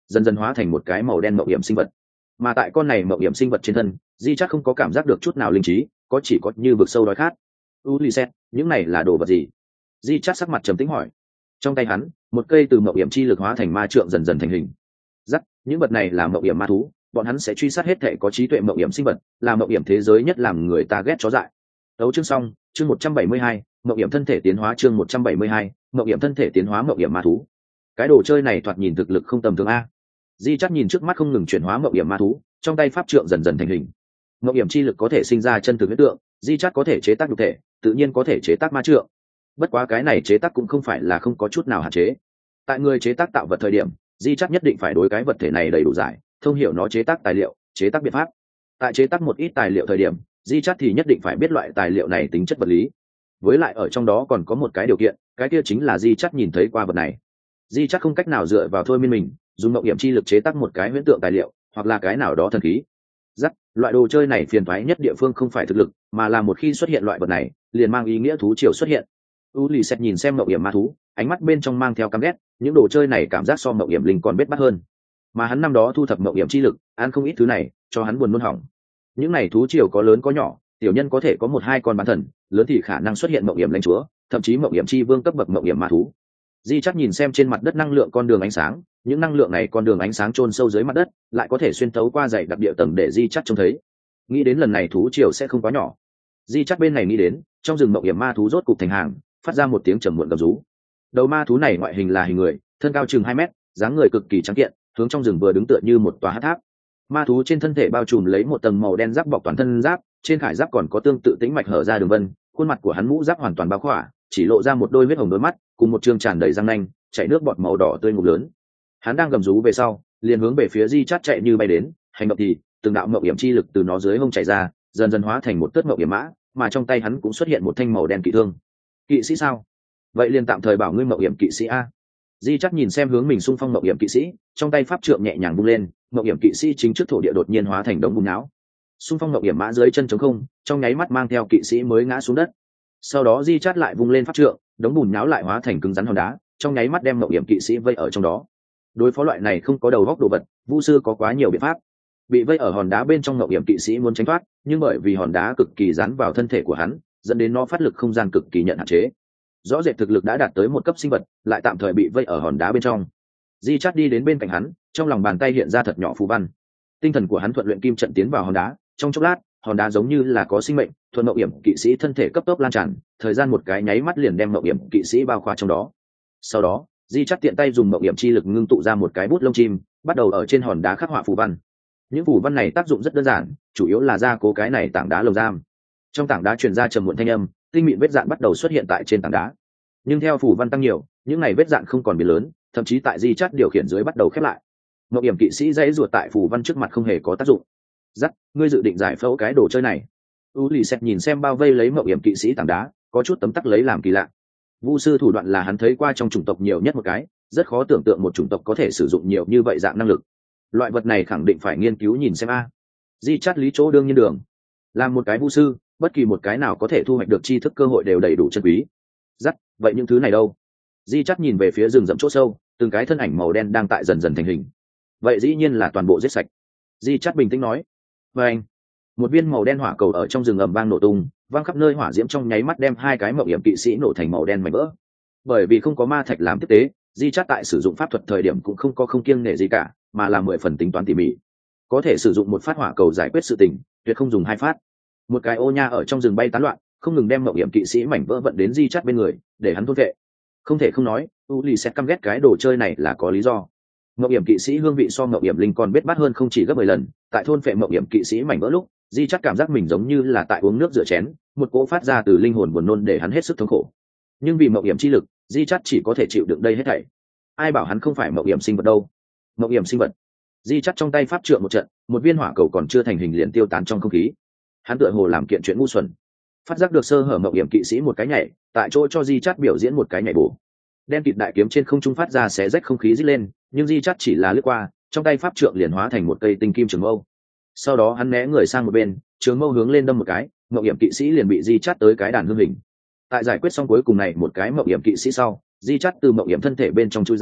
dần dần hóa thành một cái màu đen mậu hiểm sinh vật. Mà tại con này mậu hiểm sinh vật trên thân, di chắt không có cảm giác được chút nào linh trí, có chỉ có như vực sâu đói khát. Ulysses, những này là đồ vật gì? Di chắt sắc mặt trầm tĩnh hỏi. Trong tay hắn, một cây từ mậu hiểm chi lực hóa thành ma trượng dần dần thành hình. Dắt, những vật này là mậu hiểm ma thú, bọn hắn sẽ truy sát hết thể có trí tuệ mậu hiểm sinh vật, là mậu hiểm thế giới nhất làm người ta ghét chó dại. Đấu chương xong, chương một trăm bảy mươi hai, mậu hiểm thân thể tiến hóa chương một trăm bảy mươi hai, mậu hiểm thân thể tiến hóa mậu hiểm ma thú. Cái đồ chơi này thoạt nhìn thực lực không tầm thường a. Di chắt nhìn trước mắt không ngừng chuyển hóa mậu hiểm ma thú, trong tay pháp trượng dần dần thành hình. Mậu hiểm chi lực có thể sinh ra chân thực huyết tượng, di chắt có thể chế tác nhục thể, tự nhiên có thể chế tác ma trượng. Bất quá cái này chế tác cũng không phải là không có chút nào hạn chế. Tại người chế tác tạo vật thời điểm, di chắt nhất định phải đối cái vật thể này đầy đủ giải, thông hiểu nó chế tác tài liệu, chế tác biện pháp. Tại chế tác một ít tài liệu thời điểm, di chắt thì nhất định phải biết loại tài liệu này tính chất vật lý. Với lại ở trong đó còn có một cái điều kiện, cái kia chính là di chắt nhìn thấy qua vật này. Di chắt không cách nào dựa vào thôi miên mình dùng mậu hiểm chi lực chế tác một cái huyễn tượng tài liệu hoặc là cái nào đó thần khí. Dắt, loại đồ chơi này phiền toái nhất địa phương không phải thực lực, mà là một khi xuất hiện loại vật này liền mang ý nghĩa thú triều xuất hiện. Ulysses nhìn xem mậu hiểm ma thú, ánh mắt bên trong mang theo căm ghét, những đồ chơi này cảm giác so mậu hiểm linh còn bết bát hơn. Mà hắn năm đó thu thập mậu hiểm chi lực, ăn không ít thứ này, cho hắn buồn nôn hỏng. Những này thú triều có lớn có nhỏ, tiểu nhân có thể có một hai con bán thần, lớn thì khả năng xuất hiện mậu hiểm lãnh chúa, thậm chí mậu hiểm chi vương cấp bậc mậu hiểm ma thú. Di chắc nhìn xem trên mặt đất năng lượng con đường ánh sáng, những năng lượng này con đường ánh sáng chôn sâu dưới mặt đất, lại có thể xuyên thấu qua dày đặc địa tầng để di chắc trông thấy. Nghĩ đến lần này thú triều sẽ không quá nhỏ. Di chắc bên này nghĩ đến, trong rừng mậu hiểm ma thú rốt cục thành hàng, phát ra một tiếng trầm muộn gầm rú. Đầu ma thú này ngoại hình là hình người, thân cao chừng hai mét, dáng người cực kỳ trắng kiện, hướng trong rừng vừa đứng tựa như một tòa hát tháp. Ma thú trên thân thể bao trùm lấy một tầng màu đen giáp bọc toàn thân giáp, trên khải giáp còn có tương tự tĩnh mạch hở ra đường vân, khuôn mặt của hắn mũ giáp hoàn toàn bao khỏa, chỉ lộ ra một đôi huyết hồng đôi mắt, cùng một trương tràn đầy răng nanh, chảy nước bọt màu đỏ tươi ngục lớn. Hắn đang gầm rú về sau, liền hướng về phía Di Chát chạy như bay đến, hành động thì từng đạo mậu hiểm chi lực từ nó dưới hông chảy ra, dần dần hóa thành một tớt mậu hiểm mã, mà trong tay hắn cũng xuất hiện một thanh màu đen kỵ thương. Kỵ sĩ sao? Vậy liền tạm thời bảo ngươi mậu hiểm kỵ sĩ a. Di Chát nhìn xem hướng mình xung phong mậu hiểm kỵ sĩ, trong tay pháp trượng nhẹ nhàng vung lên, mậu hiểm kỵ sĩ chính trước thổ địa đột nhiên hóa thành đống bùn não. Xung phong mậu hiểm mã dưới chân trống không, trong nháy mắt mang theo kỵ sĩ mới ngã xuống đất. Sau đó Di Chát lại vung lên pháp trượng, đống bùn nhão lại hóa thành cứng rắn hòn đá, trong nháy mắt đem mậu hiểm kỵ sĩ vây ở trong đó. Đối phó loại này không có đầu góc đồ vật, Vu sư có quá nhiều biện pháp. Bị vây ở hòn đá bên trong mậu hiểm kỵ sĩ muốn tránh thoát, nhưng bởi vì hòn đá cực kỳ dán vào thân thể của hắn, dẫn đến nó phát lực không gian cực kỳ nhận hạn chế. Rõ rệt thực lực đã đạt tới một cấp sinh vật, lại tạm thời bị vây ở hòn đá bên trong. Di Chát đi đến bên cạnh hắn, trong lòng bàn tay hiện ra thật nhỏ phù văn. Tinh thần của hắn thuận luyện kim trận tiến vào hòn đá, trong chốc lát, hòn đá giống như là có sinh mệnh, thuận mậu hiểm kỵ sĩ thân thể cấp tốc lan tràn, thời gian một cái nháy mắt liền đem mậu hiểm kỵ sĩ bao khóa trong đó. Sau đó, Di Chát tiện tay dùng mậu hiểm chi lực ngưng tụ ra một cái bút lông chim, bắt đầu ở trên hòn đá khắc họa phù văn. Những phù văn này tác dụng rất đơn giản, chủ yếu là gia cố cái này tảng đá lồng giam. Trong tảng đá truyền ra trầm muộn thanh âm, tinh mịn vết dạn bắt đầu xuất hiện tại trên tảng đá. Nhưng theo phù văn tăng nhiều, những này vết dạn không còn biến lớn, thậm chí tại Di Chát điều khiển dưới bắt đầu khép lại. Mậu hiểm kỵ sĩ dãy ruột tại phù văn trước mặt không hề có tác dụng. Dắt, ngươi dự định giải phẫu cái đồ chơi này? Ulysses nhìn xem bao vây lấy mậu hiểm kỵ sĩ tảng đá, có chút tấm tắc lấy làm kỳ lạ. Vu sư thủ đoạn là hắn thấy qua trong chủng tộc nhiều nhất một cái, rất khó tưởng tượng một chủng tộc có thể sử dụng nhiều như vậy dạng năng lực. Loại vật này khẳng định phải nghiên cứu nhìn xem a. Di Chát lý chỗ đương nhiên đường. Làm một cái vu sư, bất kỳ một cái nào có thể thu hoạch được tri thức cơ hội đều đầy đủ chân quý. Dắt, vậy những thứ này đâu? Di Chát nhìn về phía rừng rậm chỗ sâu, từng cái thân ảnh màu đen đang tại dần dần thành hình. Vậy dĩ nhiên là toàn bộ giết sạch. Di Chát bình tĩnh nói. Và anh, một viên màu đen hỏa cầu ở trong rừng ầm vang nổ tung, vang khắp nơi, hỏa diễm trong nháy mắt đem hai cái mậu hiểm kỵ sĩ nổ thành màu đen mảnh vỡ. Bởi vì không có ma thạch làm tiếp tế, Di Chát tại sử dụng pháp thuật thời điểm cũng không có không kiêng nể gì cả, mà là mười phần tính toán tỉ mỉ. Có thể sử dụng một phát hỏa cầu giải quyết sự tình, tuyệt không dùng hai phát. Một cái ô nha ở trong rừng bay tán loạn, không ngừng đem mậu hiểm kỵ sĩ mảnh vỡ vận đến Di Chát bên người, để hắn thôn vệ. Không thể không nói, Ulysses căm ghét cái đồ chơi này là có lý do. Mậu hiểm kỵ sĩ hương vị so mậu hiểm linh còn bết bát hơn không chỉ gấp mười lần, tại thôn phệ mậu hiểm kỵ sĩ mảnh vỡ lúc, Di Chát cảm giác mình giống như là tại uống nước rửa chén, một cỗ phát ra từ linh hồn buồn nôn để hắn hết sức thống khổ. Nhưng vì mậu hiểm chi lực, Di Chát chỉ có thể chịu đựng đây hết thảy. Ai bảo hắn không phải mậu hiểm sinh vật đâu? Mậu hiểm sinh vật. Di Chát trong tay pháp trượng một trận, một viên hỏa cầu còn chưa thành hình liền tiêu tán trong không khí. Hắn tựa hồ làm kiện chuyện ngu xuẩn. Phát giác được sơ hở mậu hiểm kỵ sĩ một cái nhảy, tại chỗ cho Di Chát biểu diễn một cái nhảy bổ. Đen kịt đại kiếm trên không trung phát ra xé rách không khí rít lên, nhưng Di Chát chỉ là lướt qua, trong tay pháp trượng liền hóa thành một cây tinh kim trường mâu. Sau đó hắn né người sang một bên, trường mâu hướng lên đâm một cái, mậu hiểm kỵ sĩ liền bị Di Chát tới cái đàn hương hình. Tại giải quyết xong cuối cùng này một cái mậu hiểm kỵ sĩ sau, Di Chát từ mậu hiểm thân thể bên trong chui ra,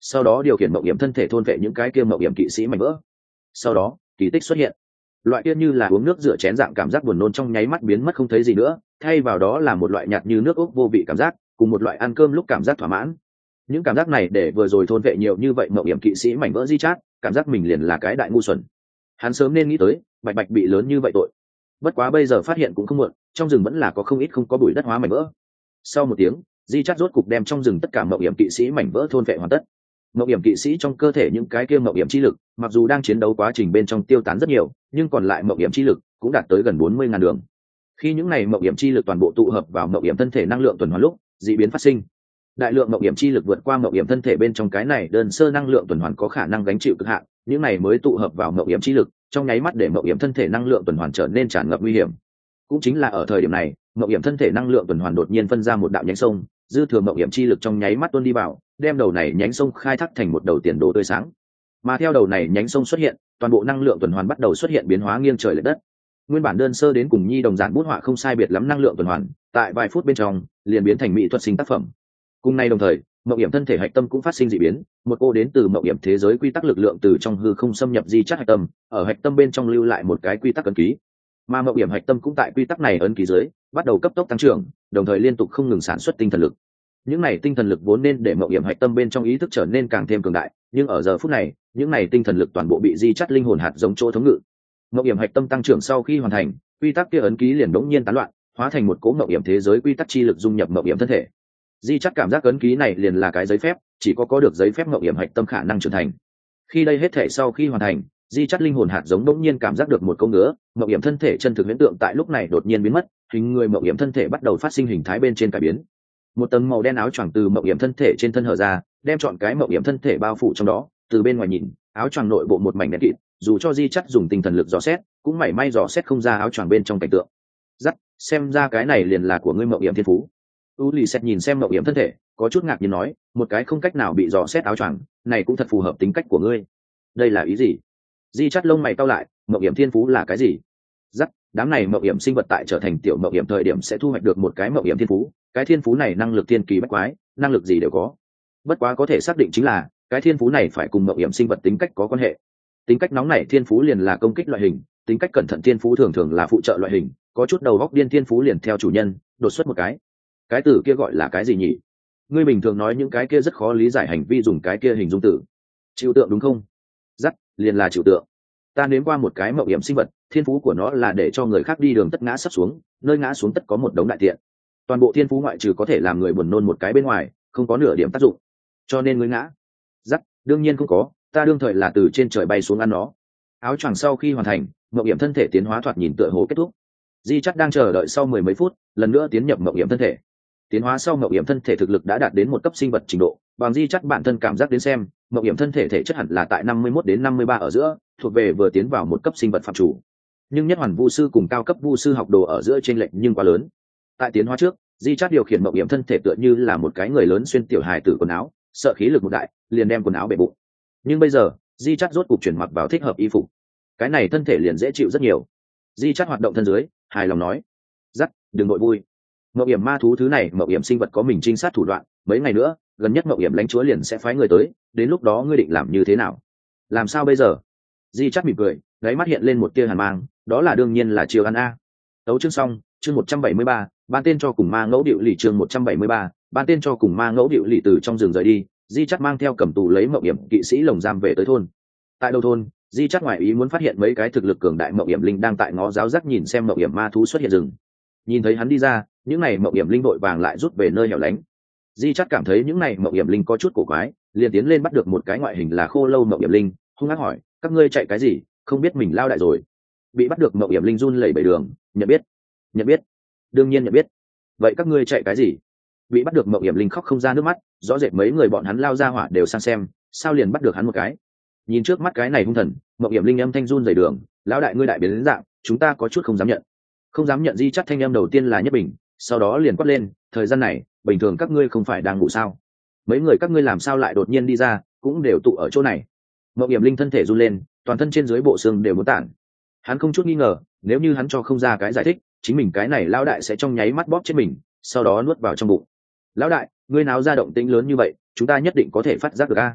sau đó điều khiển mộng hiểm thân thể thôn vệ những cái kia mộng hiểm kỵ sĩ mảnh vỡ. Sau đó kỳ tích xuất hiện, loại kia như là uống nước rửa chén dạng cảm giác buồn nôn trong nháy mắt biến mất không thấy gì nữa, thay vào đó là một loại nhạt như nước ốc vô vị cảm giác, cùng một loại ăn cơm lúc cảm giác thỏa mãn. Những cảm giác này để vừa rồi thôn vệ nhiều như vậy mộng hiểm kỵ sĩ mảnh vỡ Di Chát cảm giác mình liền là cái đại ngu xuẩn. Hắn sớm nên nghĩ tới bạch bạch bị lớn như vậy tội. Bất quá bây giờ phát hiện cũng không muộn, trong rừng vẫn là có không ít không có bụi đất hóa mảnh vỡ. Sau một tiếng, Di Chát rốt cục đem trong rừng tất cả mộng hiểm kỵ sĩ mảnh vỡ thôn vệ hoàn tất. Mộng hiểm kỵ sĩ trong cơ thể những cái kia mộng hiểm chi lực, mặc dù đang chiến đấu quá trình bên trong tiêu tán rất nhiều, nhưng còn lại mộng hiểm chi lực cũng đạt tới gần bốn mươi ngàn đường. Khi những này mộng hiểm chi lực toàn bộ tụ hợp vào mộng hiểm thân thể năng lượng tuần hoàn lúc, dị biến phát sinh. Đại lượng mộng hiểm chi lực vượt qua mộng hiểm thân thể bên trong cái này đơn sơ năng lượng tuần hoàn có khả năng gánh chịu cực hạn, những này mới tụ hợp vào mộng hiểm chi lực, trong nháy mắt để mộng hiểm thân thể năng lượng tuần hoàn trở nên tràn ngập nguy hiểm. Cũng chính là ở thời điểm này, mộng hiểm thân thể năng lượng tuần hoàn đột nhiên phân ra một đạo nhánh sông, dư thừa mộng hiểm chi lực trong nháy mắt tuôn đi vào, đem đầu này nhánh sông khai thác thành một đầu tiền đồ tươi sáng. Mà theo đầu này nhánh sông xuất hiện, toàn bộ năng lượng tuần hoàn bắt đầu xuất hiện biến hóa nghiêng trời lệch đất. Nguyên bản đơn sơ đến cùng nhi đồng giản bút họa không sai biệt lắm năng lượng tuần hoàn, tại vài phút bên trong liền biến thành mỹ thuật sinh tác phẩm. Cùng nay đồng thời, mộng hiểm thân thể hạch tâm cũng phát sinh dị biến, một cô đến từ mộng hiểm thế giới quy tắc lực lượng từ trong hư không xâm nhập Di Chát hạch tâm, ở hạch tâm bên trong lưu lại một cái quy tắc ấn ký. Mà mộng hiểm hạch tâm cũng tại quy tắc này ấn ký dưới, bắt đầu cấp tốc tăng trưởng, đồng thời liên tục không ngừng sản xuất tinh thần lực. Những này tinh thần lực vốn nên để mộng hiểm hạch tâm bên trong ý thức trở nên càng thêm cường đại, nhưng ở giờ phút này, những này tinh thần lực toàn bộ bị Di Chát linh hồn hạt giống chỗ thống ngự. Mộng hiểm hạch tâm tăng trưởng sau khi hoàn thành, quy tắc kia ấn ký liền đống nhiên tán loạn, hóa thành một cỗ mộng hiểm thế giới quy tắc chi lực dung nhập mộng hiểm thân thể. Di Chát cảm giác ấn ký này liền là cái giấy phép, chỉ có có được giấy phép mộng hiểm hạch tâm khả năng trưởng thành. Khi đây hết thể sau khi hoàn thành, Di Chát linh hồn hạt giống đống nhiên cảm giác được một câu ngứa, mộng hiểm thân thể chân thực hiện tượng tại lúc này đột nhiên biến mất, hình người mộng hiểm thân thể bắt đầu phát sinh hình thái bên trên cải biến. Một tầng màu đen áo choàng từ mộng hiểm thân thể trên thân hở ra, đem trọn cái mộng hiểm thân thể bao phủ trong đó. Từ bên ngoài nhìn, áo choàng nội bộ một mảnh đen kịt, dù cho Di Chát dùng tinh thần lực dò xét, cũng mảy may dò xét không ra áo choàng bên trong cảnh tượng. Dắt, xem ra cái này liền là của ngươi mộng hiểm thiên phú. U Lì Xét nhìn xem mộng hiểm thân thể, có chút ngạc nhiên nói, một cái không cách nào bị dò xét áo choàng, này cũng thật phù hợp tính cách của ngươi. Đây là ý gì? Di Chát lông mày cau lại, mộng hiểm thiên phú là cái gì? Dắt, đám này mộng hiểm sinh vật tại trở thành tiểu mộng hiểm thời điểm sẽ thu hoạch được một cái mộng hiểm thiên phú, cái thiên phú này năng lực thiên kỳ bách quái, năng lực gì đều có. Bất quá có thể xác định chính là, cái thiên phú này phải cùng mộng hiểm sinh vật tính cách có quan hệ. Tính cách nóng nảy thiên phú liền là công kích loại hình, tính cách cẩn thận thiên phú thường thường là phụ trợ loại hình, có chút đầu góc điên thiên phú liền theo chủ nhân, đột xuất một cái. Cái từ kia gọi là cái gì nhỉ? Ngươi bình thường nói những cái kia rất khó lý giải hành vi dùng cái kia hình dung từ. Chịu tượng đúng không? Dắt, liền là chịu tượng. Ta nếm qua một cái mộng hiểm sinh vật, thiên phú của nó là để cho người khác đi đường tất ngã sắp xuống, nơi ngã xuống tất có một đống đại tiện. Toàn bộ thiên phú ngoại trừ có thể làm người buồn nôn một cái bên ngoài, không có nửa điểm tác dụng. Cho nên ngươi ngã. Dắt, đương nhiên không có, ta đương thời là từ trên trời bay xuống ăn nó. Áo choàng sau khi hoàn thành, mộng hiểm thân thể tiến hóa thoạt nhìn tựa hồ kết thúc. Di Chát đang chờ đợi sau mười mấy phút, lần nữa tiến nhập mộng hiểm thân thể. Tiến hóa sau mộng hiểm thân thể thực lực đã đạt đến một cấp sinh vật trình độ, bằng Di Chát bản thân cảm giác đến xem, mộng hiểm thân thể thể chất hẳn là tại năm mươi mốt đến năm mươi ba ở giữa, thuộc về vừa tiến vào một cấp sinh vật phạm chủ. Nhưng nhất hoàn vu sư cùng cao cấp vu sư học đồ ở giữa chênh lệch nhưng quá lớn. Tại tiến hóa trước, Di Chát điều khiển mộng hiểm thân thể tựa như là một cái người lớn xuyên tiểu hài tử quần áo, sợ khí lực một đại, liền đem quần áo bể bụng. Nhưng bây giờ, Di Chát rốt cục chuyển mặc vào thích hợp y phục, cái này thân thể liền dễ chịu rất nhiều. Di Chát hoạt động thân dưới, hài lòng nói: "Dắt, đừng nội vui. Mộng hiểm ma thú thứ này, mộng hiểm sinh vật có mình trinh sát thủ đoạn, mấy ngày nữa, gần nhất mộng hiểm lãnh chúa liền sẽ phái người tới, đến lúc đó ngươi định làm như thế nào? Làm sao bây giờ?" Di Chát mỉm cười, gáy mắt hiện lên một tia hàn mang, đó là đương nhiên là chiều ăn a. Tấu chương xong, chương một trăm bảy mươi ba, ban tên cho cùng ma ngẫu điệu lì chương một trăm bảy mươi ba, ban tên cho cùng ma ngẫu điệu lì từ trong rừng rời đi, Di Chát mang theo cầm tù lấy mộng hiểm kỵ sĩ lồng giam về tới thôn. Tại đầu thôn, Di Chát ngoại ý muốn phát hiện mấy cái thực lực cường đại mộng hiểm linh đang tại ngó giáo giác nhìn xem mộng hiểm ma thú xuất hiện rừng. Nhìn thấy hắn đi ra, những này mộng hiểm linh đội vàng lại rút về nơi hẻo lánh. Di Chát cảm thấy những này mộng hiểm linh có chút cổ quái, liền tiến lên bắt được một cái ngoại hình là khô lâu mộng hiểm linh, hung hăng hỏi: "Các ngươi chạy cái gì? Không biết mình lao đại rồi?" Bị bắt được mộng hiểm linh run lẩy bẩy đường: "Nhận biết, nhận biết, đương nhiên nhận biết." "Vậy các ngươi chạy cái gì?" Bị bắt được mộng hiểm linh khóc không ra nước mắt, rõ rệt mấy người bọn hắn lao ra hỏa đều sang xem, sao liền bắt được hắn một cái. Nhìn trước mắt cái này hung thần, mộng hiểm linh âm thanh run rẩy đường: "Lão đại ngươi đại biến đến dạng, chúng ta có chút không dám nhận." Không dám nhận. Di Chát thanh âm đầu tiên là nhất bình, sau đó liền quát lên: "Thời gian này, bình thường các ngươi không phải đang ngủ sao? Mấy người các ngươi làm sao lại đột nhiên đi ra, cũng đều tụ ở chỗ này?" Mộng hiểm linh thân thể run lên, toàn thân trên dưới bộ xương đều muốn tản. Hắn không chút nghi ngờ, nếu như hắn cho không ra cái giải thích, chính mình cái này lão đại sẽ trong nháy mắt bóp chết mình, sau đó nuốt vào trong bụng. "Lão đại, ngươi náo ra động tĩnh lớn như vậy, chúng ta nhất định có thể phát giác được a."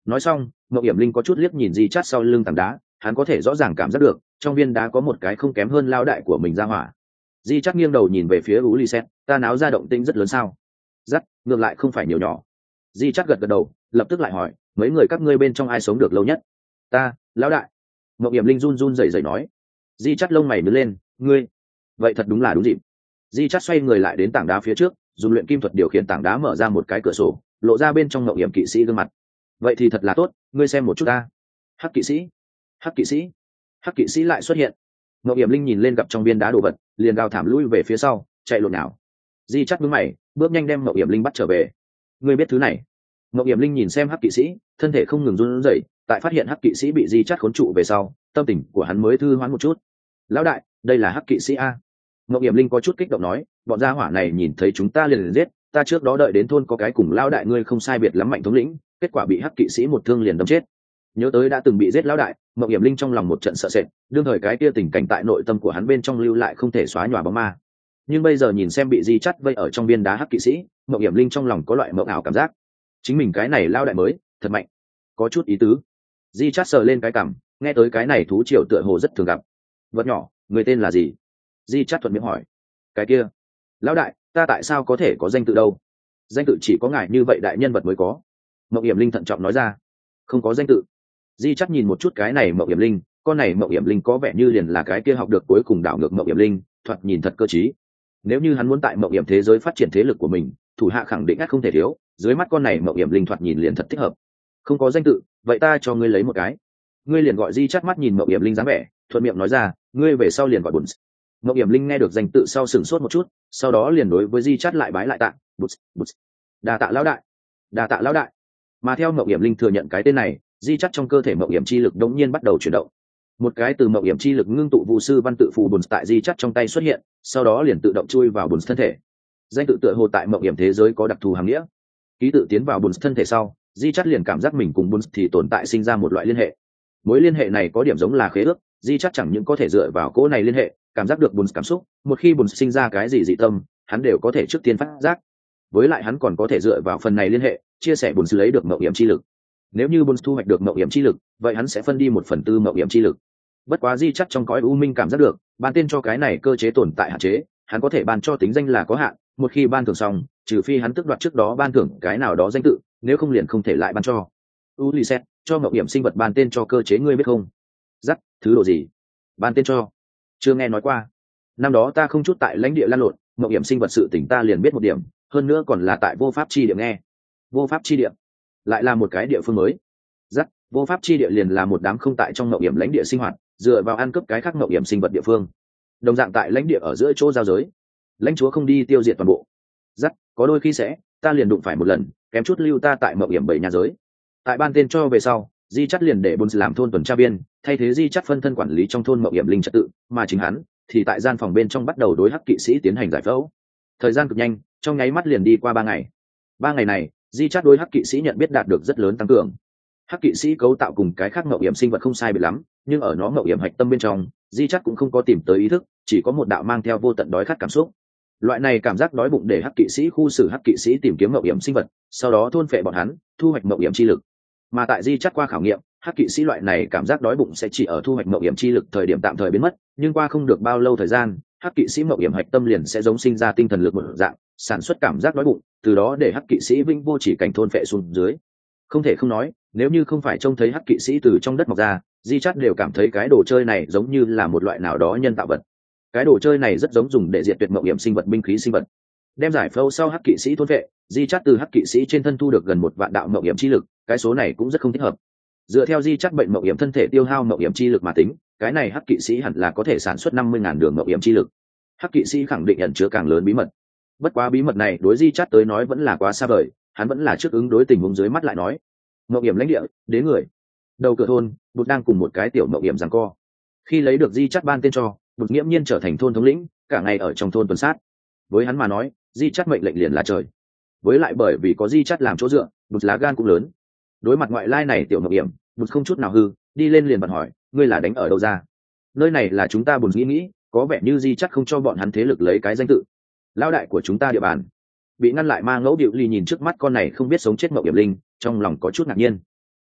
nói xong mậu hiểm linh có chút liếc nhìn di chát sau lưng tảng đá, hắn có thể rõ ràng cảm giác được trong viên đá có một cái không kém hơn lao đại của mình ra hỏa. Di chát nghiêng đầu nhìn về phía Ulysses, ta náo ra động tĩnh rất lớn sao? Dắt, ngược lại không phải nhiều nhỏ. Di chát gật gật đầu, lập tức lại hỏi, mấy người các ngươi bên trong ai sống được lâu nhất? Ta, lão đại. Mậu hiểm linh run run rẩy rẩy nói. Di chát lông mày nhướng lên, ngươi? Vậy thật đúng là đúng dịp. Di chát xoay người lại đến tảng đá phía trước, dùng luyện kim thuật điều khiển tảng đá mở ra một cái cửa sổ, lộ ra bên trong mậu hiểm kỵ sĩ gương mặt. Vậy thì thật là tốt, ngươi xem một chút ta. Hắc kỵ sĩ, hắc kỵ sĩ, hắc kỵ sĩ lại xuất hiện. Mậu hiểm linh nhìn lên gặp trong viên đá đồ vật, liền gào thảm lui về phía sau, chạy lộn nào. Di chắt bước mày, bước nhanh đem Mậu hiểm linh bắt trở về. Ngươi biết thứ này? Mậu hiểm linh nhìn xem hắc kỵ sĩ, thân thể không ngừng run rẩy, tại phát hiện hắc kỵ sĩ bị Di chắt khốn trụ về sau, tâm tình của hắn mới thư hoán một chút. Lão đại, đây là hắc kỵ sĩ a. Mậu hiểm linh có chút kích động nói, bọn gia hỏa này nhìn thấy chúng ta liền liền giết, ta trước đó đợi đến thôn có cái cùng lão đại ngươi không sai biệt lắm mạnh thống lĩnh, kết quả bị hắc kỵ sĩ một thương liền đâm chết. Nhớ tới đã từng bị giết lão đại, Mậu hiểm linh trong lòng một trận sợ sệt, đương thời cái kia tình cảnh tại nội tâm của hắn bên trong lưu lại không thể xóa nhòa bóng ma. Nhưng bây giờ nhìn xem bị Di chắt vây ở trong viên đá hắc kỵ sĩ, Mậu hiểm linh trong lòng có loại mộng ảo cảm giác, chính mình cái này lão đại mới thật mạnh, có chút ý tứ. Di chắt sờ lên cái cằm, nghe tới cái này thú triều tựa hồ rất thường gặp. Vật nhỏ, người tên là gì? Di chắt thuận miệng hỏi. Cái kia, lão đại, ta tại sao có thể có danh tự đâu? Danh tự chỉ có ngài như vậy đại nhân vật mới có. Mậu hiểm linh thận trọng nói ra. Không có danh tự. Di chắt nhìn một chút cái này Mậu hiểm linh, con này Mậu hiểm linh có vẻ như liền là cái kia học được cuối cùng đảo ngược Mậu hiểm linh, thoạt nhìn thật cơ trí. Nếu như hắn muốn tại Mậu hiểm thế giới phát triển thế lực của mình, thủ hạ khẳng định ắt không thể thiếu, dưới mắt con này Mậu hiểm linh thoạt nhìn liền thật thích hợp. Không có danh tự, vậy ta cho ngươi lấy một cái. Ngươi liền gọi Di chắt mắt nhìn Mậu hiểm linh dáng vẻ, thuận miệng nói ra, ngươi về sau liền gọi Bùn. Mậu hiểm linh nghe được danh tự sau sửng sốt một chút, sau đó liền đối với Di chắt lại bái lại tạ, Bùn, Bùn. Đa tạ lão đại, đa tạ lão đại. Mà theo Mậu hiểm linh thừa nhận cái tên này, Di chắt trong cơ thể Mậu hiểm chi lực đống nhiên bắt đầu chuyển động. Một cái từ Mậu hiểm chi lực ngưng tụ vũ sư văn tự phù Bùn tại Di chắt trong tay xuất hiện, sau đó liền tự động chui vào Bùn thân thể. Danh tự tựa hồ tại Mậu hiểm thế giới có đặc thù hàm nghĩa. Ký tự tiến vào Bùn thân thể sau, Di chắt liền cảm giác mình cùng Bùn thì tồn tại sinh ra một loại liên hệ. Mối liên hệ này có điểm giống là khế ước, Di chắt chẳng những có thể dựa vào cỗ này liên hệ, cảm giác được Bùn cảm xúc, một khi Bùn sinh ra cái gì dị tâm, hắn đều có thể trước tiên phát giác. Với lại hắn còn có thể dựa vào phần này liên hệ, chia sẻ Bùn lấy được Mậu hiểm chi lực. Nếu như Bùn thu hoạch được Mậu hiểm chi lực, vậy hắn sẽ phân đi một phần tư Mậu hiểm chi lực. Bất quá Di chắt trong cõi u minh cảm giác được, ban tên cho cái này cơ chế tồn tại hạn chế, hắn có thể ban cho tính danh là có hạn, một khi ban thưởng xong, trừ phi hắn tước đoạt trước đó ban thưởng cái nào đó danh tự, nếu không liền không thể lại ban cho. Ulysses, cho Mậu hiểm sinh vật ban tên cho cơ chế ngươi biết không? Dắt, thứ độ gì? Ban tên cho? Chưa nghe nói qua. Năm đó ta không chút tại lãnh địa lan lộn, Mậu hiểm sinh vật sự tỉnh ta liền biết một điểm, hơn nữa còn là tại vô pháp chi địa nghe. Vô pháp chi địa, lại là một cái địa phương mới. Dắt, vô pháp chi địa liền là một đám không tại trong Mậu hiểm lãnh địa sinh hoạt, dựa vào ăn cướp cái khác Mậu hiểm sinh vật địa phương. Đồng dạng tại lãnh địa ở giữa chỗ giao giới, lãnh chúa không đi tiêu diệt toàn bộ. Dắt, có đôi khi sẽ, ta liền đụng phải một lần, kém chút lưu ta tại Mậu hiểm bảy nhà giới. Tại ban tên cho về sau, Di chắt liền để Bùn làm thôn tuần tra viên, thay thế Di chắt phân thân quản lý trong thôn Mậu hiểm linh trật tự, mà chính hắn thì tại gian phòng bên trong bắt đầu đối hắc kỵ sĩ tiến hành giải phẫu. Thời gian cực nhanh, trong nháy mắt liền đi qua ba ngày. Ba ngày này, Di chắt đối hắc kỵ sĩ nhận biết đạt được rất lớn tăng cường. Hắc kỵ sĩ cấu tạo cùng cái khác Mậu hiểm sinh vật không sai biệt lắm, nhưng ở nó Mậu hiểm hạch tâm bên trong, Di chắt cũng không có tìm tới ý thức, chỉ có một đạo mang theo vô tận đói khát cảm xúc. Loại này cảm giác đói bụng để hắc kỵ sĩ khu xử hắc kỵ sĩ tìm kiếm Mậu hiểm sinh vật, sau đó thôn phệ bọn hắn, thu hoạch Mậu hiểm chi lực. Mà tại Di chắt qua khảo nghiệm, hắc kỵ sĩ loại này cảm giác đói bụng sẽ chỉ ở thu hoạch Mậu hiểm chi lực thời điểm tạm thời biến mất, nhưng qua không được bao lâu thời gian, hắc kỵ sĩ Mậu hiểm hạch tâm liền sẽ giống sinh ra tinh thần lực một dạng, sản xuất cảm giác đói bụng, từ đó để hắc kỵ sĩ vĩnh vô chỉ cảnh thôn phệ xuống dưới. Không thể không nói, nếu như không phải trông thấy hắc kỵ sĩ từ trong đất mọc ra, Di chắt đều cảm thấy cái đồ chơi này giống như là một loại nào đó nhân tạo vật. Cái đồ chơi này rất giống dùng để diệt tuyệt Mậu hiểm sinh vật binh khí sinh vật. Đem giải phẫu sau hắc kỵ sĩ thôn phệ, Di chắt từ hắc kỵ sĩ trên thân thu được gần một vạn đạo Mậu hiểm chi lực, cái số này cũng rất không thích hợp. Dựa theo Di chắt bệnh Mậu hiểm thân thể tiêu hao Mậu hiểm chi lực mà tính, cái này hắc kỵ sĩ hẳn là có thể sản xuất năm mươi ngàn đường Mậu hiểm chi lực. Hắc kỵ sĩ khẳng định ẩn chứa càng lớn bí mật. Bất quá bí mật này đối Di chắt tới nói vẫn là quá xa vời, hắn vẫn là trước ứng đối tình huống dưới mắt lại nói. Mậu hiểm lãnh địa, đến người. Đầu cửa thôn, Bụt đang cùng một cái tiểu Mậu hiểm giằng co. Khi lấy được Di chắt ban tên cho, Bụt nghiễm nhiên trở thành thôn thống lĩnh, cả ngày ở trong thôn tuần sát. Với hắn mà nói, Di chắt mệnh lệnh liền là trời. Với lại bởi vì có Di chắt làm chỗ dựa, Bụt lá gan cũng lớn. Đối mặt ngoại lai này tiểu Mậu hiểm, Bụt không chút nào hư, đi lên liền bật hỏi, ngươi là đánh ở đâu ra? Nơi này là chúng ta Bụt nghĩ nghĩ, có vẻ như Di chắt không cho bọn hắn thế lực lấy cái danh tự. Lão đại của chúng ta địa bàn. Bị ngăn lại Ma Ngẫu Điệu Ly nhìn trước mắt con này không biết sống chết Mậu hiểm linh, trong lòng có chút ngạc nhiên.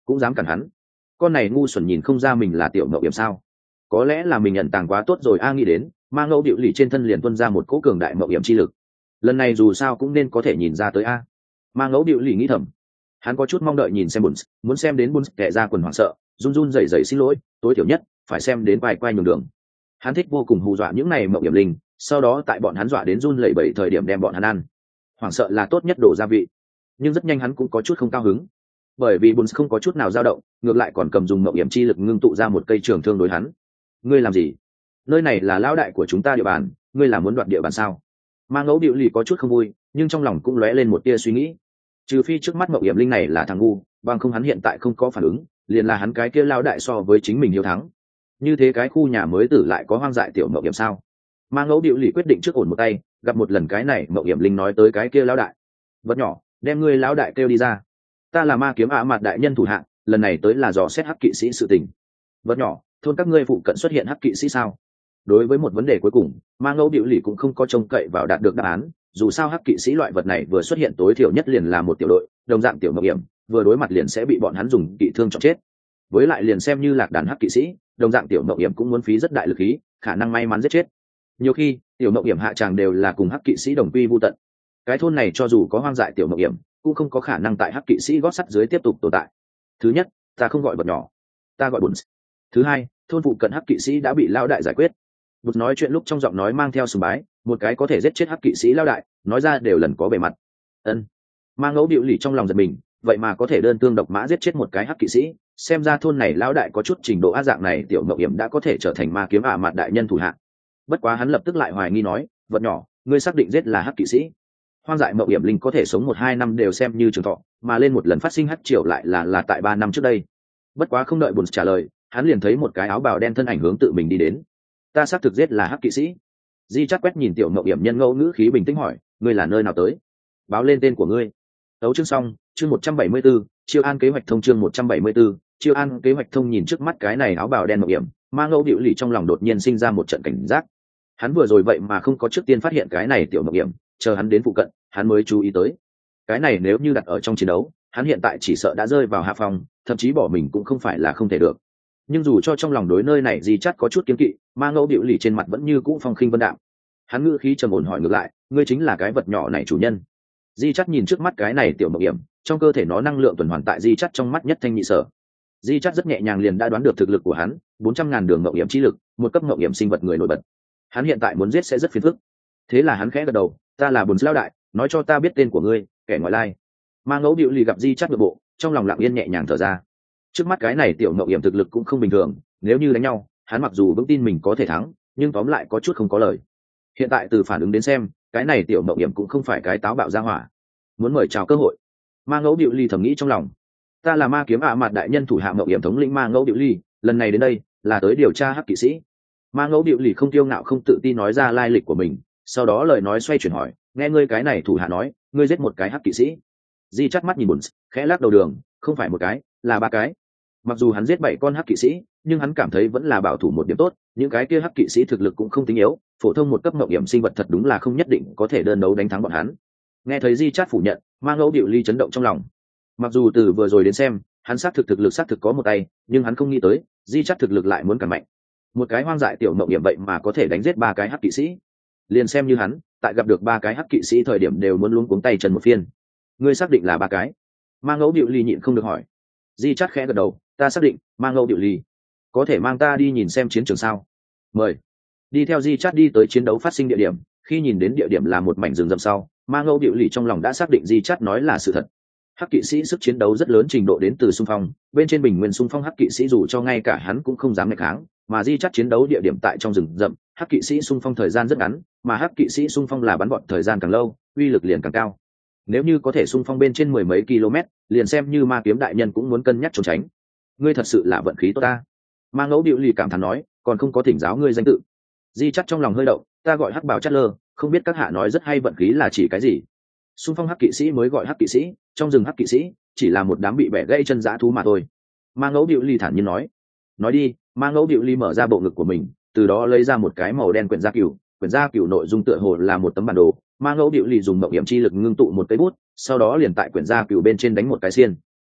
cũng dám cản hắn. Con này ngu xuẩn nhìn không ra mình là tiểu mậu hiểm sao? Có lẽ là mình nhận tàng quá tốt rồi a. Nghĩ đến, Ma Ngẫu Điệu Lì trên thân liền tuôn ra một cỗ cường đại mậu hiểm chi lực. Lần này dù sao cũng nên có thể nhìn ra tới a. Ma Ngẫu Điệu Lì nghĩ thầm. Hắn có chút mong đợi nhìn xem Buns, muốn xem đến Buns kẻ ra quần hoảng sợ, run run rẩy rẩy xin lỗi, tối thiểu nhất phải xem đến quay quay nhường đường. Hắn thích vô cùng hù dọa những này mậu hiểm linh, sau đó tại bọn hắn dọa đến run lẩy bẩy thời điểm đem bọn hắn ăn. Hoảng sợ là tốt nhất đổ gia vị. Nhưng rất nhanh hắn cũng có chút không cao hứng, bởi vì Buns không có chút nào dao động, ngược lại còn cầm dùng mậu hiểm chi lực ngưng tụ ra một cây trường thương đối hắn. Ngươi làm gì? Nơi này là lão đại của chúng ta địa bàn, ngươi là muốn đoạt địa bàn sao? Ma Ngẫu Điệu Lì có chút không vui, nhưng trong lòng cũng lóe lên một tia suy nghĩ. Trừ phi trước mắt mậu hiểm linh này là thằng ngu, bằng không hắn hiện tại không có phản ứng, liền là hắn cái kia lão đại so với chính mình hiếu thắng. Như thế cái khu nhà mới tử lại có hoang dại tiểu mậu hiểm sao? Ma Ngẫu Điệu Lì quyết định trước ổn một tay, gặp một lần cái này mậu hiểm linh nói tới cái kia lão đại. Vật nhỏ, đem ngươi lão đại kêu đi ra. Ta là Ma Kiếm Ả Mạt đại nhân thủ hạ, lần này tới là dò xét hắc kỵ sĩ sự tình. Vật nhỏ, thôn các ngươi phụ cận xuất hiện hắc kỵ sĩ sao? Đối với một vấn đề cuối cùng, Ma Ngẫu Điệu Lì cũng không có trông cậy vào đạt được đáp án, dù sao hắc kỵ sĩ loại vật này vừa xuất hiện tối thiểu nhất liền là một tiểu đội, đồng dạng tiểu mậu hiểm, vừa đối mặt liền sẽ bị bọn hắn dùng kỵ thương chọc chết. Với lại liền xem như lạc đàn hắc kỵ sĩ, đồng dạng tiểu mậu hiểm cũng muốn phí rất đại lực khí, khả năng may mắn giết chết. Nhiều khi, tiểu mậu hiểm hạ tràng đều là cùng hắc kỵ sĩ đồng quy vu tận. Cái thôn này cho dù có hoang dại tiểu mậu hiểm, cũng không có khả năng tại hắc kỵ sĩ gót sắt dưới tiếp tục tồn tại. Thứ nhất, ta không gọi vật nhỏ, ta gọi Buns. Thứ hai, thôn phụ cận hắc kỵ sĩ đã bị lão đại giải quyết. Buns nói chuyện lúc trong giọng nói mang theo sùng bái, một cái có thể giết chết hắc kỵ sĩ lão đại, nói ra đều lần có bề mặt. Ân. Ma Ngẫu Điệu Lì trong lòng giật mình, vậy mà có thể đơn thương độc mã giết chết một cái hắc kỵ sĩ, xem ra thôn này lão đại có chút trình độ á dạng này tiểu mậu hiểm đã có thể trở thành Ma Kiếm Ả Mạt đại nhân thủ hạ. Bất quá hắn lập tức lại hoài nghi nói, vật nhỏ, ngươi xác định giết là hắc kỵ sĩ? Hoang dại mậu hiểm linh có thể sống một hai năm đều xem như trường thọ, mà lên một lần phát sinh hắc triều lại là là tại ba năm trước đây. Bất quá không đợi Buns trả lời, hắn liền thấy một cái áo bào đen thân ảnh hướng tự mình đi đến. Ta xác thực giết là hắc kỵ sĩ. Di chắc quét nhìn tiểu mậu hiểm nhân ngẫu ngữ khí bình tĩnh hỏi, ngươi là nơi nào tới? Báo lên tên của ngươi. Tấu chương xong, chương một trăm bảy mươi 174, chiêu an kế hoạch thông chương một trăm bảy mươi 174, chiêu an kế hoạch thông. Nhìn trước mắt cái này áo bào đen mậu hiểm, Ma Ngẫu Điệu Lì trong lòng đột nhiên sinh ra một trận cảnh giác. Hắn vừa rồi vậy mà không có trước tiên phát hiện cái này tiểu mậu hiểm, chờ hắn đến phụ cận, hắn mới chú ý tới. Cái này nếu như đặt ở trong chiến đấu, hắn hiện tại chỉ sợ đã rơi vào hạ phòng, thậm chí bỏ mình cũng không phải là không thể được. Nhưng dù cho trong lòng đối nơi này Di chắc có chút kiêng kỵ, Ma Ngẫu Điệu Lì trên mặt vẫn như cũ phong khinh vân đạm. Hắn ngữ khí trầm ổn hỏi ngược lại, ngươi chính là cái vật nhỏ này chủ nhân? Di chắc nhìn trước mắt cái này tiểu mậu hiểm, trong cơ thể nó năng lượng tuần hoàn tại Di chắc trong mắt nhất thanh nhị sở. Di chắc rất nhẹ nhàng liền đã đoán được thực lực của hắn, bốn trăm ngàn đường mậu hiểm chi lực, một cấp mậu hiểm sinh vật người nổi bật. Hắn hiện tại muốn giết sẽ rất phiền phức. Thế là hắn khẽ gật đầu, ta là Buns lão đại, nói cho ta biết tên của ngươi, kẻ ngoại lai. Ma Ngẫu Điệu Lì gặp Di chắc nội bộ, trong lòng lặng yên nhẹ nhàng thở ra. Trước mắt cái này tiểu mậu hiểm thực lực cũng không bình thường, nếu như đánh nhau, hắn mặc dù vững tin mình có thể thắng, nhưng tóm lại có chút không có lời. Hiện tại từ phản ứng đến xem, cái này tiểu mậu hiểm cũng không phải cái táo bạo ra hỏa, muốn mời chào cơ hội. Ma Ngẫu Điệu Lì thầm nghĩ trong lòng, ta là Ma Kiếm Ả Mạt đại nhân thủ hạ mậu hiểm thống lĩnh Ma Ngẫu Điệu Lì, lần này đến đây là tới điều tra hắc kỵ sĩ. Ma Ngẫu Điệu Lì không tiêu ngạo không tự tin nói ra lai lịch của mình, sau đó lời nói xoay chuyển hỏi, nghe ngươi cái này thủ hạ nói, ngươi giết một cái hắc kỵ sĩ. Di chắt mắt nhìn Buns, khẽ lắc đầu đường, không phải một cái, là ba cái. Mặc dù hắn giết bảy con hắc kỵ sĩ, nhưng hắn cảm thấy vẫn là bảo thủ một điểm tốt, những cái kia hắc kỵ sĩ thực lực cũng không tính yếu, phổ thông một cấp mậu hiểm sinh vật thật đúng là không nhất định có thể đơn đấu đánh thắng bọn hắn. Nghe thấy Di chắt phủ nhận, Ma Ngẫu Điệu Lì chấn động trong lòng. Mặc dù từ vừa rồi đến xem, hắn xác thực thực lực xác thực có một tay, nhưng hắn không nghĩ tới, Di chắt thực lực lại muốn càng mạnh. Một cái hoang dại tiểu mậu hiểm vậy mà có thể đánh giết ba cái hắc kỵ sĩ. Liền xem như hắn, tại gặp được ba cái hắc kỵ sĩ thời điểm đều muốn luống cuống tay chân một phiên. Ngươi xác định là ba cái? Ma Ngẫu Điệu Lì nhịn không được hỏi. Di chắt khẽ gật đầu, ta xác định. Ma Ngẫu Điệu Lì, có thể mang ta đi nhìn xem chiến trường sao? Mời. Đi theo Di chắt đi tới chiến đấu phát sinh địa điểm, khi nhìn đến địa điểm là một mảnh rừng rậm sau, Ma Ngẫu Điệu Lì trong lòng đã xác định Di chắt nói là sự thật. Hắc kỵ sĩ sức chiến đấu rất lớn trình độ đến từ xung phong, bên trên bình nguyên xung phong hắc kỵ sĩ dù cho ngay cả hắn cũng không dám nghịch kháng, mà Di chắt chiến đấu địa điểm tại trong rừng rậm, hắc kỵ sĩ xung phong thời gian rất ngắn, mà hắc kỵ sĩ xung phong là bắn bọn thời gian càng lâu, uy lực liền càng cao. Nếu như có thể xung phong bên trên mười mấy km, liền xem như Ma Kiếm đại nhân cũng muốn cân nhắc trốn tránh. Ngươi thật sự là vận khí tốt ta. Ma Ngẫu Điệu Lì cảm thán nói, còn không có thỉnh giáo ngươi danh tự. Di chắt trong lòng hơi động, ta gọi hắc bảo chát lơ, không biết các hạ nói rất hay vận khí là chỉ cái gì. Xung phong hắc kỵ sĩ mới gọi hắc kỵ sĩ, trong rừng hắc kỵ sĩ chỉ là một đám bị bẻ gãy chân dã thú mà thôi. Ma Ngẫu Điệu Lì thản nhiên nói. Nói đi. Ma Ngẫu Điệu Lì mở ra bộ ngực của mình, từ đó lấy ra một cái màu đen quyển gia cửu, quyển gia cửu nội dung tựa hồ là một tấm bản đồ. Ma Ngẫu Điệu Lì dùng mộng hiểm chi lực ngưng tụ một cây bút, sau đó liền tại quyển gia cửu bên trên đánh một cái xiên.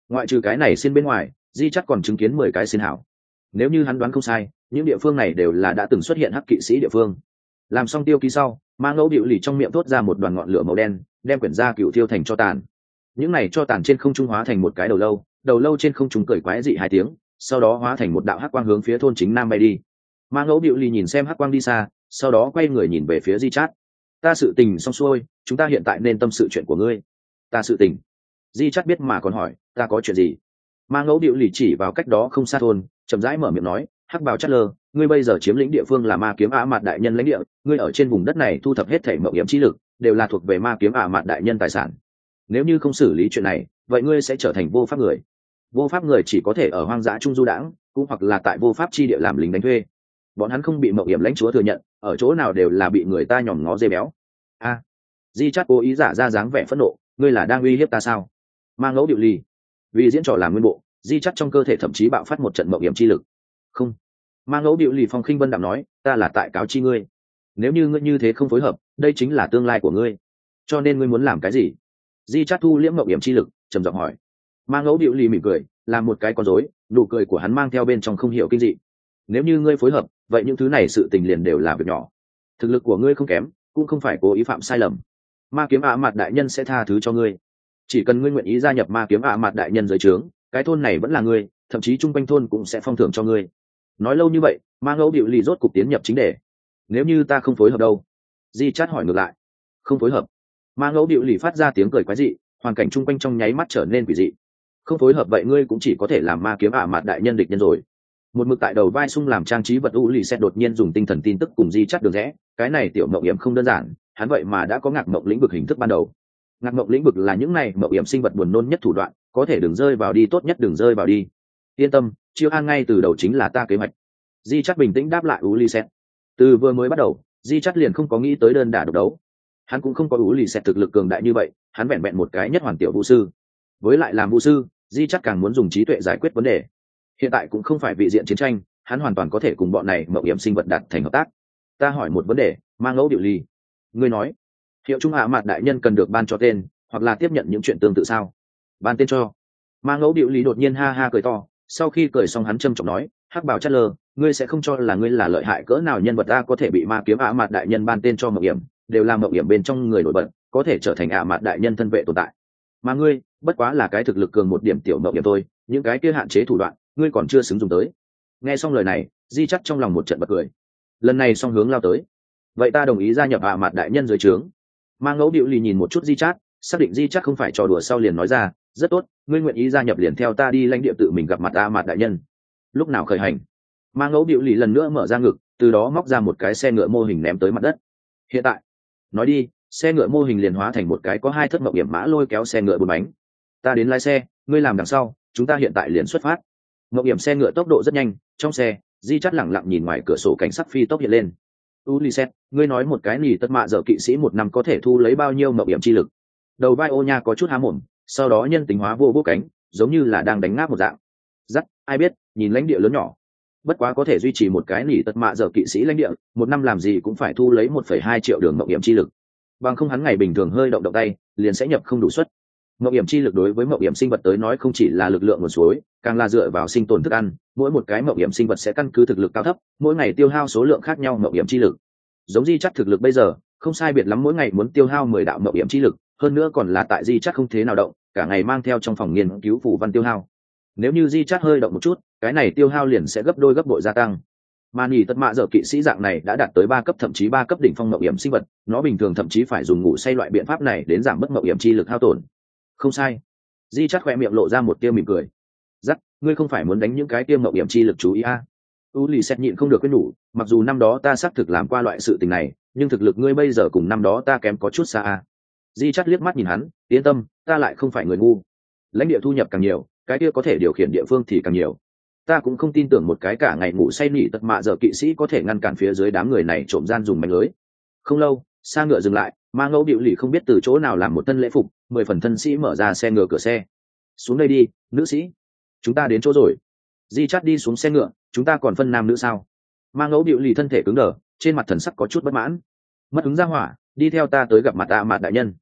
ngoại trừ cái này xin bên ngoài, di chắc còn chứng kiến mười cái xin hảo. Nếu như hắn đoán không sai, những địa phương này đều là đã từng xuất hiện hắc kỵ sĩ địa phương. Làm xong tiêu ký sau, Ma Ngẫu Điệu Lì trong miệng thốt ra một đoàn ngọn lửa màu đen, đem quyển gia cựu thiêu thành cho tàn. Những này cho tàn trên không trung hóa thành một cái đầu lâu, đầu lâu trên không trung cười quái dị hai tiếng, sau đó hóa thành một đạo hắc quang hướng phía thôn chính nam bay đi. Ma Ngẫu Điệu Lì nhìn xem hắc quang đi xa, sau đó quay người nhìn về phía Di Chát. Ta sự tình xong xuôi, chúng ta hiện tại nên tâm sự chuyện của ngươi. Ta sự tình. Di Chát biết mà còn hỏi, ta có chuyện gì? Ma Ngẫu Điệu Lì chỉ vào cách đó không xa thôn, chậm rãi mở miệng nói, hắc bào Chát Lơ, ngươi bây giờ chiếm lĩnh địa phương là Ma Kiếm Ả Mạt đại nhân lãnh địa, ngươi ở trên vùng đất này thu thập hết thể mộng hiểm chi lực, đều là thuộc về Ma Kiếm Ả Mạt đại nhân tài sản. Nếu như không xử lý chuyện này, vậy ngươi sẽ trở thành vô pháp người. Vô pháp người chỉ có thể ở hoang dã trung du đãng, cũng hoặc là tại vô pháp chi địa làm lính đánh thuê. Bọn hắn không bị mộng hiểm lãnh chúa thừa nhận, ở chỗ nào đều là bị người ta nhòm ngó dê béo. A, Di Chát cố ý giả ra dáng vẻ phẫn nộ, ngươi là đang uy hiếp ta sao? Ma Ngẫu Điệu Lì, vì diễn trò làm nguyên bộ, Di Chát trong cơ thể thậm chí bạo phát một trận mộng hiểm chi lực. Không. Ma Ngẫu Điệu Lì phong khinh vân đạm nói, ta là tại cáo chi ngươi. Nếu như ngươi như thế không phối hợp, đây chính là tương lai của ngươi. Cho nên ngươi muốn làm cái gì? Di Chát thu liễm mộng hiểm chi lực, trầm giọng hỏi. Ma Ngẫu Điệu Lì mỉm cười, làm một cái con rối, nụ cười của hắn mang theo bên trong không hiểu kinh dị. Nếu như ngươi phối hợp, vậy những thứ này sự tình liền đều là việc nhỏ. Thực lực của ngươi không kém, cũng không phải cố ý phạm sai lầm. Ma Kiếm Ả Mạt đại nhân sẽ tha thứ cho ngươi. Chỉ cần ngươi nguyện ý gia nhập Ma Kiếm Ả Mạt đại nhân dưới trướng, cái thôn này vẫn là ngươi, thậm chí chung quanh thôn cũng sẽ phong thưởng cho ngươi. Nói lâu như vậy, Ma Ngẫu Điệu Lì rốt cục tiến nhập chính đề. Nếu như ta không phối hợp đâu? Di Chát hỏi ngược lại. Không phối hợp? Ma Ngẫu Điệu Lì phát ra tiếng cười quái dị, hoàn cảnh chung quanh trong nháy mắt trở nên quỷ dị. Không phối hợp vậy ngươi cũng chỉ có thể làm Ma Kiếm Ả Mạt đại nhân địch nhân rồi. Một mực tại đầu vai sung làm trang trí vật u lì xét đột nhiên dùng tinh thần tin tức cùng Di Chát được rẽ, cái này tiểu mộng hiểm không đơn giản, hắn vậy mà đã có ngạc mộng lĩnh vực hình thức ban đầu. Ngạc mộng lĩnh vực là những này mộng hiểm sinh vật buồn nôn nhất thủ đoạn, có thể đừng rơi vào đi, tốt nhất đừng rơi vào đi. Yên tâm, chiêu an ngay từ đầu chính là ta kế hoạch. Di Chát bình tĩnh đáp lại u lì xét. Từ vừa mới bắt đầu, Di Chát liền không có nghĩ tới đơn đả độc đấu. Hắn cũng không có u lì xét thực lực cường đại như vậy, hắn vẹn vẹn một cái nhất hoàn tiểu vũ sư. Với lại làm vũ sư, Di Chát càng muốn dùng trí tuệ giải quyết vấn đề. Hiện tại cũng không phải vị diện chiến tranh, hắn hoàn toàn có thể cùng bọn này mộng hiểm sinh vật đạt thành hợp tác. Ta hỏi một vấn đề, Ma Ngẫu Điệu Lì, ngươi nói hiệu trung Ả Mạt đại nhân cần được ban cho tên, hoặc là tiếp nhận những chuyện tương tự sao? Ban tên cho. Ma Ngẫu Điệu Lì đột nhiên ha ha cười to, sau khi cười xong hắn trầm trọng nói, hắc bào Chát Lơ, ngươi sẽ không cho là ngươi là lợi hại cỡ nào nhân vật ta có thể bị Ma Kiếm Ả Mạt đại nhân ban tên cho mộng hiểm, đều là mộng hiểm bên trong người nổi bật, có thể trở thành Ả Mạt đại nhân thân vệ tồn tại. Mà ngươi, bất quá là cái thực lực cường một điểm tiểu mộng hiểm thôi, những cái kia hạn chế thủ đoạn, ngươi còn chưa xứng dùng tới. Nghe xong lời này, Di Chát trong lòng một trận bật cười. Lần này song hướng lao tới. Vậy ta đồng ý gia nhập Ả Mạt đại nhân dưới trướng. Ma Ngẫu Điệu Lì nhìn một chút Di Chát, xác định Di Chát không phải trò đùa sau liền nói ra, rất tốt, ngươi nguyện ý gia nhập liền theo ta đi lãnh địa tự mình gặp mặt Ả Mạt đại nhân. Lúc nào khởi hành? Ma Ngẫu Điệu Lì lần nữa mở ra ngực, từ đó móc ra một cái xe ngựa mô hình ném tới mặt đất. Hiện tại. Nói đi, xe ngựa mô hình liền hóa thành một cái có hai thất mộng hiểm mã lôi kéo xe ngựa bốn bánh. Ta đến lái xe, ngươi làm đằng sau, chúng ta hiện tại liền xuất phát. Mộng hiểm xe ngựa tốc độ rất nhanh, trong xe, Di Chát lẳng lặng nhìn ngoài cửa sổ cảnh sắc phi tốc hiện lên. Ulysses, ngươi nói một cái nỉ tất mạ dở kỵ sĩ một năm có thể thu lấy bao nhiêu mộng hiểm chi lực? Đầu vai ô nha có chút há mồm, sau đó nhân tính hóa vô vô cánh, giống như là đang đánh ngáp một dạng. Dắt, ai biết, nhìn lãnh địa lớn nhỏ. Bất quá có thể duy trì một cái nỉ tất mạ dở kỵ sĩ lãnh địa, một năm làm gì cũng phải thu lấy một phẩy hai triệu đường mộng hiểm chi lực. Bằng không hắn ngày bình thường hơi động động tay, liền sẽ nhập không đủ suất. Mộng hiểm chi lực đối với mộng hiểm sinh vật tới nói không chỉ là lực lượng nguồn suối, càng là dựa vào sinh tồn thức ăn, mỗi một cái mộng hiểm sinh vật sẽ căn cứ thực lực cao thấp, mỗi ngày tiêu hao số lượng khác nhau mộng hiểm chi lực. Giống Di Chát thực lực bây giờ, không sai biệt lắm mỗi ngày muốn tiêu hao mười đạo mộng hiểm chi lực, hơn nữa còn là tại Di Chát không thế nào động, cả ngày mang theo trong phòng nghiên cứu phù văn tiêu hao. Nếu như Di Chát hơi động một chút, cái này tiêu hao liền sẽ gấp đôi gấp bội gia tăng. Mà nhỉ tất mạ dở kỵ sĩ dạng này đã đạt tới ba cấp thậm chí ba cấp đỉnh phong mộng hiểm sinh vật, nó bình thường thậm chí phải dùng ngủ say loại biện pháp này đến giảm bớt mộng hiểm chi lực hao tổn. Không sai. Di Chát khỏe miệng lộ ra một tia mỉm cười. Dắt, ngươi không phải muốn đánh những cái tia mộng hiểm chi lực chú ý à? U lì xét nhịn không được cái đủ, mặc dù năm đó ta xác thực làm qua loại sự tình này, nhưng thực lực ngươi bây giờ cùng năm đó ta kém có chút xa à? Di Chát liếc mắt nhìn hắn, yên tâm, ta lại không phải người ngu. Lãnh địa thu nhập càng nhiều, cái kia có thể điều khiển địa phương thì càng nhiều. Ta cũng không tin tưởng một cái cả ngày ngủ say nỉ tật mạ giờ kỵ sĩ có thể ngăn cản phía dưới đám người này trộm gian dùng mánh lưới. Không lâu, xa ngựa dừng lại, Ma Ngẫu Điệu Lì không biết từ chỗ nào làm một thân lễ phục, mười phần thân sĩ mở ra xe ngựa cửa xe. Xuống đây đi, nữ sĩ. Chúng ta đến chỗ rồi. Di Chát đi xuống xe ngựa, chúng ta còn phân nam nữ sao? Ma Ngẫu Điệu Lì thân thể cứng đờ, trên mặt thần sắc có chút bất mãn. Mất hứng ra hỏa, đi theo ta tới gặp mặt Ả Mạt đại nhân.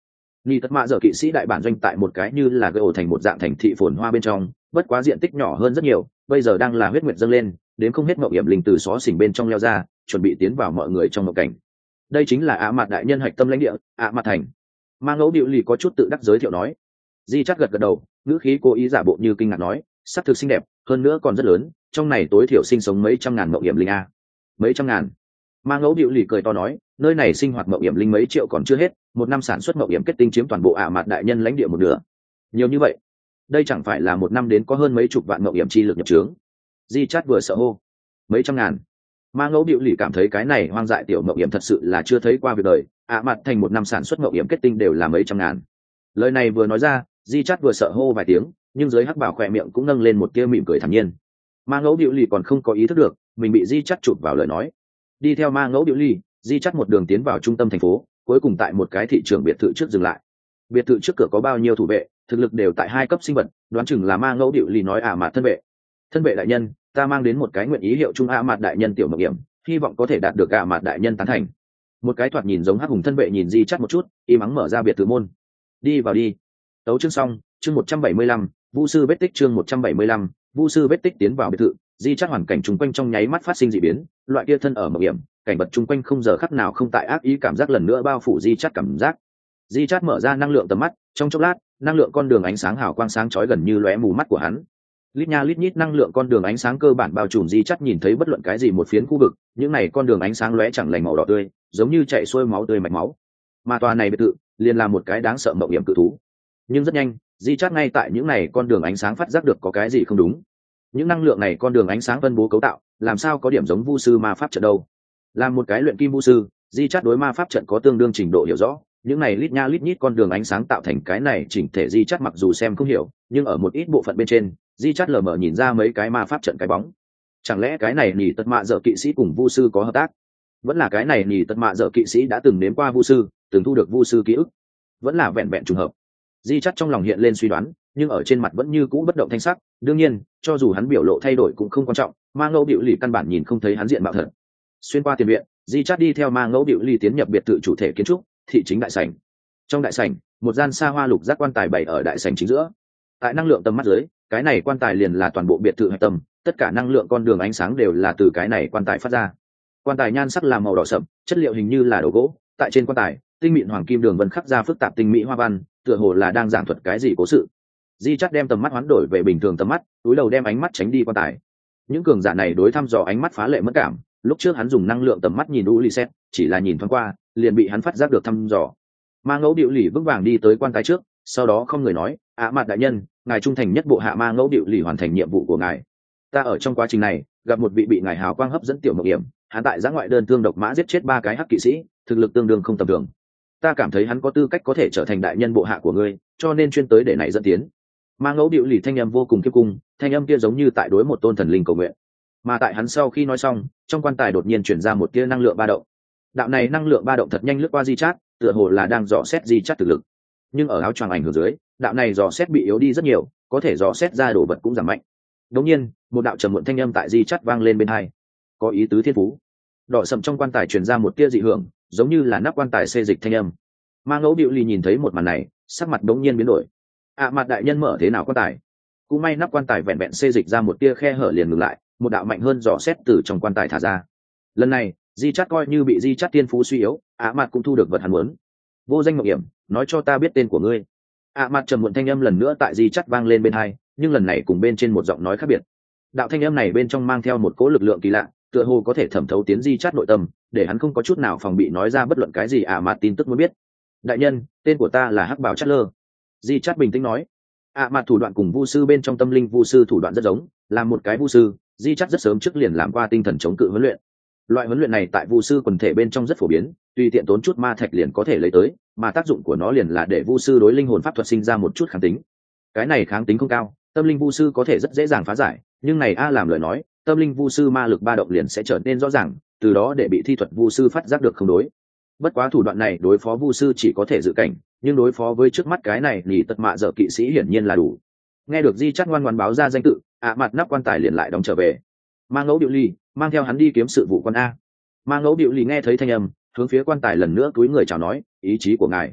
Ni tất mạ dở kỵ sĩ đại bản doanh tại một cái như là gây ổ thành một dạng thành thị phồn hoa bên trong, bất quá diện tích nhỏ hơn rất nhiều, bây giờ đang là huyết nguyệt dâng lên, đến không hết mộng hiểm linh từ xó xỉnh bên trong leo ra, chuẩn bị tiến vào mọi người trong mộng cảnh. Đây chính là ạ mặt đại nhân hạch tâm lãnh địa, ạ mặt thành. Mang ngẫu điệu lì có chút tự đắc giới thiệu nói. Di chắc gật gật đầu, ngữ khí cố ý giả bộ như kinh ngạc nói, sắc thực xinh đẹp, hơn nữa còn rất lớn, trong này tối thiểu sinh sống mấy trăm ngàn mộng hiểm linh a. Mấy trăm ngàn. Mang ngẫu điệu lì cười to nói, nơi này sinh hoạt mộng hiểm linh mấy triệu còn chưa hết, một năm sản xuất mộng hiểm kết tinh chiếm toàn bộ ạ mặt đại nhân lãnh địa một nửa. Nhiều như vậy, đây chẳng phải là một năm đến có hơn mấy chục vạn mộng hiểm chi lực nhập trướng. Di chát vừa sợ hô, mấy trăm ngàn. Mang ngẫu điệu lì cảm thấy cái này hoang dại tiểu mộng hiểm thật sự là chưa thấy qua việc đời, ạ mặt thành một năm sản xuất mộng hiểm kết tinh đều là mấy trăm ngàn. Lời này vừa nói ra, Di chát vừa sợ hô vài tiếng, nhưng dưới hắc bảo khỏe miệng cũng nâng lên một tia mỉm cười thản nhiên. Mang ngẫu điệu lì còn không có ý thức được mình bị Di chát chụp vào lời nói. Đi theo Mang ngẫu điệu lì, Di chát một đường tiến vào trung tâm thành phố, cuối cùng tại một cái thị trường biệt thự trước dừng lại. Biệt thự trước cửa có bao nhiêu thủ vệ, thực lực đều tại hai cấp sinh vật, đoán chừng là Mang ngẫu điệu lì nói ả mạt thân vệ. Thân vệ đại nhân, ta mang đến một cái nguyện ý hiệu trung ả mạt đại nhân tiểu mộng hiểm, hy vọng có thể đạt được ả mạt đại nhân tán thành. Một cái thoạt nhìn giống hắc hùng thân vệ nhìn Di chát một chút, im ắng mở ra biệt thự môn. Đi vào đi. Tấu chương xong, chương một trăm bảy mươi lăm, Vu sư vết tích chương một trăm bảy mươi lăm, Vu sư vết tích tiến vào biệt thự, Di chát hoàn cảnh chung quanh trong nháy mắt phát sinh dị biến, loại kia thân ở mộng hiểm, cảnh vật chung quanh không giờ khắc nào không tại ác ý cảm giác lần nữa bao phủ Di chát cảm giác. Di chát mở ra năng lượng tầm mắt, trong chốc lát, năng lượng con đường ánh sáng hào quang sáng chói gần như lóe mù mắt của hắn. Lít nha lít nhít năng lượng con đường ánh sáng cơ bản bao trùm Di chát nhìn thấy bất luận cái gì một phiến khu vực, những này con đường ánh sáng lóe chẳng lành màu đỏ tươi, giống như chạy xuôi máu tươi mạch máu. Mà tòa này biệt thự liền là một cái đáng sợ mộng hiểm cự thú. Nhưng rất nhanh, Di chát ngay tại những này con đường ánh sáng phát giác được có cái gì không đúng. Những năng lượng này con đường ánh sáng phân bố cấu tạo, làm sao có điểm giống vu sư ma pháp trận đâu? Làm một cái luyện kim vu sư, Di chát đối ma pháp trận có tương đương trình độ hiểu rõ, những này lít nha lít nhít con đường ánh sáng tạo thành cái này chỉnh thể Di chát mặc dù xem không hiểu, nhưng ở một ít bộ phận bên trên, Di chát lờ mờ nhìn ra mấy cái ma pháp trận cái bóng. Chẳng lẽ cái này nhì tật mạ dở kỵ sĩ cùng vu sư có hợp tác? Vẫn là cái này nhì tật mạ dở kỵ sĩ đã từng nếm qua vu sư, từng thu được vu sư ký ức? Vẫn là vẹn vẹn trùng hợp? Di chát trong lòng hiện lên suy đoán, nhưng ở trên mặt vẫn như cũ bất động thanh sắc. Đương nhiên, cho dù hắn biểu lộ thay đổi cũng không quan trọng, Ma Ngẫu Điệu Lì căn bản nhìn không thấy hắn diện mạo thật. Xuyên qua tiền viện, Di chát đi theo Ma Ngẫu Điệu Lì tiến nhập biệt thự chủ thể kiến trúc, thị chính đại sảnh. Trong đại sảnh, một gian xa hoa lục giác quan tài bày ở đại sảnh chính giữa. Tại năng lượng tầm mắt dưới, cái này quan tài liền là toàn bộ biệt thự hạch tâm, tất cả năng lượng con đường ánh sáng đều là từ cái này quan tài phát ra. Quan tài nhan sắc là màu đỏ sậm, chất liệu hình như là đồ gỗ, tại trên quan tài, tinh mịn hoàng kim đường vân khắc ra phức tạp tinh mỹ hoa văn, tựa hồ là đang giảng thuật cái gì cố sự. Di chát đem tầm mắt hoán đổi về bình thường tầm mắt, túi đầu đem ánh mắt tránh đi quan tài. Những cường giả này đối thăm dò ánh mắt phá lệ mất cảm, lúc trước hắn dùng năng lượng tầm mắt nhìn Ulysses, chỉ là nhìn thoáng qua, liền bị hắn phát giác được thăm dò. Ma Ngẫu Điệu Lì vững vàng đi tới quan tài trước, sau đó không người nói, ạ mặt đại nhân, ngài trung thành nhất bộ hạ Ma Ngẫu Điệu Lì hoàn thành nhiệm vụ của ngài. Ta ở trong quá trình này gặp một vị bị ngài hào quang hấp dẫn tiểu mộng hiểm, hắn tại giã ngoại đơn thương độc mã giết chết ba cái hắc kỵ sĩ, thực lực tương đương không tầm thường. Ta cảm thấy hắn có tư cách có thể trở thành đại nhân bộ hạ của ngươi, cho nên chuyên tới để này dẫn tiến. Ma Ngẫu Điệu Lì thanh âm vô cùng kiếp cung, thanh âm kia giống như tại đối một tôn thần linh cầu nguyện. Mà tại hắn sau khi nói xong, trong quan tài đột nhiên chuyển ra một tia năng lượng ba động. Đạo này năng lượng ba động thật nhanh lướt qua Di chát, tựa hồ là đang dò xét Di chát thực lực. Nhưng ở áo choàng ảnh hưởng dưới, đạo này dò xét bị yếu đi rất nhiều, có thể dò xét ra đồ vật cũng giảm mạnh. Đống nhiên, một đạo trầm muộn thanh âm tại Di chát vang lên bên tai. Có ý tứ thiên phú. Đỏ sậm trong quan tài truyền ra một tia dị hưởng, giống như là nắp quan tài xê dịch thanh âm. Ma Ngẫu Điệu Lì nhìn thấy một màn này, sắc mặt đống nhiên biến đổi. ạ mặt đại nhân mở thế nào quan tài? Cũng may nắp quan tài vẹn vẹn xê dịch ra một tia khe hở liền ngừng lại, một đạo mạnh hơn dò xét từ trong quan tài thả ra. Lần này, Di chát coi như bị Di chát tiên phú suy yếu, ạ mặt cũng thu được vật hắn muốn. Vô danh mộng hiểm, nói cho ta biết tên của ngươi. ạ mặt trầm muộn thanh âm lần nữa tại Di chát vang lên bên tai, nhưng lần này cùng bên trên một giọng nói khác biệt. Đạo thanh âm này bên trong mang theo một cỗ lực lượng kỳ lạ, tựa hồ có thể thẩm thấu tiến Di chát nội tâm, để hắn không có chút nào phòng bị nói ra bất luận cái gì ạ mặt tin tức muốn biết. Đại nhân, tên của ta là Hắc Bảo Chát Lơ. Di chát bình tĩnh nói. ạ mặt thủ đoạn cùng vu sư bên trong tâm linh vu sư thủ đoạn rất giống, là một cái vu sư, Di chát rất sớm trước liền làm qua tinh thần chống cự huấn luyện. Loại huấn luyện này tại vu sư quần thể bên trong rất phổ biến, tùy tiện tốn chút ma thạch liền có thể lấy tới, mà tác dụng của nó liền là để vu sư đối linh hồn pháp thuật sinh ra một chút kháng tính. Cái này kháng tính không cao, tâm linh vu sư có thể rất dễ dàng phá giải, nhưng này a làm lời nói, tâm linh vu sư ma lực ba động liền sẽ trở nên rõ ràng, từ đó để bị thi thuật vu sư phát giác được không đối. Bất quá thủ đoạn này đối phó vu sư chỉ có thể dự cảnh, nhưng đối phó với trước mắt cái này thì tật mạ dở kỵ sĩ hiển nhiên là đủ. Nghe được Di chát ngoan ngoãn báo ra danh tự, ạ mặt nắp quan tài liền lại đóng trở về. Ma Ngẫu Điệu Lì, mang theo hắn đi kiếm sự vụ quan a. Ma Ngẫu Điệu Lì nghe thấy thanh âm, hướng phía quan tài lần nữa cúi người chào nói, ý chí của ngài.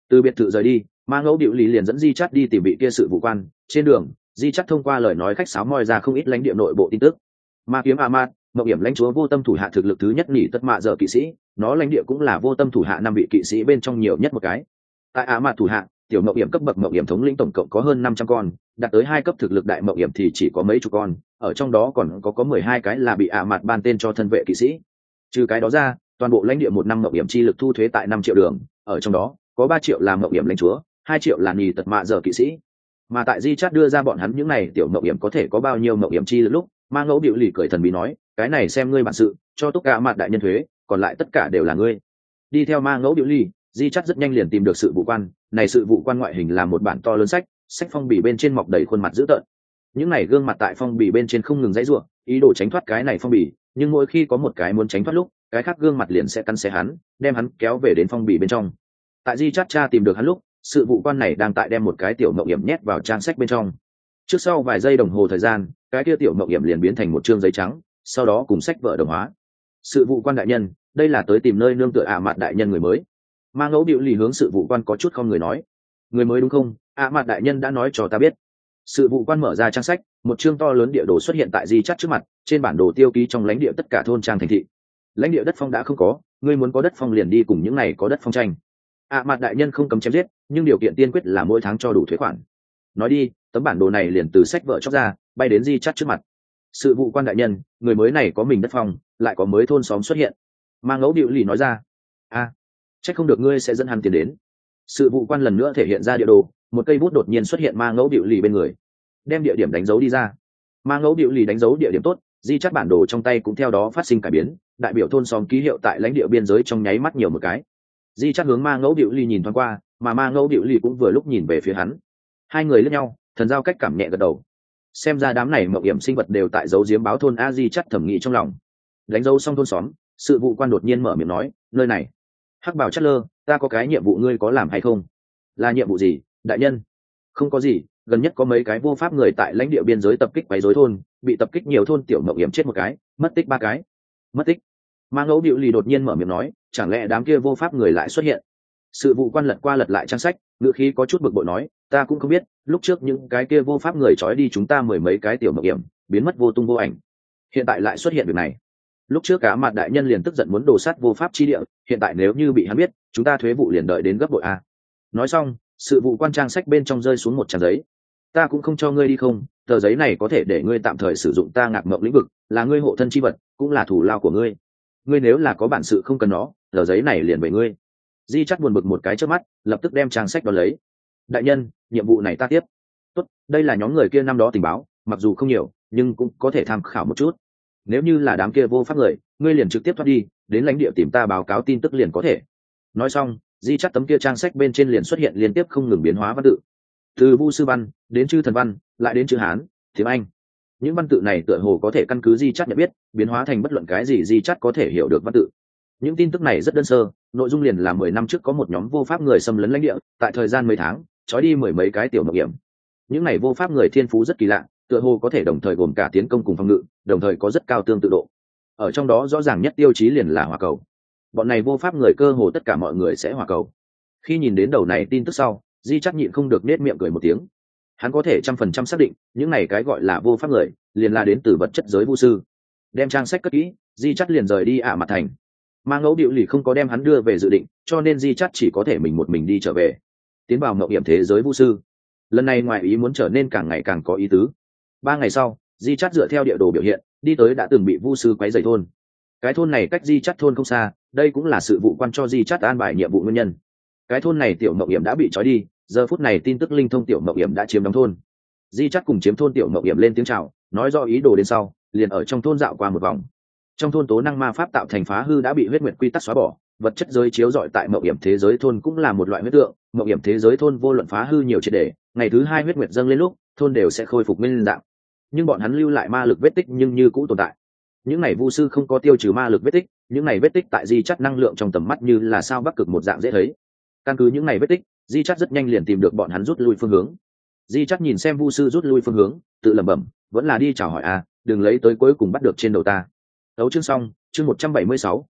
Từ biệt thự rời đi, Ma Ngẫu Điệu Lý liền dẫn Di Chát đi tìm vị kia sự vụ quan. Trên đường, Di Chát thông qua lời nói khách sáo moi ra không ít lãnh địa nội bộ tin tức. Ma kiếm Amat, mộng hiểm lãnh chúa vô tâm thủ hạ thực lực thứ nhất nhỉ tất mạ giờ kỵ sĩ, nó lãnh địa cũng là vô tâm thủ hạ năm vị kỵ sĩ bên trong nhiều nhất một cái. Tại Amat thủ hạ, tiểu mộng hiểm cấp bậc mộng hiểm thống lĩnh tổng cộng có hơn năm trăm con, đạt tới hai cấp thực lực đại mộng hiểm thì chỉ có mấy chục con, ở trong đó còn có có mười hai cái là bị Amat ban tên cho thân vệ kỵ sĩ. Trừ cái đó ra, toàn bộ lãnh địa một năm mộng hiểm chi lực thu thuế tại năm triệu đường, ở trong đó có ba triệu là mộng hiểm lãnh chúa, hai triệu là nhì tật mạ giờ kỵ sĩ. Mà tại Di Chát đưa ra bọn hắn những này tiểu mộng hiểm có thể có bao nhiêu mộng hiểm chi lực lúc, Ma Ngẫu Điệu Lì cười thần bí nói, cái này xem ngươi bản sự, cho tất cả mặt đại nhân thuế, còn lại tất cả đều là ngươi. Đi theo Ma Ngẫu Điệu Lì, Di Chát rất nhanh liền tìm được sự vụ quan. Này sự vụ quan ngoại hình là một bản to lớn sách, sách phong bì bên trên mọc đầy khuôn mặt dữ tợn. Những này gương mặt tại phong bì bên trên không ngừng dãy rủa, ý đồ tránh thoát cái này phong bì, nhưng mỗi khi có một cái muốn tránh thoát lúc, cái khác gương mặt liền sẽ cắn xé hắn, đem hắn kéo về đến phong bì bên trong. Tại Di Chát tra tìm được hắn lúc, sự vụ quan này đang tại đem một cái tiểu mộng hiểm nhét vào trang sách bên trong. Trước sau vài giây đồng hồ thời gian, cái kia tiểu mộng hiểm liền biến thành một trương giấy trắng, sau đó cùng sách vợ đồng hóa. Sự vụ quan đại nhân, đây là tới tìm nơi nương tựa ạ mặt đại nhân người mới. Ma Ngẫu Điệu Lì hướng sự vụ quan có chút không người nói, người mới đúng không? ạ mặt đại nhân đã nói cho ta biết. Sự vụ quan mở ra trang sách, một chương to lớn địa đồ xuất hiện tại Di Chát trước mặt, trên bản đồ tiêu ký trong lãnh địa tất cả thôn trang thành thị. Lãnh địa đất phong đã không có, ngươi muốn có đất phong liền đi cùng những này có đất phong tranh. ạ mặt đại nhân không cấm chém giết, nhưng điều kiện tiên quyết là mỗi tháng cho đủ thuế khoản. Nói đi, tấm bản đồ này liền từ sách vợ chóc ra, bay đến Di Chát trước mặt. Sự vụ quan đại nhân, người mới này có mình đất phong, lại có mới thôn xóm xuất hiện. Ma Ngẫu Điệu Lì nói ra. A, à, chắc không được ngươi sẽ dẫn hắn tiền đến. Sự vụ quan lần nữa thể hiện ra địa đồ, một cây bút đột nhiên xuất hiện Ma Ngẫu Điệu Lì bên người, đem địa điểm đánh dấu đi ra. Ma Ngẫu Điệu Lì đánh dấu địa điểm tốt, Di Chát bản đồ trong tay cũng theo đó phát sinh cải biến, đại biểu thôn xóm ký hiệu tại lãnh địa biên giới trong nháy mắt nhiều một cái. Di Chát hướng Ma Ngẫu Điệu Lì nhìn thoáng qua, mà Ma Ngẫu Điệu Lì cũng vừa lúc nhìn về phía hắn. Hai người liếc nhau, thần giao cách cảm nhẹ gật đầu. Xem ra đám này mộng hiểm sinh vật đều tại dấu giếm báo thôn a. Di Chát thẩm nghĩ trong lòng. Đánh dấu xong thôn xóm, sự vụ quan đột nhiên mở miệng nói, nơi này Hắc Bảo Chát Lơ, ta có cái nhiệm vụ ngươi có làm hay không? Là nhiệm vụ gì, đại nhân? Không có gì, gần nhất có mấy cái vô pháp người tại lãnh địa biên giới tập kích quấy rối thôn, bị tập kích nhiều thôn tiểu mộng hiểm chết một cái, mất tích ba cái. Mất tích? Ma Ngẫu Điệu Lì đột nhiên mở miệng nói, chẳng lẽ đám kia vô pháp người lại xuất hiện? Sự vụ quan lật qua lật lại trang sách, ngữ khí có chút bực bội nói, ta cũng không biết, lúc trước những cái kia vô pháp người trói đi chúng ta mười mấy cái tiểu mộng hiểm, biến mất vô tung vô ảnh. Hiện tại lại xuất hiện việc này. Lúc trước cả mặt đại nhân liền tức giận muốn đổ sát vô pháp chi địa, hiện tại nếu như bị hắn biết, chúng ta thuế vụ liền đợi đến gấp bội a. Nói xong, sự vụ quan trang sách bên trong rơi xuống một trang giấy. Ta cũng không cho ngươi đi không, tờ giấy này có thể để ngươi tạm thời sử dụng ta Ngạc Mộng lĩnh vực, là ngươi hộ thân chi vật, cũng là thủ lao của ngươi. Ngươi nếu là có bản sự không cần nó, tờ giấy này liền về ngươi. Di Chát buồn bực một cái trước mắt, lập tức đem trang sách đó lấy. Đại nhân, nhiệm vụ này ta tiếp. Tốt, đây là nhóm người kia năm đó tình báo, mặc dù không nhiều, nhưng cũng có thể tham khảo một chút. Nếu như là đám kia vô pháp người, ngươi liền trực tiếp thoát đi, đến lãnh địa tìm ta báo cáo tin tức liền có thể. Nói xong, Di Chát tấm kia trang sách bên trên liền xuất hiện liên tiếp không ngừng biến hóa văn tự. Từ vu sư văn đến chư thần văn, lại đến chữ Hán, tiếng Anh. Những văn tự này tựa hồ có thể căn cứ Di Chát nhận biết, biến hóa thành bất luận cái gì Di Chát có thể hiểu được văn tự. Những tin tức này rất đơn sơ, nội dung liền là mười năm trước có một nhóm vô pháp người xâm lấn lãnh địa, tại thời gian mấy tháng, trói đi mười mấy cái tiểu mộng hiểm. Những này vô pháp người thiên phú rất kỳ lạ, tựa hồ có thể đồng thời gồm cả tiến công cùng phòng ngự, đồng thời có rất cao tương tự độ. Ở trong đó rõ ràng nhất tiêu chí liền là hỏa cầu. Bọn này vô pháp người cơ hồ tất cả mọi người sẽ hỏa cầu. Khi nhìn đến đầu này tin tức sau, Di Chát nhịn không được nết miệng cười một tiếng. Hắn có thể trăm phần trăm xác định, những này cái gọi là vô pháp người, liền là đến từ vật chất giới vu sư. Đem trang sách cất kỹ, Di Chát liền rời đi ả mặt thành. Ma Ngẫu Điệu Lì không có đem hắn đưa về dự định, cho nên Di Chát chỉ có thể mình một mình đi trở về, tiến vào mộng hiểm thế giới vu sư. Lần này ngoài ý muốn trở nên càng ngày càng có ý tứ. Ba ngày sau, Di Chát dựa theo địa đồ biểu hiện, đi tới đã từng bị vu sư quấy rầy thôn. Cái thôn này cách Di Chát thôn không xa, đây cũng là sự vụ quan cho Di Chát an bài nhiệm vụ nguyên nhân. Cái thôn này tiểu mộng hiểm đã bị trói đi, giờ phút này tin tức linh thông tiểu mộng hiểm đã chiếm đóng thôn. Di Chát cùng chiếm thôn tiểu mộng hiểm lên tiếng chào, nói rõ ý đồ đến sau, liền ở trong thôn dạo qua một vòng. Trong thôn tố năng ma pháp tạo thành phá hư đã bị huyết nguyệt quy tắc xóa bỏ, vật chất giới chiếu rọi tại mộng hiểm thế giới thôn cũng là một loại huyết tượng, mộng hiểm thế giới thôn vô luận phá hư nhiều triệt để, ngày thứ hai huyết nguyệt dâng lên lúc, thôn đều sẽ khôi phục nguyên dạng. Nhưng bọn hắn lưu lại ma lực vết tích nhưng như cũ tồn tại. Những này vu sư không có tiêu trừ ma lực vết tích, những này vết tích tại Di Chát năng lượng trong tầm mắt như là sao bắc cực một dạng dễ thấy. Căn cứ những này vết tích, Di Chát rất nhanh liền tìm được bọn hắn rút lui phương hướng. Di Chát nhìn xem vu sư rút lui phương hướng, tự lẩm bẩm, vẫn là đi chào hỏi à, đừng lấy tới cuối cùng bắt được trên đầu ta. Tấu chương xong, chương một trăm bảy mươi sáu,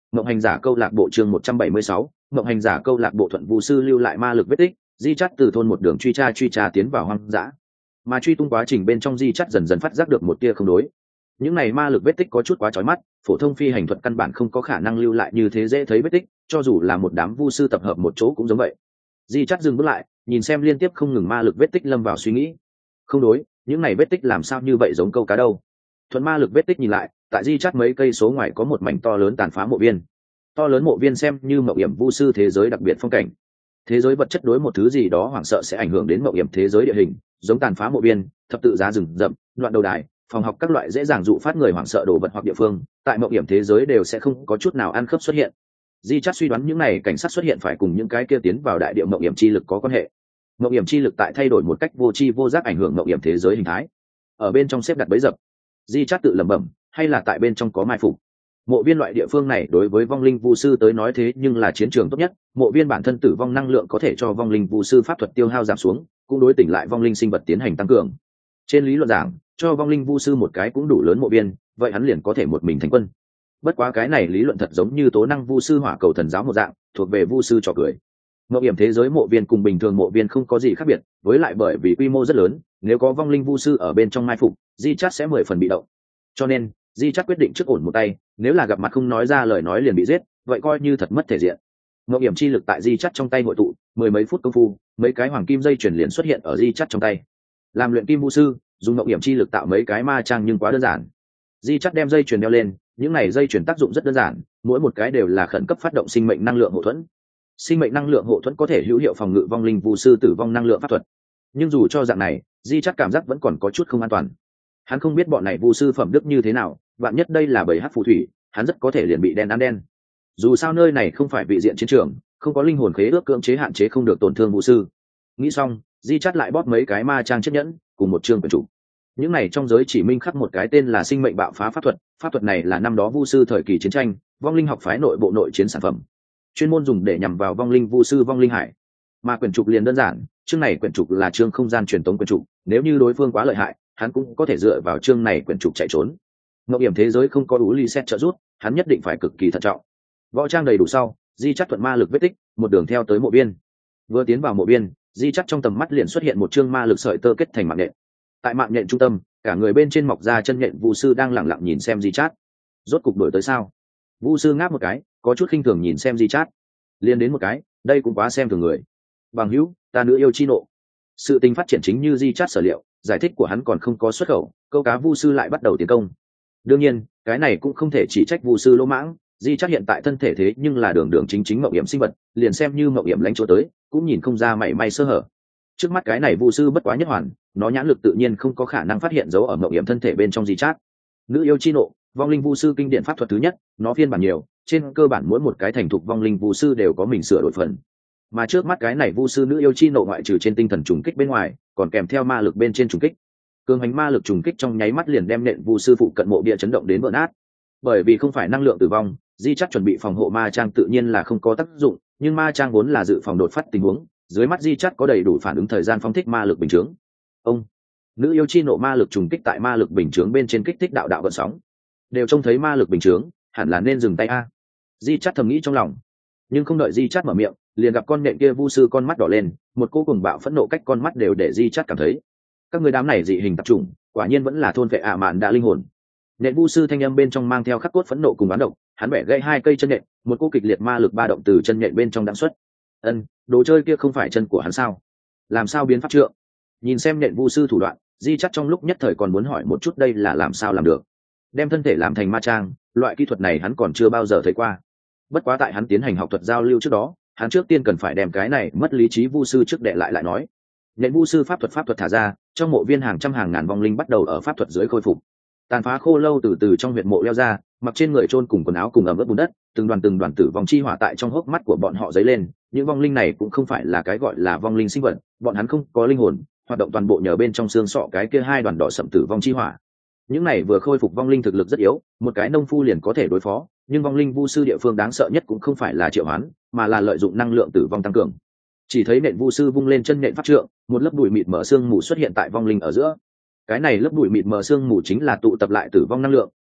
Mộng hành giả câu lạc bộ chương một trăm bảy mươi sáu, mộng hành giả câu lạc bộ thuận vu sư lưu lại ma lực vết tích, di chắt từ thôn một đường truy tra truy tra tiến vào hoang dã. Mà truy tung quá trình bên trong di chắt dần dần phát giác được một tia không đối. Những này ma lực vết tích có chút quá chói mắt, phổ thông phi hành thuật căn bản không có khả năng lưu lại như thế dễ thấy vết tích, cho dù là một đám vu sư tập hợp một chỗ cũng giống vậy. Di chắt dừng bước lại, nhìn xem liên tiếp không ngừng ma lực vết tích lâm vào suy nghĩ. Không đối, những này vết tích làm sao như vậy giống câu cá đâu? Thuận ma lực vết tích nhìn lại, tại di chắt mấy cây số ngoài có một mảnh to lớn tàn phá mộ viên. To lớn mộ viên xem như mậu hiểm vu sư thế giới đặc biệt phong cảnh. Thế giới vật chất đối một thứ gì đó hoảng sợ sẽ ảnh hưởng đến mậu hiểm thế giới địa hình, giống tàn phá mộ viên, thập tự giá rừng rậm, đoạn đầu đài, phòng học các loại dễ dàng dụ phát người hoảng sợ đồ vật hoặc địa phương, tại mậu hiểm thế giới đều sẽ không có chút nào ăn khớp xuất hiện. Di chắt suy đoán những này cảnh sát xuất hiện phải cùng những cái kia tiến vào đại địa mậu hiểm chi lực có quan hệ. Mậu hiểm chi lực tại thay đổi một cách vô tri vô giác ảnh hưởng mậu hiểm thế giới hình thái. Ở bên trong xếp đặt bẫy dập. Di chắt tự lẩm bẩm, hay là tại bên trong có mai phục. Mộ viên loại địa phương này đối với vong linh vu sư tới nói thế nhưng là chiến trường tốt nhất. Mộ viên bản thân tử vong năng lượng có thể cho vong linh vu sư pháp thuật tiêu hao giảm xuống, cũng đối tỉnh lại vong linh sinh vật tiến hành tăng cường. Trên lý luận giảng, cho vong linh vu sư một cái cũng đủ lớn mộ viên, vậy hắn liền có thể một mình thành quân. Bất quá cái này lý luận thật giống như tố năng vu sư hỏa cầu thần giáo một dạng, thuộc về vu sư trò cười. Mộ hiểm thế giới mộ viên cùng bình thường mộ viên không có gì khác biệt, với lại bởi vì quy mô rất lớn, nếu có vong linh vu sư ở bên trong mai phục, di chắt sẽ mười phần bị động. Cho nên di chắt quyết định trước ổn một tay, nếu là gặp mặt không nói ra lời nói liền bị giết, vậy coi như thật mất thể diện. Mộng hiểm chi lực tại di chắt trong tay hội tụ, mười mấy phút công phu, mấy cái hoàng kim dây chuyển liền xuất hiện ở di chắt trong tay. Làm luyện kim vu sư, dùng mộng hiểm chi lực tạo mấy cái ma trang nhưng quá đơn giản. Di chắt đem dây chuyển đeo lên, những này dây chuyển tác dụng rất đơn giản, mỗi một cái đều là khẩn cấp phát động sinh mệnh năng lượng hộ thuẫn. Sinh mệnh năng lượng hộ thuẫn có thể hữu hiệu phòng ngự vong linh vu sư tử vong năng lượng pháp thuật. Nhưng dù cho dạng này, di chắt cảm giác vẫn còn có chút không an toàn. Hắn không biết bọn này vu sư phẩm đức như thế nào, vạn nhất đây là bầy hắc phù thủy, hắn rất có thể liền bị đen ăn đen. Dù sao nơi này không phải vị diện chiến trường, không có linh hồn khế ước cưỡng chế hạn chế không được tổn thương vu sư. Nghĩ xong, di chắt lại bóp mấy cái ma trang chiếc nhẫn cùng một chương quyển trục. Những này trong giới chỉ minh khắc một cái tên là sinh mệnh bạo phá pháp thuật, pháp thuật này là năm đó vu sư thời kỳ chiến tranh, vong linh học phái nội bộ nội chiến sản phẩm, chuyên môn dùng để nhằm vào vong linh vu sư vong linh hải. Mà quyển trục liền đơn giản, chương này quyển trục là chương không gian truyền tống quyển trục, nếu như đối phương quá lợi hại, hắn cũng có thể dựa vào chương này quyển trục chạy trốn. Ngọc hiểm thế giới không có đủ ly xét trợ giúp, hắn nhất định phải cực kỳ thận trọng. Võ trang đầy đủ sau, di chắt thuận ma lực vết tích, một đường theo tới mộ biên. Vừa tiến vào mộ biên, di chắt trong tầm mắt liền xuất hiện một chương ma lực sợi tơ kết thành mạng nhện. Tại mạng nhện trung tâm, cả người bên trên mọc ra chân nhện vu sư đang lẳng lặng nhìn xem di chắt. Rốt cục đổi tới sao? Vu sư ngáp một cái, có chút khinh thường nhìn xem di chắt. Liên đến một cái, đây cũng quá xem thường người. Bằng hữu, ta nữ yêu chi nộ. Sự tình phát triển chính như di chắt sở liệu, giải thích của hắn còn không có xuất khẩu, câu cá vu sư lại bắt đầu tiến công. Đương nhiên, cái này cũng không thể chỉ trách vu sư lỗ mãng, di chắc hiện tại thân thể thế nhưng là đường đường chính chính mậu hiểm sinh vật, liền xem như mậu hiểm lánh chỗ tới, cũng nhìn không ra mảy may sơ hở. Trước mắt cái này vu sư bất quá nhất hoàn, nó nhãn lực tự nhiên không có khả năng phát hiện dấu ở mậu hiểm thân thể bên trong di chát. Nữ yêu chi nộ, vong linh vu sư kinh điển pháp thuật thứ nhất, nó phiên bản nhiều, trên cơ bản mỗi một cái thành thục vong linh vu sư đều có mình sửa đổi phần. Mà trước mắt cái này vu sư nữ yêu chi nộ ngoại trừ trên tinh thần trùng kích bên ngoài, còn kèm theo ma lực bên trên trùng kích. Cường hành ma lực trùng kích trong nháy mắt liền đem nện vu sư phụ cận mộ bia chấn động đến vỡ nát. Bởi vì không phải năng lượng tử vong, di chắc chuẩn bị phòng hộ ma trang tự nhiên là không có tác dụng, nhưng ma trang vốn là dự phòng đột phát tình huống, dưới mắt di chắc có đầy đủ phản ứng thời gian phóng thích ma lực bình chướng. Ông nữ yêu chi nộ ma lực trùng kích tại ma lực bình chướng bên trên kích thích đạo đạo gợn sóng, đều trông thấy ma lực bình chướng, hẳn là nên dừng tay a. Di chắc thầm nghĩ trong lòng, nhưng không đợi di chắc mở miệng, liền gặp con nện kia vu sư con mắt đỏ lên, một cô cùng bạo phẫn nộ cách con mắt đều để di chắc cảm thấy các người đám này dị hình tập trung, quả nhiên vẫn là thôn vệ ạ mạn đã linh hồn. Nện vu sư thanh âm bên trong mang theo khắc cốt phẫn nộ cùng bán động, hắn bẻ gãy hai cây chân nện, một cô kịch liệt ma lực ba động từ chân nện bên trong đãng xuất. Ân, đồ chơi kia không phải chân của hắn sao? Làm sao biến pháp trượng? Nhìn xem nện vu sư thủ đoạn, di chắc trong lúc nhất thời còn muốn hỏi một chút đây là làm sao làm được. Đem thân thể làm thành ma trang, loại kỹ thuật này hắn còn chưa bao giờ thấy qua. Bất quá tại hắn tiến hành học thuật giao lưu trước đó, hắn trước tiên cần phải đem cái này mất lý trí vu sư trước đệ lại lại nói. Nện vu sư pháp thuật pháp thuật thả ra, trong mộ viên hàng trăm hàng ngàn vong linh bắt đầu ở pháp thuật dưới khôi phục. Tàn phá khô lâu từ từ trong huyệt mộ leo ra, mặc trên người chôn cùng quần áo cùng ẩm ướt bùn đất, từng đoàn từng đoàn tử vong chi hỏa tại trong hốc mắt của bọn họ dấy lên. Những vong linh này cũng không phải là cái gọi là vong linh sinh vật, bọn hắn không có linh hồn, hoạt động toàn bộ nhờ bên trong xương sọ cái kia hai đoàn đỏ sậm tử vong chi hỏa. Những này vừa khôi phục vong linh thực lực rất yếu, một cái nông phu liền có thể đối phó, nhưng vong linh vu sư địa phương đáng sợ nhất cũng không phải là triệu hoán, mà là lợi dụng năng lượng tử vong tăng cường. Chỉ thấy nện vu sư vung lên chân nện pháp trượng, một lớp bụi mịt mờ sương mù xuất hiện tại vong linh ở giữa. Cái này lớp bụi mịt mờ sương mù chính là tụ tập lại tử vong năng lượng,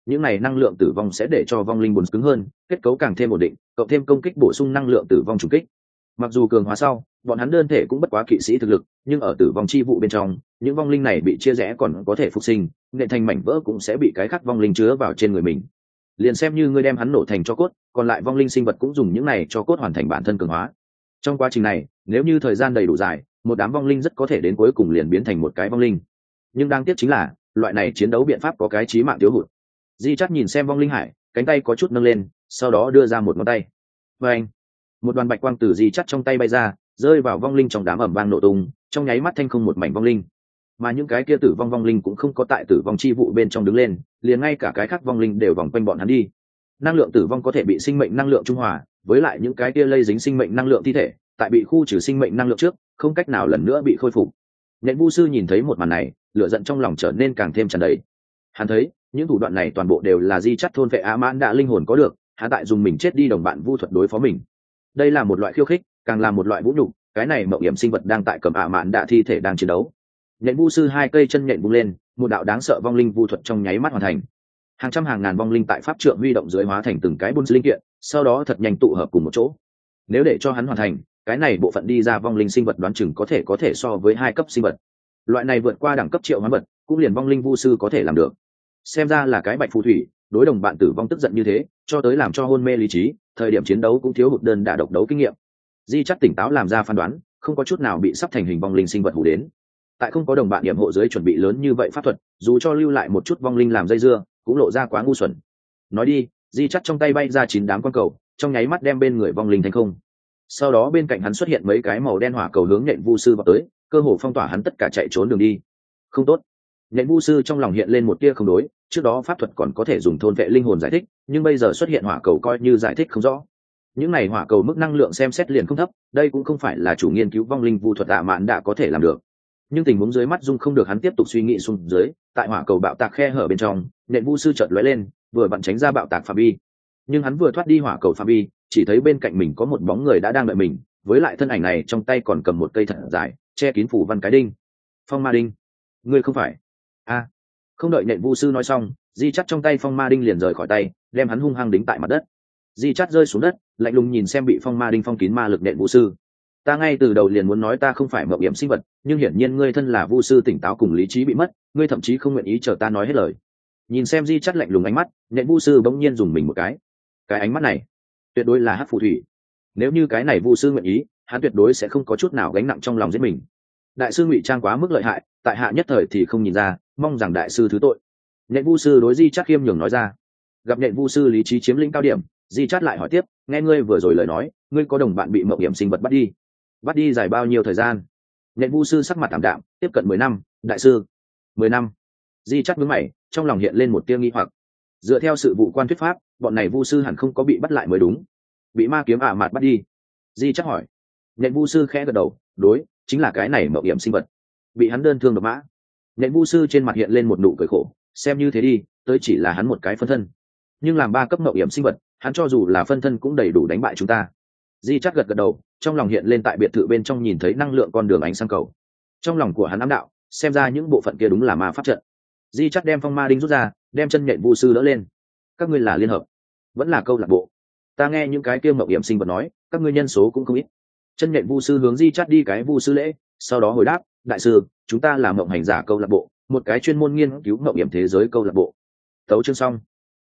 những này năng lượng tử vong sẽ để cho vong linh buồn cứng hơn, kết cấu càng thêm ổn định, cộng thêm công kích bổ sung năng lượng tử vong trùng kích. Mặc dù cường hóa sau, bọn hắn đơn thể cũng bất quá kỵ sĩ thực lực, nhưng ở tử vong chi vụ bên trong, những vong linh này bị chia rẽ còn có thể phục sinh, nện thành mảnh vỡ cũng sẽ bị cái khác vong linh chứa vào trên người mình. Liền xem như ngươi đem hắn nổ thành cho cốt, còn lại vong linh sinh vật cũng dùng những này cho cốt hoàn thành bản thân cường hóa. Trong quá trình này, nếu như thời gian đầy đủ dài, một đám vong linh rất có thể đến cuối cùng liền biến thành một cái vong linh. Nhưng đáng tiếc chính là, loại này chiến đấu biện pháp có cái chí mạng thiếu hụt. Di Chát nhìn xem vong linh hải, cánh tay có chút nâng lên, sau đó đưa ra một ngón tay. Và anh, một đoàn bạch quang từ Di Chát trong tay bay ra, rơi vào vong linh trong đám ẩm vang nổ tung, trong nháy mắt thanh không một mảnh vong linh. Mà những cái kia tử vong vong linh cũng không có tại tử vong chi vụ bên trong đứng lên, liền ngay cả cái khác vong linh đều vòng quanh bọn hắn đi. Năng lượng tử vong có thể bị sinh mệnh năng lượng trung hòa, với lại những cái kia lây dính sinh mệnh năng lượng thi thể, tại bị khu trừ sinh mệnh năng lượng trước, không cách nào lần nữa bị khôi phục. Nhện Vu sư nhìn thấy một màn này, lửa giận trong lòng trở nên càng thêm tràn đầy. Hắn thấy, những thủ đoạn này toàn bộ đều là Di Chát thôn vệ Á Mãn đã linh hồn có được, hắn tại dùng mình chết đi đồng bạn vu thuật đối phó mình. Đây là một loại khiêu khích, càng là một loại vũ nhục, cái này mộng hiểm sinh vật đang tại cầm Á Mãn đã thi thể đang chiến đấu. Nhện Vu sư hai cây chân nhện bung lên, một đạo đáng sợ vong linh vu thuật trong nháy mắt hoàn thành. Hàng trăm hàng ngàn vong linh tại pháp trượng huy động dưới hóa thành từng cái buôn linh kiện, sau đó thật nhanh tụ hợp cùng một chỗ. Nếu để cho hắn hoàn thành, cái này bộ phận đi ra vong linh sinh vật đoán chừng có thể có thể so với hai cấp sinh vật. Loại này vượt qua đẳng cấp triệu hoán vật, cũng liền vong linh vu sư có thể làm được. Xem ra là cái bạch phù thủy, đối đồng bạn tử vong tức giận như thế, cho tới làm cho hôn mê lý trí, thời điểm chiến đấu cũng thiếu hụt đơn đả độc đấu kinh nghiệm. Di Chát tỉnh táo làm ra phán đoán, không có chút nào bị sắp thành hình vong linh sinh vật hù đến. Tại không có đồng bạn điểm hộ dưới chuẩn bị lớn như vậy pháp thuật, dù cho lưu lại một chút vong linh làm dây dưa, cũng lộ ra quá ngu xuẩn. Nói đi, Di Chát trong tay bay ra chín đám quang cầu, trong nháy mắt đem bên người vong linh thành không. Sau đó bên cạnh hắn xuất hiện mấy cái màu đen hỏa cầu hướng Nhện Vu sư vào tới, cơ hồ phong tỏa hắn tất cả chạy trốn đường đi. Không tốt. Nhện Vu sư trong lòng hiện lên một tia không đối, trước đó pháp thuật còn có thể dùng thôn vệ linh hồn giải thích, nhưng bây giờ xuất hiện hỏa cầu coi như giải thích không rõ. Những này hỏa cầu mức năng lượng xem xét liền không thấp, đây cũng không phải là chủ nghiên cứu vong linh vu thuật Tạ Mạn đã có thể làm được. Nhưng tình huống dưới mắt dung không được hắn tiếp tục suy nghĩ xuống dưới, tại hỏa cầu bạo tạc khe hở bên trong, Nhện Vu sư chợt lóe lên, vừa vặn tránh ra bạo tạc phạm vi. Nhưng hắn vừa thoát đi hỏa cầu phạm vi, chỉ thấy bên cạnh mình có một bóng người đã đang đợi mình, với lại thân ảnh này trong tay còn cầm một cây thật dài, che kín phủ văn cái đinh. Phong ma đinh, ngươi không phải? A, không đợi Nhện Vu sư nói xong, Di Chát trong tay phong ma đinh liền rời khỏi tay, đem hắn hung hăng đính tại mặt đất. Di Chát rơi xuống đất, lạnh lùng nhìn xem bị phong ma đinh phong kín ma lực Nhện Vu sư. Ta ngay từ đầu liền muốn nói ta không phải mộng hiểm sinh vật, nhưng hiển nhiên ngươi thân là vu sư tỉnh táo cùng lý trí bị mất, ngươi thậm chí không nguyện ý chờ ta nói hết lời. Nhìn xem Di Chát lạnh lùng ánh mắt, Nhện Vu sư bỗng nhiên dùng mình một cái. Cái ánh mắt này, tuyệt đối là hắc phù thủy. Nếu như cái này vu sư nguyện ý, hắn tuyệt đối sẽ không có chút nào gánh nặng trong lòng giết mình. Đại sư ngụy trang quá mức lợi hại, tại hạ nhất thời thì không nhìn ra, mong rằng đại sư thứ tội. Nhện Vu sư đối Di Chát khiêm nhường nói ra. Gặp Nhện Vu sư lý trí chiếm lĩnh cao điểm, Di Chát lại hỏi tiếp, nghe ngươi vừa rồi lời nói, ngươi có đồng bạn bị mộng hiểm sinh vật bắt đi, bắt đi dài bao nhiêu thời gian? Nhện Vu sư sắc mặt tạm đạm, tiếp cận mười năm, đại sư. Mười năm? Di Chát nhướng mày, trong lòng hiện lên một tia nghi hoặc. Dựa theo sự vụ quan thuyết pháp, bọn này vu sư hẳn không có bị bắt lại mới đúng. Bị ma kiếm ả mạt bắt đi? Di Chát hỏi. Nhện Vu sư khẽ gật đầu, đối, chính là cái này mộng hiểm sinh vật, bị hắn đơn thương độc mã. Nhện Vu sư trên mặt hiện lên một nụ cười khổ, xem như thế đi, tới chỉ là hắn một cái phân thân, nhưng làm ba cấp mộng hiểm sinh vật, hắn cho dù là phân thân cũng đầy đủ đánh bại chúng ta. Di Chát gật gật đầu, trong lòng hiện lên tại biệt thự bên trong nhìn thấy năng lượng con đường ánh sáng cầu. Trong lòng của hắn ám đạo, xem ra những bộ phận kia đúng là ma pháp trận. Di Chát đem phong ma đinh rút ra, đem chân Nhện Vu sư đỡ lên. Các ngươi là liên hợp, vẫn là câu lạc bộ? Ta nghe những cái kia mộng hiểm sinh vật nói, các ngươi nhân số cũng không ít. Chân Nhện Vu sư hướng Di Chát đi cái vu sư lễ, sau đó hồi đáp, đại sư, chúng ta là mộng hành giả câu lạc bộ, một cái chuyên môn nghiên cứu mộng hiểm thế giới câu lạc bộ. Tấu chương xong.